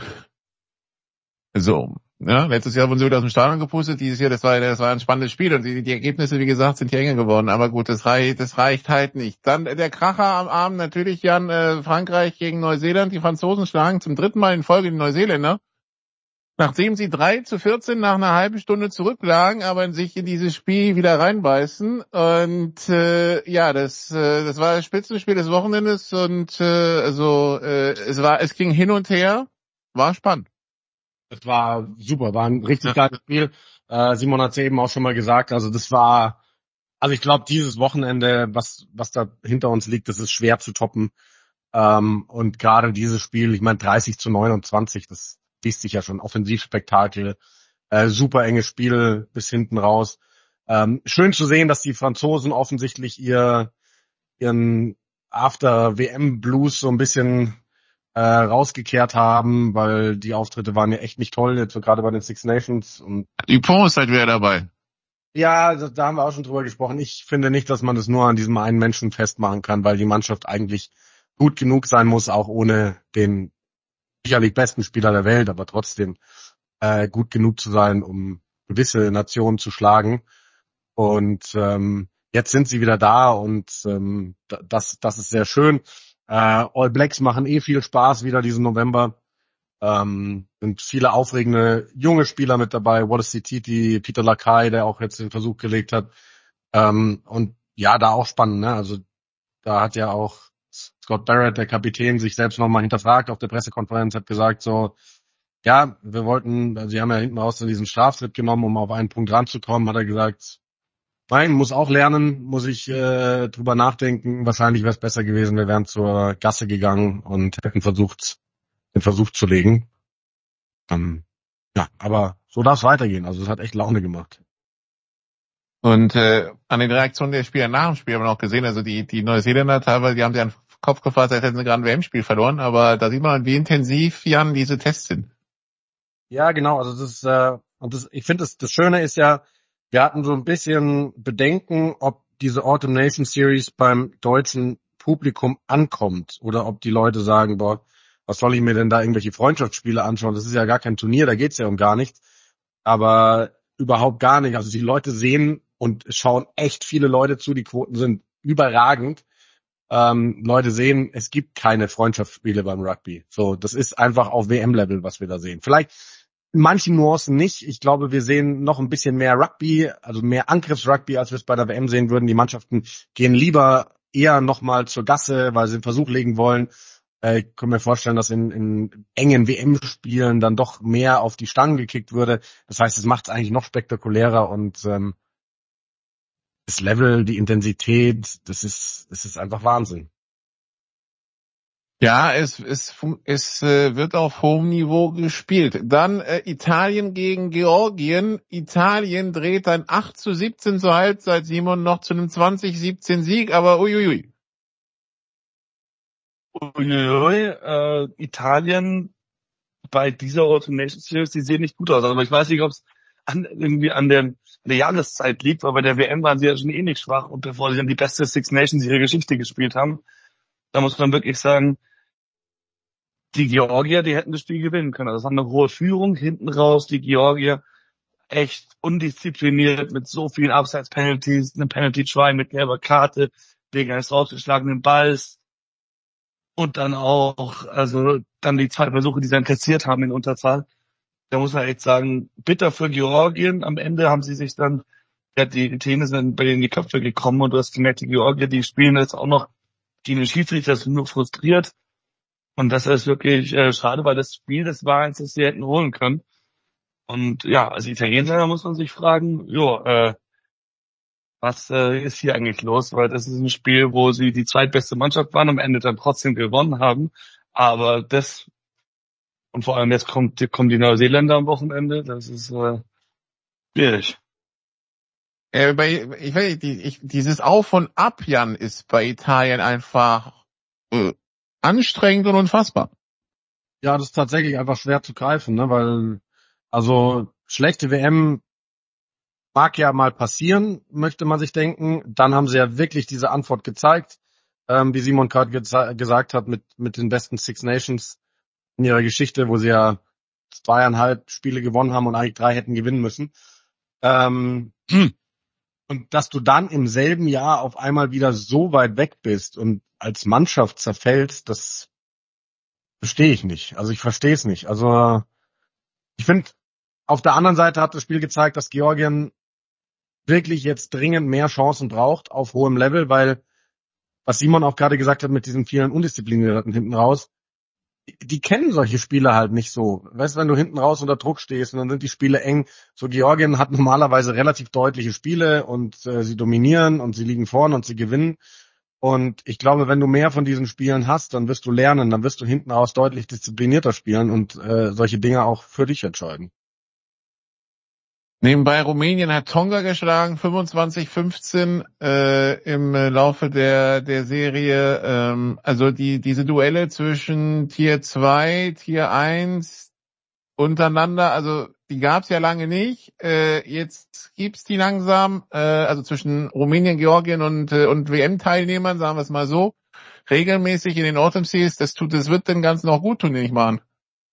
So, ja, letztes Jahr wurden sie wieder aus dem Stadion gepustet, dieses Jahr, das war, das war ein spannendes Spiel und die, die Ergebnisse, wie gesagt, sind hier enger geworden, aber gut, das reicht, das reicht halt nicht. Dann der Kracher am Abend natürlich, Jan, äh, Frankreich gegen Neuseeland, die Franzosen schlagen zum dritten Mal in Folge die Neuseeländer. Nachdem sie drei zu vierzehn nach einer halben Stunde zurücklagen, aber sich in dieses Spiel wieder reinbeißen. Und äh, ja, das äh, das war das Spitzenspiel des Wochenendes und äh, also äh, es war es ging hin und her, war spannend. Das war super, war ein richtig ja. geiles Spiel. Äh, Simon hat es eben auch schon mal gesagt, also das war, also ich glaube, dieses Wochenende, was was da hinter uns liegt, das ist schwer zu toppen. Ähm, und gerade dieses Spiel, ich meine dreißig zu neunundzwanzig, das liest sich ja schon, Offensivspektakel, äh, super enges Spiel bis hinten raus. Ähm, schön zu sehen, dass die Franzosen offensichtlich ihr ihren After-W M-Blues so ein bisschen äh, rausgekehrt haben, weil die Auftritte waren ja echt nicht toll, jetzt so gerade bei den Six Nations. Und Dupont ist halt wieder dabei. Ja, da, da haben wir auch schon drüber gesprochen. Ich finde nicht, dass man das nur an diesem einen Menschen festmachen kann, weil die Mannschaft eigentlich gut genug sein muss, auch ohne den sicherlich besten Spieler der Welt, aber trotzdem äh, gut genug zu sein, um gewisse Nationen zu schlagen. Und ähm, jetzt sind sie wieder da und ähm, das das ist sehr schön. Äh, All Blacks machen eh viel Spaß wieder diesen November. Ähm, sind viele aufregende junge Spieler mit dabei. Wallace Titi, Peter Lakai, der auch jetzt den Versuch gelegt hat. Ähm, und ja, da auch spannend, ne? Also da hat ja auch Scott Barrett, der Kapitän, sich selbst nochmal hinterfragt auf der Pressekonferenz, hat gesagt so, ja, wir wollten, also sie haben ja hinten raus diesen Straftritt genommen, um auf einen Punkt ranzukommen, hat er gesagt, nein, muss auch lernen, muss ich äh, drüber nachdenken, wahrscheinlich wäre es besser gewesen, wir wären zur Gasse gegangen und hätten versucht, den Versuch zu legen. Ähm, ja, aber so darf es weitergehen, also es hat echt Laune gemacht. Und äh, an den Reaktionen der Spieler nach dem Spiel haben wir noch gesehen, also die die Neuseeländer teilweise, die haben sich an den Kopf gefasst, als hätten sie gerade ein W M-Spiel verloren, aber da sieht man, wie intensiv, Jan, diese Tests sind. Ja, genau, also das ist, äh, und das, ich finde, das, das Schöne ist ja, wir hatten so ein bisschen Bedenken, ob diese Autumn Nation Series beim deutschen Publikum ankommt oder ob die Leute sagen, boah, was soll ich mir denn da irgendwelche Freundschaftsspiele anschauen? Das ist ja gar kein Turnier, da geht's ja um gar nichts. Aber überhaupt gar nicht. Also die Leute sehen und schauen echt viele Leute zu, die Quoten sind überragend. ähm, Leute sehen, es gibt keine Freundschaftsspiele beim Rugby. So, das ist einfach auf W M-Level, was wir da sehen. Vielleicht in manchen Nuancen nicht. Ich glaube, wir sehen noch ein bisschen mehr Rugby, also mehr Angriffsrugby, als wir es bei der W M sehen würden. Die Mannschaften gehen lieber eher nochmal zur Gasse, weil sie einen Versuch legen wollen. Äh, ich kann mir vorstellen, dass in, in engen W M-Spielen dann doch mehr auf die Stangen gekickt würde. Das heißt, es macht es eigentlich noch spektakulärer und ähm, das Level, die Intensität, das ist, das ist einfach Wahnsinn. Ja, es, es, es äh, wird auf hohem Niveau gespielt. Dann äh, Italien gegen Georgien. Italien dreht ein acht zu siebzehn zur Halbzeit, Simon, noch zu einem zwanzig siebzehn Sieg, aber uiuiui. Uiuiui, äh, Italien bei dieser Auto Nations Series, die sehen nicht gut aus. Aber ich weiß nicht, ob es an, irgendwie an der, an der Jahreszeit liegt, weil bei der W M waren sie ja schon eh nicht schwach und bevor sie dann die beste Six Nations ihrer Geschichte gespielt haben, da muss man wirklich sagen, die Georgier, die hätten das Spiel gewinnen können. Also das war eine hohe Führung hinten raus, die Georgier echt undiszipliniert mit so vielen Abseits-Penalties, eine Penalty-Try mit gelber Karte wegen eines rausgeschlagenen Balls und dann auch, also dann die zwei Versuche, die sie dann kassiert haben in Unterzahl. Da muss man echt sagen, bitter für Georgien. Am Ende haben sie sich dann, ja, die Themen sind bei denen in die Köpfe gekommen und du hast gemerkt, die Georgier, die spielen jetzt auch noch gegen den Schiedsrichter, das ist nur frustriert. Und das ist wirklich äh, schade, weil das Spiel, das war eins, das sie hätten holen können. Und ja, als Italiener, da muss man sich fragen, jo, äh, was äh, ist hier eigentlich los? Weil das ist ein Spiel, wo sie die zweitbeste Mannschaft waren, am Ende dann trotzdem gewonnen haben. Aber das, und vor allem jetzt kommt, kommen die Neuseeländer am Wochenende, das ist äh, schwierig. Äh, bei, ich weiß nicht, die, ich, dieses Auf und Ab, Jan, ist bei Italien einfach äh, anstrengend und unfassbar. Ja, das ist tatsächlich einfach schwer zu greifen, ne, weil, also, schlechte W M mag ja mal passieren, möchte man sich denken. Dann haben sie ja wirklich diese Antwort gezeigt, ähm, wie Simon gerade geza- gesagt hat, mit, mit den besten Six Nations in ihrer Geschichte, wo sie ja zweieinhalb Spiele gewonnen haben und eigentlich drei hätten gewinnen müssen. Ähm, und dass du dann im selben Jahr auf einmal wieder so weit weg bist und als Mannschaft zerfällst, das verstehe ich nicht. Also ich verstehe es nicht. Also ich finde, auf der anderen Seite hat das Spiel gezeigt, dass Georgien wirklich jetzt dringend mehr Chancen braucht auf hohem Level, weil, was Simon auch gerade gesagt hat mit diesen vielen Undisziplinierten hinten raus, die kennen solche Spiele halt nicht so. Weißt du, wenn du hinten raus unter Druck stehst und dann sind die Spiele eng. So, Georgien hat normalerweise relativ deutliche Spiele und äh, sie dominieren und sie liegen vorne und sie gewinnen. Und ich glaube, wenn du mehr von diesen Spielen hast, dann wirst du lernen, dann wirst du hinten raus deutlich disziplinierter spielen und äh, solche Dinge auch für dich entscheiden. Nebenbei Rumänien hat Tonga geschlagen, fünfundzwanzig fünfzehn äh, im Laufe der der Serie. Ähm, also die diese Duelle zwischen Tier zwei, Tier eins untereinander, also die gab's ja lange nicht. Äh, jetzt gibt's die langsam, äh, also zwischen Rumänien, Georgien und äh, und W M-Teilnehmern, sagen wir es mal so, regelmäßig in den Autumn Series. Das tut, das wird den Ganzen auch gut tun, nehme ich mal an.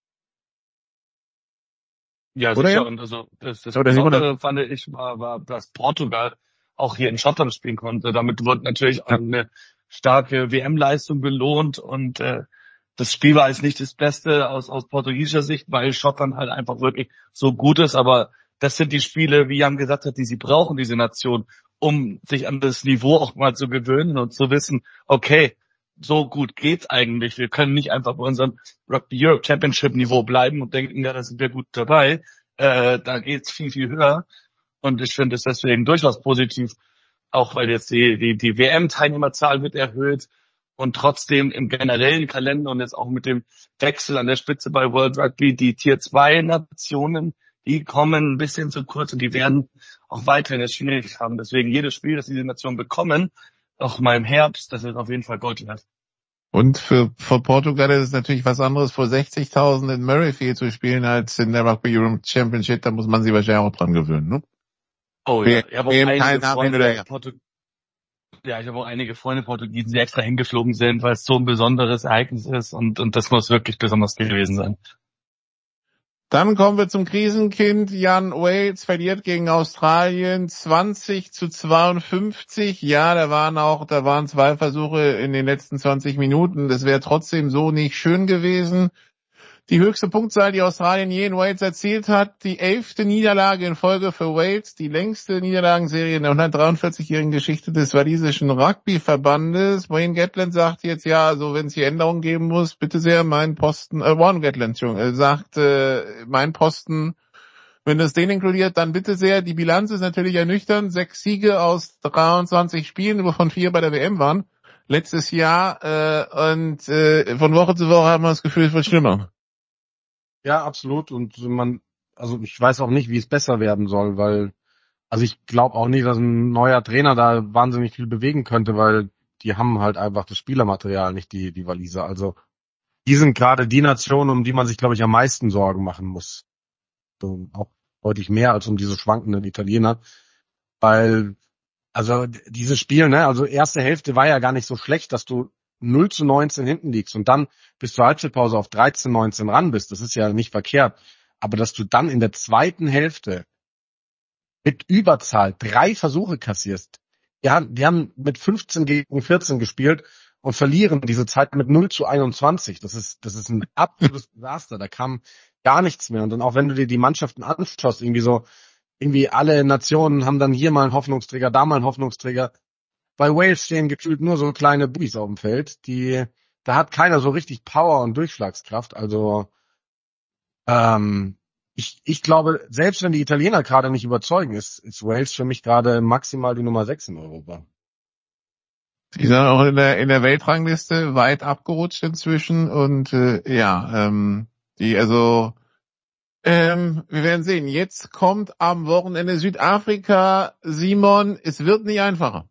Ja, Oder sicher. ja? Und also das, das Oder Besondere fand ich war, war, dass Portugal auch hier in Schottland spielen konnte. Damit wird natürlich auch eine starke W M-Leistung belohnt und äh, das Spiel war jetzt nicht das Beste aus aus portugiesischer Sicht, weil Schottland halt einfach wirklich so gut ist. Aber das sind die Spiele, wie Jan gesagt hat, die sie brauchen, diese Nation, um sich an das Niveau auch mal zu gewöhnen und zu wissen, okay, so gut geht's eigentlich. Wir können nicht einfach bei unserem Rugby Europe Championship Niveau bleiben und denken, ja, da sind wir gut dabei. Äh, da geht's viel, viel höher. Und ich finde es deswegen durchaus positiv, auch weil jetzt die, die, die W M-Teilnehmerzahl wird erhöht und trotzdem im generellen Kalender und jetzt auch mit dem Wechsel an der Spitze bei World Rugby, die Tier zwei Nationen, die kommen ein bisschen zu kurz und die werden auch weiterhin es schwierig haben. Deswegen jedes Spiel, das diese Nationen bekommen, auch mal im Herbst, das ist auf jeden Fall Gold wert. Und für, für Portugal ist es natürlich was anderes, vor sechzigtausend in Murrayfield zu spielen, als in der Rugby Europe Championship. Da muss man sich wahrscheinlich auch dran gewöhnen, ne? Oh ja, ich habe auch einige Freunde, ja. Portu- ja, ich habe auch einige Freunde Portugiesen, die extra hingeflogen sind, weil es so ein besonderes Ereignis ist und, und das muss wirklich besonders gewesen sein. Dann kommen wir zum Krisenkind. Jan Wales verliert gegen Australien zwanzig zu zweiundfünfzig. Ja, da waren auch, da waren zwei Versuche in den letzten zwanzig Minuten. Das wäre trotzdem so nicht schön gewesen. Die höchste Punktzahl, die Australien je in Wales erzielt hat, die elfte Niederlage in Folge für Wales, die längste Niederlagenserie in der hundertdreiundvierzigjährigen Geschichte des walisischen Rugbyverbandes. Wayne Gatland sagt jetzt, ja, also wenn es hier Änderungen geben muss, bitte sehr, mein Posten, äh, Warren Gatland, Entschuldigung, äh, sagt, äh, mein Posten, wenn das den inkludiert, dann bitte sehr. Die Bilanz ist natürlich ernüchternd. Sechs Siege aus dreiundzwanzig Spielen, wovon vier bei der W M waren, letztes Jahr, äh, und äh, von Woche zu Woche haben wir das Gefühl, es wird schlimmer. Ja, absolut. Und man, also ich weiß auch nicht, wie es besser werden soll, weil, also ich glaube auch nicht, dass ein neuer Trainer da wahnsinnig viel bewegen könnte, weil die haben halt einfach das Spielermaterial, nicht die, die Waliser. Also die sind gerade die Nation, um die man sich, glaube ich, am meisten Sorgen machen muss. So, auch deutlich mehr als um diese schwankenden Italiener. Weil, also dieses Spiel, ne, also erste Hälfte war ja gar nicht so schlecht, dass du null zu neunzehn hinten liegst und dann bis zur Halbzeitpause auf dreizehn neunzehn ran bist, das ist ja nicht verkehrt. Aber dass du dann in der zweiten Hälfte mit Überzahl drei Versuche kassierst, ja, die haben mit fünfzehn gegen vierzehn gespielt und verlieren diese Zeit mit null zu einundzwanzig. Das ist, das ist ein absolutes Desaster. Da kam gar nichts mehr. Und dann auch wenn du dir die Mannschaften anschaust, irgendwie so, irgendwie alle Nationen haben dann hier mal einen Hoffnungsträger, da mal einen Hoffnungsträger. Bei Wales stehen gefühlt nur so kleine Bubis auf dem Feld, die, da hat keiner so richtig Power und Durchschlagskraft. Also ähm, ich, ich glaube, selbst wenn die Italiener gerade nicht überzeugen, ist, ist Wales für mich gerade maximal die Nummer sechs in Europa. Die sind auch in der in der Weltrangliste weit abgerutscht inzwischen und äh, ja, ähm, die also ähm, wir werden sehen. Jetzt kommt am Wochenende Südafrika. Simon, es wird nicht einfacher.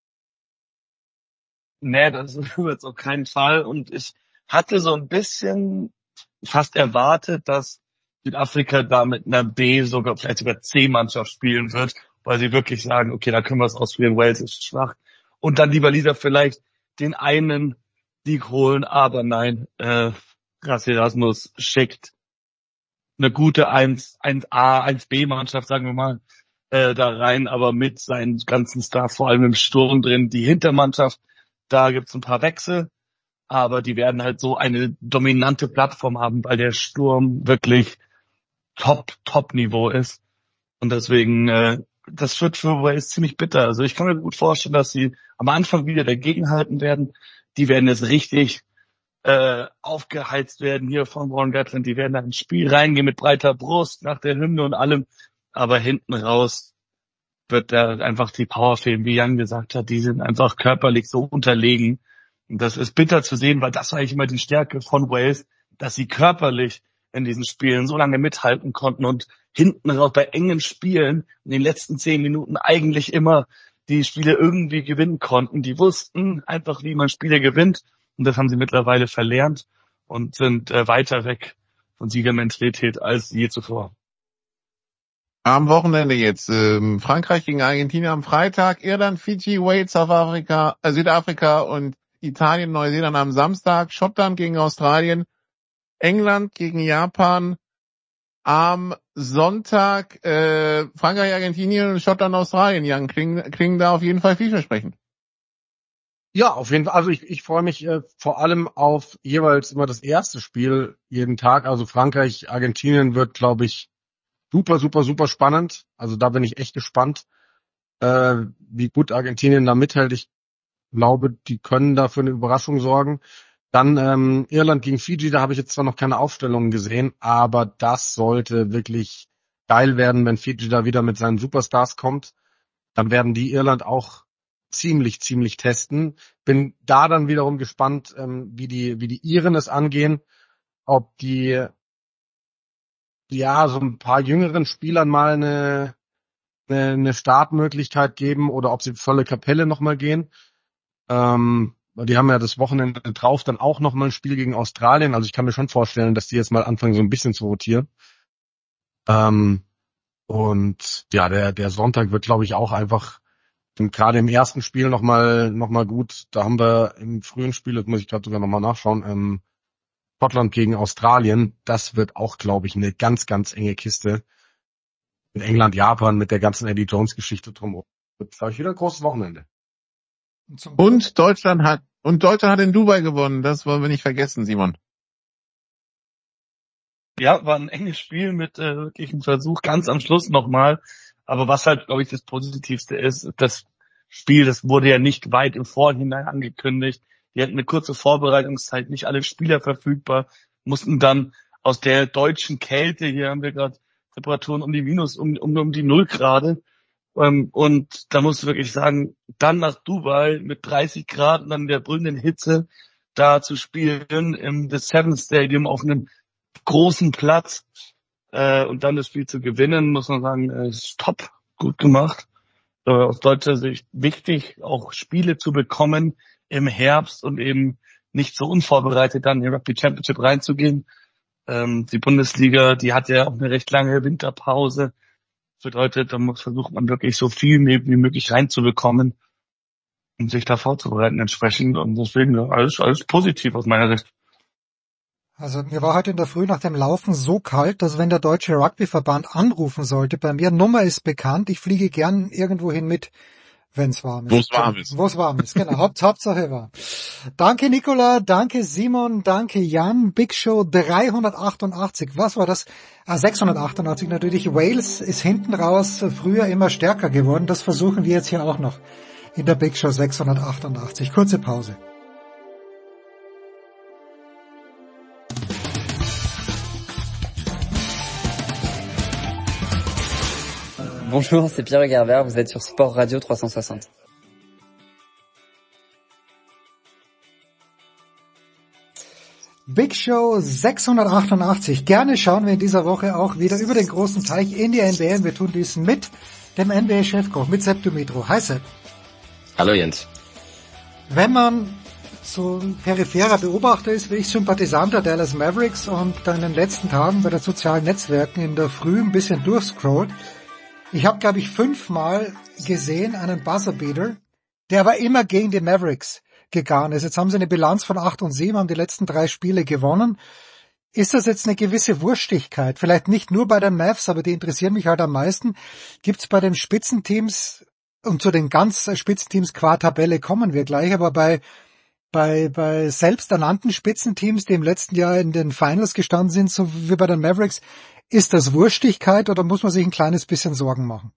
Nee, das wird es auf keinen Fall. Und ich hatte so ein bisschen fast erwartet, dass Südafrika da mit einer B, sogar vielleicht sogar C-Mannschaft spielen wird, weil sie wirklich sagen, okay, da können wir es ausprobieren, Wales ist schwach. Und dann lieber Lieder vielleicht den einen Sieg holen, aber nein, äh, Rassi Erasmus schickt eine gute eins A, eins B-Mannschaft, sagen wir mal, äh, da rein, aber mit seinen ganzen Stars, vor allem im Sturm drin, die Hintermannschaft. Da gibt's ein paar Wechsel, aber die werden halt so eine dominante Plattform haben, weil der Sturm wirklich top, top Niveau ist. Und deswegen, äh, das wird für Wales ziemlich bitter. Also ich kann mir gut vorstellen, dass sie am Anfang wieder dagegenhalten werden. Die werden jetzt richtig äh, aufgeheizt werden hier von Warren Gatland. Die werden da ins Spiel reingehen mit breiter Brust, nach der Hymne und allem. Aber hinten raus wird da einfach die Power fehlen, wie Jan gesagt hat, die sind einfach körperlich so unterlegen. Und das ist bitter zu sehen, weil das war eigentlich immer die Stärke von Wales, dass sie körperlich in diesen Spielen so lange mithalten konnten und hinten raus bei engen Spielen in den letzten zehn Minuten eigentlich immer die Spiele irgendwie gewinnen konnten. Die wussten einfach, wie man Spiele gewinnt und das haben sie mittlerweile verlernt und sind äh, weiter weg von Siegermentalität als je zuvor. Am Wochenende jetzt ähm, Frankreich gegen Argentinien am Freitag, Irland, Fiji, Wales, South Africa, äh, Südafrika und Italien, Neuseeland am Samstag, Schottland gegen Australien, England gegen Japan am Sonntag, äh, Frankreich, Argentinien und Schottland, Australien. Jan, klingen, klingen da auf jeden Fall vielversprechend. Ja, auf jeden Fall. Also ich, ich freue mich äh, vor allem auf jeweils immer das erste Spiel jeden Tag. Also Frankreich, Argentinien wird, glaube ich, super, super, super spannend. Also da bin ich echt gespannt, äh, wie gut Argentinien da mithält. Ich glaube, die können da für eine Überraschung sorgen. Dann ähm, Irland gegen Fiji, da habe ich jetzt zwar noch keine Aufstellungen gesehen, aber das sollte wirklich geil werden, wenn Fiji da wieder mit seinen Superstars kommt. Dann werden die Irland auch ziemlich, ziemlich testen. Bin da dann wiederum gespannt, ähm, wie die wie die Iren es angehen, ob die ja so ein paar jüngeren Spielern mal eine, eine, eine Startmöglichkeit geben oder ob sie volle Kapelle nochmal gehen. Ähm, die haben ja das Wochenende drauf dann auch nochmal ein Spiel gegen Australien. Also ich kann mir schon vorstellen, dass die jetzt mal anfangen, so ein bisschen zu rotieren. Ähm, und ja, der der Sonntag wird, glaube ich, auch einfach gerade im ersten Spiel nochmal noch mal gut. Da haben wir im frühen Spiel, das muss ich gerade sogar nochmal nachschauen, ähm, Schottland gegen Australien, das wird auch, glaube ich, eine ganz, ganz enge Kiste. Mit England, Japan, mit der ganzen Eddie Jones-Geschichte drumherum. Wird, glaube ich, wieder ein großes Wochenende. Und Deutschland hat, und Deutschland hat in Dubai gewonnen. Das wollen wir nicht vergessen, Simon. Ja, war ein enges Spiel mit äh, wirklich einem Versuch ganz am Schluss nochmal. Aber was halt, glaube ich, das Positivste ist, das Spiel, das wurde ja nicht weit im Vorhinein angekündigt. Die hatten eine kurze Vorbereitungszeit, nicht alle Spieler verfügbar, mussten dann aus der deutschen Kälte, hier haben wir gerade Temperaturen um die Minus, um, um, um die Null Grad. Ähm, und da musst du wirklich sagen, dann nach Dubai mit dreißig Grad und dann der brüllenden Hitze da zu spielen im The Seven Stadium auf einem großen Platz äh, und dann das Spiel zu gewinnen, muss man sagen, äh, ist top, gut gemacht. Äh, aus deutscher Sicht wichtig, auch Spiele zu bekommen im Herbst und eben nicht so unvorbereitet dann in die Rugby Championship reinzugehen. Ähm, die Bundesliga, die hat ja auch eine recht lange Winterpause. Das bedeutet, da muss, versucht man wirklich so viel wie möglich reinzubekommen, um sich da vorzubereiten entsprechend. Und deswegen alles, alles positiv aus meiner Sicht. Also mir war heute in der Früh nach dem Laufen so kalt, dass wenn der Deutsche Rugbyverband anrufen sollte, bei mir, Nummer ist bekannt, ich fliege gern irgendwohin mit, wenn es warm ist. Wo es warm ist. Wo es warm ist, genau. Haupt, Hauptsache warm. Danke Nicola, danke Simon, danke Jan. Big Show dreihundertachtundachtzig. Was war das? Ah, sechshundertachtundachtzig natürlich. Wales ist hinten raus früher immer stärker geworden. Das versuchen wir jetzt hier auch noch in der Big Show sechshundertachtundachtzig. Kurze Pause. Bonjour, c'est Pierre Gerber, vous êtes sur Sport Radio trois cent soixante. Big Show sechshundertachtundachtzig. Gerne schauen wir in dieser Woche auch wieder über den großen Teich in die N B A. Und wir tun dies mit dem N B A-Chefkoch, mit Sepp Dumitro. Hi Sepp. Hallo Jens. Wenn man so ein peripherer Beobachter ist, wie ich, Sympathisant der Dallas Mavericks und dann in den letzten Tagen bei den sozialen Netzwerken in der Früh ein bisschen durchscrollt, ich habe, glaube ich, fünfmal gesehen einen Buzzerbeater, der aber immer gegen die Mavericks gegangen ist. Jetzt haben sie eine Bilanz von acht und sieben, haben die letzten drei Spiele gewonnen. Ist das jetzt eine gewisse Wurstigkeit? Vielleicht nicht nur bei den Mavs, aber die interessieren mich halt am meisten. Gibt es bei den Spitzenteams, und zu den ganz Spitzenteams qua Tabelle kommen wir gleich, aber bei bei bei selbsternannten Spitzenteams, die im letzten Jahr in den Finals gestanden sind, so wie bei den Mavericks, ist das Wurstigkeit oder muss man sich ein kleines bisschen Sorgen machen?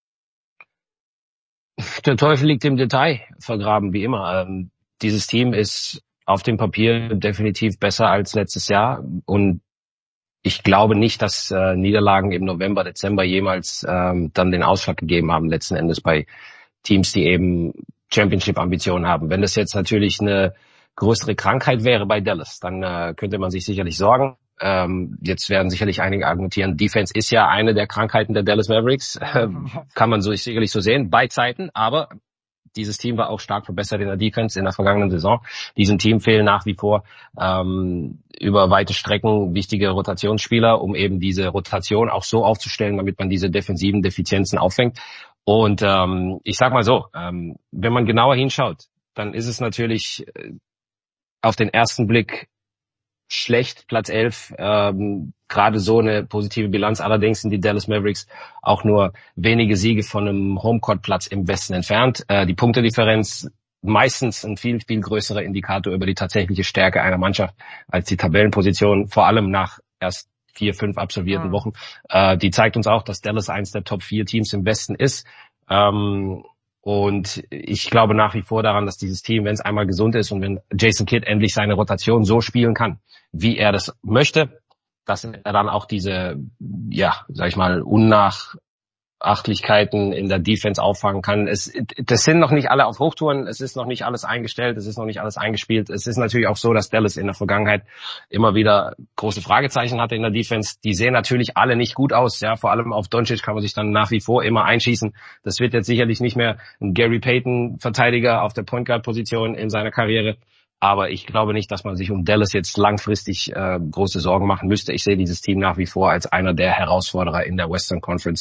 Der Teufel liegt im Detail vergraben, wie immer. Ähm, dieses Team ist auf dem Papier definitiv besser als letztes Jahr und ich glaube nicht, dass äh, Niederlagen im November, Dezember jemals ähm, dann den Ausschlag gegeben haben, letzten Endes bei Teams, die eben Championship-Ambitionen haben. Wenn das jetzt natürlich eine größere Krankheit wäre bei Dallas, dann äh, könnte man sich sicherlich sorgen. Ähm, jetzt werden sicherlich einige argumentieren, Defense ist ja eine der Krankheiten der Dallas Mavericks. Äh, kann man so sicherlich so sehen, bei Zeiten, aber dieses Team war auch stark verbessert in der Defense in der vergangenen Saison. Diesem Team fehlen nach wie vor ähm, über weite Strecken wichtige Rotationsspieler, um eben diese Rotation auch so aufzustellen, damit man diese defensiven Defizienzen auffängt. Und ähm, ich sag mal so, ähm, wenn man genauer hinschaut, dann ist es natürlich äh, auf den ersten Blick schlecht, Platz elf, ähm, gerade so eine positive Bilanz. Allerdings sind die Dallas Mavericks auch nur wenige Siege von einem Homecourt-Platz im Westen entfernt. Äh, die Punktedifferenz meistens ein viel, viel größerer Indikator über die tatsächliche Stärke einer Mannschaft als die Tabellenposition, vor allem nach erst vier, fünf absolvierten Wochen. Äh, die zeigt uns auch, dass Dallas eins der Top vier Teams im Westen ist. Ähm, Und ich glaube nach wie vor daran, dass dieses Team, wenn es einmal gesund ist und wenn Jason Kidd endlich seine Rotation so spielen kann, wie er das möchte, dass er dann auch diese, ja, sag ich mal, Unnachachtlichkeiten in der Defense auffangen kann. Es, das sind noch nicht alle auf Hochtouren, es ist noch nicht alles eingestellt, es ist noch nicht alles eingespielt. Es ist natürlich auch so, dass Dallas in der Vergangenheit immer wieder große Fragezeichen hatte in der Defense. Die sehen natürlich alle nicht gut aus, ja, vor allem auf Doncic kann man sich dann nach wie vor immer einschießen. Das wird jetzt sicherlich nicht mehr ein Gary Payton-Verteidiger auf der Point Guard-Position in seiner Karriere. Aber ich glaube nicht, dass man sich um Dallas jetzt langfristig äh, große Sorgen machen müsste. Ich sehe dieses Team nach wie vor als einer der Herausforderer in der Western Conference.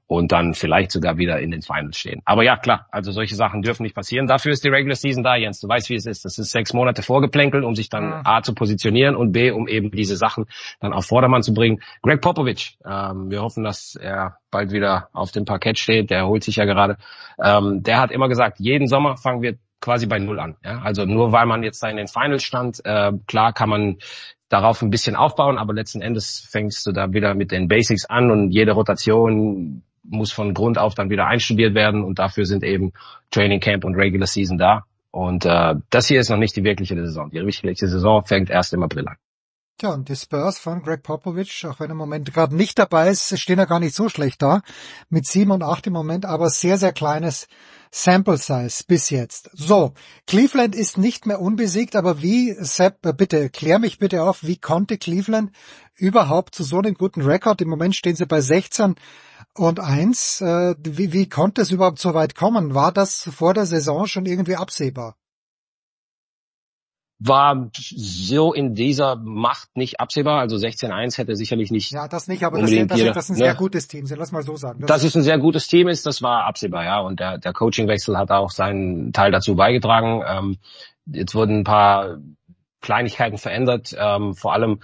und dann vielleicht sogar wieder in den Finals stehen. Aber ja, klar, also solche Sachen dürfen nicht passieren. Dafür ist die Regular Season da, Jens. Du weißt, wie es ist. Das ist sechs Monate Vorgeplänkelt, um sich dann mhm. A zu positionieren und B, um eben diese Sachen dann auf Vordermann zu bringen. Greg Popovich, ähm, wir hoffen, dass er bald wieder auf dem Parkett steht. Der erholt sich ja gerade. Ähm, der hat immer gesagt, jeden Sommer fangen wir quasi bei Null an. Ja? Also nur weil man jetzt da in den Finals stand, äh, klar kann man darauf ein bisschen aufbauen, aber letzten Endes fängst du da wieder mit den Basics an und jede Rotation muss von Grund auf dann wieder einstudiert werden und dafür sind eben Training Camp und Regular Season da. Und äh, das hier ist noch nicht die wirkliche Saison. Die wirkliche Saison fängt erst im April an. Tja, und die Spurs von Greg Popovich, auch wenn er im Moment gerade nicht dabei ist, stehen ja gar nicht so schlecht da. Mit sieben und acht im Moment, aber sehr, sehr kleines Sample Size bis jetzt. So, Cleveland ist nicht mehr unbesiegt, aber wie, Sepp, bitte, klär mich bitte auf, wie konnte Cleveland überhaupt zu so einem guten Rekord? Im Moment stehen sie bei sechzehn und eins. Äh, wie, wie konnte es überhaupt so weit kommen? War das vor der Saison schon irgendwie absehbar? War so in dieser Macht nicht absehbar. Also sechzehn eins hätte sicherlich nicht. Ja, das nicht, aber das, das, das ist ein sehr ne? gutes Team. Lass mal so sagen. Das, das ist ein sehr gutes Team ist, das war absehbar, ja. Und der, der Coachingwechsel hat auch seinen Teil dazu beigetragen. Ähm, jetzt wurden ein paar Kleinigkeiten verändert, ähm, vor allem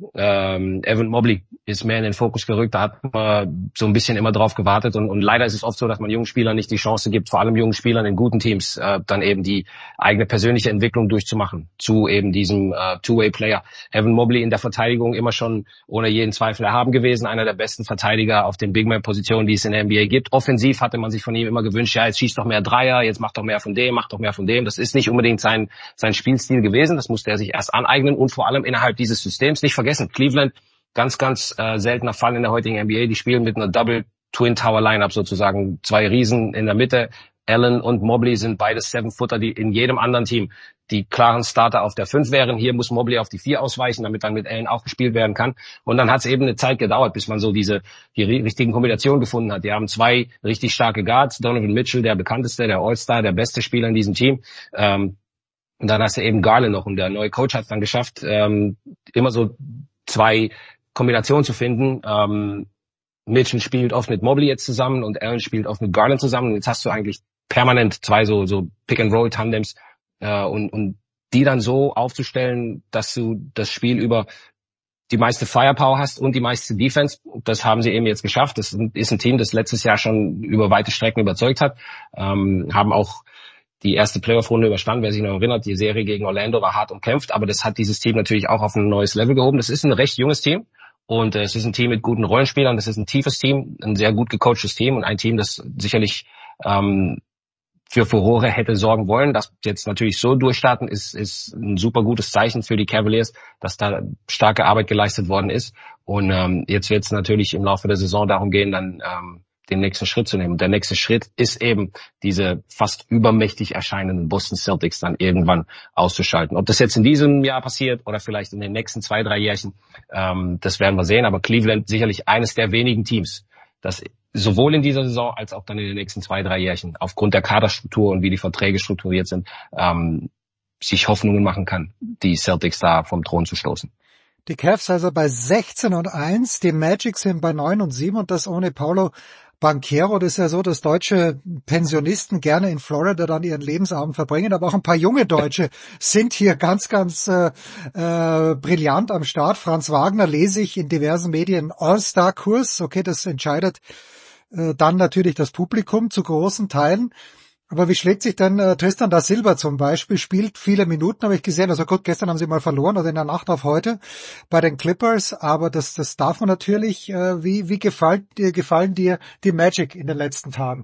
ähm, Evan Mobley ist mehr in den Fokus gerückt. Da hat man so ein bisschen immer drauf gewartet und, und leider ist es oft so, dass man jungen Spielern nicht die Chance gibt, vor allem jungen Spielern in guten Teams, äh, dann eben die eigene persönliche Entwicklung durchzumachen zu eben diesem äh, Two-Way-Player. Evan Mobley in der Verteidigung immer schon ohne jeden Zweifel erhaben gewesen, einer der besten Verteidiger auf den Big-Man-Positionen, die es in der N B A gibt. Offensiv hatte man sich von ihm immer gewünscht, ja, jetzt schießt doch mehr Dreier, jetzt macht doch mehr von dem, macht doch mehr von dem. Das ist nicht unbedingt sein sein Spielstil gewesen, das musste er sich erst aneignen und vor allem innerhalb dieses Systems nicht vergessen. Cleveland, ganz, ganz äh, seltener Fall in der heutigen N B A. Die spielen mit einer Double Twin Tower Lineup sozusagen. Zwei Riesen in der Mitte. Allen und Mobley sind beides Seven-Footer, die in jedem anderen Team die klaren Starter auf der fünf wären. Hier muss Mobley auf die vier ausweichen, damit dann mit Allen auch gespielt werden kann. Und dann hat es eben eine Zeit gedauert, bis man so diese die richtigen Kombinationen gefunden hat. Die haben zwei richtig starke Guards. Donovan Mitchell, der bekannteste, der All-Star, der beste Spieler in diesem Team. Ähm, und dann hast du eben Garland noch. Und der neue Coach hat es dann geschafft, ähm, immer so zwei Kombinationen zu finden. Ähm, Mitchell spielt oft mit Mobley jetzt zusammen und Allen spielt oft mit Garland zusammen. Und jetzt hast du eigentlich permanent zwei so so Pick-and-Roll-Tandems äh, und, und die dann so aufzustellen, dass du das Spiel über die meiste Firepower hast und die meiste Defense. Das haben sie eben jetzt geschafft. Das ist ein Team, das letztes Jahr schon über weite Strecken überzeugt hat. Ähm, haben auch die erste Playoff-Runde überstanden, wer sich noch erinnert. Die Serie gegen Orlando war hart umkämpft, aber das hat dieses Team natürlich auch auf ein neues Level gehoben. Das ist ein recht junges Team und äh, es ist ein Team mit guten Rollenspielern. Das ist ein tiefes Team, ein sehr gut gecoachtes Team und ein Team, das sicherlich ähm, für Furore hätte sorgen wollen. Das jetzt natürlich so durchstarten, ist, ist ein super gutes Zeichen für die Cavaliers, dass da starke Arbeit geleistet worden ist. Und ähm, jetzt wird es natürlich im Laufe der Saison darum gehen, dann ähm, den nächsten Schritt zu nehmen. Und der nächste Schritt ist eben, diese fast übermächtig erscheinenden Boston Celtics dann irgendwann auszuschalten. Ob das jetzt in diesem Jahr passiert oder vielleicht in den nächsten zwei, drei Jährchen, ähm, das werden wir sehen. Aber Cleveland sicherlich eines der wenigen Teams, das sowohl in dieser Saison als auch dann in den nächsten zwei, drei Jährchen aufgrund der Kaderstruktur und wie die Verträge strukturiert sind, ähm, sich Hoffnungen machen kann, die Celtics da vom Thron zu stoßen. Die Cavs also bei sechzehn und eins, die Magic sind bei neun und sieben und das ohne Paolo Banchero. Das ist ja so, dass deutsche Pensionisten gerne in Florida dann ihren Lebensabend verbringen, aber auch ein paar junge Deutsche sind hier ganz, ganz äh, äh, brillant am Start. Franz Wagner lese ich in diversen Medien All-Star-Kurs. Okay, das entscheidet äh, dann natürlich das Publikum zu großen Teilen. Aber wie schlägt sich denn äh, Tristan da Silva zum Beispiel? Spielt viele Minuten, habe ich gesehen. Also gut, gestern haben sie mal verloren, also in der Nacht auf heute bei den Clippers. Aber das, das darf man natürlich. Äh, wie wie gefällt dir, gefallen dir die Magic in den letzten Tagen?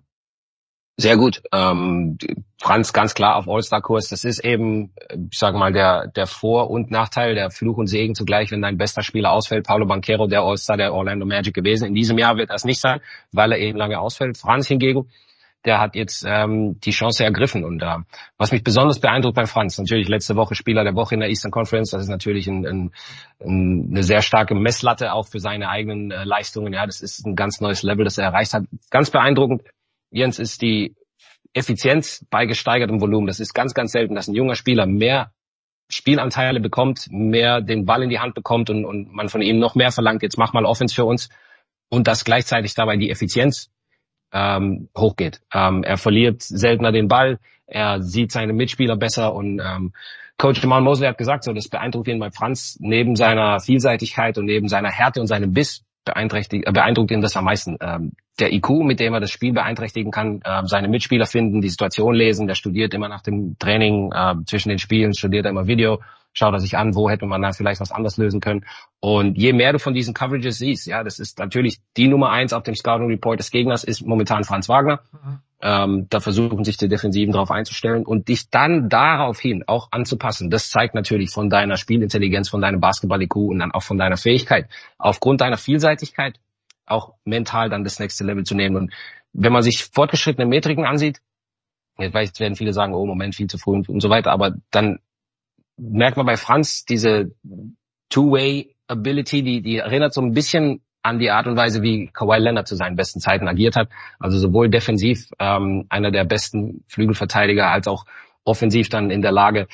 Sehr gut. Ähm, Franz ganz klar auf All-Star-Kurs. Das ist eben, ich sage mal, der der Vor- und Nachteil, der Fluch und Segen zugleich, wenn dein bester Spieler ausfällt. Paolo Banchero, der All-Star der Orlando Magic gewesen. In diesem Jahr wird das nicht sein, weil er eben lange ausfällt. Franz hingegen, der hat jetzt ähm, die Chance ergriffen. Und äh, was mich besonders beeindruckt bei Franz, natürlich letzte Woche Spieler der Woche in der Eastern Conference, das ist natürlich ein, ein, ein, eine sehr starke Messlatte auch für seine eigenen äh, Leistungen. Ja, das ist ein ganz neues Level, das er erreicht hat. Ganz beeindruckend, Jens, ist die Effizienz bei gesteigertem Volumen. Das ist ganz, ganz selten, dass ein junger Spieler mehr Spielanteile bekommt, mehr den Ball in die Hand bekommt und, und man von ihm noch mehr verlangt, jetzt mach mal Offense für uns. Und dass gleichzeitig dabei die Effizienz ähm, hochgeht. Ähm, er verliert seltener den Ball, er sieht seine Mitspieler besser und ähm, Coach Jamal Mosley hat gesagt, so das beeindruckt ihn bei Franz neben seiner Vielseitigkeit und neben seiner Härte und seinem Biss beeinträchtigt, äh, beeindruckt ihn das am meisten. Ähm, der I Q, mit dem er das Spiel beeinträchtigen kann, äh, seine Mitspieler finden, die Situation lesen, der studiert immer nach dem Training, äh, zwischen den Spielen studiert er immer Video, schaut er sich an, wo hätte man da vielleicht was anderes lösen können. Und je mehr du von diesen Coverages siehst, ja, das ist natürlich die Nummer eins auf dem Scouting Report des Gegners ist momentan Franz Wagner. Mhm. Ähm, da versuchen sich die Defensiven darauf einzustellen und dich dann daraufhin auch anzupassen. Das zeigt natürlich von deiner Spielintelligenz, von deinem Basketball-I Q und dann auch von deiner Fähigkeit, aufgrund deiner Vielseitigkeit auch mental dann das nächste Level zu nehmen. Und wenn man sich fortgeschrittene Metriken ansieht, jetzt weiß, jetzt werden viele sagen, oh Moment, viel zu früh und, und so weiter, aber dann merkt man bei Franz diese Two-Way-Ability, die, die erinnert so ein bisschen an die Art und Weise, wie Kawhi Leonard zu seinen besten Zeiten agiert hat. Also sowohl defensiv ähm, einer der besten Flügelverteidiger als auch offensiv dann in der Lage,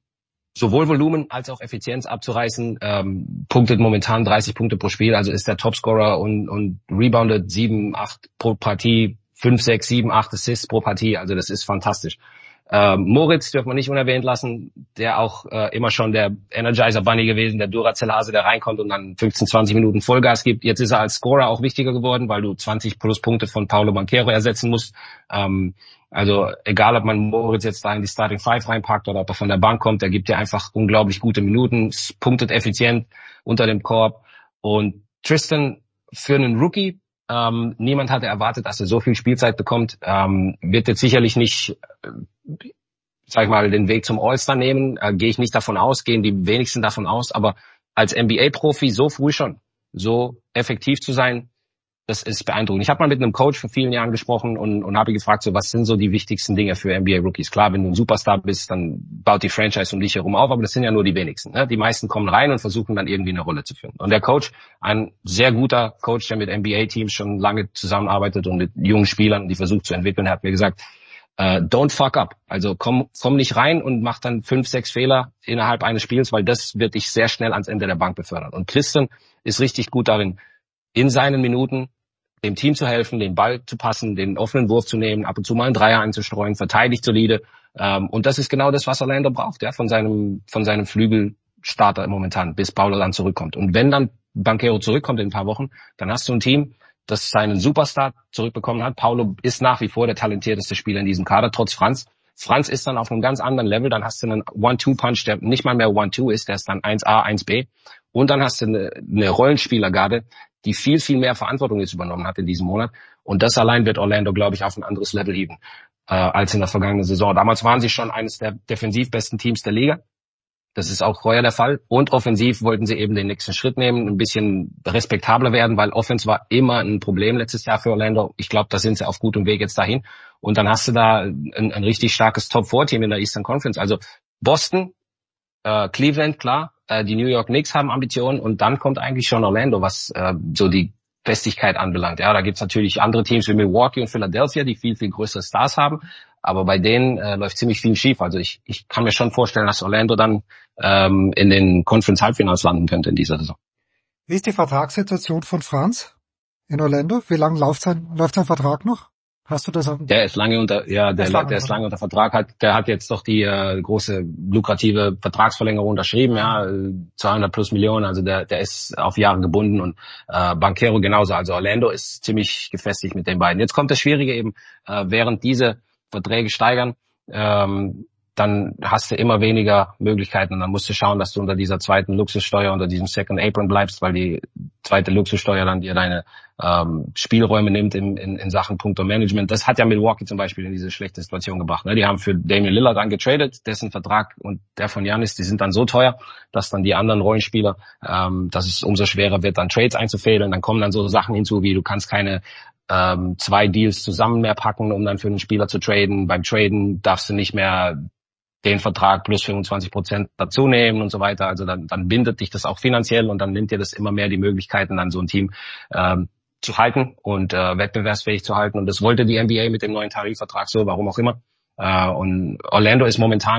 sowohl Volumen als auch Effizienz abzureißen. Ähm, punktet momentan dreißig Punkte pro Spiel, also ist der Topscorer und, und reboundet sieben, acht pro Partie, fünf, sechs, sieben, acht Assists pro Partie. Also das ist fantastisch. Ähm, Moritz dürfen wir nicht unerwähnt lassen, der auch äh, immer schon der Energizer Bunny gewesen, der Duracell-Hase, der reinkommt und dann fünfzehn, zwanzig Minuten Vollgas gibt. Jetzt ist er als Scorer auch wichtiger geworden, weil du zwanzig plus Punkte von Paolo Banchero ersetzen musst. Ähm, also egal, ob man Moritz jetzt da in die Starting Five reinpackt oder ob er von der Bank kommt, der gibt dir einfach unglaublich gute Minuten, punktet effizient unter dem Korb. Und Tristan für einen Rookie, Ähm, niemand hatte erwartet, dass er so viel Spielzeit bekommt. Ähm, wird jetzt sicherlich nicht, äh, sag ich mal, den Weg zum All-Star nehmen. Äh, Gehe ich nicht davon aus, gehen die wenigsten davon aus. Aber als N B A-Profi so früh schon, so effektiv zu sein, das ist beeindruckend. Ich habe mal mit einem Coach vor vielen Jahren gesprochen und, und habe ihn gefragt, so was sind so die wichtigsten Dinge für N B A-Rookies? Klar, wenn du ein Superstar bist, dann baut die Franchise um dich herum auf, aber das sind ja nur die wenigsten. Ne? Die meisten kommen rein und versuchen dann irgendwie eine Rolle zu finden. Und der Coach, ein sehr guter Coach, der mit N B A-Teams schon lange zusammenarbeitet und mit jungen Spielern, die versucht zu entwickeln, hat mir gesagt, uh, don't fuck up. Also komm, komm nicht rein und mach dann fünf, sechs Fehler innerhalb eines Spiels, weil das wird dich sehr schnell ans Ende der Bank befördern. Und Tristan ist richtig gut darin, in seinen Minuten dem Team zu helfen, den Ball zu passen, den offenen Wurf zu nehmen, ab und zu mal einen Dreier einzustreuen, verteidigt solide. Ähm, und das ist genau das, was Orlando braucht, ja, von seinem von seinem Flügelstarter momentan, bis Paolo dann zurückkommt. Und wenn dann Banchero zurückkommt in ein paar Wochen, dann hast du ein Team, das seinen Superstar zurückbekommen hat. Paolo ist nach wie vor der talentierteste Spieler in diesem Kader, trotz Franz. Franz ist dann auf einem ganz anderen Level. Dann hast du einen One-Two-Punch, der nicht mal mehr One-Two ist, der ist dann eins A, eins B. Und dann hast du eine, eine Rollenspielergarde, die viel, viel mehr Verantwortung jetzt übernommen hat in diesem Monat. Und das allein wird Orlando, glaube ich, auf ein anderes Level heben äh, als in der vergangenen Saison. Damals waren sie schon eines der defensiv besten Teams der Liga. Das ist auch heuer der Fall. Und offensiv wollten sie eben den nächsten Schritt nehmen, ein bisschen respektabler werden, weil Offense war immer ein Problem letztes Jahr für Orlando. Ich glaube, da sind sie auf gutem Weg jetzt dahin. Und dann hast du da ein, ein richtig starkes Top vier Team in der Eastern Conference. Also Boston, äh, Cleveland, klar, äh, die New York Knicks haben Ambitionen und dann kommt eigentlich schon Orlando, was äh, so die Festigkeit anbelangt. Ja, da gibt's natürlich andere Teams wie Milwaukee und Philadelphia, die viel, viel größere Stars haben. Aber bei denen äh, läuft ziemlich viel schief. Also ich, ich kann mir schon vorstellen, dass Orlando dann ähm, in den Conference-Halbfinals landen könnte in dieser Saison. Wie ist die Vertragssituation von Franz in Orlando? Wie lange läuft sein, läuft sein Vertrag noch? Hast du das? Auf der ist lange unter, ja, der, der, ist lange, der ist lange unter Vertrag. Hat, der hat jetzt doch die äh, große lukrative Vertragsverlängerung unterschrieben, ja, zweihundert plus Millionen. Also der, der ist auf Jahre gebunden und äh, Banchero genauso. Also Orlando ist ziemlich gefestigt mit den beiden. Jetzt kommt das Schwierige eben, äh, während diese Verträge steigern, ähm, dann hast du immer weniger Möglichkeiten und dann musst du schauen, dass du unter dieser zweiten Luxussteuer, unter diesem Second Apron bleibst, weil die zweite Luxussteuer dann dir deine ähm, Spielräume nimmt in, in, in Sachen Punkto Management. Das hat ja Milwaukee zum Beispiel in diese schlechte Situation gebracht. Ne? Die haben für Damian Lillard dann getradet, dessen Vertrag und der von Giannis, die sind dann so teuer, dass dann die anderen Rollenspieler, ähm, dass es umso schwerer wird, dann Trades einzufädeln. Dann kommen dann so Sachen hinzu, wie du kannst keine ähm, zwei Deals zusammen mehr packen, um dann für einen Spieler zu traden. Beim Traden darfst du nicht mehr den Vertrag plus fünfundzwanzig Prozent dazu nehmen und so weiter. Also dann, dann bindet dich das auch finanziell und dann nimmt dir das immer mehr die Möglichkeiten, dann so ein Team ähm, zu halten und äh, wettbewerbsfähig zu halten. Und das wollte die N B A mit dem neuen Tarifvertrag so, warum auch immer. Äh, und Orlando ist momentan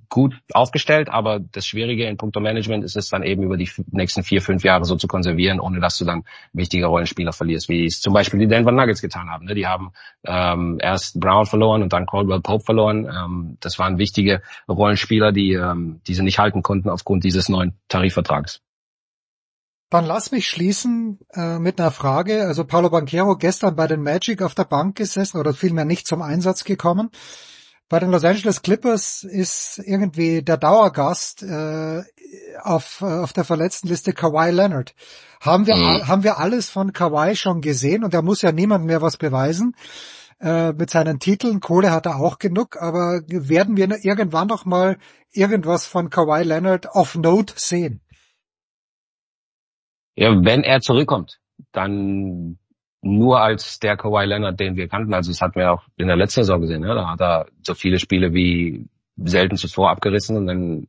gut aufgestellt, aber das Schwierige in puncto Management ist es dann eben über die nächsten vier, fünf Jahre so zu konservieren, ohne dass du dann wichtige Rollenspieler verlierst, wie es zum Beispiel die Denver Nuggets getan haben. Die haben ähm, erst Brown verloren und dann Caldwell Pope verloren. Ähm, das waren wichtige Rollenspieler, die ähm, diese nicht halten konnten aufgrund dieses neuen Tarifvertrags. Dann lass mich schließen äh, mit einer Frage. Also Paolo Banchero gestern bei den Magic auf der Bank gesessen oder vielmehr nicht zum Einsatz gekommen. Bei den Los Angeles Clippers ist irgendwie der Dauergast äh, auf auf der Verletztenliste Kawhi Leonard. Haben wir mhm. haben wir alles von Kawhi schon gesehen und er muss ja niemand mehr was beweisen äh, mit seinen Titeln. Kohle hat er auch genug, aber werden wir irgendwann noch mal irgendwas von Kawhi Leonard of Note sehen? Ja, wenn er zurückkommt, dann nur als der Kawhi Leonard, den wir kannten. Also das hatten wir auch in der letzten Saison gesehen. Ja? Da hat er so viele Spiele wie selten zuvor abgerissen und dann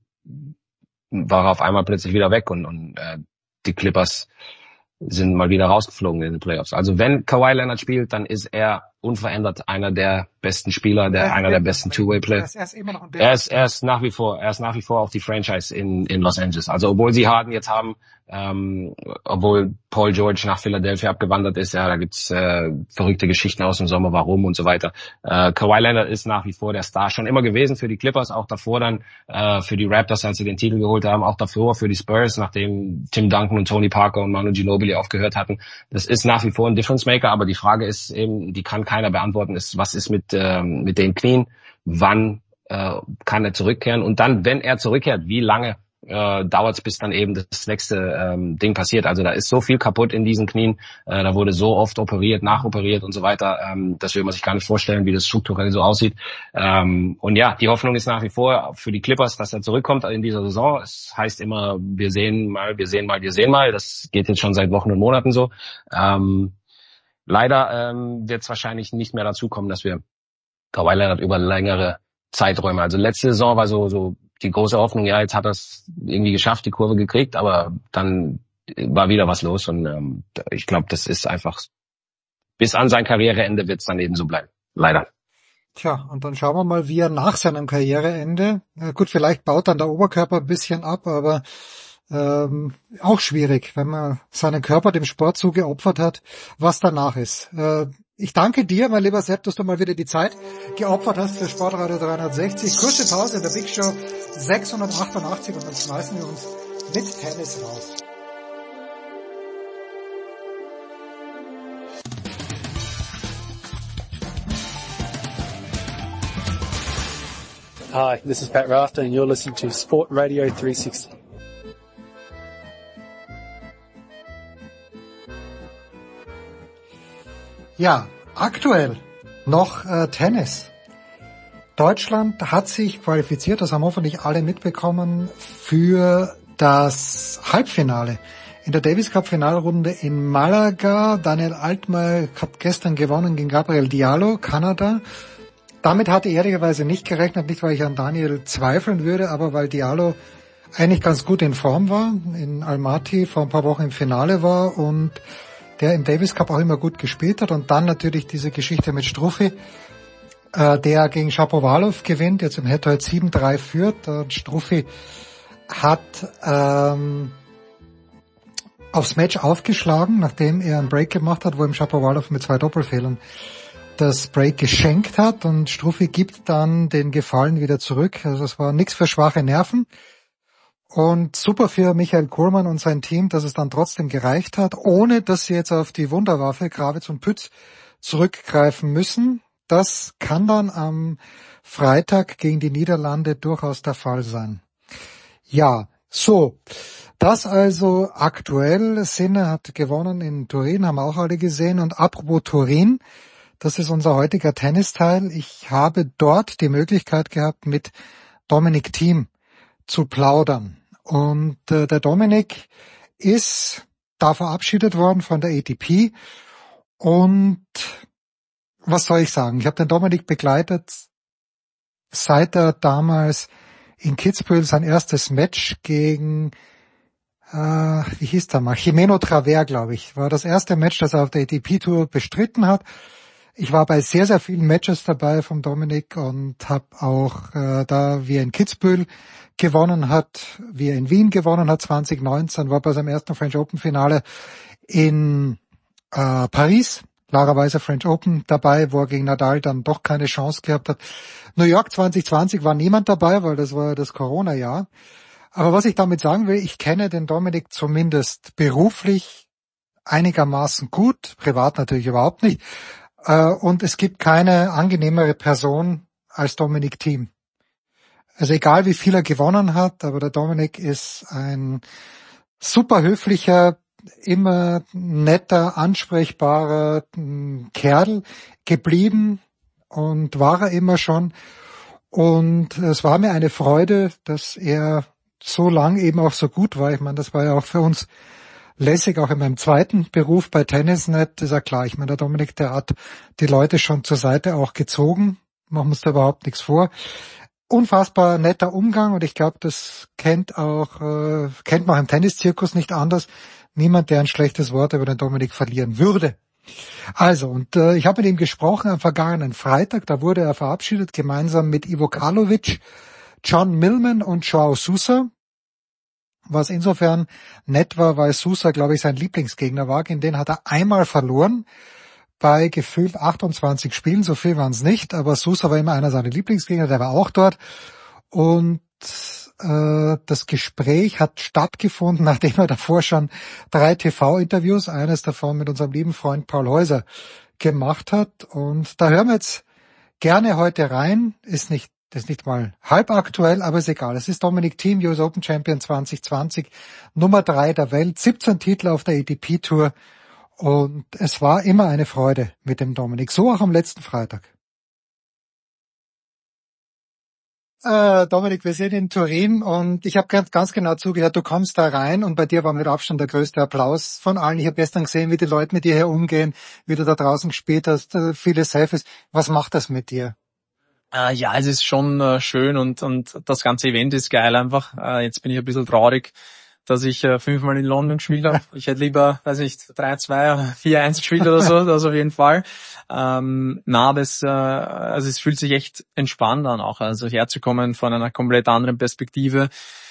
war er auf einmal plötzlich wieder weg und, und äh, die Clippers sind mal wieder rausgeflogen in den Playoffs. Also wenn Kawhi Leonard spielt, dann ist er unverändert einer der besten Spieler, der ja, einer der besten Two-Way-Player. Er ist, immer noch ein er ist er ist nach wie vor, er ist nach wie vor auch die Franchise in in Los Angeles. Also obwohl sie Harden jetzt haben, ähm, obwohl Paul George nach Philadelphia abgewandert ist, ja, da gibt's äh, verrückte Geschichten aus dem Sommer, warum und so weiter. Äh, Kawhi Leonard ist nach wie vor der Star, schon immer gewesen für die Clippers, auch davor dann äh, für die Raptors, als sie den Titel geholt haben, auch davor für die Spurs, nachdem Tim Duncan und Tony Parker und Manu Ginobili aufgehört hatten. Das ist nach wie vor ein Difference Maker, aber die Frage ist eben, die kann keiner beantworten, ist, was ist mit ähm, mit den Knien, wann äh, kann er zurückkehren und dann, wenn er zurückkehrt, wie lange äh, dauert es, bis dann eben das nächste ähm, Ding passiert. Also da ist so viel kaputt in diesen Knien, äh, da wurde so oft operiert, nachoperiert und so weiter, ähm, das will man sich gar nicht vorstellen, wie das strukturell so aussieht. Ähm, und ja, die Hoffnung ist nach wie vor für die Clippers, dass er zurückkommt in dieser Saison. Es heißt immer, wir sehen mal, wir sehen mal, wir sehen mal. Das geht jetzt schon seit Wochen und Monaten so. Ähm, Leider ähm, wird es wahrscheinlich nicht mehr dazu kommen, dass wir Kawhi Leonard über längere Zeiträume, also letzte Saison war so so die große Hoffnung, ja, jetzt hat er es irgendwie geschafft, die Kurve gekriegt, aber dann war wieder was los und ähm, ich glaube, das ist einfach, bis an sein Karriereende wird es dann eben so bleiben, leider. Tja, und dann schauen wir mal, wie er nach seinem Karriereende, äh, gut, vielleicht baut dann der Oberkörper ein bisschen ab, aber Ähm, auch schwierig, wenn man seinen Körper dem Sport so geopfert hat, was danach ist. Äh, ich danke dir, mein lieber Sepp, dass du mal wieder die Zeit geopfert hast für Sportradio dreihundertsechzig. Kurze Pause in der Big Show sechshundertachtundachtzig und dann schmeißen wir uns mit Tennis raus. Hi, this is Pat Rafter and you're listening to Sport Radio three sixty. Ja, aktuell noch äh, Tennis. Deutschland hat sich qualifiziert, das haben hoffentlich alle mitbekommen, für das Halbfinale in der Davis Cup Finalrunde in Malaga. Daniel Altmaier hat gestern gewonnen gegen Gabriel Diallo, Kanada. Damit hatte ich ehrlicherweise nicht gerechnet, nicht weil ich an Daniel zweifeln würde, aber weil Diallo eigentlich ganz gut in Form war, in Almaty vor ein paar Wochen im Finale war und der im Davis Cup auch immer gut gespielt hat. Und dann natürlich diese Geschichte mit Struffi, äh, der gegen Shapovalov gewinnt, jetzt im Head-to-Head sieben drei führt. Und Struffi hat ähm, aufs Match aufgeschlagen, nachdem er einen Break gemacht hat, wo ihm Shapovalov mit zwei Doppelfehlern das Break geschenkt hat. Und Struffi gibt dann den Gefallen wieder zurück. Also es war nichts für schwache Nerven. Und super für Michael Kohlmann und sein Team, dass es dann trotzdem gereicht hat, ohne dass sie jetzt auf die Wunderwaffe Gravitz und Pütz zurückgreifen müssen. Das kann dann am Freitag gegen die Niederlande durchaus der Fall sein. Ja, so. Das also aktuell. Sinner hat gewonnen in Turin, haben auch alle gesehen. Und apropos Turin, das ist unser heutiger Tennisteil. Ich habe dort die Möglichkeit gehabt, mit Dominic Thiem zu plaudern. Und äh, der Dominik ist da verabschiedet worden von der A T P. Und was soll ich sagen? Ich habe den Dominik begleitet, seit er damals in Kitzbühel sein erstes Match gegen, äh, wie hieß der mal, Jimeno Travers, glaube ich, war das erste Match, das er auf der A T P Tour bestritten hat. Ich war bei sehr, sehr vielen Matches dabei vom Dominik und habe auch äh, da, wie er in Kitzbühel gewonnen hat, wie er in Wien gewonnen hat zwanzig neunzehn, war bei seinem ersten French Open Finale in äh, Paris, klarerweise French Open dabei, wo er gegen Nadal dann doch keine Chance gehabt hat. New York zwanzig zwanzig war niemand dabei, weil das war das Corona-Jahr. Aber was ich damit sagen will, ich kenne den Dominik zumindest beruflich einigermaßen gut, privat natürlich überhaupt nicht. Und es gibt keine angenehmere Person als Dominic Thiem. Also egal wie viel er gewonnen hat, aber der Dominik ist ein super höflicher, immer netter, ansprechbarer Kerl geblieben und war er immer schon. Und es war mir eine Freude, dass er so lang eben auch so gut war. Ich meine, das war ja auch für uns lässig, auch in meinem zweiten Beruf bei Tennisnet, ist ja klar. Ich meine, der Dominik, der hat die Leute schon zur Seite auch gezogen. Machen wir uns da überhaupt nichts vor. Unfassbar netter Umgang und ich glaube, das kennt auch, äh, kennt man auch im Tenniszirkus nicht anders. Niemand, der ein schlechtes Wort über den Dominik verlieren würde. Also, und äh, ich habe mit ihm gesprochen am vergangenen Freitag, da wurde er verabschiedet, gemeinsam mit Ivo Karlovic, John Millman und Joao Sousa. Was insofern nett war, weil Sousa, glaube ich, sein Lieblingsgegner war. Gegen den hat er einmal verloren bei gefühlt achtundzwanzig Spielen. So viel waren es nicht, aber Sousa war immer einer seiner Lieblingsgegner, der war auch dort. Und äh, das Gespräch hat stattgefunden, nachdem er davor schon drei T V-Interviews, eines davon mit unserem lieben Freund Paul Häuser, gemacht hat. Und da hören wir jetzt gerne heute rein. Ist nicht Das ist nicht mal halb aktuell, aber ist egal. Es ist Dominic Thiem, U S Open Champion zwanzig zwanzig, Nummer drei der Welt, siebzehn Titel auf der A T P Tour. Und es war immer eine Freude mit dem Dominik. So auch am letzten Freitag. Äh, Dominik, wir sind in Turin und ich habe ganz, ganz genau zugehört, du kommst da rein und bei dir war mit Abstand der größte Applaus von allen. Ich habe gestern gesehen, wie die Leute mit dir hier umgehen, wie du da draußen gespielt hast, äh, viele Selfies. Was macht das mit dir? Äh, ja, es ist schon äh, schön und und das ganze Event ist geil einfach. Äh, jetzt bin ich ein bisschen traurig, dass ich äh, fünfmal in London gespielt habe. Ich hätte lieber, weiß nicht, drei zwei oder vier eins gespielt oder so, das auf jeden Fall. Ähm, na, aber es, äh, also es fühlt sich echt entspannt an auch, also herzukommen von einer komplett anderen Perspektive.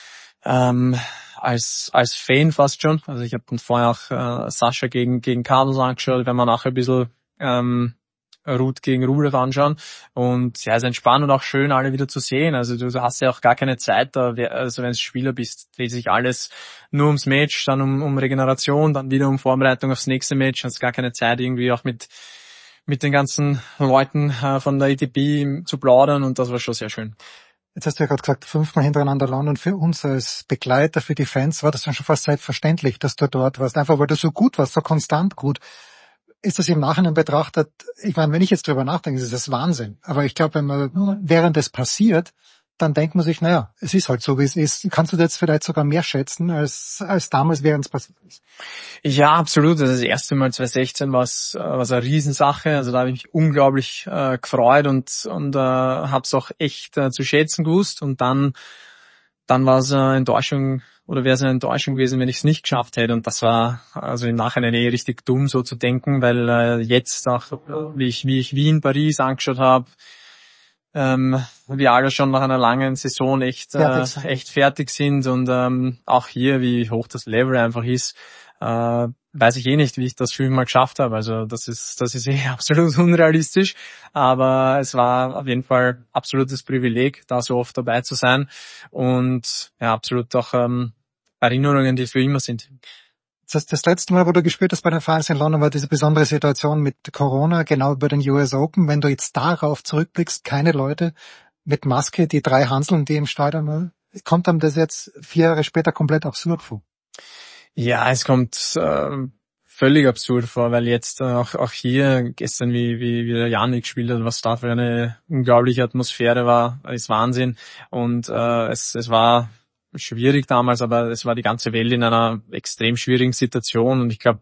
Ähm, als als Fan fast schon. Also ich habe dann vorher auch äh, Sascha gegen gegen Carlos angeschaut, wenn man nachher ein bisschen ähm, Ruth gegen Rublev anschauen und ja, es ist entspannt und auch schön, alle wieder zu sehen. Also du hast ja auch gar keine Zeit da, also wenn du Spieler bist, dreht sich alles nur ums Match, dann um, um Regeneration, dann wieder um Vorbereitung aufs nächste Match, hast gar keine Zeit irgendwie auch mit mit den ganzen Leuten äh, von der A T P zu plaudern und das war schon sehr schön. Jetzt hast du ja gerade gesagt, fünfmal hintereinander London. Für uns als Begleiter, für die Fans war das dann schon fast selbstverständlich, dass du dort warst, einfach weil du so gut warst, so konstant gut. Ist das im Nachhinein betrachtet, ich meine, wenn ich jetzt drüber nachdenke, ist das Wahnsinn. Aber ich glaube, wenn man, während es passiert, dann denkt man sich, naja, es ist halt so, wie es ist. Kannst du das vielleicht sogar mehr schätzen, als als damals, während es passiert ist? Ja, absolut. Also das erste Mal zwanzig sechzehn war es was eine Riesensache. Also da habe ich mich unglaublich äh, gefreut und und äh, habe es auch echt äh, zu schätzen gewusst. Und dann dann war es eine Enttäuschung, oder wäre es eine Enttäuschung gewesen, wenn ich es nicht geschafft hätte. Und das war also im Nachhinein eh richtig dumm, so zu denken, weil äh, jetzt auch, wie ich, wie ich Wien, Paris angeschaut habe, ähm, wir alle schon nach einer langen Saison echt äh, fertig echt fertig sind und ähm, auch hier, wie hoch das Level einfach ist, äh, weiß ich eh nicht, wie ich das fünfmal geschafft habe. Also das ist das ist eh absolut unrealistisch, aber es war auf jeden Fall absolutes Privileg, da so oft dabei zu sein und ja, absolut auch ähm, Erinnerungen, die für immer sind. Das heißt, das letzte Mal, wo du gespielt hast bei den Finals in London, war diese besondere Situation mit Corona, genau bei den U S Open. Wenn du jetzt darauf zurückblickst, keine Leute mit Maske, die drei Hanseln, die im Stadion waren, kommt einem das jetzt vier Jahre später komplett absurd vor? Ja, es kommt äh, völlig absurd vor, weil jetzt äh, auch auch hier gestern, wie wie wie der Janik gespielt hat, was da für eine unglaubliche Atmosphäre war, ist Wahnsinn. Und äh, es es war schwierig damals, aber es war die ganze Welt in einer extrem schwierigen Situation und ich glaube,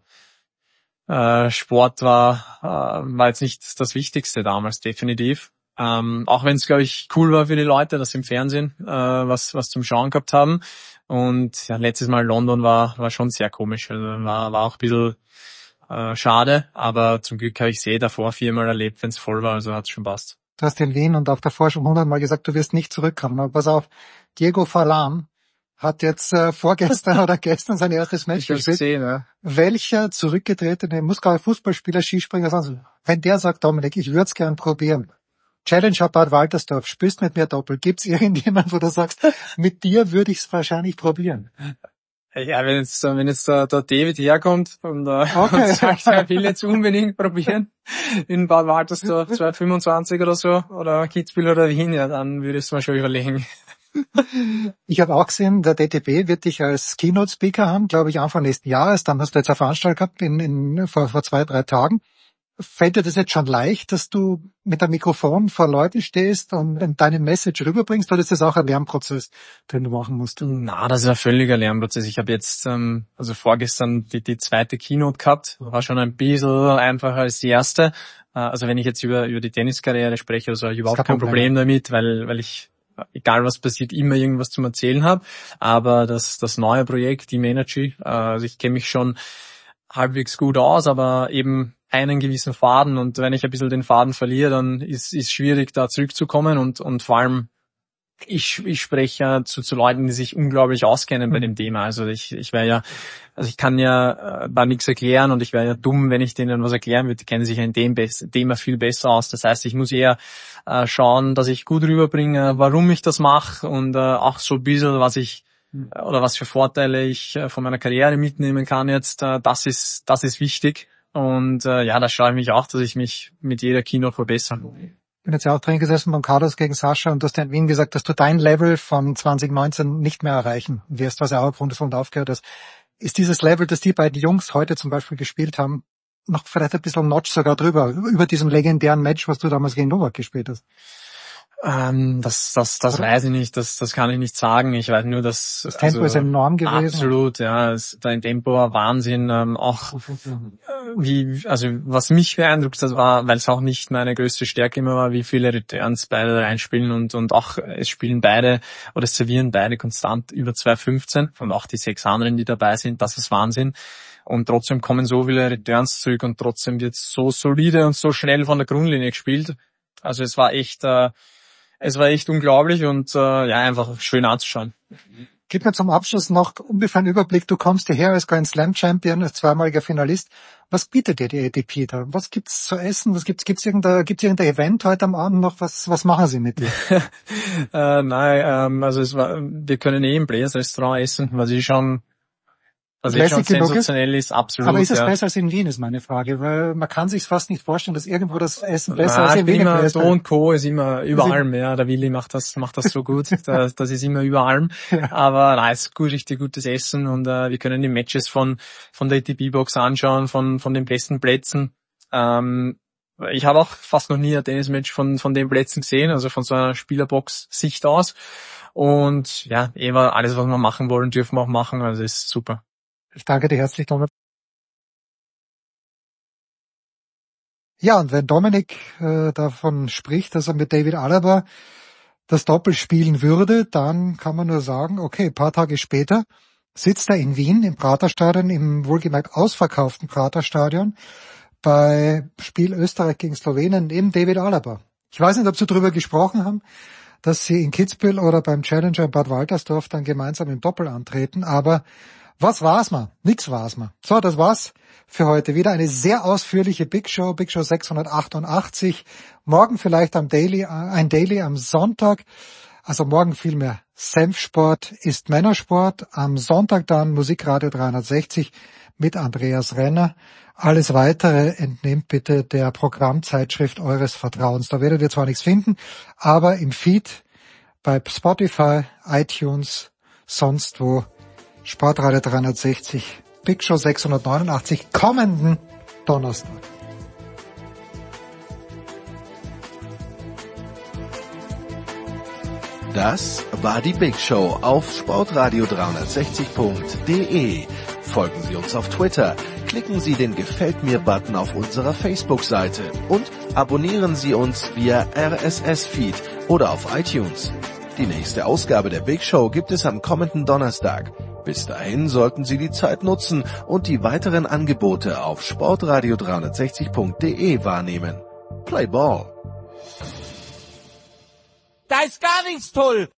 äh, Sport war äh, war jetzt nicht das Wichtigste damals, definitiv. Ähm, auch wenn es, glaube ich, cool war für die Leute, dass sie im Fernsehen äh, was was zum Schauen gehabt haben. Und ja, letztes Mal London war war schon sehr komisch. Also war war auch ein bisschen äh, schade, aber zum Glück habe ich es eh davor viermal erlebt, wenn es voll war, also hat's schon passt. Du hast in Wien und auch davor schon hundertmal gesagt, du wirst nicht zurückkommen. Aber pass auf, Diego Forlan hat jetzt äh, vorgestern oder gestern sein erstes Match ich gespielt. Gesehen, ja. Welcher zurückgetretene Muskauer Fußballspieler, Skispringer, sonst, wenn der sagt, Dominik, ich würde es gern probieren. Challenger Bad Waltersdorf, spielst mit mir Doppel. Gibt's irgendjemand, wo du sagst, mit dir würde ich es wahrscheinlich probieren? Ja, wenn jetzt, wenn jetzt der, der David herkommt und, äh, okay. und sagt, er will jetzt unbedingt probieren, in Bad Waltersdorf zweihundertfünfundzwanzig oder so, oder Kitzbühel oder Wien, ja, dann würde ich es mal schon überlegen. Ich habe auch gesehen, der D T B wird dich als Keynote-Speaker haben, glaube ich, Anfang nächsten Jahres. Dann hast du jetzt eine Veranstaltung gehabt in, in, vor, vor zwei, drei Tagen. Fällt dir das jetzt schon leicht, dass du mit einem Mikrofon vor Leuten stehst und deine Message rüberbringst, oder ist das auch ein Lernprozess, den du machen musst? Na, das ist ein völliger Lernprozess. Ich habe jetzt, ähm, also vorgestern die, die zweite Keynote gehabt, war schon ein bisschen einfacher als die erste. Äh, also wenn ich jetzt über, über die Tenniskarriere spreche, also habe ich überhaupt kein Problem damit, weil, weil ich, egal was passiert, immer irgendwas zum Erzählen habe. Aber das, das neue Projekt, Team Energy, äh, also ich kenne mich schon halbwegs gut aus, aber eben einen gewissen Faden, und wenn ich ein bisschen den Faden verliere, dann ist es schwierig, da zurückzukommen, und und vor allem ich ich spreche zu zu Leuten, die sich unglaublich auskennen bei dem Thema. Also ich ich wäre ja, also ich kann ja äh, da nichts erklären, und ich wäre ja dumm, wenn ich denen was erklären würde. Die kennen sich ja in dem Be- Thema viel besser aus. Das heißt, ich muss eher äh, schauen, dass ich gut rüberbringe, warum ich das mache, und äh, auch so ein bisschen, was ich äh, oder was für Vorteile ich äh, von meiner Karriere mitnehmen kann jetzt. Äh, das ist das ist wichtig. Und äh, ja, da schaue ich mich auch, dass ich mich mit jeder Keynote verbessere. Ich bin jetzt ja auch drin gesessen beim Carlos gegen Sascha, und du hast ja in Wien gesagt, dass du dein Level von zwanzig neunzehn nicht mehr erreichen wirst, was ja auch aufgrund von aufgehört ist. Ist dieses Level, das die beiden Jungs heute zum Beispiel gespielt haben, noch vielleicht ein bisschen Notch sogar drüber, über diesem legendären Match, was du damals gegen Novak gespielt hast? Ähm, das, das, das weiß ich nicht, das, das kann ich nicht sagen. Ich weiß nur, dass das Tempo also, ist enorm gewesen. Absolut, ja, es, dein Tempo war Wahnsinn. Ähm, auch wie, also was mich beeindruckt hat, war, weil es auch nicht meine größte Stärke immer war, wie viele Returns beide reinspielen, und und auch es spielen beide oder es servieren beide konstant über zwei fünfzehn, und auch die sechs anderen, die dabei sind, das ist Wahnsinn. Und trotzdem kommen so viele Returns zurück, und trotzdem wird so solide und so schnell von der Grundlinie gespielt. Also es war echt äh, Es war echt unglaublich, und äh, ja, einfach schön anzuschauen. Gib mir zum Abschluss noch ungefähr einen Überblick. Du kommst hierher als Grand Slam Champion, als zweimaliger Finalist. Was bietet dir die A T P da? Was gibt's zu essen? Was gibt's? Gibt's irgendein, gibt's irgendein Event heute am Abend noch? Was, was machen sie mit dir? äh, nein, ähm, also es war, wir können eh im Blaze Restaurant essen, was ich schon, was ich schon sensationell ist, absolut. Aber ist es ja. besser als in Wien, ist meine Frage, weil man kann sich fast nicht vorstellen, dass irgendwo das Essen besser ja, als in Wien ist. Do und Co. ist immer über allem, ja. Der Willi macht das, macht das so gut. das, das ist immer über allem. Ja. Aber nein, es ist gut, richtig gutes Essen, und äh, wir können die Matches von von der A T P-Box anschauen, von von den besten Plätzen. Ähm, ich habe auch fast noch nie ein Tennismatch von von den Plätzen gesehen, also von so einer Spielerbox-Sicht aus. Und ja, eh alles, was wir machen wollen, dürfen wir auch machen. Also ist super. Ich danke dir herzlich, Dominik. Ja, und wenn Dominik äh, davon spricht, dass er mit David Alaba das Doppel spielen würde, dann kann man nur sagen, okay, ein paar Tage später sitzt er in Wien im Praterstadion, im wohlgemerkt ausverkauften Praterstadion, bei Spiel Österreich gegen Slowenien neben David Alaba. Ich weiß nicht, ob Sie darüber gesprochen haben, dass Sie in Kitzbühel oder beim Challenger in Bad Waltersdorf dann gemeinsam im Doppel antreten, aber was war's mal? Nix war's mal. So, das war's für heute. Wieder eine sehr ausführliche Big Show, Big Show sechshundertachtundachtzig. Morgen vielleicht am Daily, ein Daily am Sonntag. Also morgen vielmehr Senfsport ist Männersport. Am Sonntag dann Musikradio dreihundertsechzig mit Andreas Renner. Alles Weitere entnehmt bitte der Programmzeitschrift eures Vertrauens. Da werdet ihr zwar nichts finden, aber im Feed bei Spotify, iTunes, sonst wo Sportradio dreihundertsechzig, Big Show sechshundertneunundachtzig, kommenden Donnerstag. Das war die Big Show auf sportradio dreihundertsechzig punkt de. Folgen Sie uns auf Twitter, klicken Sie den Gefällt mir-Button auf unserer Facebook-Seite und abonnieren Sie uns via R S S-Feed oder auf iTunes. Die nächste Ausgabe der Big Show gibt es am kommenden Donnerstag. Bis dahin sollten Sie die Zeit nutzen und die weiteren Angebote auf sportradio dreihundertsechzig punkt de wahrnehmen. Play Ball. Da ist gar nichts toll.